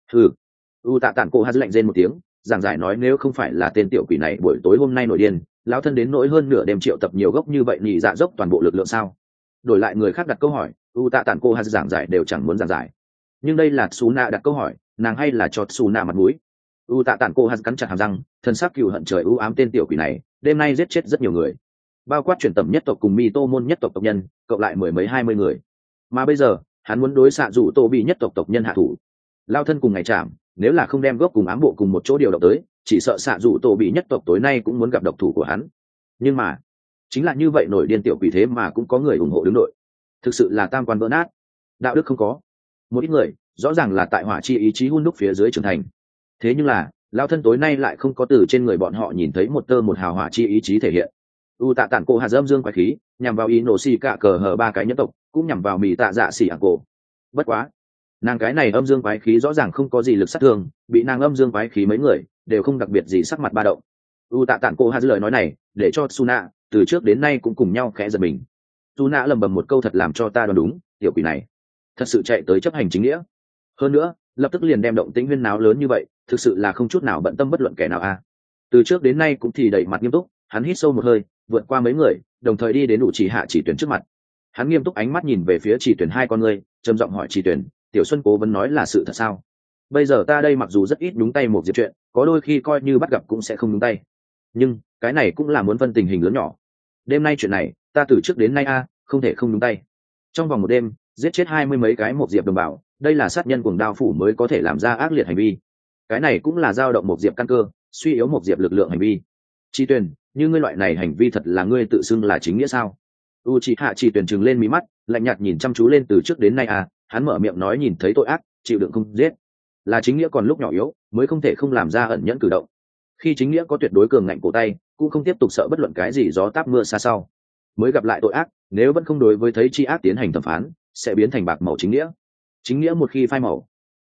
Tạ tản cô hát lạnh rên một tiếng, giảng giải nói nếu không phải là tên tiểu quỷ này buổi tối hôm nay nổi điên, lão thân đến nỗi hơn nửa đêm triệu tập nhiều gốc như vậy nhị dạ dốc toàn bộ lực lượng sao? Đổi lại người khác đặt câu hỏi, Tạ tản cô hát giảng giải đều chẳng muốn giảng giải, nhưng đây là Su Na đặt câu hỏi, nàng hay là cho Su Na mặt mũi. Tạ tản cô hát cắn chặt hàm răng, thân sắc cừu hận trời ám tên tiểu quỷ này đêm nay giết chết rất nhiều người, bao quát chuyển tầm nhất tộc cùng mi tô môn nhất tộc tộc nhân cộng lại mười mấy 20 người, mà bây giờ hắn muốn đối xạ dù tô bị nhất tộc tộc nhân hạ thủ. Lao thân cùng ngày chạm, nếu là không đem gốc cùng ám bộ cùng một chỗ điều động tới, chỉ sợ xạ dù tô bị nhất tộc tối nay cũng muốn gặp độc thủ của hắn. Nhưng mà chính là như vậy nổi điên tiểu quỷ thế mà cũng có người ủng hộ đứng đội, thực sự là tam quan vỡ nát, đạo đức không có. Một ít người rõ ràng là tại hỏa chi ý chí hun đúc phía dưới trưởng thành, thế nhưng là lao thân tối nay lại không có từ trên người bọn họ nhìn thấy một tơ một hào hỏa chi ý chí thể hiện. Tạ tản cổ hạ dâm dương quái khí nhằm vào ý nổ xì cả cờ hở ba cái nhân tộc, cũng nhằm vào mì tạ dạ xỉ ả cổ. Bất quá nàng cái này âm dương quái khí rõ ràng không có gì lực sát thương, bị nàng âm dương quái khí mấy người đều không đặc biệt gì sắc mặt ba động. Tạ tản cổ hạ lời nói này để cho Suna từ trước đến nay cũng cùng nhau khẽ giật mình. Suna lầm bầm một câu thật làm cho ta đoán đúng, tiểu quỷ này thật sự chạy tới chấp hành chính nghĩa, hơn nữa lập tức liền đem động tĩnh huyên náo lớn như vậy, thực sự là không chút nào bận tâm bất luận kẻ nào từ trước đến nay cũng thì đẩy mặt nghiêm túc. Hắn hít sâu một hơi, vượt qua mấy người, đồng thời đi đến đủ chỉ hạ chỉ tuyển trước mặt. Hắn nghiêm túc ánh mắt nhìn về phía chỉ tuyển hai con ngươi, trầm giọng hỏi chỉ tuyển, Tiểu Xuân cố vấn nói là sự thật sao? Bây giờ ta đây mặc dù rất ít đúng tay một diệp chuyện, có đôi khi coi như bắt gặp cũng sẽ không đúng tay, nhưng cái này cũng là muốn phân tình hình lớn nhỏ. Đêm nay chuyện này ta từ trước đến nay không thể không đúng tay. Trong vòng một đêm giết chết 20 mấy cái một diệp đồng bào, đây là sát nhân cuồng đao phủ mới có thể làm ra ác liệt hành vi. Cái này cũng là dao động một diệp căn cơ, suy yếu một diệp lực lượng hành vi. Chi tuyển, như ngươi loại này hành vi thật là ngươi tự xưng là chính nghĩa sao? Uchiha chỉ tuyển trừng lên mí mắt, lạnh nhạt nhìn chăm chú lên từ trước đến nay hắn mở miệng nói nhìn thấy tội ác, chịu đựng không giết, là chính nghĩa, còn lúc nhỏ yếu mới không thể không làm ra ẩn nhẫn cử động. Khi chính nghĩa có tuyệt đối cường ngạnh cổ tay, cũng không tiếp tục sợ bất luận cái gì gió táp mưa xa sau, mới gặp lại tội ác, nếu vẫn không đối với thấy chi ác tiến hành thẩm phán, sẽ biến thành bạc màu chính nghĩa. Chính nghĩa một khi phai màu,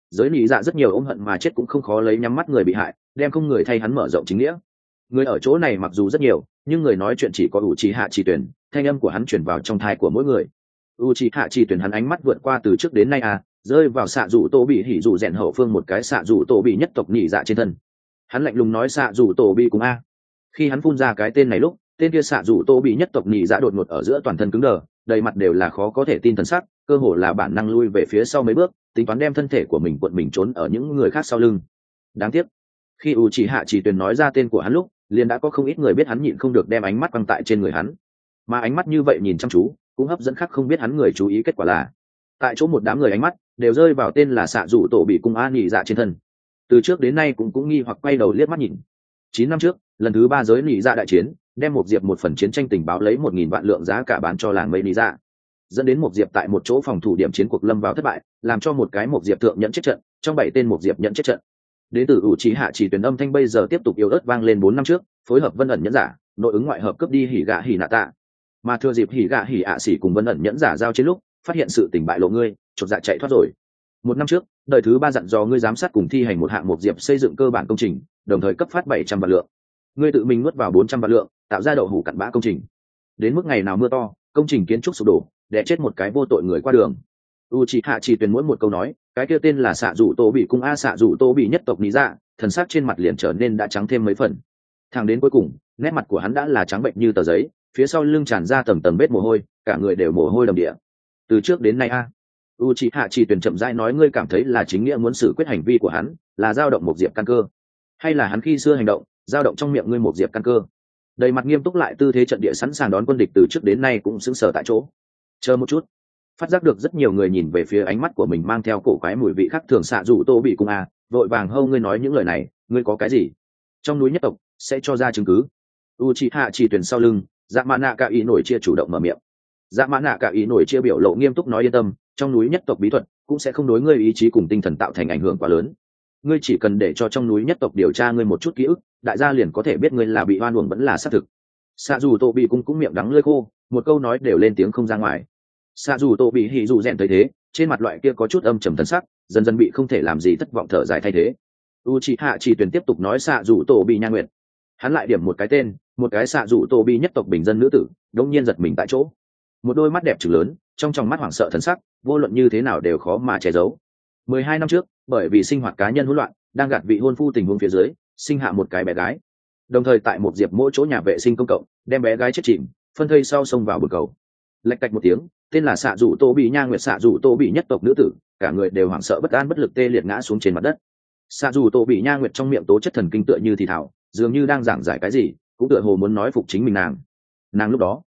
giới lý dạ rất nhiều ôm hận mà chết cũng không khó lấy nhắm mắt người bị hại, đem không người thay hắn mở rộng chính nghĩa. Người ở chỗ này mặc dù rất nhiều, nhưng người nói chuyện chỉ có Uchiha Chỉ Tuyển, thanh âm của hắn truyền vào trong thai của mỗi người. Uchiha Chỉ Tuyển hắn ánh mắt vượt qua từ trước đến nay rơi vào xạ dù tô bị hỉ dù rèn hậu phương một cái xạ dù tô bị nhất tộc nhị dạ trên thân. Hắn lạnh lùng nói xạ dù tô bị cùng khi hắn phun ra cái tên này lúc, tên kia xạ dù tô bị nhất tộc nhị dạ đột ngột ở giữa toàn thân cứng đờ, đầy mặt đều là khó có thể tin thần sắc, cơ hồ là bản năng lui về phía sau mấy bước, tính toán đem thân thể của mình cuộn mình trốn ở những người khác sau lưng. Đáng tiếc, khi Uchiha Chỉ Tuyển nói ra tên của hắn lúc, liền đã có không ít người biết hắn nhịn không được đem ánh mắt quăng tại trên người hắn, mà ánh mắt như vậy nhìn chăm chú cũng hấp dẫn khác không biết hắn người chú ý. Kết quả là tại chỗ một đám người ánh mắt đều rơi vào tên là xạ dù tổ bị cung nhị dạ trên thân. Từ trước đến nay cũng nghi hoặc quay đầu liếc mắt nhìn. 9 năm trước, lần thứ 3 giới nhị dạ đại chiến, đem một diệp một phần chiến tranh tình báo lấy 1.000 vạn lượng giá cả bán cho làng mây nhị dạ, dẫn đến một diệp tại một chỗ phòng thủ điểm chiến cuộc lâm vào thất bại, làm cho một cái một diệp thượng nhận chết trận, trong 7 tên một diệp nhận chết trận. Đến từ Uchiha Chỉ Tuyển âm thanh bây giờ tiếp tục yếu ớt vang lên 4 năm trước, phối hợp Vân ẩn nhẫn giả, nội ứng ngoại hợp cướp đi hỉ gạ hỉ nạ tạ. Mà thừa dịp hỉ gạ hỉ ạ xỉ cùng Vân ẩn nhẫn giả giao chiến lúc, phát hiện sự tình bại lộ ngươi, chột dạ chạy thoát rồi. 1 năm trước, đời thứ 3 dặn dò ngươi giám sát cùng thi hành một hạng một diệp xây dựng cơ bản công trình, đồng thời cấp phát 700 vạn lượng. Ngươi tự mình nuốt vào 400 vạn lượng, tạo ra đậu hủ cặn bã công trình. Đến mức ngày nào mưa to, công trình kiến trúc sụp đổ, đè chết một cái vô tội người qua đường. Uchiha Chỉ Tuyển mỗi một câu nói, cái kia tên là xạ dù tô bị cung xạ dù tô bị nhất tộc lý dạ, thần sắc trên mặt liền trở nên đã trắng thêm mấy phần. Thẳng đến cuối cùng, nét mặt của hắn đã là trắng bệnh như tờ giấy, phía sau lưng tràn ra tầng tầng vết mồ hôi, cả người đều mồ hôi đầm địa. Từ trước đến nay Uchiha Chỉ Tuyển chậm rãi nói, ngươi cảm thấy là chính nghĩa muốn xử quyết hành vi của hắn, là dao động một diệp căn cơ, hay là hắn khi xưa hành động, dao động trong miệng ngươi một diệp căn cơ? Đầy mặt nghiêm túc lại tư thế trận địa sẵn sàng đón quân địch từ trước đến nay cũng sững sờ tại chỗ. Chờ một chút, phát giác được rất nhiều người nhìn về phía ánh mắt của mình mang theo cổ quái mùi vị khác thường xạ dù tô bị cung vội vàng hâu, ngươi nói những lời này, ngươi có cái gì? Trong núi nhất tộc sẽ cho ra chứng cứ. Uchiha Chỉ Tuyển sau lưng, dạ mã nạ cả ý nổi chia chủ động mở miệng. Dạ mã nạ cả ý nổi chia biểu lộ nghiêm túc nói, yên tâm, trong núi nhất tộc bí thuật cũng sẽ không đối ngươi ý chí cùng tinh thần tạo thành ảnh hưởng quá lớn. Ngươi chỉ cần để cho trong núi nhất tộc điều tra ngươi một chút ký ức, đại gia liền có thể biết ngươi là bị oan uổng vẫn là xác thực. Xạ dù tô bị cung cũng miệng đắng lưỡi khô, một câu nói đều lên tiếng không ra ngoài. Xạ dù tô bị hỉ dù rèn thấy thế, trên mặt loại kia có chút âm trầm thần sắc dần dần bị không thể làm gì thất vọng thở dài thay thế. Uchiha Chỉ Tuyển tiếp tục nói, xạ dù tô bị nha nguyệt. Hắn lại điểm một cái tên, một cái xạ dù tô bị nhất tộc bình dân nữ tử, đống nhiên giật mình tại chỗ. Một đôi mắt đẹp trừng lớn, trong tròng mắt hoảng sợ thần sắc, vô luận như thế nào đều khó mà che giấu. 12 năm trước, bởi vì sinh hoạt cá nhân hỗn loạn, đang gạt vị hôn phu tình huống phía dưới, sinh hạ một cái bé gái. Đồng thời tại một diệp mỗi chỗ nhà vệ sinh công cộng, đem bé gái chết chìm, phân thây sau sông vào bờ cầu. Lạch cạch một tiếng, tên là xạ dù tô bị nha nguyệt xạ dù tô bị nhất tộc nữ tử, cả người đều hoảng sợ bất an bất lực tê liệt ngã xuống trên mặt đất. Xạ dù tô bị nha nguyệt trong miệng tố chất thần kinh tựa như thì thảo, dường như đang giảng giải cái gì, cũng tựa hồ muốn nói phục chính mình nàng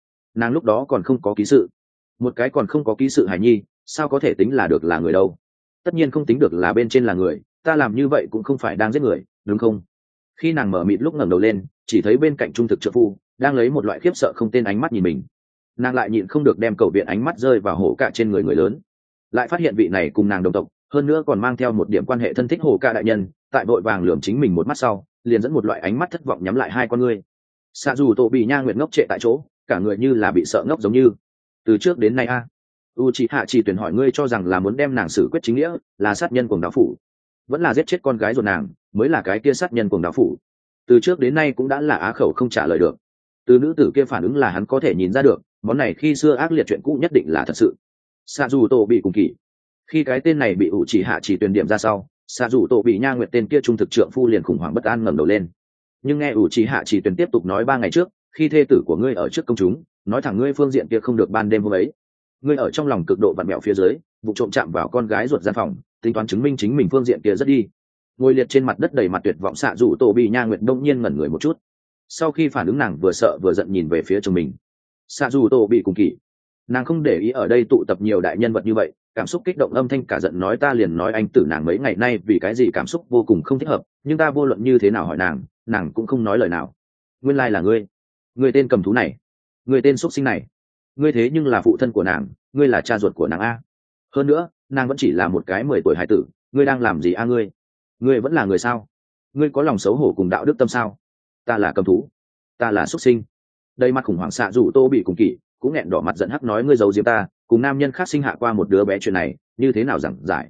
lúc đó còn không có ký sự. Một cái còn không có ký sự hài nhi, sao có thể tính là được là người đâu? Tất nhiên không tính được là bên trên là người, ta làm như vậy cũng không phải đang giết người, đúng không? Khi nàng mở mịt lúc ngẩng đầu lên, chỉ thấy bên cạnh trung thực trợ phu đang lấy một loại khiếp sợ không tên ánh mắt nhìn mình. Nàng lại nhịn không được đem cầu viện ánh mắt rơi vào hổ cạ trên người người lớn, lại phát hiện vị này cùng nàng đồng tộc, hơn nữa còn mang theo một điểm quan hệ thân thích hổ cạ đại nhân, tại vội vàng lườm chính mình một mắt sau, liền dẫn một loại ánh mắt thất vọng nhắm lại hai con ngươi. Xạ dù tổ bị nha nguyệt ngốc trệ tại chỗ, cả người như là bị sợ ngốc giống như. Từ trước đến nay Uchiha Chỉ Tuyển hỏi, ngươi cho rằng là muốn đem nàng xử quyết chính nghĩa, là sát nhân cuồng đạo phủ, vẫn là giết chết con gái ruột nàng mới là cái kia sát nhân cuồng đạo phủ? Từ trước đến nay cũng đã là á khẩu không trả lời được. Từ nữ tử kia phản ứng là hắn có thể nhìn ra được, món này khi xưa ác liệt chuyện cũ nhất định là thật sự. Xạ dù tổ bị cùng kỳ, khi cái tên này bị Uchiha Chỉ Tuyển điểm ra sau, xạ dù tổ bị nha nguyệt tên kia trung thực trượng phu liền khủng hoảng bất an ngẩng đầu lên. Nhưng nghe Uchiha Chỉ Tuyển tiếp tục nói, 3 ngày trước, khi thê tử của ngươi ở trước công chúng nói thẳng ngươi phương diện kia không được ban đêm hôm ấy, ngươi ở trong lòng cực độ vặn mẹo phía dưới, vụ trộm chạm vào con gái ruột gian phòng, tính toán chứng minh chính mình phương diện kia rất đi. Ngồi liệt trên mặt đất đầy mặt tuyệt vọng xạ dù tổ bị nha nguyệt đông nhiên ngẩn người một chút. Sau khi phản ứng, nàng vừa sợ vừa giận nhìn về phía chồng mình. Xạ dù tổ bị cùng kỳ, nàng không để ý ở đây tụ tập nhiều đại nhân vật như vậy, cảm xúc kích động âm thanh cả giận nói, ta liền nói anh tử nàng mấy ngày nay vì cái gì cảm xúc vô cùng không thích hợp, nhưng ta vô luận như thế nào hỏi nàng cũng không nói lời nào. Nguyên lai là ngươi tên cầm thú này, ngươi tên xuất sinh này, ngươi thế nhưng là phụ thân của nàng, ngươi là cha ruột của nàng a. Hơn nữa nàng vẫn chỉ là một cái 10 tuổi hải tử, ngươi đang làm gì a? Ngươi vẫn là người sao? Ngươi có lòng xấu hổ cùng đạo đức tâm sao? Ta là cầm thú, ta là xuất sinh. Đây mặt khủng hoảng xạ dù tô bị cùng kỷ cũng nghẹn đỏ mặt giận hắc nói, ngươi giấu diếm ta cùng nam nhân khác sinh hạ qua một đứa bé, chuyện này như thế nào giảng giải?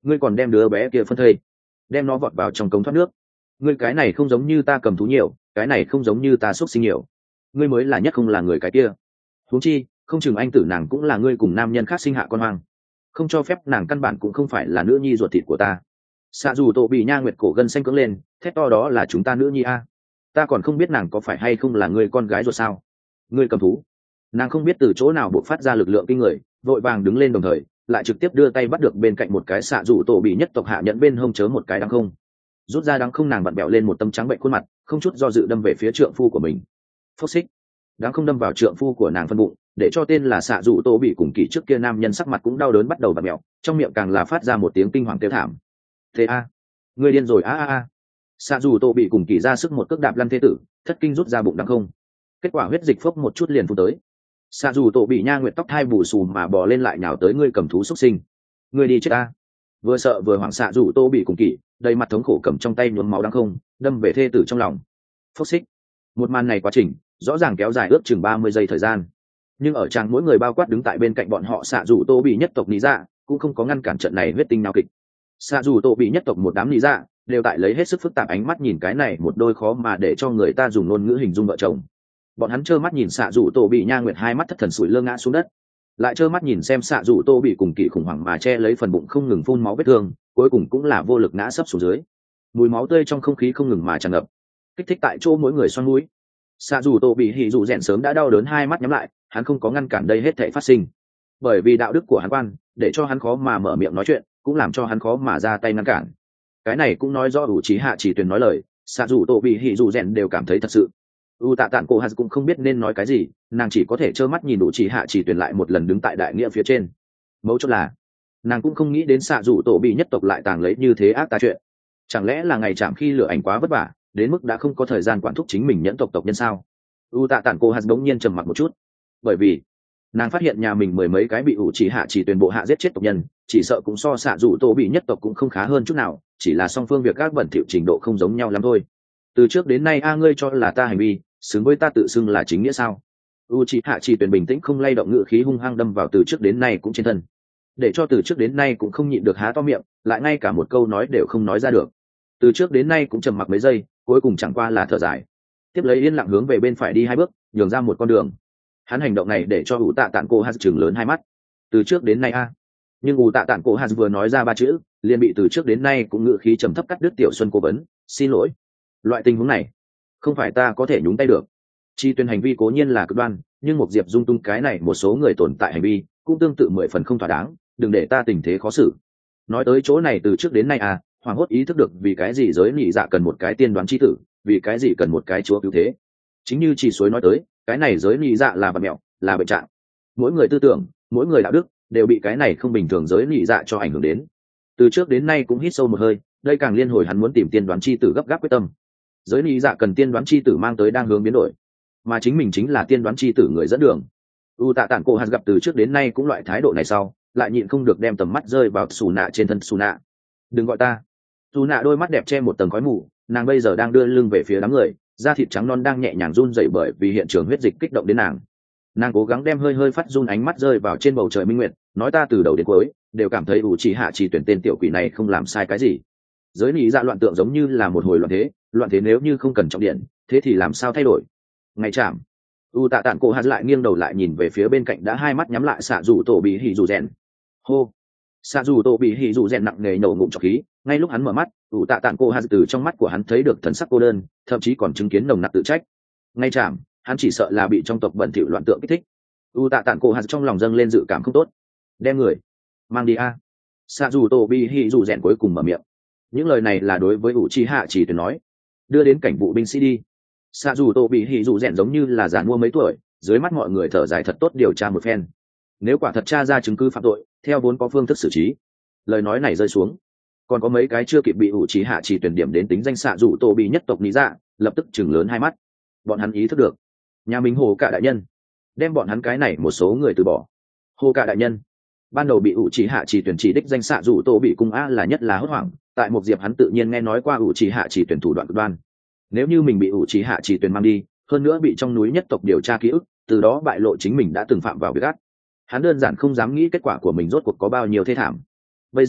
ngươi còn đem đứa bé kia phân thây, đem nó vọt vào trong cống thoát nước. Ngươi cái này không giống như ta cầm thú nhiều, cái này không giống như ta xúc sinh nhiều, ngươi mới là nhất không là người cái kia. Huống chi không chừng anh tử nàng cũng là ngươi cùng nam nhân khác sinh hạ con hoang, không cho phép nàng căn bản cũng không phải là nữ nhi ruột thịt của ta. Xạ dù tổ bị nha nguyệt cổ gân xanh cưỡng lên, thét to đó là chúng ta nữ nhi a. Ta còn không biết nàng có phải hay không là ngươi con gái ruột sao. Ngươi cầm thú. Nàng không biết từ chỗ nào buộc phát ra lực lượng kinh người, vội vàng đứng lên, đồng thời lại trực tiếp đưa tay bắt được bên cạnh một cái xạ dù tổ bị nhất tộc hạ nhận bên hông chớ một cái đăng không, rút ra đăng không, nàng vặn bẹo lên một tấm trắng bệnh khuôn mặt, không chút do dự đâm về phía trượng phu của mình. Phốc xích, đăng không đâm vào trượng phu của nàng phân bụng, để cho tên là xạ dù tổ bị cùng kỳ trước kia nam nhân sắc mặt cũng đau đớn bắt đầu vặn bẹo, trong miệng càng là phát ra một tiếng kinh hoàng kêu thảm. Thế a, người điên rồi a. Xạ dù tổ bị cùng kỳ ra sức một cước đạp lăn thế tử, thất kinh rút ra bụng đăng không, kết quả huyết dịch phốc một chút liền phun tới. Xạ dù tổ bị nha nguyệt tóc hai bù xù mà bò lên lại nhào tới, ngươi cầm thú xuất sinh, ngươi đi chết ta. Vừa sợ vừa hoảng xạ dù tô bị cùng kỳ đầy mặt thống khổ cầm trong tay nhuốm máu đăng không đâm về thê tử trong lòng. Phốc xích, một màn này quá trình rõ ràng kéo dài ước chừng 30 giây thời gian, nhưng ở trang mỗi người bao quát đứng tại bên cạnh bọn họ xạ dù tô bị nhất tộc lý dạ cũng không có ngăn cản trận này huyết tinh nao kịch. Xạ dù tô bị nhất tộc một đám lý dạ đều tại lấy hết sức phức tạp ánh mắt nhìn cái này một đôi khó mà để cho người ta dùng ngôn ngữ hình dung vợ chồng. Bọn hắn trơ mắt nhìn xạ dù tô bị nha nguyệt hai mắt thất thần sủi lơ ngã xuống đất, lại trơ mắt nhìn xem xạ dù tô bị cùng kỳ khủng hoảng mà che lấy phần bụng không ngừng phun máu vết thương, cuối cùng cũng là vô lực ngã sấp xuống dưới. Mùi máu tươi trong không khí không ngừng mà tràn ngập, kích thích tại chỗ mỗi người xoăn mũi. Xạ dù tô bị hỉ dù rèn sớm đã đau đớn hai mắt nhắm lại, hắn không có ngăn cản đây hết thảy phát sinh, bởi vì đạo đức của hắn quan để cho hắn khó mà mở miệng nói chuyện, cũng làm cho hắn khó mà ra tay ngăn cản. Cái này cũng nói rõ ủ trí hạ chỉ tuyền nói lời, xạ dù tô bị hỉ dù rèn đều cảm thấy thật sự. U tạ tản cổ hạt cũng không biết nên nói cái gì, nàng chỉ có thể trơ mắt nhìn đủ chỉ hạ chỉ tuyển lại một lần đứng tại đại nghĩa phía trên. Mấu chốt là nàng cũng không nghĩ đến xạ dù tổ bị nhất tộc lại tàng lấy như thế ác ta chuyện. Chẳng lẽ là ngày chạm khi lửa ảnh quá vất vả đến mức đã không có thời gian quản thúc chính mình nhẫn tộc nhân sao? U tạ tản cổ hạt bỗng nhiên trầm mặc một chút, bởi vì nàng phát hiện nhà mình mười mấy cái bị ủ chỉ hạ chỉ tuyển bộ hạ giết chết tộc nhân, chỉ sợ cũng so xạ dù tổ bị nhất tộc cũng không khá hơn chút nào, chỉ là song phương việc các bẩn thỉu trình độ không giống nhau lắm thôi. Từ trước đến nay ngươi cho là ta hành vi xứng với ta tự xưng là chính nghĩa sao? U chỉ hạ chỉ tuyển bình tĩnh không lay động, ngữ khí hung hăng đâm vào từ trước đến nay cũng trên thân, để cho từ trước đến nay cũng không nhịn được há to miệng, lại ngay cả một câu nói đều không nói ra được. Từ trước đến nay cũng trầm mặc mấy giây, cuối cùng chẳng qua là thở dài, tiếp lấy yên lặng hướng về bên phải đi hai bước, nhường ra một con đường. Hắn hành động này để cho U tạ tản cổ hạt trừng lớn hai mắt. Từ trước đến nay nhưng U tạ tản cổ hạt vừa nói ra ba chữ liền bị từ trước đến nay cũng ngữ khí trầm thấp cắt đứt. Tiểu Xuân cố vấn, xin lỗi, loại tình huống này không phải ta có thể nhúng tay được. Chi tuyên hành vi cố nhiên là cực đoan, nhưng một diệp dung tung cái này một số người tồn tại hành vi cũng tương tự 10 phần không thỏa đáng, đừng để ta tình thế khó xử. Nói tới chỗ này, từ trước đến nay Hoàng Hốt ý thức được vì cái gì giới nhị dạ cần một cái tiên đoán chi tử, vì cái gì cần một cái chúa cứu thế. Chính như Chỉ Suối nói tới, cái này giới nhị dạ là vật mẹo, là bệnh trạng. Mỗi người tư tưởng, mỗi người đạo đức đều bị cái này không bình thường giới nhị dạ cho ảnh hưởng đến. Từ trước đến nay cũng hít sâu một hơi, đây càng liên hồi hắn muốn tìm tiên đoán chi tử gấp gáp quyết tâm. Giới nhị dạ cần tiên đoán chi tử mang tới đang hướng biến đổi, mà chính mình chính là tiên đoán chi tử người dẫn đường. U tạ tản cổ hạt gặp từ trước đến nay cũng loại thái độ này sau, lại nhịn không được đem tầm mắt rơi vào xù nạ trên thân. Xù nạ, đừng gọi ta. Xù nạ đôi mắt đẹp che một tầng khói mù, nàng bây giờ đang đưa lưng về phía đám người, da thịt trắng non đang nhẹ nhàng run rẩy bởi vì hiện trường huyết dịch kích động đến nàng cố gắng đem hơi hơi phát run ánh mắt rơi vào trên bầu trời minh nguyệt, nói ta từ đầu đến cuối đều cảm thấy ủ chỉ hạ chỉ tuyển tên tiểu quỷ này không làm sai cái gì. Giới lý dạ loạn tượng giống như là một hồi loạn thế nếu như không cần trọng điện, thế thì làm sao thay đổi? Ngày chạm, U tạ tản cổ hạt lại nghiêng đầu lại nhìn về phía bên cạnh đã hai mắt nhắm lại xạ dù tổ bị hỉ dù rèn. Hô, xạ dù tổ bị hỉ dù rèn nặng nề nổ ngụm trọc khí. Ngay lúc hắn mở mắt, U tạ tản cổ hạt từ trong mắt của hắn thấy được thần sắc cô đơn, thậm chí còn chứng kiến nồng nặc tự trách. Ngay chạm, hắn chỉ sợ là bị trong tộc bẩn thỉu loạn tượng kích thích. U tạ tản cổ hạt trong lòng dâng lên dự cảm không tốt. Đem người mang đi a. Xạ dù tổ bị hỉ dù rèn cuối cùng mở miệng. Những lời này là đối với ủ chi hạ chỉ tuyển nói. Đưa đến cảnh vụ binh sĩ đi. Xạ dù tổ bị hỉ dù rèn giống như là giàn mua mấy tuổi, dưới mắt mọi người thở dài thật tốt điều tra một phen. Nếu quả thật tra ra chứng cứ phạm tội, theo vốn có phương thức xử trí. Lời nói này rơi xuống, còn có mấy cái chưa kịp bị ủ trí hạ chỉ tuyển điểm đến tính danh xạ dù tổ bị nhất tộc lý dạ, lập tức chừng lớn hai mắt. Bọn hắn ý thức được, nhà mình Hồ Cả đại nhân đem bọn hắn cái này một số người từ bỏ. Hồ Cả đại nhân ban đầu bị ủ trí hạ chỉ tuyển chỉ đích danh xạ dù tổ bị cung là nhất là hốt hoảng, tại một diệp hắn tự nhiên nghe nói qua ủ trí hạ chỉ tuyển thủ đoạn cực đoan. Nếu như mình bị ủ trí hạ chỉ tuyển mang đi, hơn nữa bị trong núi nhất tộc điều tra ký ức, từ đó bại lộ chính mình đã từng phạm vào việc ác, hắn đơn giản không dám nghĩ kết quả của mình rốt cuộc có bao nhiêu thê thảm. Bây giờ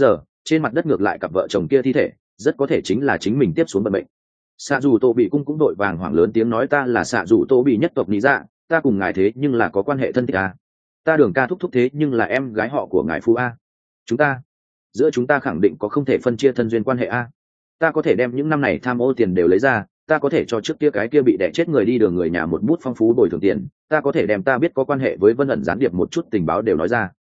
trên mặt đất ngược lại cặp vợ chồng kia thi thể rất có thể chính là chính mình tiếp xuống vận mệnh. Xạ dù tô bị cung cũng đội vàng hoảng lớn tiếng nói, ta là xạ dù tô bị nhất tộc lý dạ, ta cùng ngài thế nhưng là có quan hệ thân thích à. Ta Đường ca thúc thúc thế nhưng là em gái họ của ngài phu a. Giữa chúng ta khẳng định có không thể phân chia thân duyên quan hệ a. Ta có thể đem những năm này tham ô tiền đều lấy ra, ta có thể cho trước kia cái kia bị đẻ chết người đi đường người nhà một bút phong phú bồi thường tiền, ta có thể đem ta biết có quan hệ với Vân ẩn gián điệp một chút tình báo đều nói ra.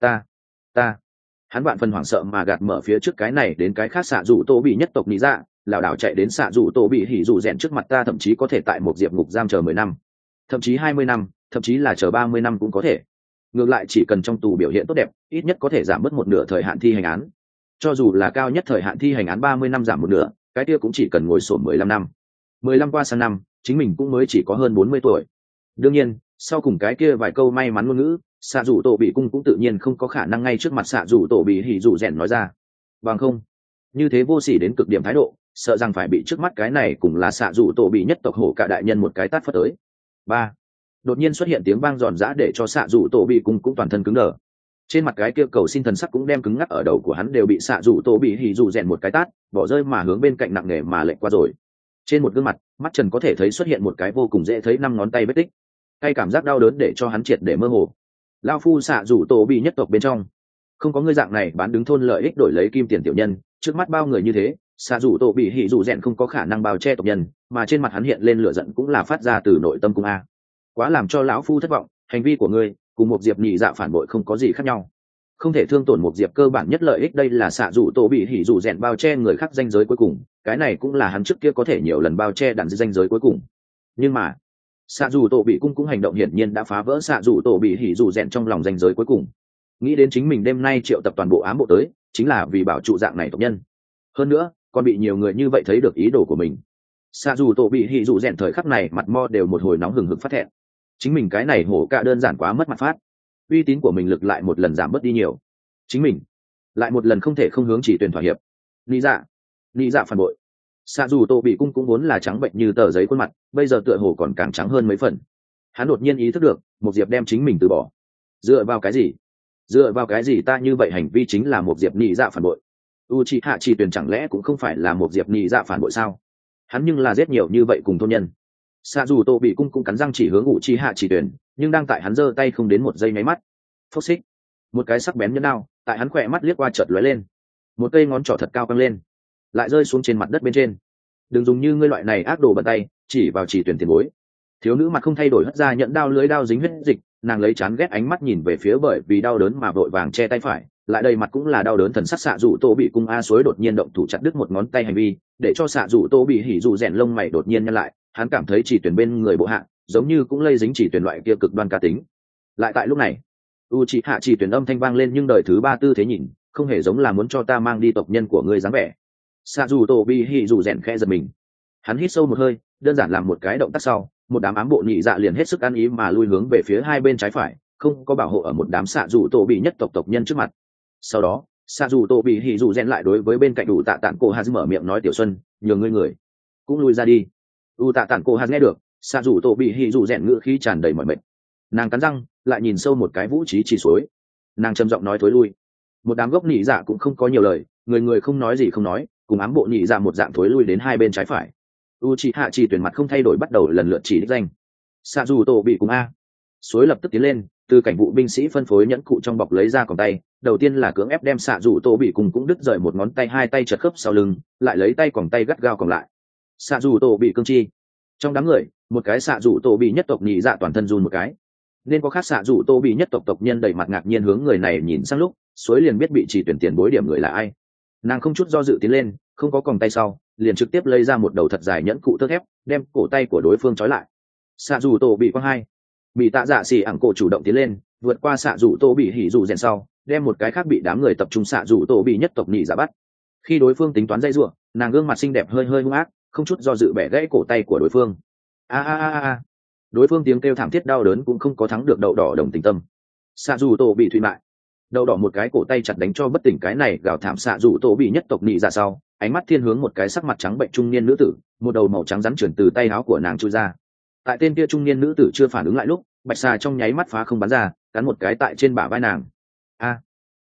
Ta hắn vạn phần hoảng sợ mà gạt mở phía trước cái này đến cái khác xạ dù tô bị nhất tộc lý dạ, lảo đảo chạy đến xạ dù tô bị hỉ dù rèn trước mặt ta, thậm chí có thể tại một diệp ngục giam chờ 10 năm, thậm chí 20 năm, thậm chí là chờ 30 năm cũng có thể. Ngược lại chỉ cần trong tù biểu hiện tốt đẹp, ít nhất có thể giảm bớt một nửa thời hạn thi hành án. Cho dù là cao nhất thời hạn thi hành án 30 năm giảm một nửa, cái kia cũng chỉ cần ngồi sổm 15 năm. 15 qua sang năm, chính mình cũng mới chỉ có hơn 40 tuổi. Đương nhiên, sau cùng cái kia vài câu may mắn ngôn ngữ, xạ dù tổ bị cung cũng tự nhiên không có khả năng ngay trước mặt xạ dù tổ bị hỉ dù rèn nói ra. Bằng không, như thế vô sỉ đến cực điểm thái độ, sợ rằng phải bị trước mắt cái này cũng là xạ dù tổ bị nhất tộc hổ cả đại nhân một cái tát phất tới. 3. Đột nhiên xuất hiện tiếng vang giòn giã để cho xạ dù tổ bị cung cũng toàn thân cứng đờ. Trên mặt cái kia cầu xin thần sắc cũng đem cứng ngắc ở đầu của hắn đều bị xạ dù tổ bị hỉ dù rèn một cái tát bỏ rơi mà hướng bên cạnh nặng nề mà lệch qua rồi. Trên một gương mặt, mắt trần có thể thấy xuất hiện một cái vô cùng dễ thấy 5 ngón tay vết tích. Cái cảm giác đau đớn để cho hắn triệt để mơ hồ. Lao phu xạ dù tổ bị nhất tộc bên trong, không có người dạng này bán đứng thôn lợi ích đổi lấy kim tiền tiểu nhân, trước mắt bao người như thế, xạ dù tổ bị hỉ dù rèn không có khả năng bao che tộc nhân, mà trên mặt hắn hiện lên lửa giận cũng là phát ra từ nội tâm cung a. Quá làm cho lão phu thất vọng, hành vi của ngươi cùng một diệp nhị dạ phản bội không có gì khác nhau, không thể thương tổn một diệp cơ bản nhất lợi ích. Đây là xạ dù tổ bị hỉ dù rèn bao che người khác danh giới cuối cùng, cái này cũng là hắn trước kia có thể nhiều lần bao che đàn danh giới cuối cùng. Nhưng mà xạ dù tổ bị cung cũng hành động hiển nhiên đã phá vỡ xạ dù tổ bị hỉ dù rèn trong lòng danh giới cuối cùng. Nghĩ đến chính mình đêm nay triệu tập toàn bộ ám bộ tới chính là vì bảo trụ dạng này tộc nhân, hơn nữa còn bị nhiều người như vậy thấy được ý đồ của mình. Xạ dù tổ bị hỉ dù rèn thời khắc này mặt mo đều một hồi nóng hừng hực phát thẹn. Chính mình cái này hổ cả đơn giản quá mất mặt phát, uy tín của mình lực lại một lần giảm bớt đi nhiều, chính mình lại một lần không thể không hướng chỉ tuyển thỏa hiệp. Lý dạ phản bội. Xạ dù tổ bị cung cũng vốn là trắng bệnh như tờ giấy khuôn mặt, bây giờ tựa hồ còn càng trắng hơn mấy phần. Hắn đột nhiên ý thức được một diệp đem chính mình từ bỏ. Dựa vào cái gì ta như vậy hành vi chính là một diệp nhị dạ phản bội? Uchiha chỉ tuyển chẳng lẽ cũng không phải là một diệp nhị dạ phản bội sao? Hắn nhưng là giết nhiều như vậy cùng thôn nhân. Xạ dù tổ bị cung cũng cắn răng chỉ hướng Uchiha chỉ tuyển, nhưng đang tại hắn giơ tay không đến một giây nháy mắt, phốc xích, một cái sắc bén nhẫn đao tại hắn khỏe mắt liếc qua chợt lóe lên, một cây ngón trỏ thật cao căng lên, lại rơi xuống trên mặt đất bên trên. Đừng dùng như ngươi loại này ác đồ bận tay chỉ vào chỉ tuyển tiền bối. Thiếu nữ mặt không thay đổi hất ra nhẫn đao, lưới đao dính huyết dịch, nàng lấy chán ghét ánh mắt nhìn về phía bởi vì đau đớn mà vội vàng che tay phải, lại đầy mặt cũng là đau đớn thần sắc xạ dù tô bị cung a suối đột nhiên động thủ chặt đứt một ngón tay hành vi, để cho xạ dù tô bị hỉ dù rèn lông mày đột nhiên nhăn lại. Hắn cảm thấy chỉ tuyển bên người bộ hạ giống như cũng lây dính chỉ tuyển loại kia cực đoan cá tính. Lại tại lúc này Uchiha chỉ tuyển âm thanh vang lên, nhưng đời thứ 3 tư thế nhìn không hề giống là muốn cho ta mang đi tộc nhân của ngươi dáng vẻ. Xạ dù tô bị hỉ dù rèn khẽ giật mình, hắn hít sâu một hơi, đơn giản làm một cái động tác sau, một đám ám bộ nhị dạ liền hết sức ăn ý mà lui hướng về phía hai bên trái phải, không có bảo hộ ở một đám xạ dù tổ bị nhất tộc nhân trước mặt. Sau đó xạ dù tổ bị hỉ dù rèn lại đối với bên cạnh đủ tạ tản cô hà mở miệng nói, tiểu xuân nhường ngươi người cũng lui ra đi. U tạ tản cô hà nghe được xạ dù tổ bị hỉ dù rèn ngữ khí tràn đầy mọi mệt, nàng cắn răng lại nhìn sâu một cái vũ trí chỉ suối, nàng trầm giọng nói thối lui. Một đám gốc nhị dạ cũng không có nhiều lời, người không nói gì không nói, cùng ám bộ nhị dạ một dạng thối lui đến hai bên trái phải. Uchiha chỉ tuyển mặt không thay đổi bắt đầu lần lượt chỉ đích danh. Xạ dù tổ bị cùng a. Suối lập tức tiến lên, từ cảnh vụ binh sĩ phân phối nhẫn cụ trong bọc lấy ra còng tay, đầu tiên là cưỡng ép đem xạ dù tổ bị cùng cũng đứt rời một ngón tay, hai tay chật khớp sau lưng, lại lấy tay còng tay gắt gao còng lại. Xạ dù tổ bị cương chi. Trong đám người, một cái xạ dù tổ bị nhất tộc nhị dạ toàn thân run một cái. Nên có khác xạ dù tổ bị nhất tộc nhân đầy mặt ngạc nhiên hướng người này nhìn sang lúc, suối liền biết bị chỉ tuyển tiền bối điểm người là ai. Nàng không chút do dự tiến lên, không có còng tay sau, liền trực tiếp lấy ra một đầu thật dài nhẫn cụ tơ thép, đem cổ tay của đối phương trói lại. Xạ dù tổ bị quang hai, bị tạ dạ xỉ ẳng cổ chủ động tiến lên, vượt qua xạ dù tổ bị hỉ dù rèn sau, đem một cái khác bị đám người tập trung xạ dù tổ bị nhất tộc nhị giả bắt. Khi đối phương tính toán dây rủa, nàng gương mặt xinh đẹp hơi hơi hung ác, không chút do dự bẻ gãy cổ tay của đối phương. A. Đối phương tiếng kêu thảm thiết đau đớn cũng không có thắng được đậu đỏ đồng tình tâm. Xạ dù tổ bị thụy lại, đậu đỏ một cái cổ tay chặt đánh cho bất tỉnh cái này gào thảm xạ dù tổ bị nhất tộc nhị giả sau, ánh mắt thiên hướng một cái sắc mặt trắng bệnh trung niên nữ tử, một đầu màu trắng rắn chuyển từ tay áo của nàng chui ra. Tại tên kia trung niên nữ tử chưa phản ứng lại lúc, bạch xà trong nháy mắt phá không bắn ra, cắn một cái tại trên bả vai nàng.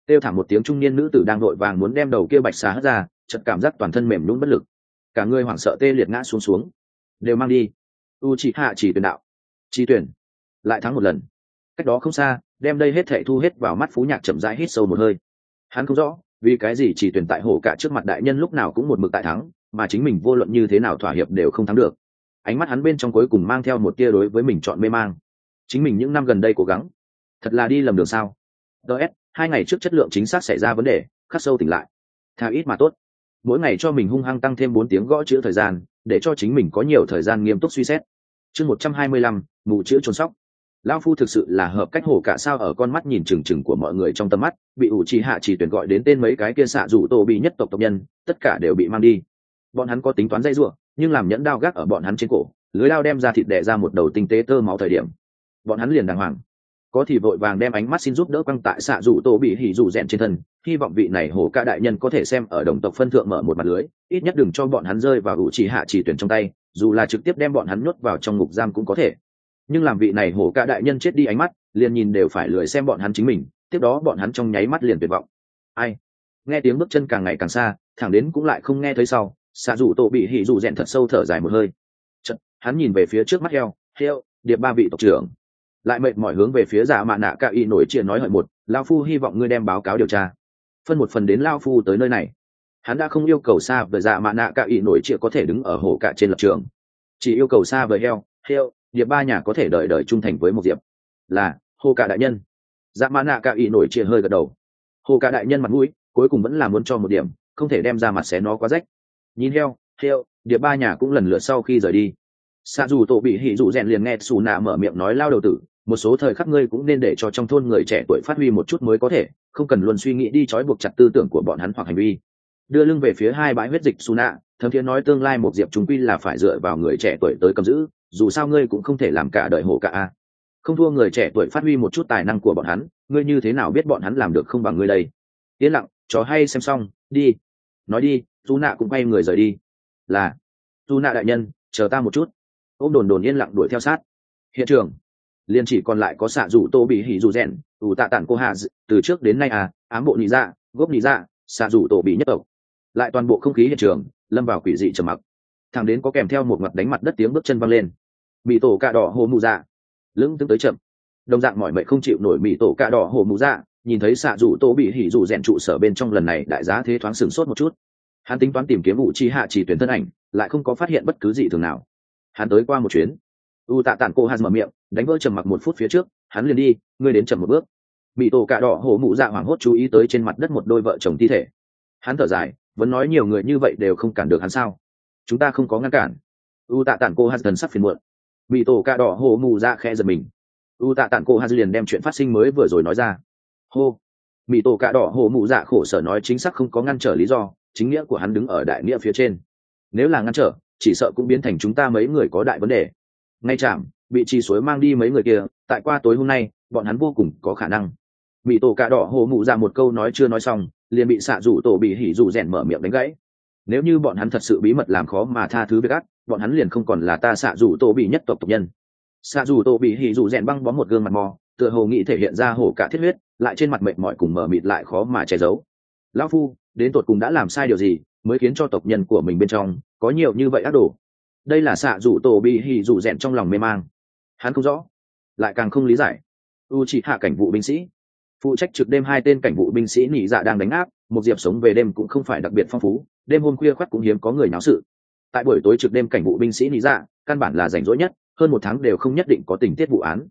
kêu thảm một tiếng, trung niên nữ tử đang đội vàng muốn đem đầu kia bạch xà hất ra, chợt cảm giác toàn thân mềm nhũn bất lực, cả người hoảng sợ tê liệt ngã xuống. Đều mang đi. Uchiha chỉ tuyển đạo. Chi tuyển lại thắng một lần. Cách đó không xa, đem đây hết thảy thu hết vào mắt Phú Nhạc chậm rãi hít sâu một hơi. Hắn không rõ vì cái gì chỉ tuyển tại hổ cả trước mặt đại nhân lúc nào cũng một mực tại thắng, mà chính mình vô luận như thế nào thỏa hiệp đều không thắng được. Ánh mắt hắn bên trong cuối cùng mang theo một tia đối với mình chọn mê mang. Chính mình những năm gần đây cố gắng, thật là đi lầm đường sao? DS, 2 ngày trước chất lượng chính xác xảy ra vấn đề, khắc sâu tỉnh lại. Thà ít mà tốt. Mỗi ngày cho mình hung hăng tăng thêm 4 tiếng gõ chữ thời gian, để cho chính mình có nhiều thời gian nghiêm túc suy xét. Chương 125, mù chữ trốn sóc. Lão phu thực sự là hợp cách hổ cả sao? Ở con mắt nhìn chừng chừng của mọi người trong tầm mắt, bị Uchiha chỉ tuyển gọi đến tên mấy cái kia xạ rủ tổ bị nhất tộc tộc nhân, tất cả đều bị mang đi. Bọn hắn có tính toán dây rủa, nhưng làm nhẫn đao gác ở bọn hắn trên cổ, lưới đao đem ra thịt đè ra một đầu tinh tế tơ máu thời điểm, bọn hắn liền đàng hoàng. Có thì vội vàng đem ánh mắt xin giúp đỡ quăng tại xạ rủ tổ bị hỉ rủ rèn trên thân, hy vọng vị này hổ cả đại nhân có thể xem ở đồng tộc phân thượng mở một mặt lưới, ít nhất đừng cho bọn hắn rơi vào Uchiha chỉ tuyển trong tay, dù là trực tiếp đem bọn hắn nhốt vào trong ngục giam cũng có thể. Nhưng làm vị này hổ cả đại nhân chết đi, ánh mắt liền nhìn đều phải lười xem bọn hắn chính mình, tiếp đó bọn hắn trong nháy mắt liền tuyệt vọng. Ai? Nghe tiếng bước chân càng ngày càng xa, thẳng đến cũng lại không nghe thấy sau, xạ rủ tổ bị hỉ rủ rèn thật sâu thở dài một hơi. Chợt, hắn nhìn về phía trước mắt heo điệp ba vị tộc trưởng, lại mệt mỏi hướng về phía Dạ Mạ Nạ Cả Y nổi chuyện nói hợi một, lao phu hy vọng ngươi đem báo cáo điều tra phân một phần đến lao phu tới nơi này. Hắn đã không yêu cầu xa về Dạ Mạ Nạ Cả Y nổi chuyện có thể đứng ở hổ cả trên lập trường, chỉ yêu cầu xa với heo điệp ba nhà có thể đợi đợi trung thành với một diệp. Là hổ cả đại nhân. Dạ Mạ Nạ Cả Y nổi chuyện hơi gật đầu. Hổ cả đại nhân mặt mũi cuối cùng vẫn là muốn cho một điểm, không thể đem ra mặt xé nó quá rách. Nhìn heo điệp ba nhà cũng lần lượt sau khi rời đi, xạ dù tổ bị hỉ dù rèn liền nghe xù nạ mở miệng nói, lao đầu tử, một số thời khắc ngươi cũng nên để cho trong thôn người trẻ tuổi phát huy một chút mới có thể, không cần luôn suy nghĩ đi trói buộc chặt tư tưởng của bọn hắn hoặc hành vi. Đưa lưng về phía hai bãi huyết dịch xù nạ, thấm thiế nói, tương lai một diệp chúng quy là phải dựa vào người trẻ tuổi tới cầm giữ, dù sao ngươi cũng không thể làm cả đời hổ cả a. Không thua người trẻ tuổi phát huy một chút tài năng của bọn hắn, ngươi như thế nào biết bọn hắn làm được không bằng ngươi đây? Yên lặng, trò hay xem xong, đi. Nói đi, xù nạ cũng quay người rời đi. Là xù nạ đại nhân, chờ ta một chút. Ôm đồn yên lặng đuổi theo sát. Hiện trường liền chỉ còn lại có xạ rủ tô bị hỉ rủ rèn, ủ tạ tản cô hà từ trước đến nay ám bộ nhị dạ, gốc nhị dạ, xạ rủ tổ bị nhất tộc, lại toàn bộ không khí hiện trường lâm vào quỷ dị trầm mặc, thẳng đến có kèm theo một mặt đánh mặt đất tiếng bước chân văng lên. Mì tổ cà đỏ hồ mù dạ lững tướng tới chậm, đồng dạng mọi mệnh không chịu nổi. Mì tổ cà đỏ hồ mù dạ nhìn thấy xạ rủ tô bị hỉ rủ rèn trụ sở bên trong lần này đại giá thế thoáng sửng sốt một chút. Hắn tính toán tìm kiếm Uchiha chỉ tuyển thân ảnh, lại không có phát hiện bất cứ gì thường nào. Hắn tới qua một chuyến. Tạ tản cô hà mở miệng đánh vỡ trầm mặc một phút phía trước, hắn liền đi, ngươi đến chậm một bước. Mị tổ cà đỏ hổ mụ dạ hoảng hốt chú ý tới trên mặt đất một đôi vợ chồng thi thể. Hắn thở dài, vẫn nói nhiều người như vậy đều không cản được hắn sao? Chúng ta không có ngăn cản. Tạ tản cô hà dần sắp phiền muộn. Mị tổ cà đỏ hổ mụ dạ khẽ giật mình. Tạ tản cô hà liền đem chuyện phát sinh mới vừa rồi nói ra. Hô. Mị tổ cà đỏ hổ mụ dạ khổ sở nói, chính xác không có ngăn trở lý do, chính nghĩa của hắn đứng ở đại nghĩa phía trên. Nếu là ngăn trở, chỉ sợ cũng biến thành chúng ta mấy người có đại vấn đề. Ngay chạm bị trì suối mang đi mấy người kia, tại qua tối hôm nay bọn hắn vô cùng có khả năng. Mị tổ cà đỏ hồ mụ ra một câu nói chưa nói xong, liền bị xạ rủ tổ bị hỉ rủ rèn mở miệng đánh gãy. Nếu như bọn hắn thật sự bí mật làm khó mà tha thứ việc ác, bọn hắn liền không còn là ta xạ rủ tổ bị nhất tộc tộc nhân. Xạ rủ tổ bị hỉ rủ rèn băng bó một gương mặt mò, tựa hồ nghĩ thể hiện ra hổ cả thiết huyết, lại trên mặt mệt mỏi cùng mở mịt lại khó mà che giấu. Lão phu đến tột cùng đã làm sai điều gì mới khiến cho tộc nhân của mình bên trong có nhiều như vậy ác đồ? Đây là xạ rủ tổ bị hỉ rủ rèn trong lòng mê mang, hắn không rõ, lại càng không lý giải. Uchiha cảnh vụ binh sĩ phụ trách trực đêm, 2 tên cảnh vụ binh sĩ nhị dạ đang đánh áp. Một diệp sống về đêm cũng không phải đặc biệt phong phú, đêm hôm khuya khoắt cũng hiếm có người náo sự. Tại buổi tối trực đêm, cảnh vụ binh sĩ nhị dạ căn bản là rảnh rỗi nhất, hơn 1 tháng đều không nhất định có tình tiết vụ án.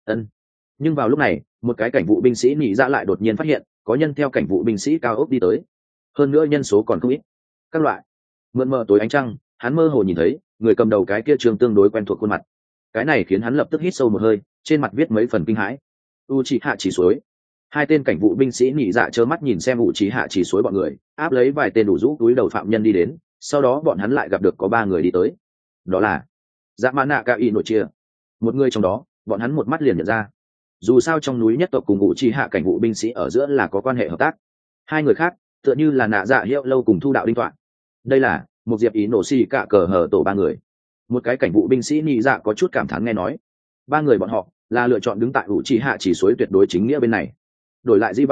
Nhưng vào lúc này, một cái cảnh vụ binh sĩ nhị dạ lại đột nhiên phát hiện có nhân theo cảnh vụ binh sĩ cao ốc đi tới, hơn nữa nhân số còn không ít. Các loại mượn mờ tối ánh trăng, hắn mơ hồ nhìn thấy người cầm đầu cái kia trường tương đối quen thuộc khuôn mặt. Cái này khiến hắn lập tức hít sâu một hơi, trên mặt viết mấy phần kinh hãi. Uchiha chỉ suối. 2 tên cảnh vụ binh sĩ nhị dạ trơ mắt nhìn xem Uchiha chỉ suối bọn người áp lấy vài tên đủ rũ túi đầu phạm nhân đi đến, sau đó bọn hắn lại gặp được có 3 người đi tới. Đó là Dạ Mạ Nạ Cả Y nội chia. Một người trong đó, bọn hắn một mắt liền nhận ra. Dù sao trong núi nhất tộc cùng Uchiha cảnh vụ binh sĩ ở giữa là có quan hệ hợp tác. 2 người khác tựa như là Nạ Dạ Hiệu Lâu cùng Thu Đạo Đinh Toạn. Đây là một diệp ý nổ xì cả cờ hở tổ 3 người. Một cái cảnh vụ binh sĩ nhị dạ có chút cảm thán nghe nói, 3 người bọn họ là lựa chọn đứng tại Uchiha chỉ suối tuyệt đối chính nghĩa bên này. Đổi lại di vãng,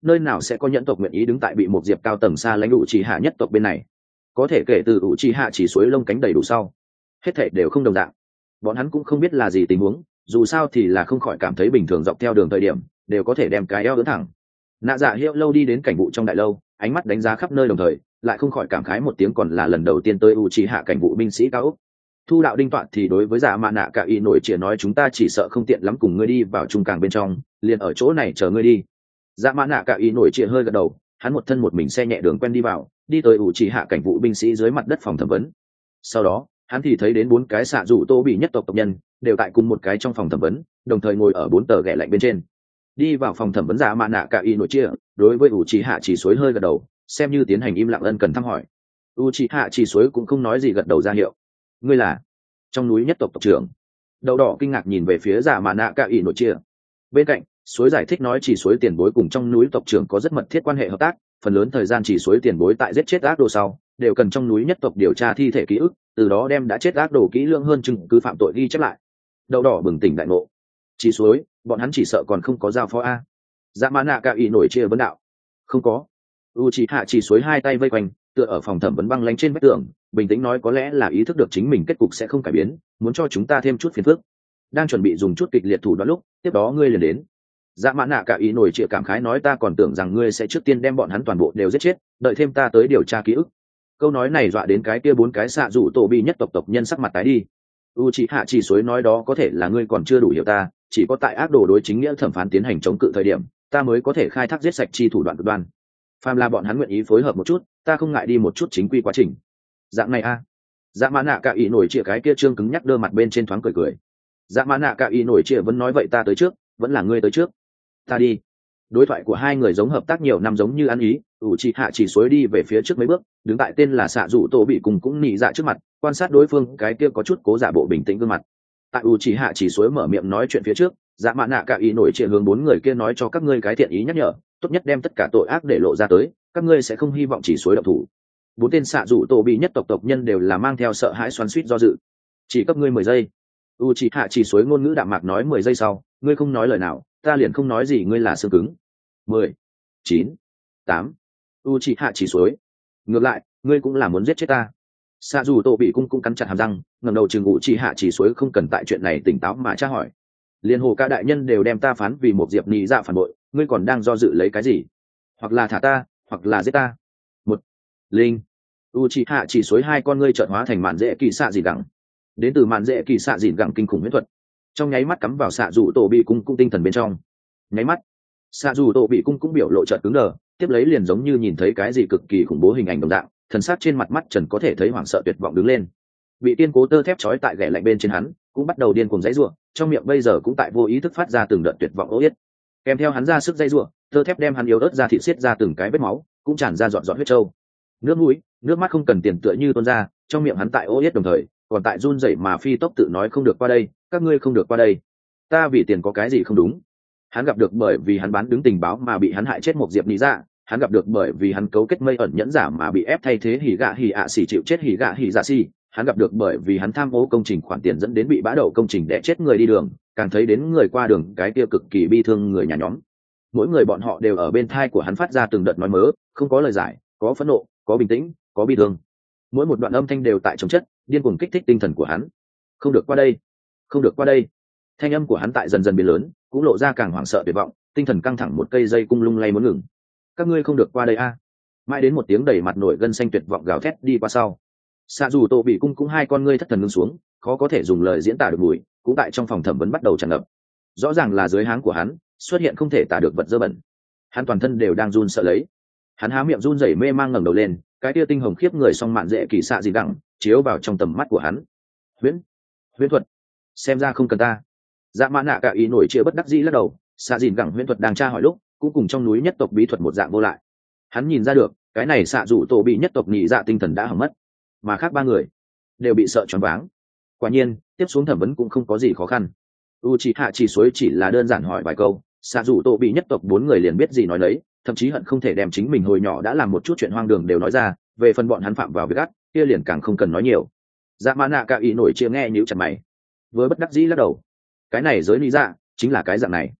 nơi nào sẽ có nhẫn tộc nguyện ý đứng tại bị một diệp cao tầng xa lãnh đủ chỉ hạ nhất tộc bên này. Có thể kể từ đủ chỉ hạ chỉ suối lông cánh đầy đủ sau, hết thảy đều không đồng dạng. Bọn hắn cũng không biết là gì tình huống, dù sao thì là không khỏi cảm thấy bình thường, dọc theo đường thời điểm đều có thể đem cái eo ưỡn thẳng. Nạ Dạ Hiệu Lâu đi đến cảnh vụ trong đại lâu, ánh mắt đánh giá khắp nơi, đồng thời lại không khỏi cảm khái một tiếng, còn là lần đầu tiên tới Uchiha cảnh vụ binh sĩ cao ốc. Thu đạo đinh toạn thì đối với Dạ Mạ Nạ Cả Y nổi chỉ nói, chúng ta chỉ sợ không tiện lắm cùng ngươi đi vào trung càng bên trong, liền ở chỗ này chờ ngươi đi. Dạ Mạ Nạ Cả Y nổi chỉ hơi gật đầu, hắn một thân một mình xe nhẹ đường quen đi vào, đi tới Uchiha cảnh vụ binh sĩ dưới mặt đất phòng thẩm vấn. Sau đó hắn thì thấy đến 4 cái xạ rủ tô bị nhất tộc tộc nhân đều tại cùng một cái trong phòng thẩm vấn, đồng thời ngồi ở 4 tờ ghẻ lạnh bên trên. Đi vào phòng thẩm vấn, Dạ Mạ Nạ Cả Y nổi chia đối với Uchiha chỉ suối hơi gật đầu, xem như tiến hành im lặng ân cần thăm hỏi. Uchiha chỉ suối cũng không nói gì, gật đầu ra hiệu. Ngươi là trong núi nhất tộc tộc trưởng? Đậu đỏ kinh ngạc nhìn về phía Dạ Mạ Nạ Cả Y nổi chia. Bên cạnh suối giải thích nói, chỉ suối tiền bối cùng trong núi tộc trưởng có rất mật thiết quan hệ hợp tác, phần lớn thời gian chỉ suối tiền bối tại giết chết ác đồ sau đều cần trong núi nhất tộc điều tra thi thể ký ức, từ đó đem đã chết ác đồ kỹ lưỡng hơn chứng cứ phạm tội ghi chép lại. Đậu đỏ bừng tỉnh đại ngộ. Chỉ suối, bọn hắn chỉ sợ còn không có giao phó a? Dạ Mã Nạ Cả Y nổi chia vấn đạo. Không có. Uchiha chỉ suối hai tay vây quanh, tựa ở phòng thẩm vấn băng lánh trên vách tường, bình tĩnh nói, có lẽ là ý thức được chính mình kết cục sẽ không cải biến, muốn cho chúng ta thêm chút phiền phức. Đang chuẩn bị dùng chút kịch liệt thủ đoạn lúc tiếp đó ngươi liền đến. Dạ Mã Nạ Cả Y nổi chia cảm khái nói, ta còn tưởng rằng ngươi sẽ trước tiên đem bọn hắn toàn bộ đều giết chết, đợi thêm ta tới điều tra ký ức. Câu nói này dọa đến cái kia 4 cái xạ rủ tổ bị nhất tộc nhân sắc mặt tái đi. Uchiha chỉ suối nói, đó có thể là ngươi còn chưa đủ hiểu ta, chỉ có tại ác đồ đối chính nghĩa thẩm phán tiến hành chống cự thời điểm, ta mới có thể khai thác giết sạch chi thủ đoạn cực đoan. Phàm là bọn hắn nguyện ý phối hợp một chút, ta không ngại đi một chút chính quy quá trình. Dạng này a? Dạ Mã Nạ Cả Y nổi chia cái kia trương cứng nhắc đơ mặt bên trên thoáng cười cười. Dạ Mã Nạ Cả Y nổi chia vẫn nói, vậy ta tới trước, vẫn là ngươi tới trước. Ta đi. Đối thoại của hai người giống hợp tác nhiều năm, giống như ăn ý. Uchiha chỉ suối đi về phía trước mấy bước, đứng tại tên là xạ rủ tổ bị cùng cũng nị dạ trước mặt, quan sát đối phương cái kia có chút cố giả bộ bình tĩnh gương mặt. Tại Uchiha chỉ suối mở miệng nói chuyện phía trước, Dạ Mã Nạ Cả Y nổi chuyện hướng 4 người kia nói, cho các ngươi cái thiện ý nhắc nhở, tốt nhất đem tất cả tội ác để lộ ra tới, các ngươi sẽ không hy vọng chỉ suối động thủ. 4 tên xạ rủ tổ bị nhất tộc tộc nhân đều là mang theo sợ hãi xoắn xuýt do dự. Chỉ cấp ngươi 10 giây. Uchiha chỉ suối ngôn ngữ đạm mạc nói, 10 giây sau ngươi không nói lời nào, ta liền không nói gì, ngươi là xương cứng. 10, 9, 8. Uchiha chỉ suối, ngược lại ngươi cũng là muốn giết chết ta. Xạ dù tổ bị cũng cắn chặt hàm răng, ngẩng đầu chừng Uchiha chỉ suối, không cần tại chuyện này tỉnh táo mà tra hỏi. Liên hồ ca đại nhân đều đem ta phán vì một diệp nị dạ phản bội, ngươi còn đang do dự lấy cái gì? Hoặc là thả ta, hoặc là giết ta. Một linh. Uchiha chỉ suối hai con ngươi chợt hóa thành màn dễ kỳ xạ dịn gẳng. Đến từ màn dễ kỳ xạ dịn gẳng kinh khủng huyễn thuật, trong nháy mắt cắm vào xạ dù tổ bị cung tinh thần bên trong. Nháy mắt xạ dù tổ bị cung cũng biểu lộ chợt cứng đờ, tiếp lấy liền giống như nhìn thấy cái gì cực kỳ khủng bố hình ảnh đồng dạng, thần sắc trên mặt mắt trần có thể thấy hoảng sợ tuyệt vọng đứng lên. Bị tiên cố tơ thép trói tại ghẻ lạnh bên trên hắn cũng bắt đầu điên cuồng dãy rủa, trong miệng bây giờ cũng tại vô ý thức phát ra từng đợt tuyệt vọng ô yết. Kèm theo hắn ra sức dãy rủa, tơ thép đem hắn yếu ớt ra thịt xiết ra từng cái vết máu, cũng tràn ra giọt giọt huyết trâu. Nước mũi nước mắt không cần tiền tựa như tuôn ra, trong miệng hắn tại ô yết đồng thời còn tại run rẩy mà phi tốc tự nói, không được qua đây, các ngươi không được qua đây, ta vì tiền có cái gì không đúng. Hắn gặp được bởi vì hắn bán đứng tình báo mà bị hắn hại chết một diệp lý dạ, hắn gặp được bởi vì hắn cấu kết mây ẩn nhẫn giả mà bị ép thay thế hỉ gạ hỉ ạ xỉ chịu chết hỉ gạ hỉ dạ xỉ, hắn gặp được bởi vì hắn tham ô công trình khoản tiền dẫn đến bị bã đậu công trình đẻ chết người đi đường, càng thấy đến người qua đường cái kia cực kỳ bi thương người nhà nhóm. Mỗi người bọn họ đều ở bên thai của hắn phát ra từng đợt nói mớ, không có lời giải, có phẫn nộ, có bình tĩnh, có bi thương. Mỗi một đoạn âm thanh đều tại chống chất, điên cuồng kích thích tinh thần của hắn. Không được qua đây, không được qua đây. Thanh âm của hắn tại dần dần biến lớn, cũng lộ ra càng hoảng sợ tuyệt vọng, tinh thần căng thẳng, một cây dây cung lung lay muốn ngừng. Các ngươi không được qua đây a. Mãi đến một tiếng đầy mặt nổi gân xanh tuyệt vọng gào thét đi qua sau, xạ dù tổ bị cung cũng hai con ngươi thất thần ngưng xuống, khó có thể dùng lời diễn tả được mùi cũng tại trong phòng thẩm vấn bắt đầu tràn ngập. Rõ ràng là dưới háng của hắn xuất hiện không thể tả được vật dơ bẩn, hắn toàn thân đều đang run sợ lấy. Hắn há miệng run rẩy mê mang ngẩng đầu lên, cái tia tinh hồng khiếp người song mạn dễ kỳ xạ gì đẳng chiếu vào trong tầm mắt của hắn. Huyễn thuật, xem ra không cần ta. Dạ Mã Nạ Cả Y nổi chia bất đắc dĩ lắc đầu, xạ dìn gẳng huyễn thuật đang tra hỏi lúc cũng cùng trong núi nhất tộc bí thuật một dạng vô lại. Hắn nhìn ra được cái này xạ dụ tổ bị nhất tộc nhị dạ tinh thần đã hỏng mất, mà khác 3 người đều bị sợ choáng váng. Quả nhiên tiếp xuống thẩm vấn cũng không có gì khó khăn. Uchiha chỉ suối chỉ là đơn giản hỏi vài câu, xạ dụ tổ bị nhất tộc 4 người liền biết gì nói lấy, thậm chí hận không thể đem chính mình hồi nhỏ đã làm một chút chuyện hoang đường đều nói ra. Về phần bọn hắn phạm vào việc gắt kia liền càng không cần nói nhiều. Dạ Mã Nạ Cả Y nổi chia nghe nhíu chặt mày, với bất đắc dĩ lắc đầu. Cái này giới lý dạ chính là cái dạng này.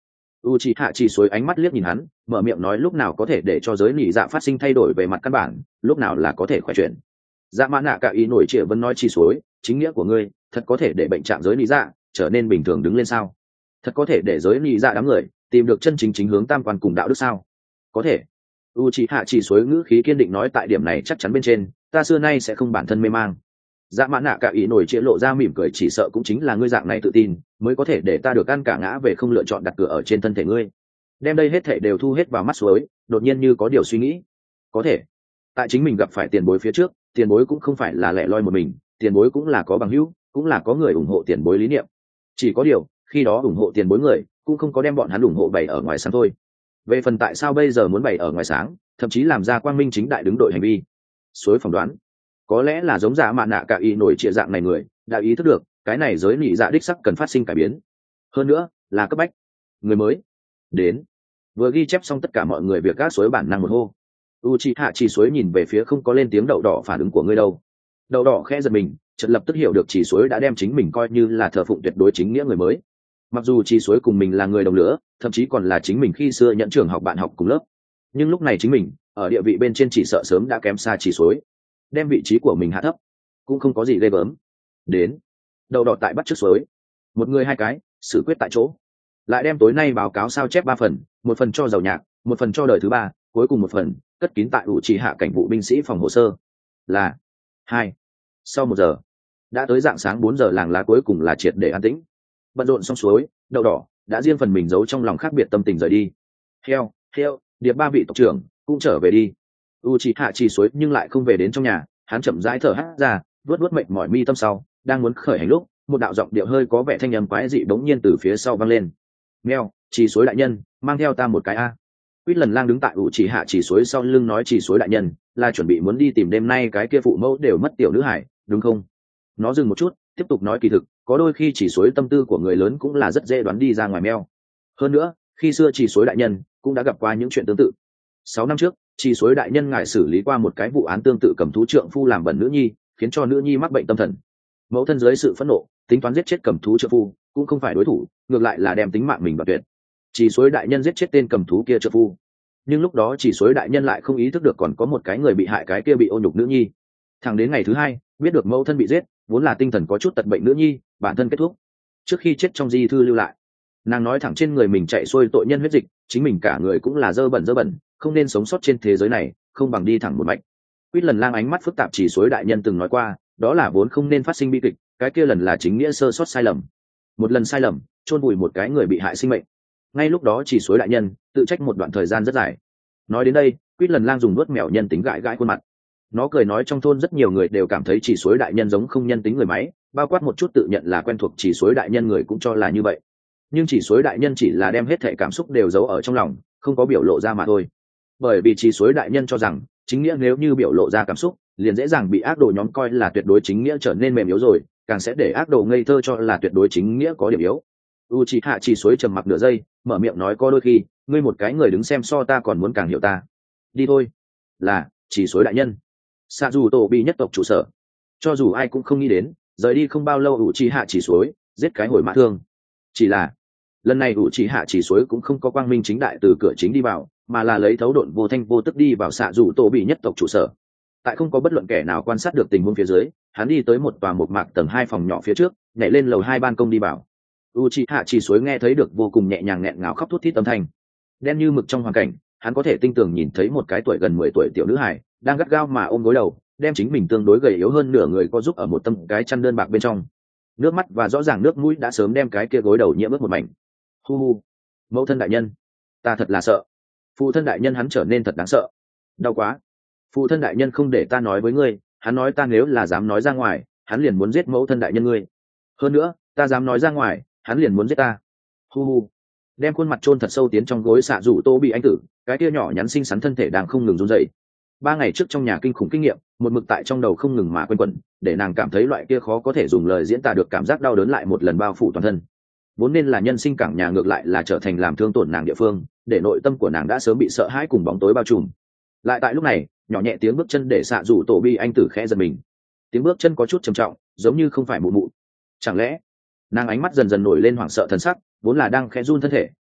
Uchiha chỉ suối ánh mắt liếc nhìn hắn, mở miệng nói lúc nào có thể để cho giới nỉ dạ phát sinh thay đổi về mặt căn bản, lúc nào là có thể khỏe chuyển. Dạ mã nạ cả ý nổi trịa vẫn nói chỉ suối, chính nghĩa của ngươi thật có thể để bệnh trạng giới nỉ dạ trở nên bình thường đứng lên sao? Thật có thể để giới nỉ dạ đám người tìm được chân chính hướng tam quan cùng đạo đức sao? Có thể. Uchiha chỉ suối ngữ khí kiên định nói tại điểm này chắc chắn bên trên, ta xưa nay sẽ không bản thân mê mang. Dạ mã nạ cả ý nổi trịa lộ ra mỉm cười, chỉ sợ cũng chính là ngươi dạng này tự tin mới có thể để ta được ăn cả ngã về không lựa chọn đặt cửa ở trên thân thể ngươi. Đem đây hết thảy đều thu hết vào mắt suối, đột nhiên như có điều suy nghĩ. Có thể. Tại chính mình gặp phải tiền bối phía trước, tiền bối cũng không phải là lẻ loi một mình, tiền bối cũng là có bằng hữu, cũng là có người ủng hộ tiền bối lý niệm. Chỉ có điều, khi đó ủng hộ tiền bối người, cũng không có đem bọn hắn ủng hộ bày ở ngoài sáng thôi. Về phần tại sao bây giờ muốn bày ở ngoài sáng, thậm chí làm ra quang minh chính đại đứng đội hành vi, suối phỏng đoán, có lẽ là giống Dạ mạ nạ cả ý nổi trịa dạng này người, đã ý thức được, cái này giới nị dạ đích sắc cần phát sinh cải biến. Hơn nữa, là cấp bách. Người mới đến. Vừa ghi chép xong tất cả mọi người việc gác suối bản năng một hô. Uchiha chỉ suối nhìn về phía không có lên tiếng đậu đỏ phản ứng của ngươi đâu. Đậu đỏ khẽ giật mình, chợt lập tức hiểu được chỉ suối đã đem chính mình coi như là thờ phụng tuyệt đối chính nghĩa người mới. Mặc dù chỉ suối cùng mình là người đồng lứa, thậm chí còn là chính mình khi xưa nhận trường học bạn học cùng lớp, nhưng lúc này chính mình ở địa vị bên trên chỉ sợ sớm đã kém xa chỉ suối, đem vị trí của mình hạ thấp cũng không có gì ghê gớm. Đến. Đậu đỏ tại bắt trước suối, một người hai cái xử quyết tại chỗ, lại đem tối nay báo cáo sao chép 3 phần, một phần cho giàu nhạc, một phần cho đời thứ ba, cuối cùng một phần cất kín tại Uchiha cảnh vụ binh sĩ phòng hồ sơ. Là 2. Sau 1 giờ, đã tới rạng sáng 4 giờ, làng lá cuối cùng là triệt để an tĩnh. Bận rộn xong suối, đậu đỏ đã riêng phần mình giấu trong lòng khác biệt tâm tình rời đi. Heo, điệp 3 vị tộc trưởng cũng trở về đi. Uchiha chỉ suối nhưng lại không về đến trong nhà, hắn chậm rãi thở hắt ra, vuốt mệt mỏi mi tâm sau, đang muốn khởi hành lúc, một đạo giọng điệu hơi có vẻ thanh âm quái dị bỗng nhiên từ phía sau vang lên. Meo, chỉ suối đại nhân, mang theo ta một cái a. Quýt lần lang đứng tại Uchiha chỉ suối sau lưng nói chỉ suối đại nhân là chuẩn bị muốn đi tìm đêm nay cái kia phụ mẫu đều mất tiểu nữ hải, đúng không? Nó dừng một chút, tiếp tục nói kỳ thực, có đôi khi chỉ suối tâm tư của người lớn cũng là rất dễ đoán đi ra ngoài meo. Hơn nữa, khi xưa chỉ suối đại nhân cũng đã gặp qua những chuyện tương tự. 6 năm trước, chỉ suối đại nhân ngài xử lý qua một cái vụ án tương tự, cầm thú trượng phu làm bẩn nữ nhi, khiến cho nữ nhi mắc bệnh tâm thần. Mẫu thân dưới sự phẫn nộ, tính toán giết chết cầm thú trượng phu, cũng không phải đối thủ, ngược lại là đem tính mạng mình đoạt tuyệt. Chỉ suối đại nhân giết chết tên cầm thú kia trượng phu, nhưng lúc đó chỉ suối đại nhân lại không ý thức được còn có một cái người bị hại, cái kia bị ô nhục nữ nhi. Thẳng đến ngày thứ hai, biết được mẫu thân bị giết, vốn là tinh thần có chút tật bệnh nữ nhi bản thân kết thúc. Trước khi chết trong di thư lưu lại, nàng nói thẳng trên người mình chạy xuôi tội nhân huyết dịch, chính mình cả người cũng là dơ bẩn, không nên sống sót trên thế giới này, không bằng đi thẳng một mạch. Quýt lần lang ánh mắt phức tạp, chỉ suối đại nhân từng nói qua, đó là vốn không nên phát sinh bi kịch, cái kia lần là chính nghĩa sơ sót sai lầm, một lần sai lầm chôn vùi một cái người bị hại sinh mệnh. Ngay lúc đó chỉ suối đại nhân tự trách một đoạn thời gian rất dài. Nói đến đây, Quýt lần lang dùng nuốt mèo nhân tính gãi khuôn mặt. Nó cười nói trong thôn rất nhiều người đều cảm thấy chỉ suối đại nhân giống không nhân tính người máy, bao quát một chút tự nhận là quen thuộc chỉ suối đại nhân người cũng cho là như vậy. Nhưng chỉ suối đại nhân chỉ là đem hết thảy cảm xúc đều giấu ở trong lòng, không có biểu lộ ra mà thôi. Bởi vì chỉ suối đại nhân cho rằng chính nghĩa nếu như biểu lộ ra cảm xúc, liền dễ dàng bị ác đồ nhóm coi là tuyệt đối chính nghĩa trở nên mềm yếu rồi, càng sẽ để ác đồ ngây thơ cho là tuyệt đối chính nghĩa có điểm yếu. Uchiha chỉ suối trầm mặc nửa giây, mở miệng nói có đôi khi, ngươi một cái người đứng xem so ta còn muốn càng hiểu ta. Đi thôi. Là, chỉ suối đại nhân. Xạ dù tổ bị nhất tộc trụ sở. Cho dù ai cũng không nghĩ đến, rời đi không bao lâu Uchiha chỉ suối giết cái hồi mã thương. Chỉ là lần này Uchiha chỉ suối cũng không có quang minh chính đại từ cửa chính đi vào, mà là lấy thấu độn vô thanh vô tức đi vào xạ dù tổ bị nhất tộc trụ sở. Tại không có bất luận kẻ nào quan sát được tình huống phía dưới, hắn đi tới một tòa một mạc tầng 2 phòng nhỏ phía trước, nhảy lên lầu 2 ban công đi vào. Uchiha chỉ suối nghe thấy được vô cùng nhẹ nhàng nghẹn ngào khóc thút thít âm thanh. Đen như mực trong hoàn cảnh, hắn có thể tinh tường nhìn thấy một cái tuổi gần 10 tuổi tiểu nữ hài đang gắt gao mà ôm gối đầu, đem chính mình tương đối gầy yếu hơn nửa người co giúp ở một tấm cái chăn đơn bạc bên trong. Nước mắt và rõ ràng nước mũi đã sớm đem cái kia gối đầu nhiễm ướt một mảnh. Hu hu, mẫu thân đại nhân, ta thật là sợ. Phụ thân đại nhân, hắn trở nên thật đáng sợ. Đau quá. Phụ thân đại nhân không để ta nói với ngươi, hắn nói ta nếu là dám nói ra ngoài, hắn liền muốn giết mẫu thân đại nhân ngươi. Hơn nữa, ta dám nói ra ngoài, hắn liền muốn giết ta. Hu hu. Đem khuôn mặt chôn thật sâu tiến trong gối xạ rủ tô bị anh tử, cái kia nhỏ nhắn xinh xắn thân thể đang không ngừng run rẩy. 3 ngày trước trong nhà kinh khủng kinh nghiệm, một mực tại trong đầu không ngừng mà quanh quẩn, để nàng cảm thấy loại kia khó có thể dùng lời diễn tả được cảm giác đau đớn lại một lần bao phủ toàn thân. Vốn nên là nhân sinh cảng nhà, ngược lại là trở thành làm thương tổn nàng địa phương, để nội tâm của nàng đã sớm bị sợ hãi cùng bóng tối bao trùm. Lại tại lúc này, nhỏ nhẹ tiếng bước chân để xạ rủ tổ bi anh tử khẽ giật mình. Tiếng bước chân có chút trầm trọng, giống như không phải mụ mụ. Chẳng lẽ nàng ánh mắt dần dần nổi lên hoảng sợ thần sắc, vốn là đang khẽ run thân thể,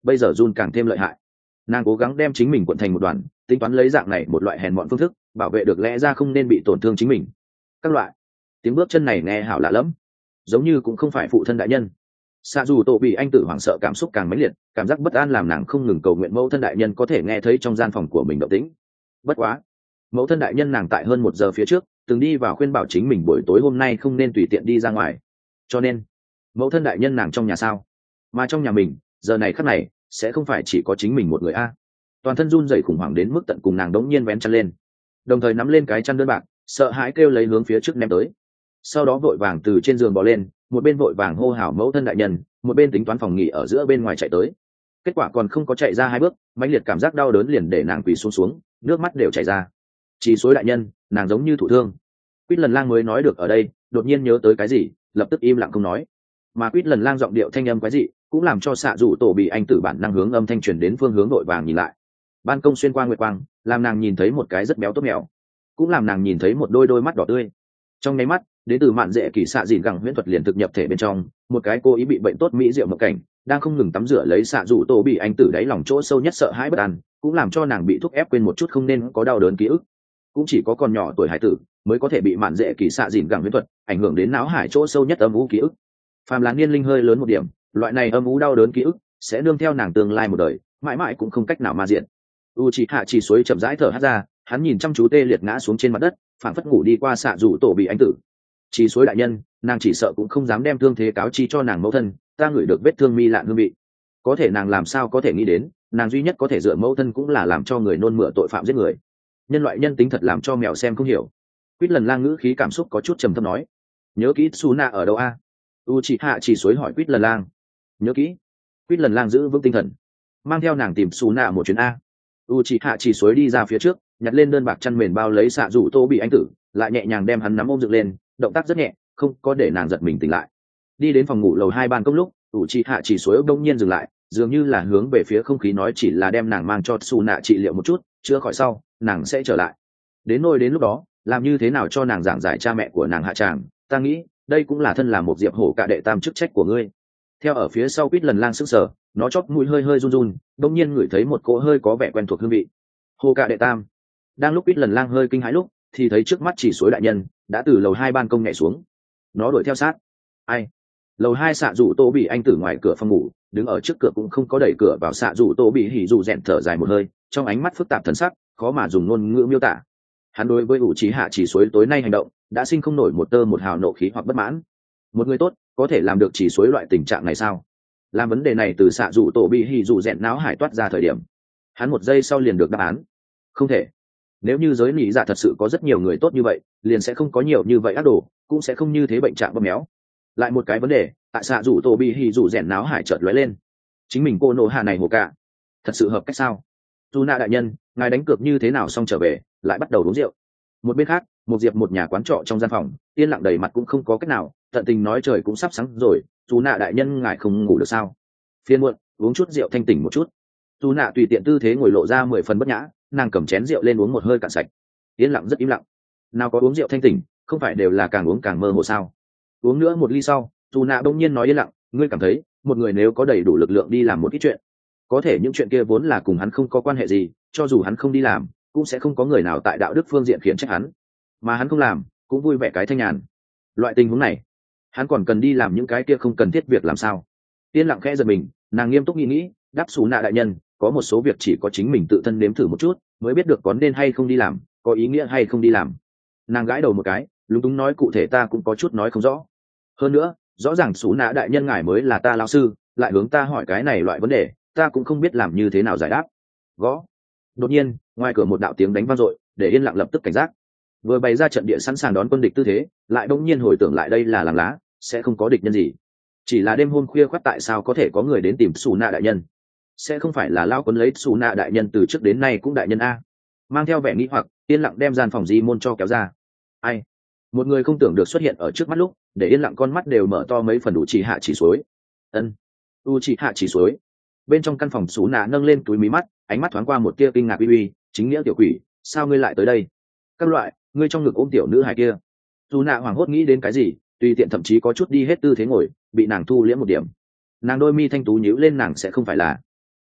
bây giờ run càng thêm lợi hại. Nàng cố gắng đem chính mình cuộn thành một đoàn, tính toán lấy dạng này một loại hèn mọn phương thức bảo vệ được lẽ ra không nên bị tổn thương chính mình. Các loại tiếng bước chân này nghe hảo lạ lẫm, giống như cũng không phải phụ thân đại nhân. Xạ dù tổ bị anh tử hoảng sợ cảm xúc càng mãnh liệt, cảm giác bất an làm nàng không ngừng cầu nguyện mẫu thân đại nhân có thể nghe thấy trong gian phòng của mình động tĩnh. Bất quá, mẫu thân đại nhân nàng tại hơn 1 giờ phía trước từng đi vào khuyên bảo chính mình buổi tối hôm nay không nên tùy tiện đi ra ngoài, cho nên mẫu thân đại nhân nàng trong nhà sao, mà trong nhà mình giờ này khắc này sẽ không phải chỉ có chính mình một người a. Toàn thân run rẩy khủng hoảng đến mức tận cùng, nàng đống nhiên vén chăn lên, đồng thời nắm lên cái chăn đơn bạc, sợ hãi kêu lấy hướng phía trước ném tới. Sau đó vội vàng từ trên giường bò lên, một bên vội vàng hô hào mẫu thân đại nhân, một bên tính toán phòng nghỉ ở giữa bên ngoài chạy tới. Kết quả còn không có chạy ra 2 bước, mãnh liệt cảm giác đau đớn liền để nàng quỳ xuống, nước mắt đều chảy ra. Chỉ suối đại nhân, nàng giống như thụ thương. Quýt lần lang mới nói được ở đây, đột nhiên nhớ tới cái gì, lập tức im lặng không nói. Mà Quýt lần lang giọng điệu thanh âm quái dị, cũng làm cho xạ dù tổ bị anh tử bản năng hướng âm thanh truyền đến phương hướng nội vàng nhìn lại. Ban công xuyên qua nguyệt quang, làm nàng nhìn thấy một cái rất béo tốt mèo, cũng làm nàng nhìn thấy một đôi mắt đỏ tươi. Trong nháy mắt, đến từ mạn dễ kỳ xạ dìn gẳng huyễn thuật liền thực nhập thể bên trong, một cái cô ý bị bệnh tốt mỹ diệu mộng cảnh đang không ngừng tắm rửa lấy xạ dù tổ bị anh tử đáy lòng chỗ sâu nhất sợ hãi bất an, cũng làm cho nàng bị thúc ép quên một chút không nên có đau đớn ký ức. Cũng chỉ có con nhỏ tuổi hải tử mới có thể bị mạn dễ kỳ xạ dìn gẳng huyễn thuật ảnh hưởng đến não hải chỗ sâu nhất âm u ký ức. Phàm là niên linh hơi lớn một điểm, loại này âm u đau đớn ký ức sẽ nương theo nàng tương lai một đời, mãi mãi cũng không cách nào ma diện. Uchiha chỉ suối chậm rãi thở hắt ra, hắn nhìn chăm chú tê liệt ngã xuống trên mặt đất, phảng phất ngủ đi qua xạ dù tổ bị anh tử. Chỉ suối đại nhân, nàng chỉ sợ cũng không dám đem thương thế cáo chi cho nàng mẫu thân, ta ngửi được vết thương mi lạn hương vị. Có thể nàng làm sao có thể nghĩ đến, nàng duy nhất có thể dựa mẫu thân cũng là làm cho người nôn mửa tội phạm giết người. Nhân loại nhân tính thật làm cho mèo xem không hiểu. Quýt lần lang ngữ khí cảm xúc có chút trầm thấp nói, nhớ kỹ Suna ở đâu a? Uchiha chỉ suối hỏi Quýt lần lang. Nhớ kỹ. Quýt lần lang giữ vững tinh thần, mang theo nàng tìm Suna một chuyến a. Uchiha chỉ suối đi ra phía trước, nhặt lên đơn bạc chăn mền bao lấy xạ rủ tô bị anh tử, lại nhẹ nhàng đem hắn nắm ôm dựng lên, động tác rất nhẹ, không có để nàng giật mình tỉnh lại. Đi đến phòng ngủ lầu 2 ban công lúc, Uchiha chỉ suối đông nhiên dừng lại, dường như là hướng về phía không khí nói chỉ là đem nàng mang cho Suna trị liệu một chút, chữa khỏi sau nàng sẽ trở lại. Đến lúc đó làm như thế nào cho nàng giảng giải cha mẹ của nàng hạ tràng, ta nghĩ đây cũng là thân là một diệp hổ cả đệ tam chức trách của ngươi. Theo ở phía sau Quýt lần lang sững sờ, nó chóp mũi hơi hơi run run, đông nhiên ngửi thấy một cỗ hơi có vẻ quen thuộc hương vị. Hổ cả đệ tam. Đang lúc Quýt lần lang hơi kinh hãi lúc, thì thấy trước mắt chỉ suối đại nhân đã từ lầu 2 ban công nhảy xuống. Nó đuổi theo sát. Ai? Lầu 2 xạ rủ tô bị anh tử ngoài cửa phòng ngủ, đứng ở trước cửa cũng không có đẩy cửa vào, xạ rủ tô bị hỉ rủ rèn thở dài một hơi, trong ánh mắt phức tạp thần sắc, khó mà dùng ngôn ngữ miêu tả. Hắn đối với Uchiha chỉ suối tối nay hành động đã sinh không nổi một tơ một hào nộ khí hoặc bất mãn. Một người tốt có thể làm được chỉ suối loại tình trạng này sao? Làm vấn đề này từ xạ rủ tổ bị hỉ rủ rèn náo hải toát ra thời điểm, hắn một giây sau liền được đáp án. Không thể. Nếu như giới nỉ dạ thật sự có rất nhiều người tốt như vậy, liền sẽ không có nhiều như vậy ác đồ, cũng sẽ không như thế bệnh trạng bơm méo. Lại một cái vấn đề, tại xạ rủ tổ bị hỉ rủ rèn náo hải chợt lóe lên. Chính mình cô nộ hạ này hồ cả, thật sự hợp cách sao? Juna đại nhân, ngài đánh cược như thế nào xong trở về, lại bắt đầu uống rượu. Một bên khác, một diệp một nhà quán trọ trong gian phòng, yên lặng đầy mặt cũng không có cách nào, tận tình nói trời cũng sắp sáng rồi, Juna đại nhân ngài không ngủ được sao? Phiên muộn, uống chút rượu thanh tỉnh một chút. Juna tùy tiện tư thế ngồi lộ ra 10 phần bất nhã, nàng cầm chén rượu lên uống một hơi cạn sạch. Yên lặng rất im lặng. Nào có uống rượu thanh tỉnh, không phải đều là càng uống càng mơ hồ sao? Uống nữa một ly sau, Juna bỗng nhiên nói yên lặng, ngươi cảm thấy, một người nếu có đầy đủ lực lượng đi làm một ít chuyện, có thể những chuyện kia vốn là cùng hắn không có quan hệ gì, cho dù hắn không đi làm cũng sẽ không có người nào tại đạo đức phương diện khiển trách hắn, mà hắn không làm cũng vui vẻ cái thanh nhàn. Loại tình huống này hắn còn cần đi làm những cái kia không cần thiết việc làm sao? Yên lặng khẽ giật mình, nàng nghiêm túc nghĩ đáp xú nạ đại nhân, có một số việc chỉ có chính mình tự thân nếm thử một chút mới biết được có nên hay không đi làm, có ý nghĩa hay không đi làm. Nàng gãi đầu một cái, lúng túng nói cụ thể ta cũng có chút nói không rõ. Hơn nữa rõ ràng xú nạ đại nhân ngài mới là ta lao sư, lại hướng ta hỏi cái này loại vấn đề, ta cũng không biết làm như thế nào giải đáp. Gõ. Đột nhiên ngoài cửa một đạo tiếng đánh vang dội, để yên lặng lập tức cảnh giác. Vừa bày ra trận địa sẵn sàng đón quân địch tư thế, lại bỗng nhiên hồi tưởng lại đây là làng lá, sẽ không có địch nhân gì. Chỉ là đêm hôm khuya khoắt tại sao có thể có người đến tìm xù nạ đại nhân? Sẽ không phải là lao quấn lấy xù nạ đại nhân từ trước đến nay cũng đại nhân a? Mang theo vẻ nghĩ hoặc, yên lặng đem gian phòng di môn cho kéo ra. Ai? Một người không tưởng được xuất hiện ở trước mắt lúc, để yên lặng con mắt đều mở to mấy phần. Uchiha chỉ suối. Ân. Uchiha chỉ suối. Bên trong căn phòng xú nạ nâng lên túi mí mắt, ánh mắt thoáng qua một tia kinh ngạc. Uy, chính nghĩa tiểu quỷ, sao ngươi lại tới đây? Các loại, ngươi trong ngực ôm tiểu nữ hài kia. Xú nạ hoảng hốt nghĩ đến cái gì, tùy tiện thậm chí có chút đi hết tư thế ngồi, bị nàng thu liễm một điểm. Nàng đôi mi thanh tú nhíu lên, nàng sẽ không phải là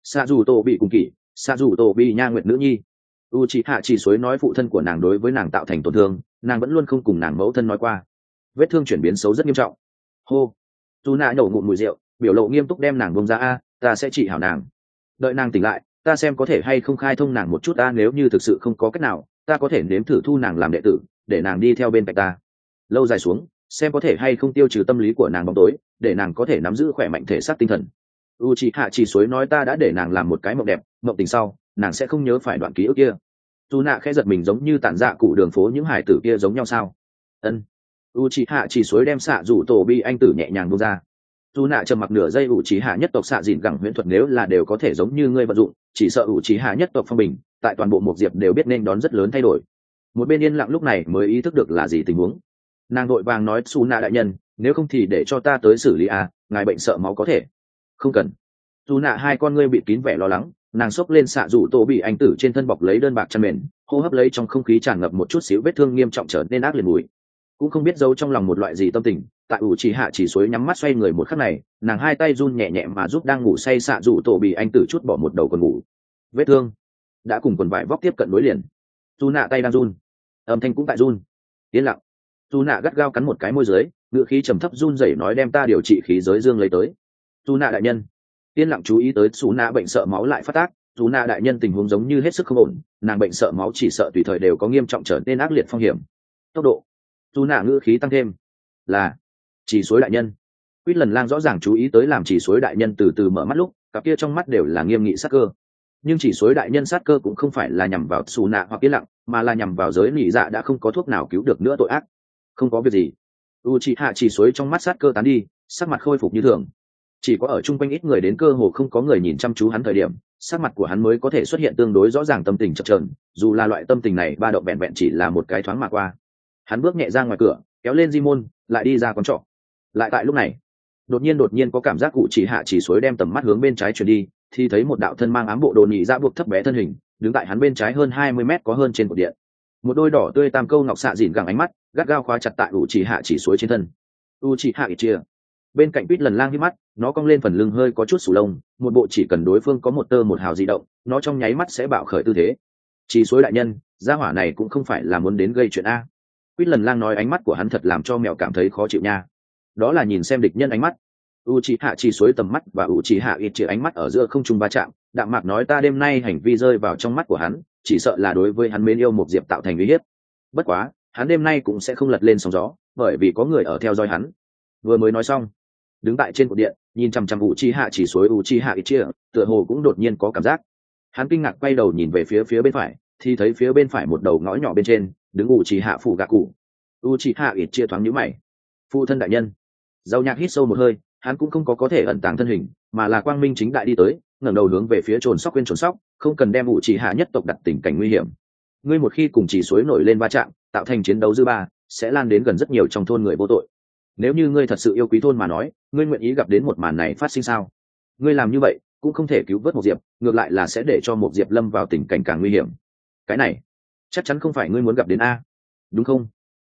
xạ dù tổ bị cùng kỷ, xạ dù tổ bị nha nguyệt nữ nhi. U chị hạ chỉ suối nói phụ thân của nàng đối với nàng tạo thành tổn thương, nàng vẫn luôn không cùng nàng mẫu thân nói qua. Vết thương chuyển biến xấu rất nghiêm trọng. Hô. Dù nạ nổ ngụm mùi rượu, biểu lộ nghiêm túc đem nàng bông ra. Ta sẽ trị hảo nàng. Đợi nàng tỉnh lại, ta xem có thể hay không khai thông nàng một chút. Nếu như thực sự không có cách nào, ta có thể nếm thử thu nàng làm đệ tử, để nàng đi theo bên cạnh ta. Lâu dài xuống, xem có thể hay không tiêu trừ tâm lý của nàng bóng tối, để nàng có thể nắm giữ khỏe mạnh thể xác tinh thần. U chị hạ chỉ suối nói ta đã để nàng làm một cái mộng đẹp, mộng tình sau nàng sẽ không nhớ phải đoạn ký ức kia. Dù nạ khẽ giật mình, giống như tản dạ cụ đường phố những hải tử kia giống nhau sao? Ân. U chị hạ chỉ suối đem xạ rủ tổ bi anh tử nhẹ nhàng buông ra. Dù nạ trầm mặc nửa giây. U chị hạ nhất tộc xạ dịn gẳng huyễn thuật nếu là đều có thể giống như ngươi vận dụng, chỉ sợ U chị hạ nhất tộc phong bình tại toàn bộ một diệp đều biết nên đón rất lớn thay đổi. Một bên yên lặng lúc này mới ý thức được là gì tình huống. Nàng vội vàng nói Su nạ đại nhân, nếu không thì để cho ta tới xử lý ngài bệnh sợ máu có thể. Không cần. Su nạ hai con ngươi bị kín vẻ lo lắng, nàng xốc lên xạ rủ tổ bị anh tử trên thân bọc lấy đơn bạc chăn mền, hô hấp lấy trong không khí tràn ngập một chút xíu vết thương nghiêm trọng trở nên ác liệt mùi. Cũng không biết giấu trong lòng một loại gì tâm tình, tại ủ chỉ hạ chỉ suối nhắm mắt xoay người một khắc này, nàng hai tay run nhẹ nhẹ mà giúp đang ngủ say xạ rủ tổ bị anh tử chút bỏ một đầu quần ngủ. Vết thương đã cùng quần vải vóc tiếp cận nối liền. Su nạ tay đang run, âm thanh cũng tại run. Yên lặng. Su nạ gắt gao cắn một cái môi dưới, ngựa khí trầm thấp run rẩy nói đem ta điều trị khí giới dương lấy tới. Su nạ đại nhân. Yên lặng chú ý tới Su nạ bệnh sợ máu lại phát tác. Su nạ đại nhân tình huống giống như hết sức không ổn, nàng bệnh sợ máu chỉ sợ tùy thời đều có nghiêm trọng trở nên ác liệt phong hiểm. Tốc độ. Su nạ ngữ khí tăng thêm. Là chỉ suối đại nhân. Quýt lần lang rõ ràng chú ý tới làm chỉ suối đại nhân từ từ mở mắt lúc cặp kia trong mắt đều là nghiêm nghị sát cơ. Nhưng chỉ suối đại nhân sát cơ cũng không phải là nhằm vào Su nạ hoặc yên lặng, mà là nhằm vào giới nỉ dạ đã không có thuốc nào cứu được nữa tội ác. Không có việc gì. Uchiha chỉ suối trong mắt sát cơ tán đi, sắc mặt khôi phục như thường. Chỉ có ở chung quanh ít người đến cơ hồ không có người nhìn chăm chú hắn thời điểm, sắc mặt của hắn mới có thể xuất hiện tương đối rõ ràng tâm tình chập chờn, dù là loại tâm tình này ba động vẹn vẹn chỉ là một cái thoáng mà qua. Hắn bước nhẹ ra ngoài cửa, kéo lên di môn, lại đi ra quán trọ. Lại tại lúc này, đột nhiên có cảm giác Uchiha chỉ suối đem tầm mắt hướng bên trái chuyển đi, thì thấy một đạo thân mang ám bộ đồ nhị ra buộc thấp bé thân hình, đứng tại hắn bên trái hơn 20 mét có hơn trên cột điện. Một đôi đỏ tươi tam câu ngọc xạ dịn gẳng ánh mắt gắt gao khóa chặt tại Uchiha chỉ suối trên thân. Uchiha Itachi. Bên cạnh Pít lần lang hí mắt, nó cong lên phần lưng hơi có chút sù lông, một bộ chỉ cần đối phương có một tơ một hào di động, nó trong nháy mắt sẽ bạo khởi tư thế. Chỉ suối đại nhân, gia hỏa này cũng không phải là muốn đến gây chuyện a. Pít lần lang nói ánh mắt của hắn thật làm cho mèo cảm thấy khó chịu nha. Đó là nhìn xem địch nhân ánh mắt. Uchiha chỉ suối tầm mắt và Uchiha Itachi ánh mắt ở giữa không trung va chạm, đạm mạc nói ta đêm nay hành vi rơi vào trong mắt của hắn, chỉ sợ là đối với hắn mến yêu một diệp tạo thành uy hiếp. Bất quá, hắn đêm nay cũng sẽ không lật lên sóng gió, bởi vì có người ở theo dõi hắn. Vừa mới nói xong, đứng tại trên cột điện, nhìn chằm chằm Uchiha chỉ suối Uchiha Itachi, tựa hồ cũng đột nhiên có cảm giác. Hắn kinh ngạc quay đầu nhìn về phía bên phải, thì thấy phía bên phải một đầu ngõ nhỏ bên trên, đứng Uchiha phủ gạ cụ. Uchiha Itachi thoáng nhíu mày. Phụ thân đại nhân. Dầu nhạc hít sâu một hơi, hắn cũng không có thể ẩn tàng thân hình, mà là quang minh chính đại đi tới, ngẩng đầu hướng về phía trồn sóc quên trồn sóc, không cần đem Uchiha nhất tộc đặt tình cảnh nguy hiểm. Ngươi một khi cùng chỉ suối nổi lên va chạm, tạo thành chiến đấu dư ba, sẽ lan đến gần rất nhiều trong thôn người vô tội. Nếu như ngươi thật sự yêu quý thôn mà nói, ngươi nguyện ý gặp đến một màn này phát sinh sao? Ngươi làm như vậy cũng không thể cứu vớt một diệp, ngược lại là sẽ để cho một diệp lâm vào tình cảnh càng nguy hiểm. Cái này chắc chắn không phải ngươi muốn gặp đến a, đúng không?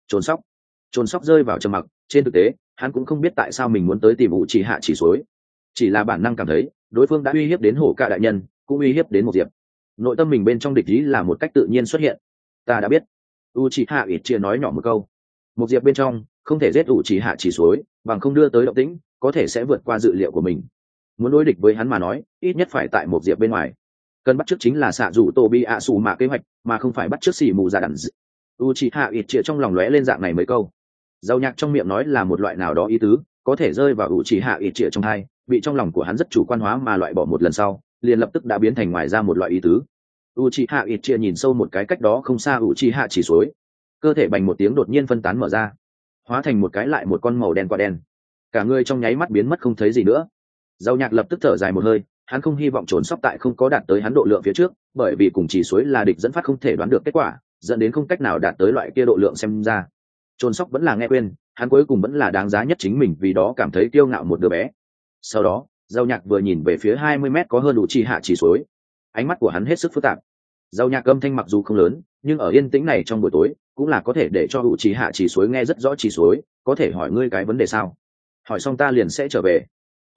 Trồn sóc rơi vào trầm mặc. Trên thực tế, hắn cũng không biết tại sao mình muốn tới tìm Uchiha chỉ suối, chỉ là bản năng cảm thấy đối phương đã uy hiếp đến hổ ca đại nhân, cũng uy hiếp đến một diệp. Nội tâm mình bên trong địch ý là một cách tự nhiên xuất hiện. Ta đã biết. Uchiha Itachi nói nhỏ một câu. Một diệp bên trong không thể giết Uchiha chỉ suối, bằng không đưa tới động tĩnh, có thể sẽ vượt qua dự liệu của mình. Muốn đối địch với hắn mà nói, ít nhất phải tại một diệp bên ngoài. Cần bắt chước chính là xạ rủ Tobi Asu mà kế hoạch, mà không phải bắt chước xỉ mù ra đẳng. Uchiha Itachi trong lòng lóe lên dạng này mấy câu. Dầu nhạc trong miệng nói là một loại nào đó ý tứ, có thể rơi vào Uchiha Itachi trong hai, bị trong lòng của hắn rất chủ quan hóa mà loại bỏ một lần sau, liền lập tức đã biến thành ngoài ra một loại ý tứ. Uchiha Itachi nhìn sâu một cái cách đó không xa Uchiha chỉ suối, cơ thể bành một tiếng đột nhiên phân tán mở ra, hóa thành một cái lại một con màu đen quả đen, cả người trong nháy mắt biến mất không thấy gì nữa. Dầu nhạc lập tức thở dài một hơi, hắn không hy vọng trốn sóc tại không có đạt tới hắn độ lượng phía trước, bởi vì cùng chỉ suối là địch dẫn phát không thể đoán được kết quả, dẫn đến không cách nào đạt tới loại kia độ lượng xem ra. Trốn sóc vẫn là nghe khuyên, hắn cuối cùng vẫn là đáng giá nhất chính mình vì đó cảm thấy kiêu ngạo một đứa bé. Sau đó, Dầu nhạc vừa nhìn về phía 20 mét có hơn Uchiha chỉ suối, ánh mắt của hắn hết sức phức tạp. Dầu nhạc âm thanh mặc dù không lớn, nhưng ở yên tĩnh này trong buổi tối, cũng là có thể để cho Uchiha chỉ suối nghe rất rõ. Chỉ suối, có thể hỏi ngươi cái vấn đề sao? Hỏi xong ta liền sẽ trở về.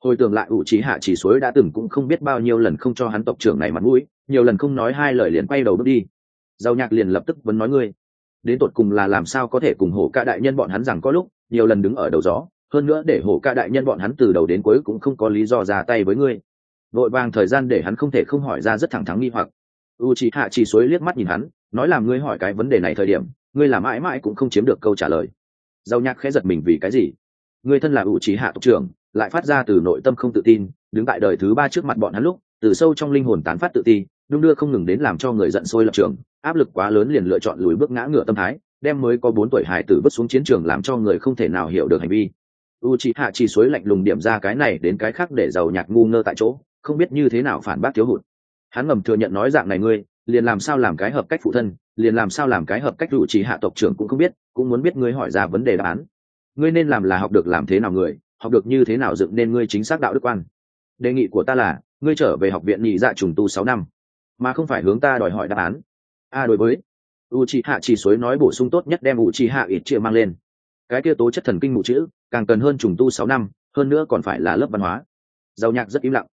hồi tưởng lại ủ trí hạ chỉ suối đã từng cũng không biết bao nhiêu lần không cho hắn tộc trưởng này mặt mũi, nhiều lần không nói hai lời liền quay đầu bước đi. Giàu nhạc liền lập tức vẫn nói ngươi đến tột cùng là làm sao có thể cùng hổ ca đại nhân bọn hắn rằng có lúc nhiều lần đứng ở đầu gió, hơn nữa để hổ ca đại nhân bọn hắn từ đầu đến cuối cũng không có lý do ra tay với ngươi. Vội vàng thời gian để hắn không thể không hỏi ra rất thẳng thắn nghi hoặc. U trí hạ chỉ suối liếc mắt nhìn hắn, nói làm ngươi hỏi cái vấn đề này thời điểm ngươi là mãi mãi cũng không chiếm được câu trả lời. Giàu nhạc khẽ giật mình vì cái gì? Ngươi thân là ủ trí hạ tộc trưởng lại phát ra từ nội tâm không tự tin, đứng tại đời thứ ba trước mặt bọn hắn lúc từ sâu trong linh hồn tán phát tự ti, đung đưa không ngừng đến làm cho người giận sôi lập trường, áp lực quá lớn liền lựa chọn lùi bước ngã ngửa tâm thái, đem mới có 4 tuổi hài tử vứt xuống chiến trường làm cho người không thể nào hiểu được hành vi. Uchiha chỉ suối lạnh lùng điểm ra cái này đến cái khác để giàu nhạc ngu ngơ tại chỗ, không biết như thế nào phản bác thiếu hụt. Hắn ngầm thừa nhận nói dạng này ngươi liền làm sao làm cái hợp cách phụ thân, liền làm sao làm cái hợp cách Uchiha tộc trưởng cũng không biết, cũng muốn biết ngươi hỏi ra vấn đề đáp án. Ngươi nên làm là học được làm thế nào người, học được như thế nào dựng nên ngươi chính xác đạo đức quan. Đề nghị của ta là ngươi trở về học viện nhị dạ trùng tu 6 năm, mà không phải hướng ta đòi hỏi đáp án. Đối với Uchiha chỉ suối nói bổ sung tốt nhất đem Uchiha ít chia mang lên. Cái kia tố chất thần kinh mụ chữ càng cần hơn trùng tu 6 năm, hơn nữa còn phải là lớp văn hóa. Giàu nhạc rất im lặng.